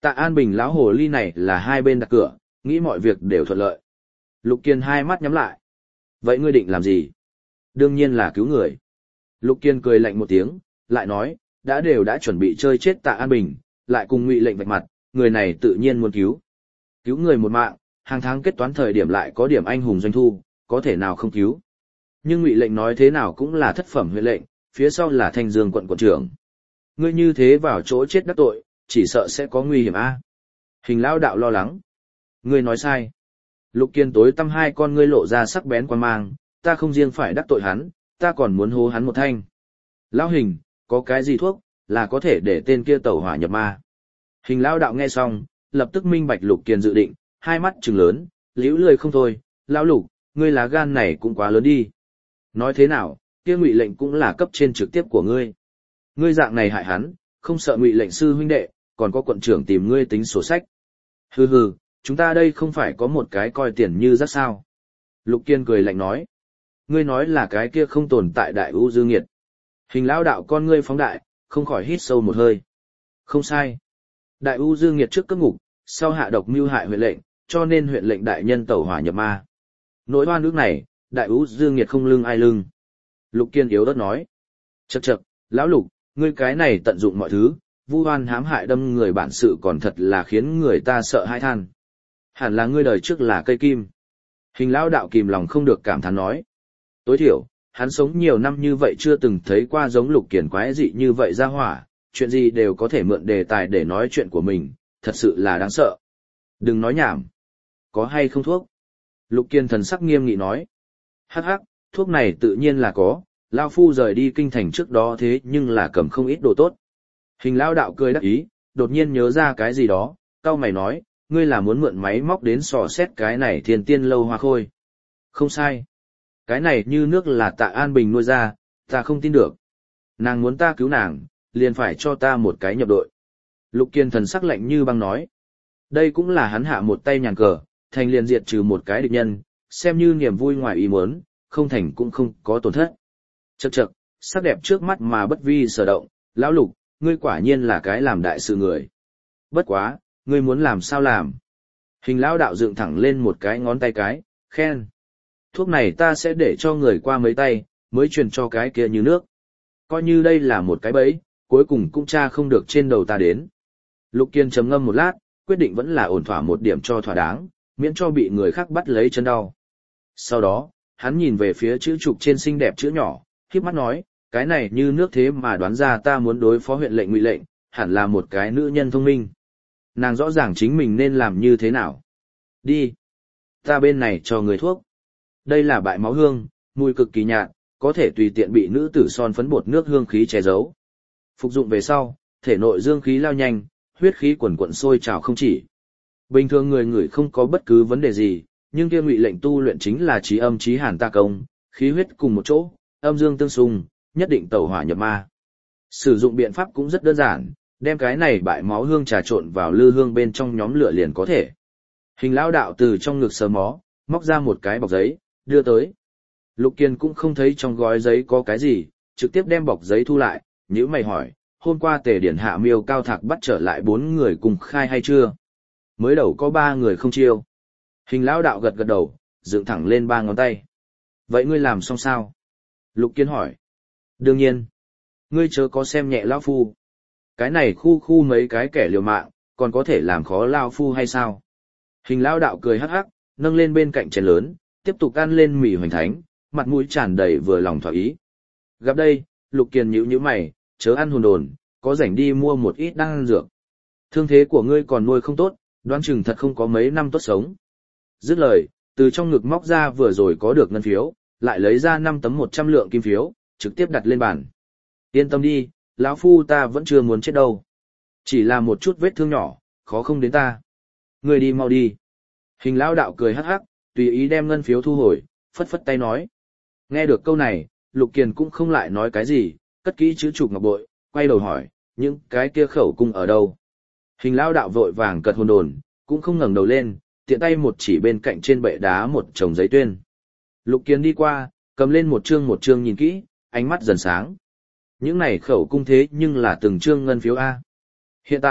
Tạ An Bình lão hồ ly này là hai bên đặt cửa, nghĩ mọi việc đều thuận lợi. Lục Kiên hai mắt nhắm lại. Vậy ngươi định làm gì? Đương nhiên là cứu người. Lục Kiên cười lạnh một tiếng, lại nói, đã đều đã chuẩn bị chơi chết Tạ An Bình, lại cùng Ngụy Lệnh vạch mặt, người này tự nhiên muốn cứu. Cứu người một mạng, hàng tháng kết toán thời điểm lại có điểm anh hùng doanh thu, có thể nào không cứu. Nhưng Ngụy Lệnh nói thế nào cũng là thất phẩm huyện lệnh, phía sau là Thanh Dương quận quận trưởng. Ngươi như thế vào chỗ chết đắc tội, chỉ sợ sẽ có nguy hiểm a. Hình lão đạo lo lắng. Ngươi nói sai. Lục Kiên tối tăm hai con ngươi lộ ra sắc bén quan mang, ta không riêng phải đắc tội hắn, ta còn muốn hô hắn một thanh. Lão Hình, có cái gì thuốc, là có thể để tên kia tẩu hỏa nhập ma. Hình lão đạo nghe xong, lập tức minh bạch Lục Kiên dự định, hai mắt trừng lớn, liễu lười không thôi, lão Lục, ngươi lá gan này cũng quá lớn đi. Nói thế nào, kia Ngụy Lệnh cũng là cấp trên trực tiếp của ngươi. Ngươi dạng này hại hắn, không sợ Ngụy Lệnh sư huynh đệ, còn có quận trưởng tìm ngươi tính sổ sách. Hừ hừ, chúng ta đây không phải có một cái coi tiền như rác sao. Lục Kiên cười lạnh nói. Ngươi nói là cái kia không tồn tại đại ưu dư nghiệt. Hình lão đạo con ngươi phóng đại, không khỏi hít sâu một hơi. Không sai. Đại ưu dư nghiệt trước cấp ngục, sau hạ độc mưu hại huyện lệnh, cho nên huyện lệnh đại nhân tẩu hỏa nhập ma. Nỗi oan nước này, đại ưu dư nghiệt không lưng ai lưng. Lục Kiên yếu ớt nói. Chậc chậc, lão Lục, ngươi cái này tận dụng mọi thứ, vu oan hãm hại đâm người bản sự còn thật là khiến người ta sợ hãi than. Hẳn là ngươi đời trước là cây kim. Hình lão đạo kìm lòng không được cảm thán nói. Tối thiểu, hắn sống nhiều năm như vậy chưa từng thấy qua giống Lục Kiền quái dị như vậy ra hỏa, chuyện gì đều có thể mượn đề tài để nói chuyện của mình, thật sự là đáng sợ. Đừng nói nhảm. Có hay không thuốc? Lục Kiên thần sắc nghiêm nghị nói. Hắc hắc, thuốc này tự nhiên là có, Lao Phu rời đi kinh thành trước đó thế nhưng là cầm không ít đồ tốt. Hình lão đạo cười đắc ý, đột nhiên nhớ ra cái gì đó, cau mày nói, ngươi là muốn mượn máy móc đến sò xét cái này thiên tiên lâu hoa khôi. Không sai. Cái này như nước là Tạ An Bình nuôi ra, ta không tin được. Nàng muốn ta cứu nàng, liền phải cho ta một cái nhập đội. Lục Kiên thần sắc lạnh như băng nói. Đây cũng là hắn hạ một tay nhàn cờ, thành liền diệt trừ một cái địch nhân, xem như niềm vui ngoài ý muốn, không thành cũng không có tổn thất. Chậc chậc, sắc đẹp trước mắt mà bất vi sở động, lão Lục, ngươi quả nhiên là cái làm đại sự người. Bất quá, ngươi muốn làm sao làm? Hình lão đạo dựng thẳng lên một cái ngón tay cái, khen. Thuốc này ta sẽ để cho người qua mấy tay, mới truyền cho cái kia như nước. Coi như đây là một cái bẫy, cuối cùng cũng tra không được trên đầu ta đến. Lục Kiên trầm ngâm một lát, quyết định vẫn là ổn thỏa một điểm cho thỏa đáng, miễn cho bị người khác bắt lấy chân đau. Sau đó, hắn nhìn về phía chữ trục trên xinh đẹp chữ nhỏ, khiếp mắt nói, cái này như nước thế mà đoán ra ta muốn đối phó huyện lệnh Ngụy Lệnh, hẳn là một cái nữ nhân thông minh. Nàng rõ ràng chính mình nên làm như thế nào. Đi. Ta bên này cho người thuốc. Đây là bại máu hương, mùi cực kỳ nhạt, có thể tùy tiện bị nữ tử son phấn bột nước hương khí che giấu. Phục dụng về sau, thể nội dương khí lao nhanh, huyết khí quần quận sôi trào không chỉ. Bình thường người người không có bất cứ vấn đề gì, nhưng kia Ngụy Lệnh tu luyện chính là trí âm trí hàn ta công, khí huyết cùng một chỗ, âm dương tương xung, nhất định tẩu hỏa nhập ma. Sử dụng biện pháp cũng rất đơn giản, đem cái này bại máu hương trà trộn vào lư hương bên trong nhóm lửa liền có thể. Hình lão đạo từ trong ngực sờ mó, móc ra một cái bọc giấy, đưa tới. Lục Kiên cũng không thấy trong gói giấy có cái gì, trực tiếp đem bọc giấy thu lại, nhíu mày hỏi, hôm qua Tề Điển hạ miêu cao thạc bắt trở lại bốn người cùng khai hay chưa? Mới đầu có ba người không chiêu. Hình lão đạo gật gật đầu, dựng thẳng lên ba ngón tay. Vậy ngươi làm xong sao? Lục Kiên hỏi. Đương nhiên. Ngươi chớ có xem nhẹ lão phu. Cái này khu khu mấy cái kẻ liều mạng, còn có thể làm khó lão phu hay sao? Hình lão đạo cười hắc hắc, nâng lên bên cạnh chén lớn, tiếp tục ăn lên mì hoành thánh, mặt mũi tràn đầy vừa lòng thỏa ý. Gặp đây, Lục Kiên nhíu nhíu mày, chớ ăn hồn đồn, có rảnh đi mua một ít đan dược. Thương thế của ngươi còn nuôi không tốt, đoán chừng thật không có mấy năm tốt sống. Dứt lời, từ trong ngực móc ra vừa rồi có được ngân phiếu, lại lấy ra năm tấm một trăm lượng kim phiếu, trực tiếp đặt lên bàn. Yên tâm đi, lão phu ta vẫn chưa muốn chết đâu. Chỉ là một chút vết thương nhỏ, khó không đến ta. Ngươi đi mau đi. Hình lão đạo cười hắc hắc, tùy ý đem ngân phiếu thu hồi, phất phất tay nói. Nghe được câu này, Lục Kiền cũng không lại nói cái gì, cất kỹ chữ trục ngọc bội, quay đầu hỏi, những cái kia khẩu cung ở đâu? Hình lão đạo vội vàng cật hồn đồn, cũng không ngẩng đầu lên, tiện tay một chỉ bên cạnh trên bệ đá một chồng giấy tuyên. Lục Kiền đi qua, cầm lên một chương một chương nhìn kỹ, ánh mắt dần sáng. Những này khẩu cung thế nhưng là từng chương ngân phiếu A. Hiện tại,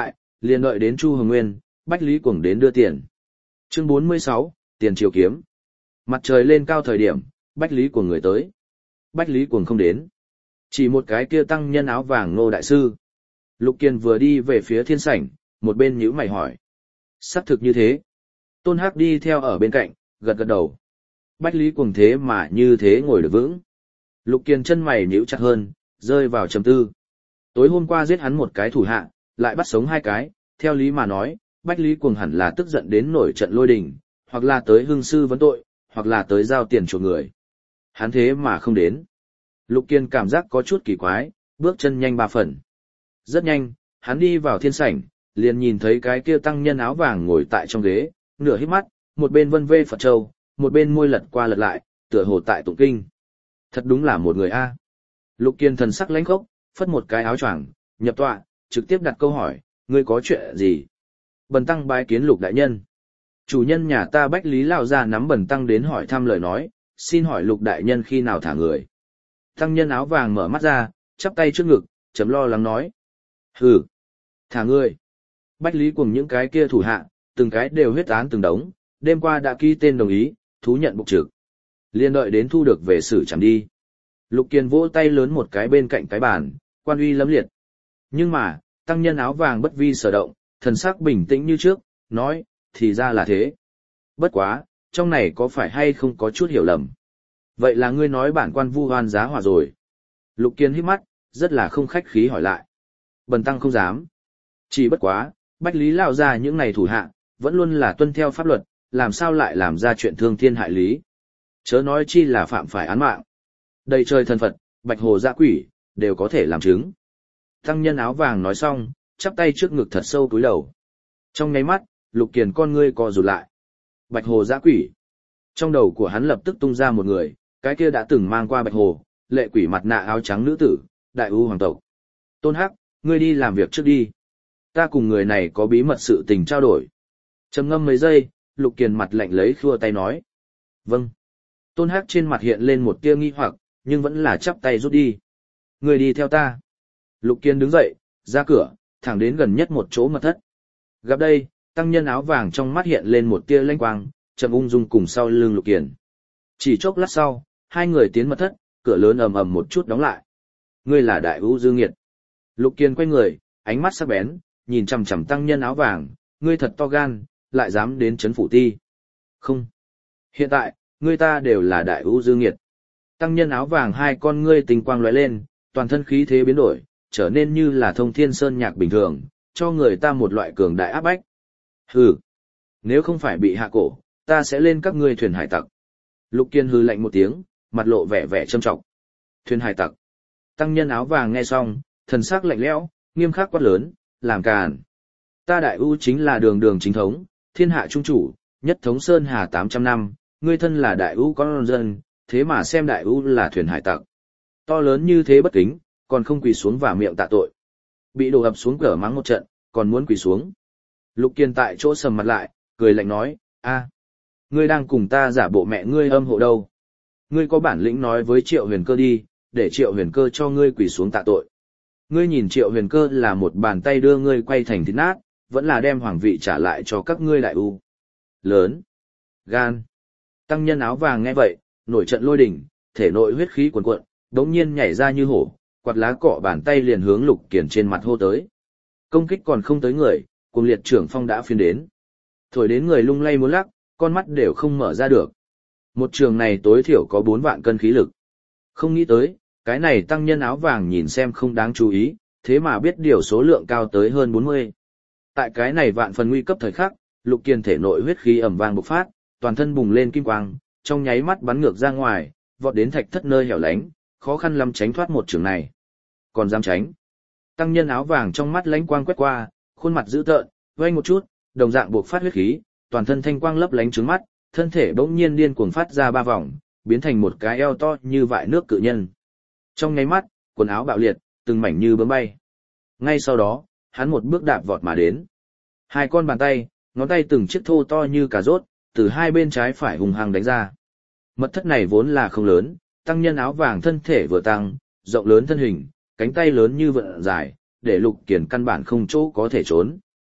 liền đợi đến Chu Hồng Nguyên, Bách Lý Cuồng đến đưa tiền. Chương bốn mươi sáu, tiền triều kiếm. Mặt trời lên cao thời điểm, Bách Lý Cuồng người tới. Bách Lý Cuồng không đến. Chỉ một cái kia tăng nhân áo vàng Ngô đại sư. Lục Kiên vừa đi về phía thiên sảnh, một bên nhíu mày hỏi. Xác thực như thế. Tôn Hắc đi theo ở bên cạnh, gật gật đầu. Bách Lý Cuồng thế mà như thế ngồi được vững. Lục Kiên chân mày nhíu chặt hơn, rơi vào trầm tư. Tối hôm qua giết hắn một cái thủ hạ, lại bắt sống hai cái, theo lý mà nói, Bách Lý Cuồng hẳn là tức giận đến nổi trận lôi đình, hoặc là tới hương sư vấn tội, hoặc là tới giao tiền chuộc người. Hắn thế mà không đến. Lục Kiên cảm giác có chút kỳ quái, bước chân nhanh ba phần. Rất nhanh, hắn đi vào thiên sảnh, liền nhìn thấy cái kia tăng nhân áo vàng ngồi tại trong ghế, nửa hít mắt, một bên vân vê Phật châu, một bên môi lật qua lật lại, tựa hồ tại tụng kinh. Thật đúng là một người A. Lục Kiên thần sắc lãnh khốc, phất một cái áo choàng, nhập tọa, trực tiếp đặt câu hỏi, ngươi có chuyện gì? Bần tăng bái kiến Lục đại nhân. Chủ nhân nhà ta Bách Lý lão gia nắm bần tăng đến hỏi thăm lời nói, xin hỏi Lục đại nhân khi nào thả người? Tăng nhân áo vàng mở mắt ra, chắp tay trước ngực, chấm lo lắng nói. Hừ, thả ngươi. Bách Lý cùng những cái kia thủ hạ, từng cái đều huyết án từng đống, đêm qua đã ký tên đồng ý, thú nhận bục trực. Liên đợi đến thu được về xử chẳng đi. Lục Kiên vỗ tay lớn một cái bên cạnh cái bàn, quan uy lẫm liệt. Nhưng mà, tăng nhân áo vàng bất vi sở động, thần sắc bình tĩnh như trước, nói, thì ra là thế. Bất quá, trong này có phải hay không có chút hiểu lầm. Vậy là ngươi nói bản quan vu oan giá hỏa rồi. Lục Kiên hít mắt, rất là không khách khí hỏi lại. Bần tăng không dám. Chỉ bất quá, Bách Lý lão gia những này thủ hạ, vẫn luôn là tuân theo pháp luật, làm sao lại làm ra chuyện thương thiên hại lý. Chớ nói chi là phạm phải án mạng. Đầy trời thần Phật, bạch hồ dã quỷ, đều có thể làm chứng. Tăng nhân áo vàng nói xong, chắp tay trước ngực thật sâu cúi đầu. Trong nháy mắt, Lục Kiền con ngươi co rụt lại. Bạch hồ dã quỷ. Trong đầu của hắn lập tức tung ra một người, cái kia đã từng mang qua bạch hồ, lệ quỷ mặt nạ áo trắng nữ tử, đại ưu hoàng tộc. Tôn Hắc, ngươi đi làm việc trước đi. Ta cùng người này có bí mật sự tình trao đổi. Trầm ngâm mấy giây, Lục Kiền mặt lạnh lấy khua tay nói. Vâng. Tôn Hắc trên mặt hiện lên một tia nghi hoặc, nhưng vẫn là chắp tay rút đi. Ngươi đi theo ta. Lục Kiền đứng dậy, ra cửa, thẳng đến gần nhất một chỗ mật thất. Gặp đây, tăng nhân áo vàng trong mắt hiện lên một tia lanh quang, trầm ung dung cùng sau lưng Lục Kiền. Chỉ chốc lát sau, hai người tiến mật thất, cửa lớn ầm ầm một chút đóng lại. Ngươi là đại ưu dương nghiệt. Lục Kiền quay người, ánh mắt sắc bén, nhìn chằm chằm tăng nhân áo vàng, ngươi thật to gan, lại dám đến trấn phủ ti. Không. Hiện tại, ngươi ta đều là đại ưu dương nghiệt. Tăng nhân áo vàng hai con ngươi tình quang lóe lên, toàn thân khí thế biến đổi, trở nên như là thông thiên sơn nhạc bình thường, cho người ta một loại cường đại áp bách. Hừ. Nếu không phải bị hạ cổ, ta sẽ lên các ngươi thuyền hải tặc. Lục Kiên hừ lạnh một tiếng, mặt lộ vẻ vẻ trâm trọng. Thuyền hải tặc. Tăng nhân áo vàng nghe xong, thần sắc lạnh lẽo, nghiêm khắc quát lớn, làm càn. Ta đại ưu chính là đường đường chính thống, thiên hạ trung chủ, nhất thống sơn hà tám trăm năm, ngươi thân là đại ưu con dân, thế mà xem đại ưu là thuyền hải tặc. To lớn như thế bất kính, còn không quỳ xuống và miệng tạ tội. Bị đổ ập xuống cửa mắng một trận, còn muốn quỳ xuống. Lục Kiên tại chỗ sầm mặt lại, cười lạnh nói, a, ngươi đang cùng ta giả bộ mẹ ngươi âm hộ đâu. Ngươi có bản lĩnh nói với Triệu Huyền Cơ đi, để Triệu Huyền Cơ cho ngươi quỳ xuống tạ tội. Ngươi nhìn Triệu Huyền Cơ là một bàn tay đưa ngươi quay thành thịt nát, vẫn là đem hoàng vị trả lại cho các ngươi đại ưu. Lớn. Gan. Tăng nhân áo vàng nghe vậy, nổi trận lôi đình, thể nội huyết khí cuồn cuộn, đống nhiên nhảy ra như hổ, quạt lá cọ bàn tay liền hướng Lục Kiền trên mặt hô tới. Công kích còn không tới người, cuồng liệt trưởng phong đã phiên đến. Thổi đến người lung lay muốn lắc, con mắt đều không mở ra được. Một trường này tối thiểu có bốn vạn cân khí lực. Không nghĩ tới, cái này tăng nhân áo vàng nhìn xem không đáng chú ý, thế mà biết điều số lượng cao tới hơn bốn mươi. Tại cái này vạn phần nguy cấp thời khắc, Lục Kiền thể nội huyết khí ầm vang bộc phát, toàn thân bùng lên kim quang, trong nháy mắt bắn ngược ra ngoài, vọt đến thạch thất nơi hẻo lánh, khó khăn lắm tránh thoát một trường này. Còn dám tránh? Tăng nhân áo vàng trong mắt lánh quang quét qua, khuôn mặt dữ tợn, vênh một chút, đồng dạng bộc phát huyết khí, toàn thân thanh quang lấp lánh trướng mắt, thân thể bỗng nhiên điên cuồng phát ra ba vòng, biến thành một cái eo to như vại nước cự nhân. Trong nháy mắt, quần áo bạo liệt, từng mảnh như bướm bay. Ngay sau đó, hắn một bước đạp vọt mà đến. Hai con bàn tay, ngón tay từng chiếc thô to như cà rốt, từ hai bên trái phải hùng hăng đánh ra. Mật thất này vốn là không lớn, tăng nhân áo vàng thân thể vừa tăng, rộng lớn thân hình, cánh tay lớn như vượn dài, để Lục Kiền căn bản không chỗ có thể trốn.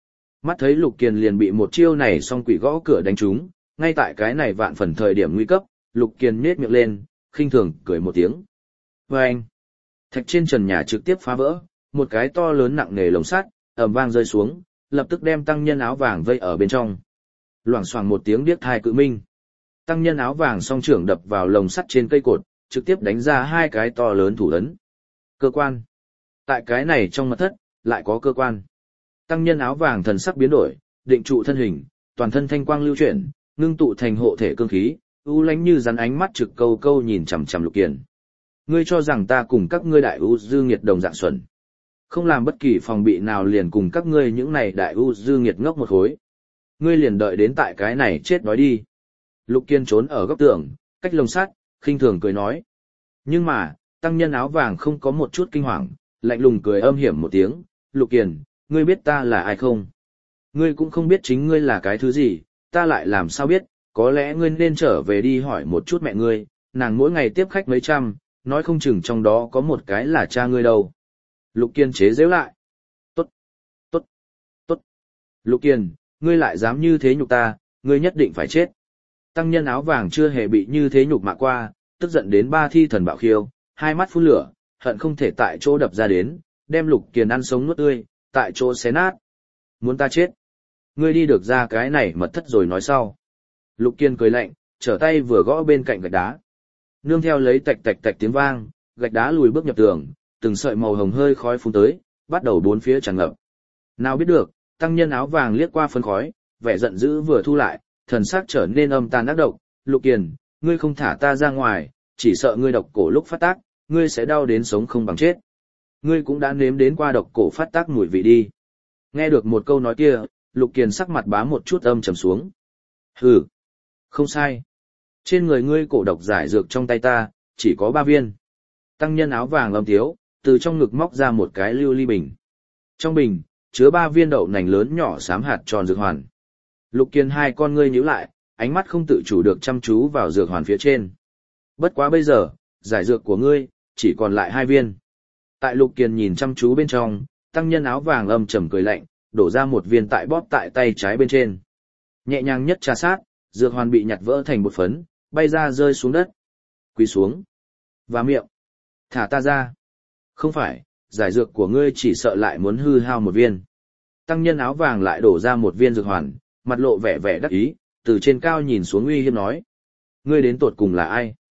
Mắt thấy Lục Kiền liền bị một chiêu này song quỷ gõ cửa đánh trúng, ngay tại cái này vạn phần thời điểm nguy cấp, Lục Kiền nhếch miệng lên, khinh thường cười một tiếng. Và anh, thạch trên trần nhà trực tiếp phá vỡ, một cái to lớn nặng nề lồng sắt, ầm vang rơi xuống, lập tức đem tăng nhân áo vàng vây ở bên trong. Loảng xoảng một tiếng điếc tai cự minh. Tăng nhân áo vàng song trưởng đập vào lồng sắt trên cây cột, trực tiếp đánh ra hai cái to lớn thủ ấn. Cơ quan. Tại cái này trong mật thất, lại có cơ quan. Tăng nhân áo vàng thần sắc biến đổi, định trụ thân hình, toàn thân thanh quang lưu chuyển, ngưng tụ thành hộ thể cương khí, u lánh như rắn ánh mắt trực câu câu nhìn chằm chằm Lục Kiền. Ngươi cho rằng ta cùng các ngươi đại u dư nghiệt đồng dạng xuẩn, không làm bất kỳ phòng bị nào liền cùng các ngươi những này đại u dư nghiệt ngốc một khối. Ngươi liền đợi đến tại cái này chết đói đi. Lục Kiền trốn ở góc tường, cách lồng sắt, khinh thường cười nói. Nhưng mà, tăng nhân áo vàng không có một chút kinh hoàng, lạnh lùng cười âm hiểm một tiếng. Lục Kiền, ngươi biết ta là ai không? Ngươi cũng không biết chính ngươi là cái thứ gì, ta lại làm sao biết, có lẽ ngươi nên trở về đi hỏi một chút mẹ ngươi, nàng mỗi ngày tiếp khách mấy trăm, nói không chừng trong đó có một cái là cha ngươi đâu. Lục Kiền chế giễu lại. Tốt, tốt, tốt. Lục Kiền, ngươi lại dám như thế nhục ta, ngươi nhất định phải chết. Tăng nhân áo vàng chưa hề bị như thế nhục mạ qua, tức giận đến ba thi thần bạo khiêu, hai mắt phun lửa, hận không thể tại chỗ đập ra đến, đem Lục Kiền ăn sống nuốt tươi, tại chỗ xé nát. Muốn ta chết? Ngươi đi được ra cái này mật thất rồi nói sau. Lục Kiền cười lạnh, trở tay vừa gõ bên cạnh gạch đá. Nương theo lấy tạch tạch tạch tiếng vang, gạch đá lùi bước nhập tường, từng sợi màu hồng hơi khói phun tới, bắt đầu bốn phía tràn ngập. Nào biết được, tăng nhân áo vàng liếc qua phân khói, vẻ giận dữ vừa thu lại, thần sắc trở nên âm tàn ác độc. Lục Kiền, ngươi không thả ta ra ngoài, chỉ sợ ngươi độc cổ lúc phát tác, ngươi sẽ đau đến sống không bằng chết. Ngươi cũng đã nếm đến qua độc cổ phát tác mùi vị đi. Nghe được một câu nói kia, Lục Kiền sắc mặt bá một chút âm trầm xuống. Hừ, không sai. Trên người ngươi cổ độc giải dược trong tay ta, chỉ có ba viên. Tăng nhân áo vàng âm tiếu, từ trong ngực móc ra một cái lưu ly bình. Trong bình, chứa ba viên đậu nành lớn nhỏ xám hạt tròn dược hoàn. Lục Kiền hai con ngươi nhíu lại, ánh mắt không tự chủ được chăm chú vào dược hoàn phía trên. Bất quá bây giờ, giải dược của ngươi, chỉ còn lại hai viên. Tại Lục Kiền nhìn chăm chú bên trong, tăng nhân áo vàng âm trầm cười lạnh, đổ ra một viên tại bóp tại tay trái bên trên. Nhẹ nhàng nhất trà sát, dược hoàn bị nhặt vỡ thành bột phấn, bay ra rơi xuống đất. Quỳ xuống. Và miệng. Thả ta ra. Không phải, giải dược của ngươi chỉ sợ lại muốn hư hao một viên. Tăng nhân áo vàng lại đổ ra một viên dược hoàn, mặt lộ vẻ vẻ đắc ý, từ trên cao nhìn xuống uy hiếp nói. Ngươi đến tột cùng là ai?